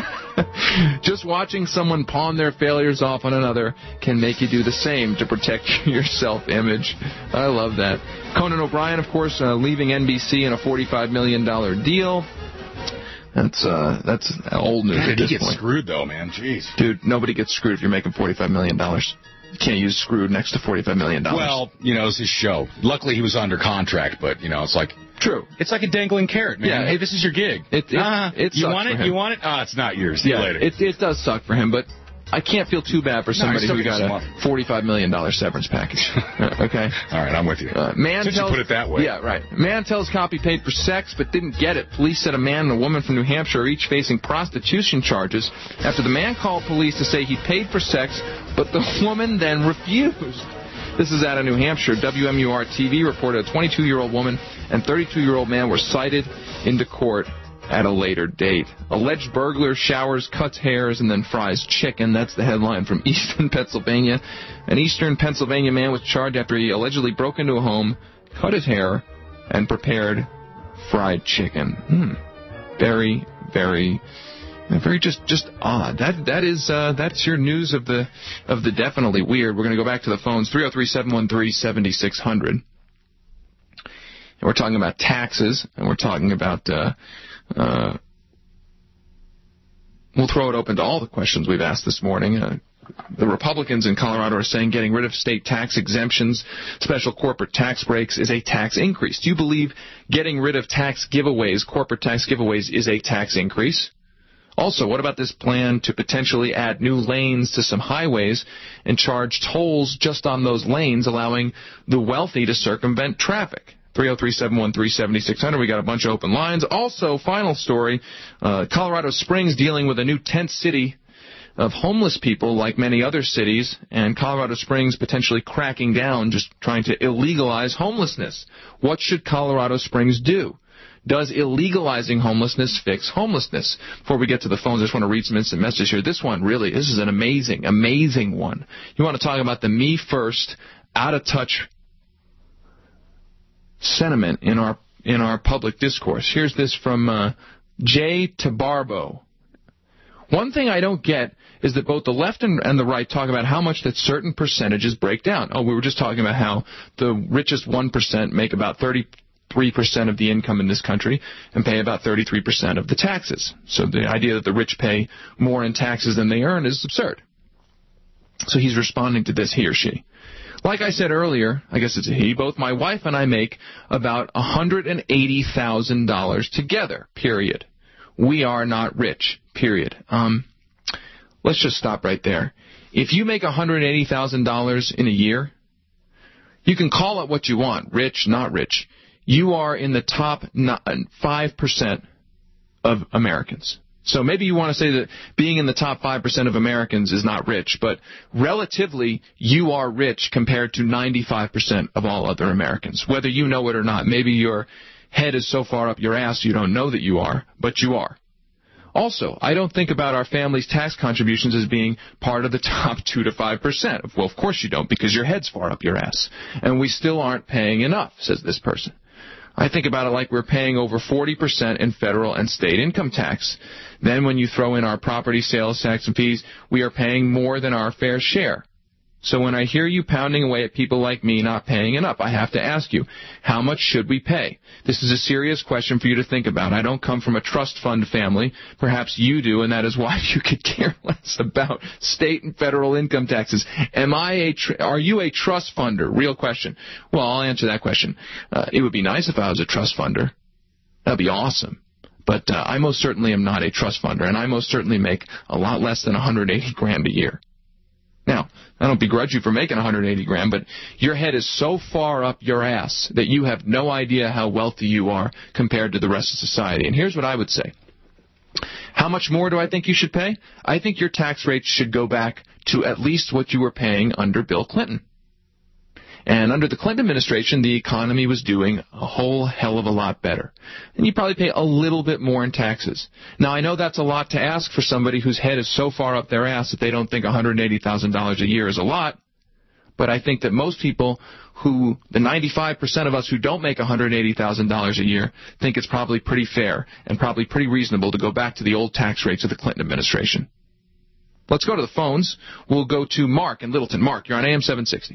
Just watching someone pawn their failures off on another can make you do the same to protect your self-image. I love that. Conan O'Brien, of course, uh, leaving N B C in a forty-five million dollars deal. That's uh, that's old news. How at did he this get point. screwed, though, man? Jeez. Dude, nobody gets screwed if you're making forty-five million dollars. You can't use screwed next to forty-five million dollars. Well, you know, it's his show. Luckily, he was under contract, but, you know, it's like... True. It's like a dangling carrot, man. Yeah, hey, this is your gig. It, it, uh, it you sucks want for it? him. You want it? Ah, oh, it's not yours. See yeah, you later. It, it does suck for him, but I can't feel too bad for somebody no, who got a forty-five million dollars severance package. Okay? All right, I'm with you. Uh, man Since tells, you put it that way. Yeah, right. Man tells cop he paid for sex but didn't get it. Police said a man and a woman from New Hampshire are each facing prostitution charges after the man called police to say he paid for sex, but the woman then refused. This is out of New Hampshire. W M U R T V reported a twenty-two-year-old woman and thirty-two-year-old man were cited into court at a later date. Alleged burglar showers, cuts hairs, and then fries chicken. That's the headline from Eastern Pennsylvania. An Eastern Pennsylvania man was charged after he allegedly broke into a home, cut his hair, and prepared fried chicken. Hmm. Very, very... Very just, just odd. That that is uh, that's your news of the of the definitely weird. We're going to go back to the phones. three oh three, seven one three, seven six zero zero. And we're talking about taxes, and we're talking about. Uh, uh, we'll throw it open to all the questions we've asked this morning. Uh, the Republicans in Colorado are saying getting rid of state tax exemptions, special corporate tax breaks is a tax increase. Do you believe getting rid of tax giveaways, corporate tax giveaways, is a tax increase? Also, what about this plan to potentially add new lanes to some highways and charge tolls just on those lanes, allowing the wealthy to circumvent traffic? three oh three, seven one three, seven six zero zero. We got a bunch of open lines. Also, final story, uh, Colorado Springs dealing with a new tent city of homeless people like many other cities, and Colorado Springs potentially cracking down, just trying to illegalize homelessness. What should Colorado Springs do? Does illegalizing homelessness fix homelessness? Before we get to the phones, I just want to read some instant messages here. This one, really, this is an amazing, amazing one. You want to talk about the me first, out-of-touch sentiment in our in our public discourse. Here's this from uh, Jay Tabarbo. One thing I don't get is that both the left and, and the right talk about how much that certain percentages break down. Oh, we were just talking about how the richest one percent make about thirty-three percent of the income in this country and pay about thirty-three percent of the taxes. So the idea that the rich pay more in taxes than they earn is absurd. So he's responding to this, he or she. Like I said earlier, I guess it's a he, both my wife and I make about one hundred eighty thousand dollars together, period. We are not rich, period. Um, let's just stop right there. If you make one hundred eighty thousand dollars in a year, you can call it what you want, rich, not rich. You are in the top five percent of Americans. So maybe you want to say that being in the top five percent of Americans is not rich, but relatively you are rich compared to ninety-five percent of all other Americans, whether you know it or not. Maybe your head is so far up your ass you don't know that you are, but you are. Also, I don't think about our family's tax contributions as being part of the top two to five percent. Well, of course you don't, because your head's far up your ass. And we still aren't paying enough, says this person. I think about it like we're paying over forty percent in federal and state income tax. Then when you throw in our property sales tax and fees, we are paying more than our fair share. So when I hear you pounding away at people like me not paying enough, I have to ask you, how much should we pay? This is a serious question for you to think about. I don't come from a trust fund family. Perhaps you do, and that is why you could care less about state and federal income taxes. Am I a tr- are you a trust funder? Real question. Well, I'll answer that question. Uh, it would be nice if I was a trust funder. That'd be awesome. But uh, I most certainly am not a trust funder, and I most certainly make a lot less than one hundred eighty grand a year. Now, I don't begrudge you for making one hundred eighty grand, but your head is so far up your ass that you have no idea how wealthy you are compared to the rest of society. And here's what I would say. How much more do I think you should pay? I think your tax rate should go back to at least what you were paying under Bill Clinton. And under the Clinton administration, the economy was doing a whole hell of a lot better. And you probably pay a little bit more in taxes. Now, I know that's a lot to ask for somebody whose head is so far up their ass that they don't think one hundred eighty thousand dollars a year is a lot. But I think that most people who, the ninety-five percent of us who don't make one hundred eighty thousand dollars a year, think it's probably pretty fair and probably pretty reasonable to go back to the old tax rates of the Clinton administration. Let's go to the phones. We'll go to Mark in Littleton. Mark, you're on A M seven sixty.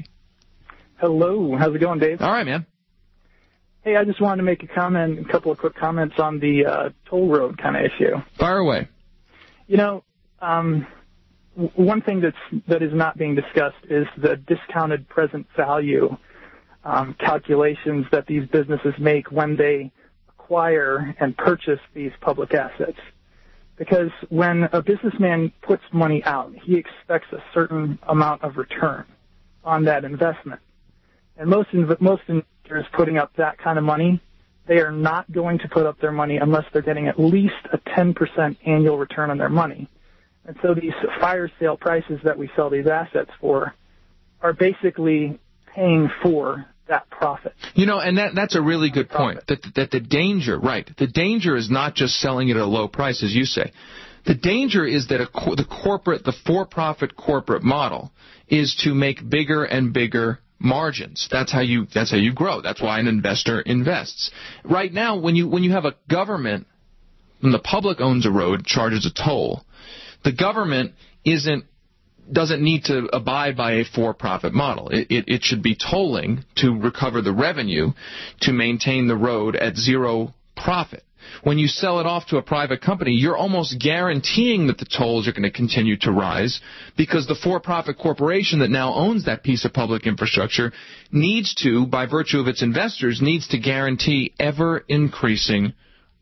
Hello. How's it going, Dave? All right, man. Hey, I just wanted to make a comment, a couple of quick comments on the uh, toll road kind of issue. Fire away. You know, um, w- one thing that's that is not being discussed is the discounted present value um, calculations that these businesses make when they acquire and purchase these public assets. Because when a businessman puts money out, he expects a certain amount of return on that investment. And most inv- most investors putting up that kind of money, they are not going to put up their money unless they're getting at least a ten percent annual return on their money. And so these fire sale prices that we sell these assets for are basically paying for that profit. You know, and that that's a really good point. That that the danger, right, the danger is not just selling it at a low price, as you say. The danger is that a, the corporate, the for-profit corporate model is to make bigger and bigger margins. That's how you that's how you grow. That's why an investor invests. Right now, when you when you have a government, when the public owns a road, charges a toll, the government isn't doesn't need to abide by a for-profit model. It, it, it should be tolling to recover the revenue to maintain the road at zero profit. When you sell it off to a private company, you're almost guaranteeing that the tolls are going to continue to rise because the for-profit corporation that now owns that piece of public infrastructure needs to, by virtue of its investors, needs to guarantee ever-increasing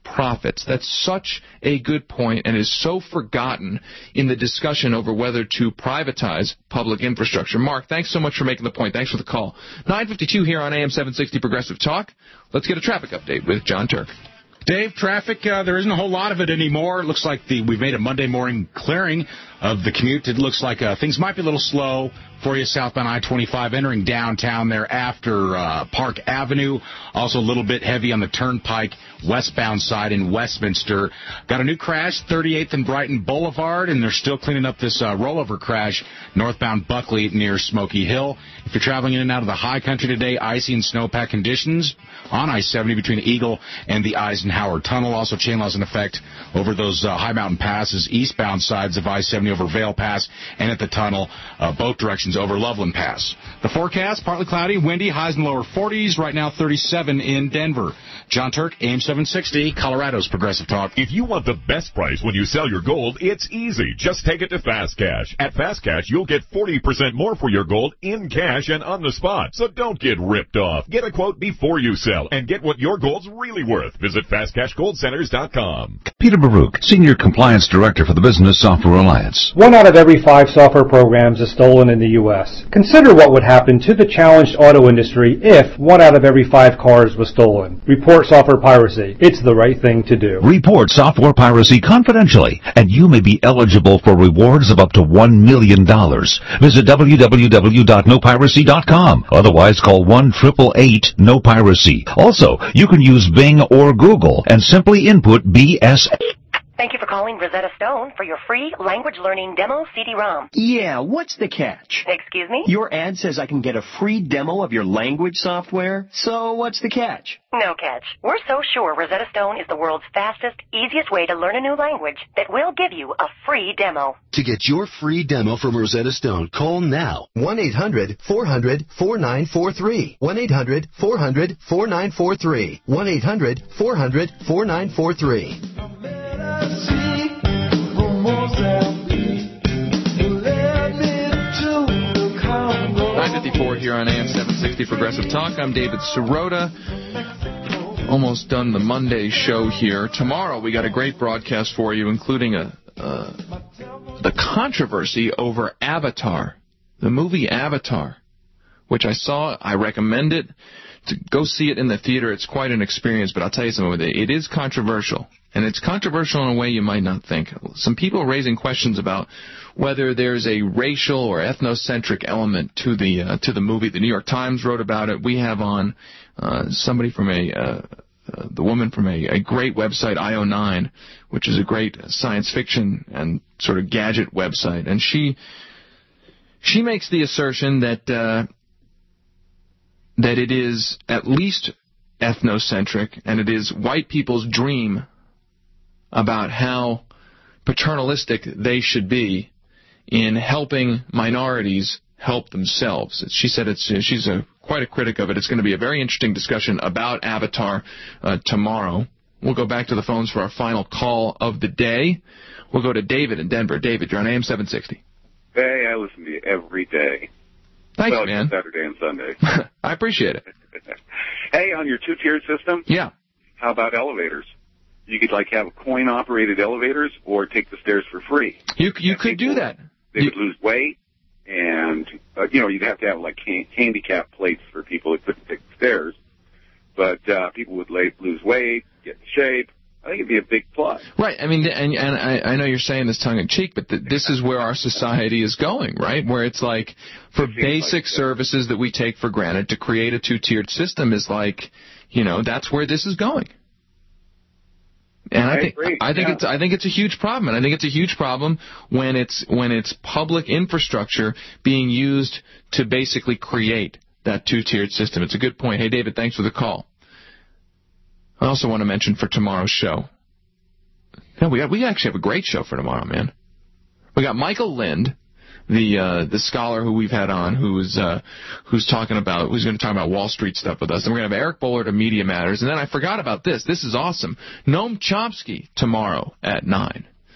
profits. That's such a good point and is so forgotten in the discussion over whether to privatize public infrastructure. Mark, thanks so much for making the point. Thanks for the call. nine fifty-two here on A M seven sixty Progressive Talk. Let's get a traffic update with John Turk. Dave, traffic, uh, there isn't a whole lot of it anymore. It looks like the we've made a Monday morning clearing of the commute. It looks like uh, things might be a little slow for you southbound I twenty-five entering downtown there after uh, Park Avenue. Also a little bit heavy on the Turnpike westbound side in Westminster. Got a new crash, thirty-eighth and Brighton Boulevard, and they're still cleaning up this uh, rollover crash northbound Buckley near Smoky Hill. If you're traveling in and out of the high country today, icy and snowpack conditions on I seventy between Eagle and the Eisenhower Tunnel. Also chain laws in effect over those uh, high mountain passes, eastbound sides of I seventy over Vale Pass and at the tunnel, uh, both directions over Loveland Pass. The forecast, partly cloudy, windy, highs in the lower forties, right now thirty-seven in Denver. John Turk, A M seven sixty, Colorado's Progressive Talk. If you want the best price when you sell your gold, it's easy. Just take it to Fast Cash. At Fast Cash, you'll get forty percent more for your gold in cash and on the spot. So don't get ripped off. Get a quote before you sell and get what your gold's really worth. Visit fast cash gold centers dot com. Peter Baruch, Senior Compliance Director for the Business Software Alliance. One out of every five software programs is stolen in the U S. Consider what would happen to the challenged auto industry if one out of every five cars was stolen. Report software piracy. It's the right thing to do. Report software piracy confidentially, and you may be eligible for rewards of up to one million dollars. Visit w w w dot no piracy dot com. Otherwise, call one eight eight eight no piracy. Also, you can use Bing or Google and simply input B S. Thank you for calling Rosetta Stone for your free language learning demo C D ROM. Yeah, what's the catch? Excuse me? Your ad says I can get a free demo of your language software, so what's the catch? No catch. We're so sure Rosetta Stone is the world's fastest, easiest way to learn a new language that we'll give you a free demo. To get your free demo from Rosetta Stone, call now. one eight hundred four hundred four nine four three. one eight hundred four hundred four nine four three. one eight hundred four hundred four nine four three. nine fifty-four here on A M seven sixty Progressive Talk. I'm David Sirota. Almost done the Monday show here. Tomorrow we got a great broadcast for you, including a uh, the controversy over Avatar, the movie Avatar, which I saw. I recommend it. To go see it in the theater. It's quite an experience, but I'll tell you something. It is controversial, and it's controversial in a way you might not think. Some people raising questions about whether there's a racial or ethnocentric element to the uh, to the movie. The New York Times wrote about it. We have on uh, somebody from a uh, uh, the woman from a, a great website, I O nine, which is a great science fiction and sort of gadget website, and she she makes the assertion that. Uh, that it is at least ethnocentric, and it is white people's dream about how paternalistic they should be in helping minorities help themselves. She said it's she's a, quite a critic of it. It's going to be a very interesting discussion about Avatar uh, tomorrow. We'll go back to the phones for our final call of the day. We'll go to David in Denver. David, you're on A M seven sixty. Hey, I listen to you every day. Thanks, well, man. Saturday and Sunday. I appreciate it. Hey, on your two-tiered system? Yeah. How about elevators? You could, like, have coin-operated elevators or take the stairs for free. You you and could do that. They you... would lose weight, and, uh, you know, you'd have to have, like, ha- handicap plates for people who couldn't take the stairs. But uh, people would lay, lose weight, get in shape. I think it'd be a big plus. Right. I mean, and, and I, I know you're saying this tongue-in-cheek, but th- this is where our society is going, right? Where it's like, for basic like services that we take for granted, to create a two-tiered system is like, you know, that's where this is going. And I, I think agree. I think yeah. it's I think it's a huge problem, and I think it's a huge problem when it's when it's public infrastructure being used to basically create that two-tiered system. It's a good point. Hey, David, thanks for the call. I also want to mention for tomorrow's show. Yeah, we got, we actually have a great show for tomorrow, man. We got Michael Lind, the uh, the scholar who we've had on, who's uh, who's talking about who's going to talk about Wall Street stuff with us. And we're going to have Eric Bullard of Media Matters. And then I forgot about this. This is awesome. Noam Chomsky tomorrow at nine.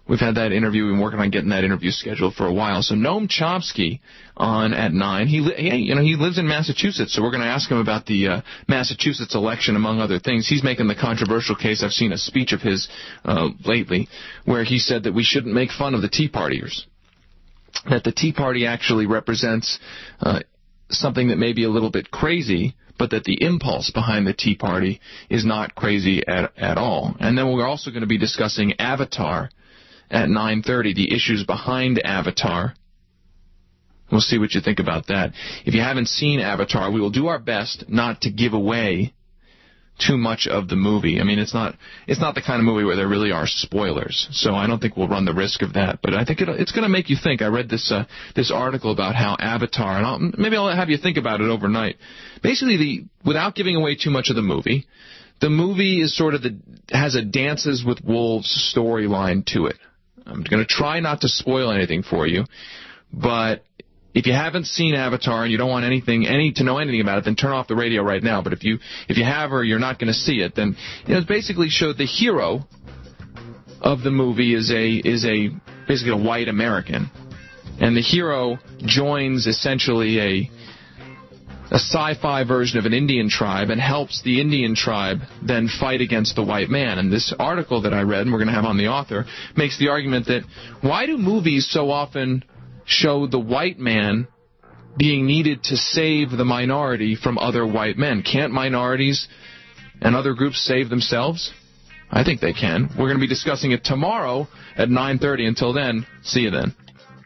We've had that interview. We've been working on getting that interview scheduled for a while. So Noam Chomsky on at nine. He, he you know, he lives in Massachusetts, so we're going to ask him about the uh, Massachusetts election, among other things. He's making the controversial case. I've seen a speech of his uh, lately where he said that we shouldn't make fun of the Tea Partiers, that the Tea Party actually represents uh, something that may be a little bit crazy, but that the impulse behind the Tea Party is not crazy at, at all. And then we're also going to be discussing Avatar at nine thirty, the issues behind Avatar. We'll see what you think about that. If you haven't seen Avatar, we will do our best not to give away too much of the movie. I mean, it's not it's not the kind of movie where there really are spoilers, so I don't think we'll run the risk of that. But I think it, it's going to make you think. I read this uh, this article about how Avatar, and I'll, maybe I'll have you think about it overnight. Basically, the without giving away too much of the movie, the movie is sort of the has a Dances with Wolves storyline to it. I'm going to try not to spoil anything for you, but if you haven't seen Avatar and you don't want anything, any to know anything about it, then turn off the radio right now. But if you if you have or you're not going to see it, then you know, it basically showed the hero of the movie is a is a basically a white American, and the hero joins essentially a a sci-fi version of an Indian tribe and helps the Indian tribe then fight against the white man. And this article that I read, and we're going to have on the author, makes the argument that why do movies so often show the white man being needed to save the minority from other white men? Can't minorities and other groups save themselves? I think they can. We're going to be discussing it tomorrow at nine thirty. Until then, see you then.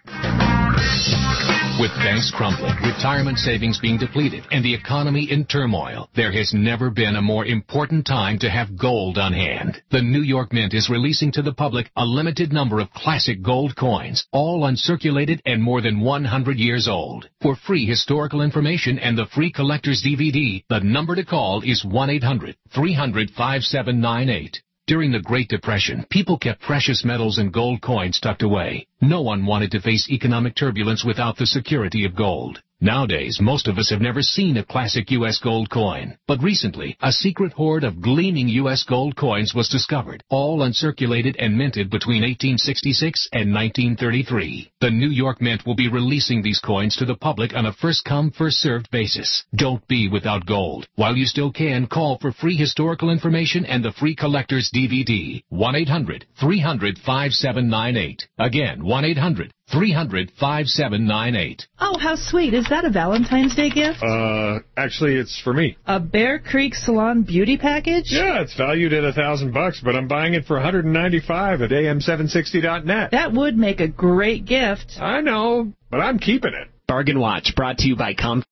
With banks crumbling, retirement savings being depleted, and the economy in turmoil, there has never been a more important time to have gold on hand. The New York Mint is releasing to the public a limited number of classic gold coins, all uncirculated and more than one hundred years old. For free historical information and the free collector's D V D, the number to call is one eight hundred three hundred five seven nine eight. During the Great Depression, people kept precious metals and gold coins tucked away. No one wanted to face economic turbulence without the security of gold. Nowadays, most of us have never seen a classic U S gold coin. But recently, a secret hoard of gleaming U S gold coins was discovered, all uncirculated and minted between eighteen sixty-six and nineteen thirty-three. The New York Mint will be releasing these coins to the public on a first-come, first-served basis. Don't be without gold. While you still can, call for free historical information and the free collector's D V D. one eight hundred three hundred five seven nine eight. Again, one eight hundred three hundred five seven nine eight. Oh, how sweet. Is that a Valentine's Day gift? Uh, actually, it's for me. A Bear Creek Salon beauty package? Yeah, it's valued at a thousand bucks, but I'm buying it for one hundred ninety-five at A M seven sixty dot net. That would make a great gift. I know, but I'm keeping it. Bargain Watch, brought to you by Com.